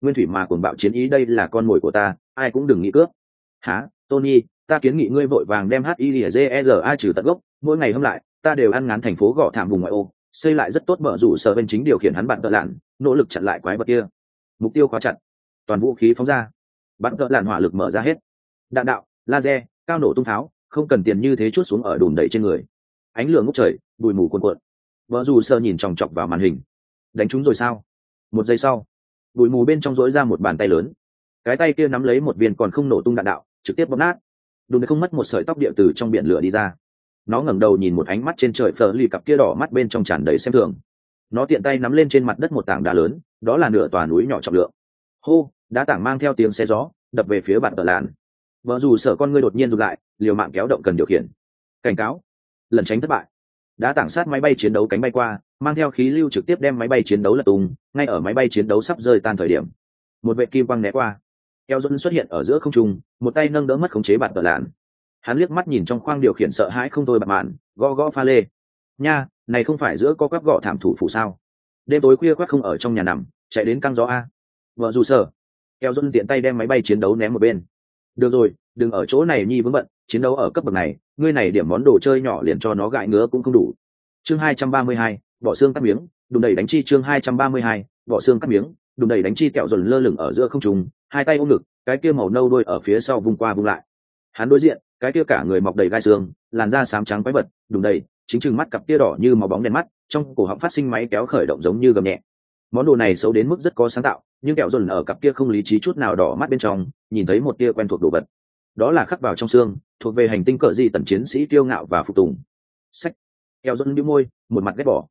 nguyên thủy mà cuồng bạo chiến ý, đây là con mồi của ta, ai cũng đừng nghĩ cướp. Hả, Tony, ta kiến nghị ngươi vội vàng đem HILZERA trừ tận gốc, mỗi ngày hôm lại ta đều ăn ngán thành phố gọ thảm vùng ngoại ô, xây lại rất tốt, bờ rủ sở bên chính điều khiển hắn bạn tợ lạn, nỗ lực chặn lại quái vật kia. Mục tiêu khóa chặt, toàn vũ khí phóng ra, bạn tợ lạn hỏa lực mở ra hết, đạn đạo, laser, cao nổ tung pháo, không cần tiền như thế chút xuống ở đùn đẩy trên người. Ánh lửa ngút trời, bụi mù cuồn cuộn. Bờ rủ sở nhìn chòng chọc vào màn hình. Đánh trúng rồi sao? Một giây sau, bụi mù bên trong rỗi ra một bàn tay lớn, cái tay kia nắm lấy một viên còn không nổ tung đạn đạo, trực tiếp bóp nát. Đùn không mất một sợi tóc địa từ trong biển lửa đi ra. Nó ngẩng đầu nhìn một ánh mắt trên trời phờ lì, cặp kia đỏ mắt bên trong tràn đầy xem thường. Nó tiện tay nắm lên trên mặt đất một tảng đá lớn, đó là nửa tòa núi nhỏ trọng lượng. Hô, đá tảng mang theo tiếng xé gió đập về phía bạn tờ lạn. Vợ dù sở con ngươi đột nhiên rụt lại, liều mạng kéo động cần điều khiển. Cảnh cáo, lần tránh thất bại. Đá tảng sát máy bay chiến đấu cánh bay qua, mang theo khí lưu trực tiếp đem máy bay chiến đấu lật tung. Ngay ở máy bay chiến đấu sắp rơi tan thời điểm, một vệ kim quang né qua, eo dẫn xuất hiện ở giữa không trung, một tay nâng đỡ mất khống chế bạn tờ lạn. Hắn liếc mắt nhìn trong khoang điều khiển sợ hãi không thôi, bạt mạn gõ gõ pha lê. Nha, này không phải giữa có quắc gõ thảm thủ phụ sao? Đêm tối khuya quắc không ở trong nhà nằm, chạy đến căng gió a. Vợ dù sở, eo dẫn tiện tay đem máy bay chiến đấu ném một bên. Được rồi, đừng ở chỗ này nhi vướng bận, chiến đấu ở cấp bậc này, ngươi này điểm món đồ chơi nhỏ liền cho nó gãi ngứa cũng không đủ. Chương 232, bỏ xương cắt miếng, đùng đẩy đánh chi. Chương 232, bỏ xương cắt miếng, đùng đẩy đánh chi. Kẹo dồn lơ lửng ở giữa không trung, hai tay ôm ngực, cái kia màu nâu đôi ở phía sau vung qua vung lại. Hắn đối diện, cái kia cả người mọc đầy gai xương, làn da xám trắng quái vật, đùng đầy, chính chừng mắt cặp kia đỏ như máu bóng đen mắt, trong cổ họng phát sinh máy kéo khởi động giống như gầm nhẹ. Món đồ này xấu đến mức rất có sáng tạo, nhưng kẹo dồn ở cặp kia không lý trí chút nào đỏ mắt bên trong, nhìn thấy một tia quen thuộc đồ vật. Đó là khắc vào trong xương, thuộc về hành tinh cỡ gì tần chiến sĩ kiêu ngạo và phục tùng. Sách. Kẹo dồn bĩu môi, một mặt ghét bỏ.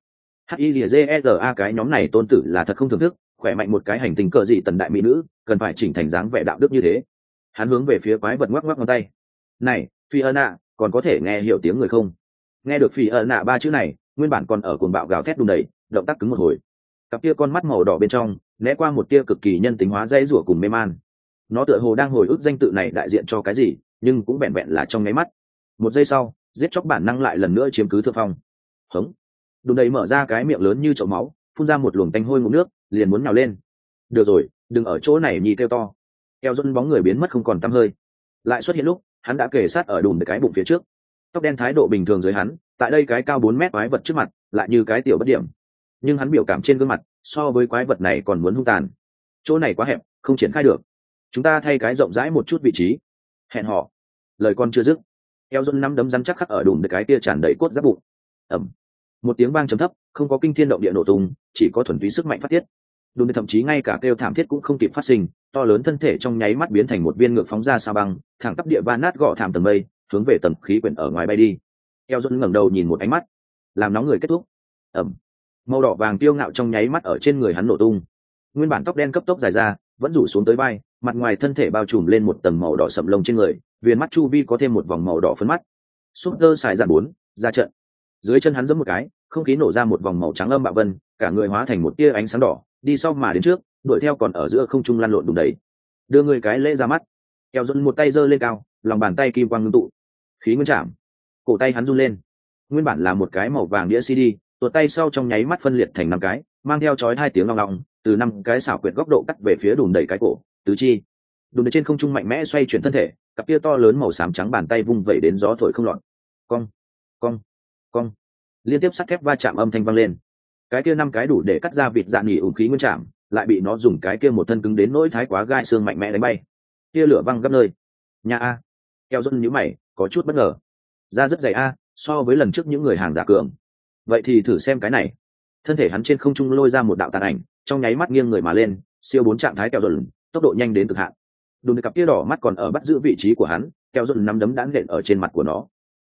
HILZERA cái nhóm này tôn tử là thật không thưởng thức, khỏe mạnh một cái hành tinh cỡ gì tần đại mỹ nữ, cần phải chỉnh thành dáng vẻ đạo đức như thế. Hắn hướng về phía quái vật ngoắc ngoắc ngón tay. Này, phi ân ạ, còn có thể nghe hiểu tiếng người không? Nghe được phi ân ạ ba chữ này, nguyên bản còn ở cuồng bạo gào thét đùng đầy, động tác cứng một hồi. Cặp kia con mắt màu đỏ bên trong né qua một tia cực kỳ nhân tính hóa dây rủa cùng mê man. Nó tựa hồ đang hồi ức danh tự này đại diện cho cái gì, nhưng cũng vẹn vẹn là trong nháy mắt. Một giây sau, giết chóc bản năng lại lần nữa chiếm cứ thượng phong. Hống. Đùng đầy mở ra cái miệng lớn như chậu máu, phun ra một luồng tanh hôi ngụm nước, liền muốn nhào lên. Được rồi, đừng ở chỗ này nhì kêu to. Eo dẫn bóng người biến mất không còn tăm hơi. Lại xuất hiện lúc hắn đã kề sát ở đùm cái bụng phía trước, tóc đen thái độ bình thường dưới hắn, tại đây cái cao 4 mét quái vật trước mặt lại như cái tiểu bất điểm, nhưng hắn biểu cảm trên gương mặt so với quái vật này còn muốn hung tàn. Chỗ này quá hẹp, không triển khai được, chúng ta thay cái rộng rãi một chút vị trí. Hẹn họ. Lời con chưa dứt, eo dân nắm đấm rắn chắc khắc ở đùm cái kia tràn đầy cốt giáp bụng. Ẩm. Một tiếng vang trầm thấp, không có kinh thiên động địa nổ tung, chỉ có thuần túy sức mạnh phát tiết. Đùm thậm chí ngay cả kêu thảm thiết cũng không kịp phát sinh, to lớn thân thể trong nháy mắt biến thành một viên ngược phóng ra sao băng, thẳng tắp địa va nát gọ thảm tầng mây, hướng về tầng khí quyển ở ngoài bay đi. Eo dân ngẩng đầu nhìn một ánh mắt, làm nóng người kết thúc. Ẩm. Màu đỏ vàng tiêu ngạo trong nháy mắt ở trên người hắn nổ tung. Nguyên bản tóc đen cấp tốc dài ra, vẫn rủ xuống tới vai, mặt ngoài thân thể bao trùm lên một tầng màu đỏ sậm lông trên người, viền mắt chu vi có thêm một vòng màu đỏ phấn mắt. Super xài dạn 4, ra trận. Dưới chân hắn giẫm một cái, không khí nổ ra một vòng màu trắng âm bạo vân, cả người hóa thành một tia ánh sáng đỏ, đi sau mà đến trước, đuổi theo còn ở giữa không trung lăn lộn đùng đầy. Đưa người cái lễ ra mắt. Kẹo dẫn một tay giơ lên cao, lòng bàn tay kim quang ngưng tụ, khí nguyên chạm. Cổ tay hắn run lên. Nguyên bản là một cái màu vàng đĩa CD, tuột tay sau trong nháy mắt phân liệt thành 5 cái, mang theo chói 2 tiếng long long, từ 5 cái xảo quyệt góc độ cắt về phía đùn đầy cái cổ, tứ chi. Đùn đầy trên không trung mạnh mẽ xoay chuyển thân thể, cặp kia to lớn màu xám trắng bàn tay vung vẩy đến gió thổi không loạn. Cong, cong, cong. Liên tiếp sắt thép va chạm âm thanh vang lên. Cái kia 5 cái đủ để cắt ra vịt dạn nhỉ ủng khí nguyên chạm, lại bị nó dùng cái kia một thân cứng đến nỗi thái quá gai xương mạnh mẽ đánh bay. Tia lửa văng gấp nơi. Nhà a. Keo dân nhíu mày, có chút bất ngờ. Da rất dày a, so với lần trước những người hàng giả cường. Vậy thì thử xem cái này. Thân thể hắn trên không trung lôi ra một đạo tàn ảnh, trong nháy mắt nghiêng người mà lên, siêu 4 trạng thái kẹo dần, tốc độ nhanh đến cực hạn. Đùn cặp kia đỏ mắt còn ở bắt giữ vị trí của hắn, kẹo dần nắm đấm đãn nện ở trên mặt của nó.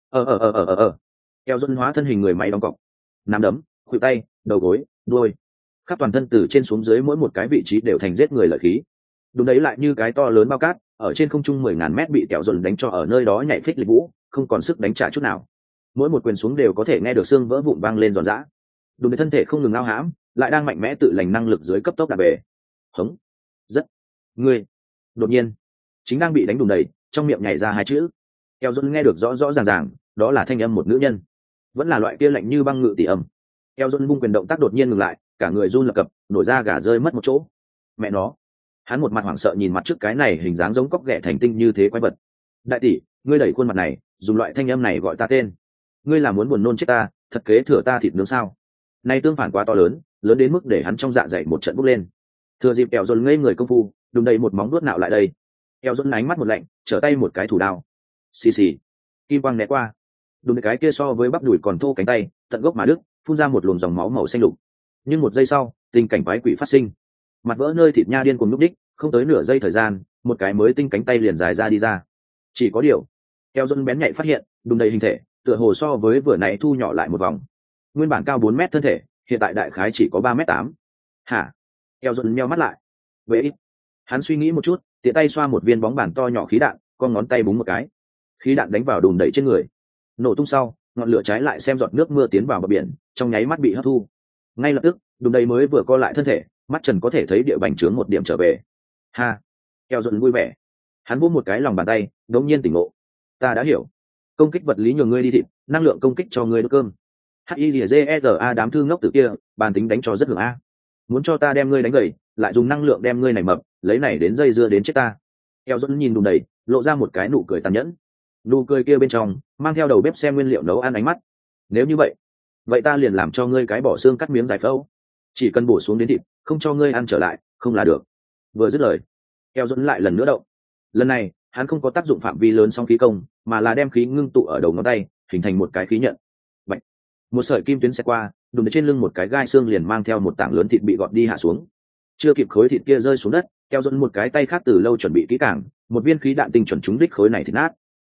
Kẹo dần hóa thân hình người máy đóng cọc. Nắm đấm, khuỷu tay, đầu gối, đuôi, khắp toàn thân từ trên xuống dưới mỗi một cái vị trí đều thành giết người lợi khí. Đúng đấy, lại như cái to lớn bao cát, ở trên không trung 10.000 mét bị kẹo dần đánh cho ở nơi đó nhảy phích lịch vũ, không còn sức đánh trả chút nào. Mỗi một quyền xuống đều có thể nghe được xương vỡ vụn vang lên giòn giã. Đúng đấy, thân thể không ngừng ao hãm, lại đang mạnh mẽ tự lành năng lực dưới cấp tốc đạp bể. Hống. Rất. Ngươi. Đột nhiên, chính đang bị đánh đùng đầy, trong miệng nhảy ra 2 chữ. Kẹo dần nghe được rõ rõ ràng ràng, đó là thanh âm một nữ nhân, vẫn là loại kia lạnh như băng ngự tỷ âm. Kẹo dần bung quyền động tác đột nhiên ngừng lại, cả người run lập cập, nổi da gà rơi mất một chỗ. Mẹ nó, Hắn một mặt hoảng sợ nhìn mặt trước cái này hình dáng giống cóc ghẻ thành tinh như thế quái vật. Đại tỷ, ngươi đẩy khuôn mặt này dùng loại thanh âm này gọi ta tên, ngươi là muốn buồn nôn chết ta, thật kế thừa ta thịt nướng sao? Này tương phản quá to lớn, lớn đến mức để hắn trong dạ dày một trận bốc lên. Thừa dịp kẹo dồn ngây người công phu, đùng đầy một móng vuốt nạo lại đây. Kẹo dồn ánh mắt một lạnh, trở tay một cái thủ đao. Xì xì, kim quang né qua. Đùng cái kia so với bắp đùi còn thô cánh tay, tận gốc mà đứt, phun ra một luồng dòng máu màu xanh lục. Nhưng một giây sau, tình cảnh quái quỷ phát sinh. Mặt vỡ nơi thịt nha điên cuồng lúc đích, không tới nửa giây thời gian, một cái mới tinh cánh tay liền dài ra đi ra. Chỉ có điều, kẹo dồn bén nhạy phát hiện, đùng đầy hình thể, tựa hồ so với vừa nãy thu nhỏ lại một vòng. Nguyên bản cao 4 mét thân thể, hiện tại đại khái chỉ có 3m8. Hả? Kẹo dồn meo mắt lại. Vậy ít. Hắn suy nghĩ một chút, tiện tay xoa một viên bóng bàn to nhỏ khí đạn, con ngón tay búng một cái. Khí đạn đánh vào đùn đẩy trên người. Nổ tung sau, ngọn lửa cháy lại xem giọt nước mưa tiến vào bờ biển, trong nháy mắt bị hấp thu. Ngay lập tức, đùn đẩy mới vừa co lại thân thể, mắt trần có thể thấy địa bành trướng một điểm trở về. Ha! Kẹo dồn vui vẻ. Hắn vỗ một cái lòng bàn tay, đống nhiên tỉnh ngộ. Ta đã hiểu. Công kích vật lý nhường ngươi đi thịt, năng lượng công kích cho ngươi đốt cơm. HIZERA đám thư ngốc tử kia, bàn tính đánh cho rất hưởng a. Muốn cho ta đem ngươi đánh gầy, lại dùng năng lượng đem ngươi này mập, lấy này đến dây dưa đến chết ta. Eo Dũng nhìn đùn đầy, lộ ra một cái nụ cười tàn nhẫn. Nụ cười kia bên trong mang theo đầu bếp xem nguyên liệu nấu ăn ánh mắt. Nếu như vậy ta liền làm cho ngươi cái bỏ xương cắt miếng giải phẫu, chỉ cần bổ xuống đến thịt, không cho ngươi ăn trở lại, không là được. Vừa dứt lời, Eo Dũng lại lần nữa động. Lần này, hắn không có tác dụng phạm vi lớn song khí công, mà là đem khí ngưng tụ ở đầu ngón tay, hình thành một cái khí nhận. Bạch. Một sợi kim tuyến xẹt qua, đụng trên lưng một cái gai xương liền mang theo một tảng lớn thịt bị gọt đi hạ xuống. Chưa kịp khối thịt kia rơi xuống đất, Keo Dũng một cái tay khác từ lâu chuẩn bị kỹ càng, một viên khí đạn tinh chuẩn trúng đích khối này thịt nát.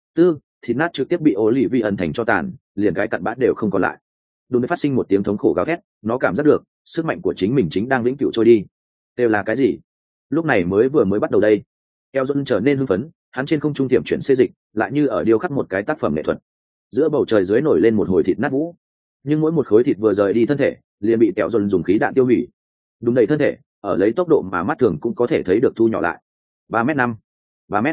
Thịt nát trực tiếp bị ố lì vi ẩn thành cho tàn, liền cái cặn bã đều không còn lại. Đùn phát sinh một tiếng thống khổ gào thét, nó cảm giác được sức mạnh của chính mình chính đang vĩnh cửu trôi đi. Đều là cái gì? Lúc này mới bắt đầu đây. Keo Dũng trở nên hưng phấn, hắn trên không trung tiệm chuyển xê dịch, lại như ở điêu khắc một cái tác phẩm nghệ thuật. Giữa bầu trời dưới nổi lên một hồi thịt nát vũ, nhưng mỗi một khối thịt vừa rời đi thân thể, liền bị Kẹo Dũng dùng khí đạn tiêu hủy. Đúng đầy thân thể, ở lấy tốc độ mà mắt thường cũng có thể thấy được thu nhỏ lại. 3m5, 3m,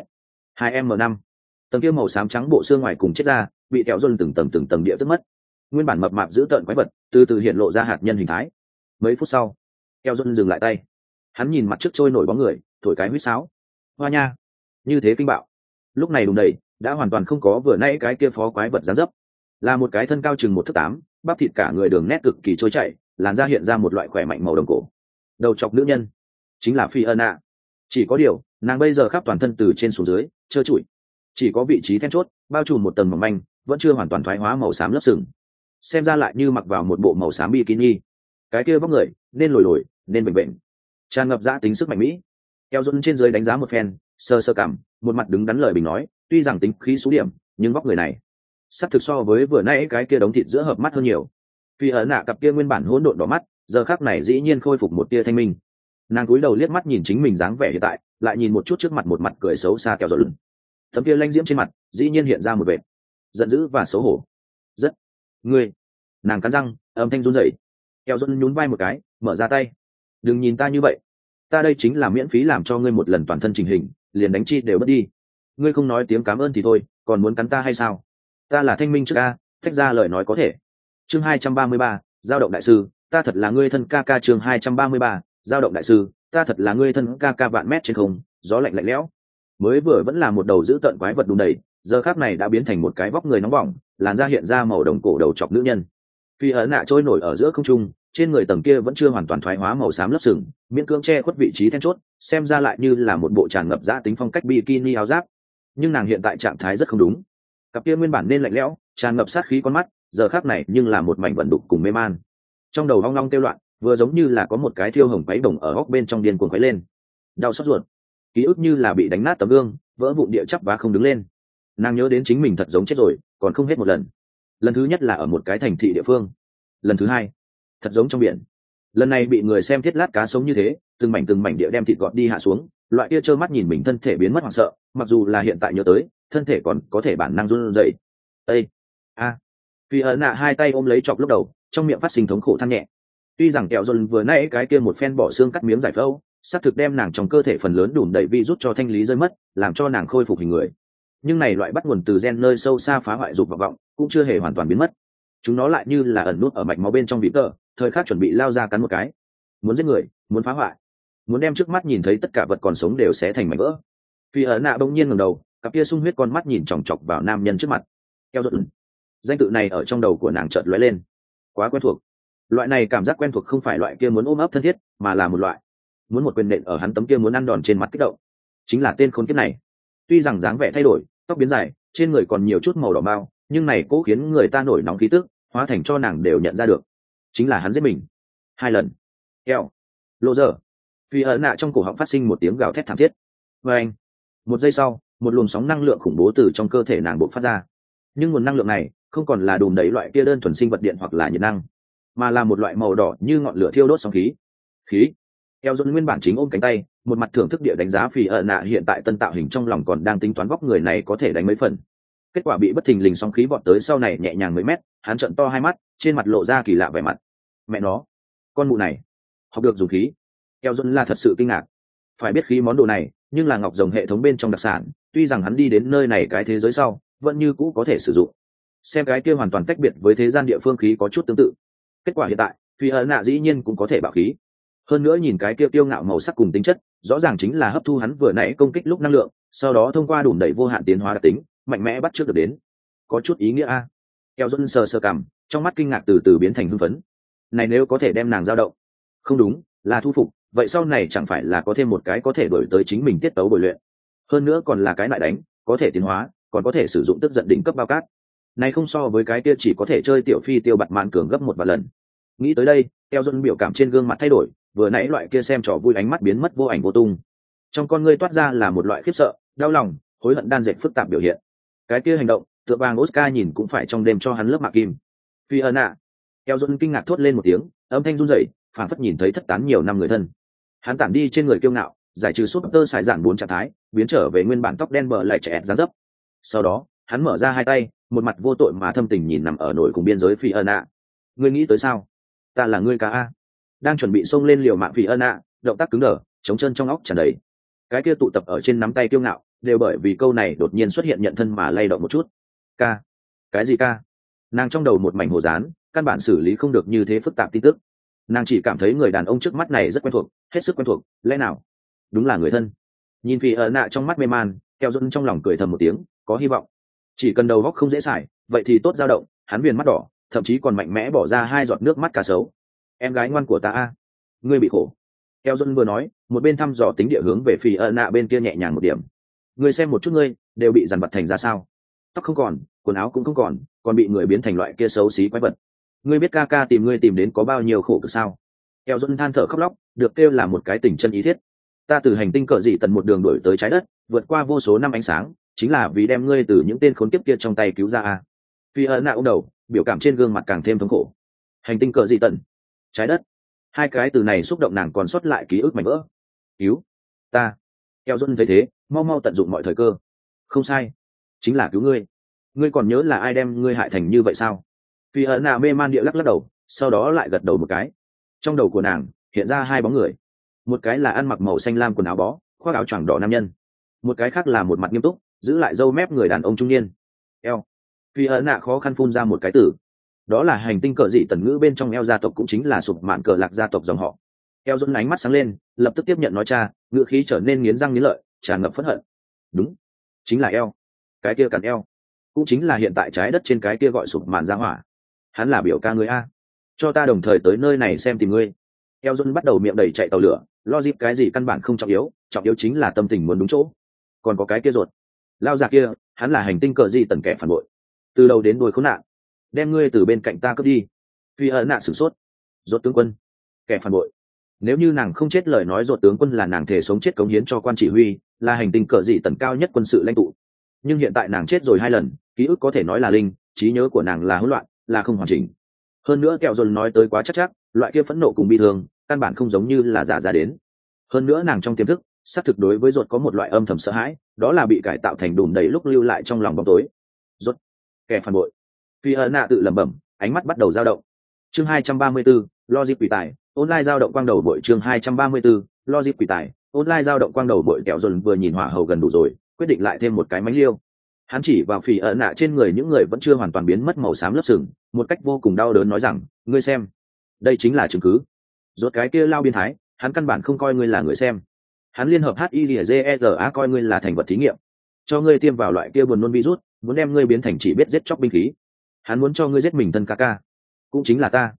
2m5. Tầng kia màu xám trắng bộ xương ngoài cùng chết ra, bị Kẹo Dũng từng tầng địa tức mất. Nguyên bản mập mạp giữ tợn quái vật, từ từ hiện lộ ra hạt nhân hình thái. Mấy phút sau, Kẹo Dũng dừng lại tay. Hắn nhìn mặt trước trôi nổi bóng người, thổi cái huýt sáo. Hoa nha, như thế kinh bạo. Lúc này đùng đầy đã hoàn toàn không có vừa nãy cái kia phó quái vật dáng dấp, là một cái thân cao chừng 1 thước 8, bắp thịt cả người đường nét cực kỳ trôi chảy, làn da hiện ra một loại khỏe mạnh màu đồng cổ. Đầu chọc nữ nhân chính là Phi Ân ạ. Chỉ có điều, nàng bây giờ khắp toàn thân từ trên xuống dưới trơ trụi, chỉ có vị trí then chốt bao trùm một tầng mỏng manh, vẫn chưa hoàn toàn thoái hóa màu xám lớp sừng, xem ra lại như mặc vào một bộ màu xám bikini. Cái kia vóc người nên lồi nên bệnh bệnh, tràn ngập dã tính sức mạnh mỹ. Keo Dũng trên dưới đánh giá một phen, sơ cảm, một mặt đứng đắn lời bình nói, tuy rằng tính khí số điểm, nhưng vóc người này sắc thực so với vừa nãy cái kia đống thịt giữa hợp mắt hơn nhiều. Phi Ấn nạ cặp kia nguyên bản hỗn độn đỏ mắt, giờ khắc này dĩ nhiên khôi phục một tia thanh minh. Nàng cúi đầu liếc mắt nhìn chính mình dáng vẻ hiện tại, lại nhìn một chút trước mặt một mặt cười xấu xa Kẹo Dũng. Tấm kia lanh diễm trên mặt dĩ nhiên hiện ra một vẻ giận dữ và xấu hổ. Ngươi. Nàng cắn răng, âm thanh run rẩy. Kẹo Dũng nhún vai một cái, mở ra tay. Đừng nhìn ta như vậy, ta đây chính là miễn phí làm cho ngươi một lần toàn thân trình hình, liền đánh chi đều mất đi. Ngươi không nói tiếng cảm ơn thì thôi, còn muốn cắn ta hay sao? Ta là thanh minh trước ca, thách ra lời nói có thể. Chương 233, giao động đại sư, ta thật là ngươi thân ca ca. Chương 233, giao động đại sư, ta thật là ngươi thân ca ca. Vạn mét trên không, gió lạnh lạnh lẽo. Mới vừa vẫn là một đầu dữ tợn quái vật đùn đầy, giờ khắc này đã biến thành một cái vóc người nóng bỏng, làn da hiện ra màu đồng cổ đầu chọc nữ nhân. Phi Ấn nạ trôi nổi ở giữa không trung, trên người tầng kia vẫn chưa hoàn toàn thoái hóa màu xám lớp sừng, miễn cưỡng che khuất vị trí then chốt, xem ra lại như là một bộ tràn ngập dã tính phong cách bikini áo giáp. Nhưng nàng hiện tại trạng thái rất không đúng. Cặp kia nguyên bản nên lạnh lẽo, tràn ngập sát khí con mắt, giờ khắc này nhưng là một mảnh vận đục cùng mê man. Trong đầu hoang long kêu loạn, vừa giống như là có một cái thiêu hồng quấy đồng ở góc bên trong điên cuồng quấy lên. Đau xót ruột, ký ức như là bị đánh nát tấm gương, vỡ vụn địa chắp vá không đứng lên. Nàng nhớ đến chính mình thật giống chết rồi, còn không hết một lần. Lần thứ nhất là ở một cái thành thị địa phương, lần thứ hai thật giống trong biển. Lần này bị người xem thiết lát cá sống như thế, từng mảnh địa đem thịt gọt đi hạ xuống, loại kia trơ mắt nhìn mình thân thể biến mất hoảng sợ, mặc dù là hiện tại nhớ tới, thân thể còn có thể bản năng run rẩy. Phi Ấn nạ hai tay ôm lấy chọc lúc đầu, trong miệng phát sinh thống khổ than nhẹ. Tuy rằng Kẹo Dũng vừa nãy cái kia một phen bỏ xương cắt miếng giải phẫu, xác thực đem nàng trong cơ thể phần lớn đùn đẩy virus cho thanh lý rơi mất, làm cho nàng khôi phục hình người. Nhưng này loại bắt nguồn từ gen nơi sâu xa phá hoại dục vọng cũng chưa hề hoàn toàn biến mất. Chúng nó lại như là ẩn nút ở mạch máu bên trong vĩ tờ, thời khắc chuẩn bị lao ra cắn một cái. Muốn giết người, muốn phá hoại. muốn đem trước mắt nhìn thấy tất cả vật còn sống đều xé thành mảnh vỡ. Phi ẩn nạ bỗng nhiên ngẩng đầu, cặp kia sung huyết con mắt nhìn chòng chọc vào nam nhân trước mặt. Eo giận, danh tự này ở trong đầu của nàng chợt lóe lên, quá quen thuộc. Loại này cảm giác quen thuộc không phải loại kia muốn ôm ấp thân thiết, mà là một loại muốn một quyền nện ở hắn tấm kia muốn ăn đòn trên mặt kích động. Chính là tên khốn kiếp này. Tuy rằng dáng vẻ thay đổi, tóc biến dài, trên người còn nhiều chút màu đỏ bao, nhưng này cố khiến người ta nổi nóng khí tức, hóa thành cho nàng đều nhận ra được. Chính là hắn giết mình 2 lần. Eo, lộ giờ. Phi ẩn nạ trong cổ họng phát sinh một tiếng gào thét thảm thiết. Và anh, một giây sau, một luồng sóng năng lượng khủng bố từ trong cơ thể nàng bộc phát ra. Nhưng nguồn năng lượng này không còn là đùm đẩy loại kia đơn thuần sinh vật điện hoặc là nhiệt năng, mà là một loại màu đỏ như ngọn lửa thiêu đốt sóng khí. Eo Dôn nguyên bản chính ôm cánh tay, một mặt thưởng thức địa đánh giá Phi ẩn nạ hiện tại tân tạo hình, trong lòng còn đang tính toán vóc người này có thể đánh mấy phần. Kết quả bị bất thình lình sóng khí vọt tới sau này nhẹ nhàng mấy mét, hắn trợn to hai mắt, trên mặt lộ ra kỳ lạ vẻ mặt. Mẹ nó, con mụ này học được dùng khí. Eo Dôn là thật sự kinh ngạc. Phải biết khí món đồ này, nhưng là ngọc rồng hệ thống bên trong đặc sản, tuy rằng hắn đi đến nơi này cái thế giới sau, vẫn như cũ có thể sử dụng. Xem cái kia hoàn toàn tách biệt với thế gian địa phương khí có chút tương tự. Kết quả hiện tại, Phi ẩn nạ dĩ nhiên cũng có thể bạo khí. Hơn nữa nhìn cái kia kiêu ngạo màu sắc cùng tính chất, rõ ràng chính là hấp thu hắn vừa nãy công kích lúc năng lượng, sau đó thông qua đủ đẩy vô hạn tiến hóa đặc tính, mạnh mẽ bắt trước được đến. Có chút ý nghĩa a. Eo Dôn sờ cằm, trong mắt kinh ngạc từ từ biến thành hưng phấn. Này nếu có thể đem nàng dao động, không đúng, là thu phục, vậy sau này chẳng phải là có thêm một cái có thể đổi tới chính mình tiết tấu bồi luyện. Hơn nữa còn là cái lại đánh, có thể tiến hóa, còn có thể sử dụng tức giận đỉnh cấp bao cát. Này không so với cái kia chỉ có thể chơi tiểu phi tiêu bạt mạn cường gấp một vài lần. Nghĩ tới đây, Eo Dôn biểu cảm trên gương mặt thay đổi, vừa nãy loại kia xem trò vui ánh mắt biến mất vô ảnh vô tung. Trong con ngươi toát ra là một loại khiếp sợ, đau lòng, hối hận đan dệt phức tạp biểu hiện. Cái kia hành động, tựa vàng Oscar nhìn cũng phải trong đêm cho hắn lớp mạ kim. Phi ẩn nạ. Eo Dôn kinh ngạc thốt lên một tiếng, âm thanh run rẩy, phảng phất nhìn thấy thất tán nhiều năm người thân. Hắn tản đi trên người kiêu ngạo, giải trừ súp tơ xài giản 4 trạng thái, biến trở về nguyên bản tóc đen bờ lại trẻ dáng dấp. Sau đó, hắn mở ra hai tay, một mặt vô tội mà thâm tình nhìn nằm ở nổi cùng biên giới Phi ẩn nạ. Ngươi nghĩ tới sao? Ta là ngươi ca a. Đang chuẩn bị xông lên liều mạng Phi ẩn nạ, động tác cứng đờ, trống chân trong óc tràn đầy. Cái kia tụ tập ở trên nắm tay kiêu ngạo, đều bởi vì câu này đột nhiên xuất hiện nhận thân mà lay động một chút. Ca? Cái gì ca? Nàng trong đầu một mảnh hồ dán, căn bản xử lý không được như thế phức tạp tin tức. Nàng chỉ cảm thấy người đàn ông trước mắt này rất quen thuộc, hết sức quen thuộc, lẽ nào đúng là người thân? Nhìn Phi ẩn nạ trong mắt mê man, Keo Dôn trong lòng cười thầm một tiếng, có hy vọng. Chỉ cần đầu góc không dễ xài, vậy thì tốt dao động. Hắn viền mắt đỏ, thậm chí còn mạnh mẽ bỏ ra 2 giọt nước mắt cá sấu. Em gái ngoan của ta a, ngươi bị khổ. Keo Dôn vừa nói, một bên thăm dò tính địa hướng về Phi ẩn nạ bên kia nhẹ nhàng một điểm. Ngươi xem một chút ngươi, đều bị dằn vặt thành ra sao? Tóc không còn, quần áo cũng không còn bị người biến thành loại kia xấu xí quái vật. Ngươi biết ca ca tìm ngươi tìm đến có bao nhiêu khổ cực sao? Eo Dôn than thở khóc lóc, được kêu là một cái tình chân ý thiết. Ta từ hành tinh cờ dị tần một đường đuổi tới trái đất, vượt qua vô số năm ánh sáng, chính là vì đem ngươi từ những tên khốn kiếp kia trong tay cứu ra a. Phi ẩn nạ ôm đầu, biểu cảm trên gương mặt càng thêm thống khổ. Hành tinh cờ dị tần, trái đất, hai cái từ này xúc động nàng còn sót lại ký ức mảnh vỡ. Cứu ta. Eo Dôn thấy thế, mau mau tận dụng mọi thời cơ. Không sai, chính là cứu ngươi. Ngươi còn nhớ là ai đem ngươi hại thành như vậy sao? Phi ẩn nạ mê man địa lắc đầu, sau đó lại gật đầu một cái. Trong đầu của nàng hiện ra 2 bóng người, một cái là ăn mặc màu xanh lam quần áo bó, khoác áo choàng đỏ nam nhân, một cái khác là một mặt nghiêm túc, giữ lại râu mép người đàn ông trung niên. Eo. Phi ẩn nạ khó khăn phun ra một cái từ, đó là hành tinh cờ dị tần ngữ bên trong Eo gia tộc, cũng chính là sụp mạn cờ lạc gia tộc dòng họ. Eo Dôn ánh mắt sáng lên, lập tức tiếp nhận nói cha, ngữ khí trở nên nghiến răng nghiến lợi, tràn ngập phẫn hận. Đúng, chính là Eo, cái kia cằn Eo, cũng chính là hiện tại trái đất trên cái kia gọi sụp mạn gia hỏa. Hắn là biểu ca ngươi a, cho ta đồng thời tới nơi này xem tìm ngươi. Eo Dôn bắt đầu miệng đầy chạy tàu lửa, lo dịp cái gì căn bản không trọng yếu chính là tâm tình muốn đúng chỗ. Còn có cái kia ruột, lao già kia, hắn là hành tinh cờ dị tần kẻ phản bội, từ đầu đến đuôi khốn nạn, đem ngươi từ bên cạnh ta cướp đi. Phi ẩn nạ sửng sốt. Ruột tướng quân, kẻ phản bội. Nếu như nàng không chết lời nói, ruột tướng quân là nàng thể sống chết cống hiến cho quan chỉ huy, là hành tinh cờ dị tần cao nhất quân sự lãnh tụ. Nhưng hiện tại nàng chết rồi 2 lần, ký ức có thể nói là linh, trí nhớ của nàng là hỗn loạn, là không hoàn chỉnh. Hơn nữa Kẹo Dôn nói tới quá chắc, loại kia phẫn nộ cùng bi thương, căn bản không giống như là giả ra đến. Hơn nữa nàng trong tiềm thức, xác thực đối với ruột có một loại âm thầm sợ hãi, đó là bị cải tạo thành đùm đầy lúc lưu lại trong lòng bóng tối. Ruột, kẻ phản bội. Phi ẩn nạ tự lẩm bẩm, ánh mắt bắt đầu dao động. Chương 234, logic quỷ tài, online dao động quang đầu bội. Chương 234, logic quỷ tài, online dao động quang đầu bội. Kẹo Dôn vừa nhìn hỏa hầu gần đủ rồi, quyết định lại thêm một cái mánh liêu. Hắn chỉ vào Phi ẩn nạ trên người những người vẫn chưa hoàn toàn biến mất màu xám lớp sừng, một cách vô cùng đau đớn nói rằng, ngươi xem, đây chính là chứng cứ. Rốt cái kia lao biến thái, hắn căn bản không coi ngươi là người xem. Hắn liên hợp HIZERA coi ngươi là thành vật thí nghiệm, cho ngươi tiêm vào loại kia buồn nôn virus, muốn đem ngươi biến thành chỉ biết giết chóc binh khí. Hắn muốn cho ngươi giết mình thân ca ca, cũng chính là ta.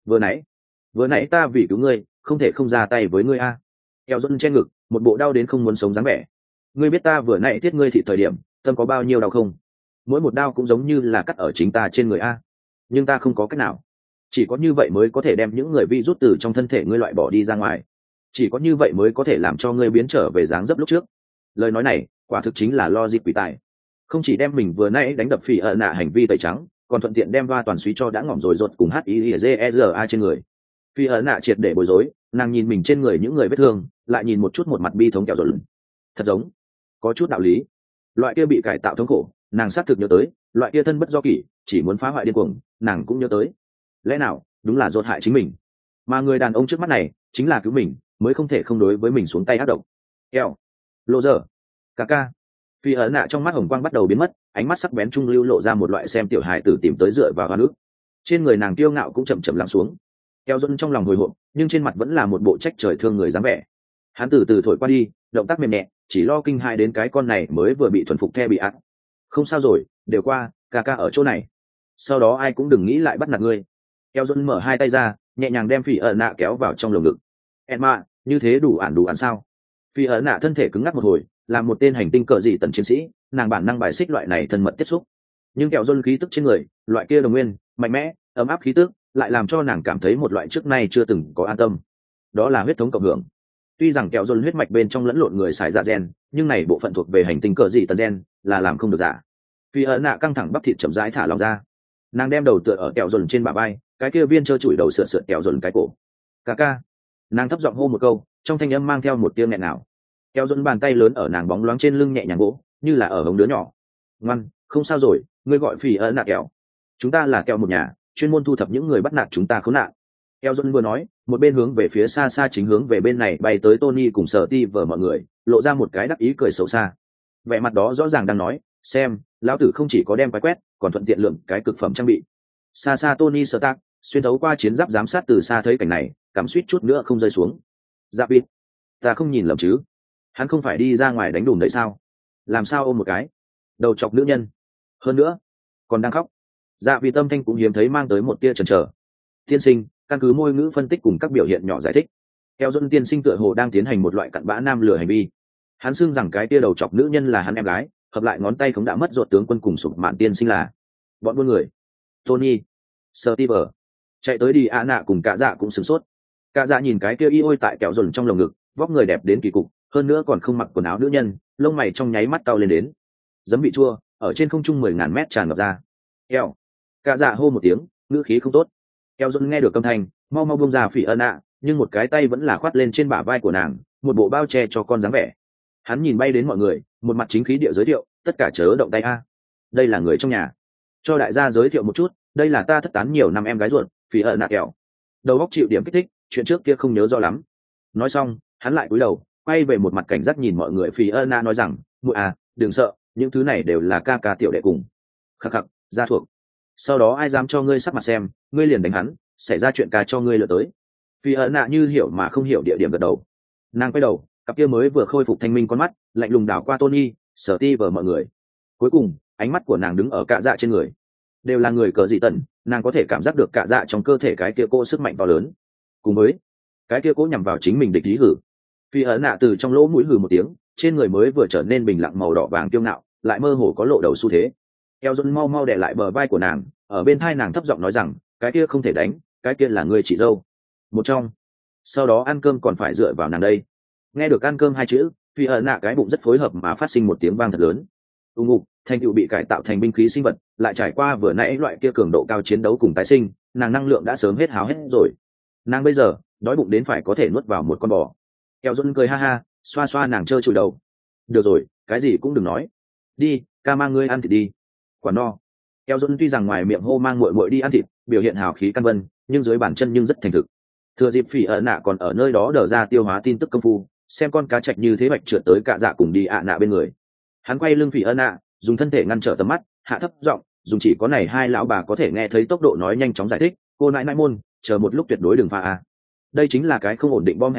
Vừa nãy ta vì cứu ngươi không thể không ra tay với ngươi a. Kẹo Dôn che ngực, một bộ đau đến không muốn sống dáng vẻ. Ngươi biết ta vừa nãy tiết ngươi thị thời điểm tâm có bao nhiêu đau không? Mỗi một đau cũng giống như là cắt ở chính ta trên người a. Nhưng ta không có cách nào, chỉ có như vậy mới có thể đem những người vi rút từ trong thân thể ngươi loại bỏ đi ra ngoài, chỉ có như vậy mới có thể làm cho ngươi biến trở về dáng dấp lúc trước. Lời nói này quả thực chính là logic quỷ tài, không chỉ đem mình vừa nãy đánh đập phỉ ợ nạ hành vi tẩy trắng, còn thuận tiện đem va toàn suý cho đã ngỏm rồi rột cùng HIZERA trên người. Phỉ ợ nạ triệt để bối rối, nàng nhìn mình trên người những người vết thương, lại nhìn một chút một mặt bi thống kẹo rồi. Thật giống có chút đạo lý. Loại kia bị cải tạo thống khổ, nàng xác thực nhớ tới. Loại kia thân bất do kỷ, chỉ muốn phá hoại điên cuồng, nàng cũng nhớ tới. Lẽ nào đúng là rột hại chính mình, mà người đàn ông trước mắt này chính là cứu mình, mới không thể không đối với mình xuống tay ác độc. Eo, lộ giờ, ca. Phi ấn nạ trong mắt hồng quang bắt đầu biến mất, ánh mắt sắc bén trung lưu lộ ra một loại xem tiểu hài tử tìm tới dựa vào hoa nước. Trên người nàng kiêu ngạo cũng chậm chậm lắng xuống. Eo Dôn trong lòng hồi hộp, nhưng trên mặt vẫn là một bộ trách trời thương người dáng vẻ. Hắn từ từ thổi qua đi, động tác mềm nhẹ, chỉ lo kinh hãi đến cái con này mới vừa bị thuần phục the bị ác. Không sao rồi, đều qua, ca ở chỗ này. Sau đó ai cũng đừng nghĩ lại bắt nạt ngươi. Eo Dôn mở hai tay ra, nhẹ nhàng đem Phi ấn nạ kéo vào trong lồng ngực. Emma, như thế đủ ản sao? Phi ấn nạ thân thể cứng ngắc một hồi, là một tên hành tinh cờ dị tần chiến sĩ, nàng bản năng bài xích loại này thân mật tiếp xúc. Nhưng kẹo Dôn khí tức trên người, loại kia đồng nguyên, mạnh mẽ, ấm áp khí tức, lại làm cho nàng cảm thấy một loại trước nay chưa từng có an tâm. Đó là huyết thống cộng hưởng. Tuy rằng kẹo Dôn huyết mạch bên trong lẫn lộn người xài dạ gen, nhưng này bộ phận thuộc về hành tinh cờ dị tần gen, là làm không được giả. Phi ấn nạ căng thẳng bắp thịt chậm rãi thả lòng ra, nàng đem đầu tựa ở kẹo Dôn trên bả vai, cái kia viên trơ trụi đầu sượt kẹo Dôn cái cổ. Ca. Nàng thấp giọng hô một câu, trong thanh âm mang theo một tiếng nghẹn nào. Kẹo Dôn bàn tay lớn ở nàng bóng loáng trên lưng nhẹ nhàng vỗ, như là ở hống đứa nhỏ. Ngoan, không sao rồi, ngươi gọi Phi ấn nạ kẹo. Chúng ta là kẹo một nhà, chuyên môn thu thập những người bắt nạt chúng ta khốn nạn. Kẹo Dôn vừa nói, một bên hướng về phía xa xa chính hướng về bên này bay tới Tony cùng Sở Ti vờ mọi người, lộ ra một cái đắc ý cười xấu xa. Vẻ mặt đó rõ ràng đang nói, xem, lão tử không chỉ có đem quái quét, còn thuận tiện lượng cái cực phẩm trang bị. Xa xa Tony Stark xuyên thấu qua chiến giáp giám sát từ xa thấy cảnh này, cảm suýt chút nữa không rơi xuống. Dạ vịt, ta không nhìn lầm chứ? Hắn không phải đi ra ngoài đánh đùm đấy sao? Làm sao ôm một cái đầu chọc nữ nhân, hơn nữa còn đang khóc. Dạ vì tâm thanh cũng hiếm thấy mang tới một tia chần chờ. Tiên sinh, căn cứ ngôn ngữ phân tích cùng các biểu hiện nhỏ giải thích, theo Dôn tiên sinh tựa hồ đang tiến hành một loại cặn bã nam lừa hành vi. Hắn xưng rằng cái tia đầu chọc nữ nhân là hắn em gái, hợp lại ngón tay cũng đã mất ruột tướng quân cùng sụp mạn tiên sinh là bọn buôn người. Tony, Steve, chạy tới đi ạ nạ cùng cả dạ cũng sửng sốt. Cả dạ nhìn cái kia y ôi tại kẹo Dôn trong lồng ngực, vóc người đẹp đến kỳ cục, hơn nữa còn không mặc quần áo nữ nhân, lông mày trong nháy mắt cau lên đến. Giấm vị chua ở trên không trung 10.000 mét tràn ngập ra. Eo, cả dạ hô một tiếng, ngữ khí không tốt. Kẹo Dôn nghe được âm thanh, mau buông ra Phỉ ân ạ, nhưng một cái tay vẫn là khoát lên trên bả vai của nàng, một bộ bao che cho con dáng vẻ. Hắn nhìn bay đến mọi người, một mặt chính khí địa giới thiệu, tất cả chớ động tay a. Đây là người trong nhà, cho đại gia giới thiệu một chút, đây là ta thất tán nhiều năm em gái ruột, Phỉ ân ạ kẹo. Đầu óc chịu điểm kích thích, chuyện trước kia không nhớ rõ lắm. Nói xong, hắn lại cúi đầu, quay về một mặt cảnh giác nhìn mọi người. Phỉ ân ạ nói rằng, muội à, đừng sợ, những thứ này đều là ca tiểu đệ cùng. Khắc khắc, gia thuộc. Sau đó ai dám cho ngươi sắc mặt xem, ngươi liền đánh hắn, xảy ra chuyện ca cho ngươi lựa tới. Vì ẩn nạ như hiểu mà không hiểu địa điểm gật đầu. Nàng quay đầu, cặp kia mới vừa khôi phục thanh minh con mắt lạnh lùng đảo qua Tony, Sở Ti vờ mọi người. Cuối cùng ánh mắt của nàng đứng ở cạ dạ trên người. Đều là người cờ dị tần, nàng có thể cảm giác được cạ dạ trong cơ thể cái kia cô sức mạnh to lớn, cùng với cái kia cố nhằm vào chính mình địch ý hử. Vì ẩn nạ từ trong lỗ mũi hử một tiếng, trên người mới vừa trở nên bình lặng màu đỏ vàng kiêu ngạo, lại mơ hồ có lộ đầu xu thế. Eo Dôn mau đè lại bờ vai của nàng, ở bên tai nàng thấp giọng nói rằng, cái kia không thể đánh, cái kia là người chị dâu một trong. Sau đó ăn cơm còn phải dựa vào nàng đây. Nghe được ăn cơm hai chữ, Phi ẩn nạ cái bụng rất phối hợp mà phát sinh một tiếng vang thật lớn. Ngục, thành tựu bị cải tạo thành binh khí sinh vật, lại trải qua vừa nãy loại kia cường độ cao chiến đấu cùng tái sinh, nàng năng lượng đã sớm hết háo hết rồi. Nàng bây giờ đói bụng đến phải có thể nuốt vào một con bò. Eo Dôn cười ha ha, xoa xoa nàng trơ trụi đầu. Được rồi, cái gì cũng đừng nói. Đi, ca mang ngươi ăn thịt đi. Quả no. Eo Dôn tuy rằng ngoài miệng hô mang muội đi ăn thịt, biểu hiện hào khí căn vân, nhưng dưới bản chân nhưng rất thành thực. Thừa dịp Phỉ ẩn nạ còn ở nơi đó đờ ra tiêu hóa tin tức công phu, xem con cá trạch như thế bạch trượt tới cạ dạ cùng đi ạ nạ bên người. Hắn quay lưng Phỉ ẩn nạ, dùng thân thể ngăn trở tầm mắt, hạ thấp giọng, dùng chỉ có này hai lão bà có thể nghe thấy tốc độ nói nhanh chóng giải thích, cô nãi nãi môn, chờ một lúc tuyệt đối đừng pha a. Đây chính là cái không ổn định bom hẹn giờ,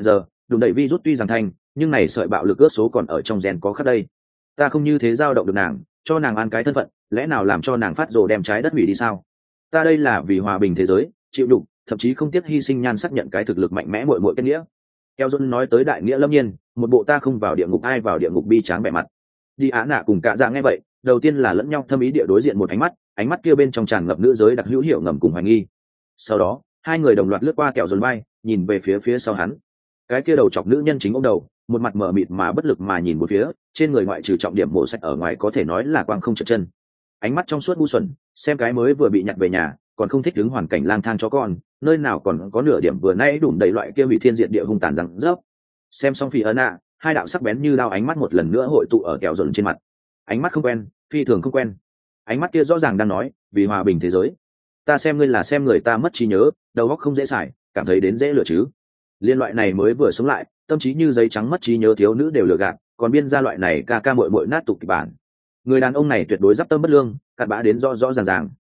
đùn đẩy virus tuy rằng thành, nhưng này sợi bạo lực ước số còn ở trong gen có khắc đây. Ta không như thế dao động được nàng, cho nàng ăn cái thân phận, lẽ nào làm cho nàng phát rồ đem trái đất hủy đi sao? Ta đây là vì hòa bình thế giới, chịu đựng, thậm chí không tiếc hy sinh nhan xác nhận cái thực lực mạnh mẽ muội muội kết nghĩa. Eo John nói tới đại nghĩa lâm nhiên, một bộ ta không vào địa ngục ai vào địa ngục bi tráng vẻ mặt. Đi Á Nạ cùng cả dạ nghe vậy, đầu tiên là lẫn nhau thâm ý địa đối diện một ánh mắt kia bên trong tràn ngập nữ giới đặc hữu hiểu ngầm cùng hoài nghi. Sau đó, hai người đồng loạt lướt qua kẹo John vai, nhìn về phía sau hắn. Cái kia đầu chọc nữ nhân chính ôm đầu, một mặt mờ mịt mà bất lực mà nhìn một phía, trên người ngoại trừ trọng điểm mổ sạch ở ngoài có thể nói là quang không trượt chân. Ánh mắt trong suốt ngu xuẩn, xem cái mới vừa bị nhặt về nhà, còn không thích ứng hoàn cảnh lang thang cho con, nơi nào còn có nửa điểm vừa nay đủ đầy loại kia bị thiên diệt địa hung tàn rằng rớp. Xem xong Phi ấn ạ, hai đạo sắc bén như đao ánh mắt một lần nữa hội tụ ở kẹo John trên mặt. Ánh mắt không quen, phi thường không quen. Ánh mắt kia rõ ràng đang nói, vì hòa bình thế giới. Ta xem ngươi là xem người ta mất trí nhớ, đầu óc không dễ xài, cảm thấy đến dễ lừa chứ. Liên loại này mới vừa sống lại, tâm trí như giấy trắng mất trí nhớ thiếu nữ đều lừa gạt, còn biên ra loại này ca ca muội muội nát tục kịch bản. Người đàn ông này tuyệt đối giáp tâm bất lương, cặn bã đến rõ rõ ràng ràng.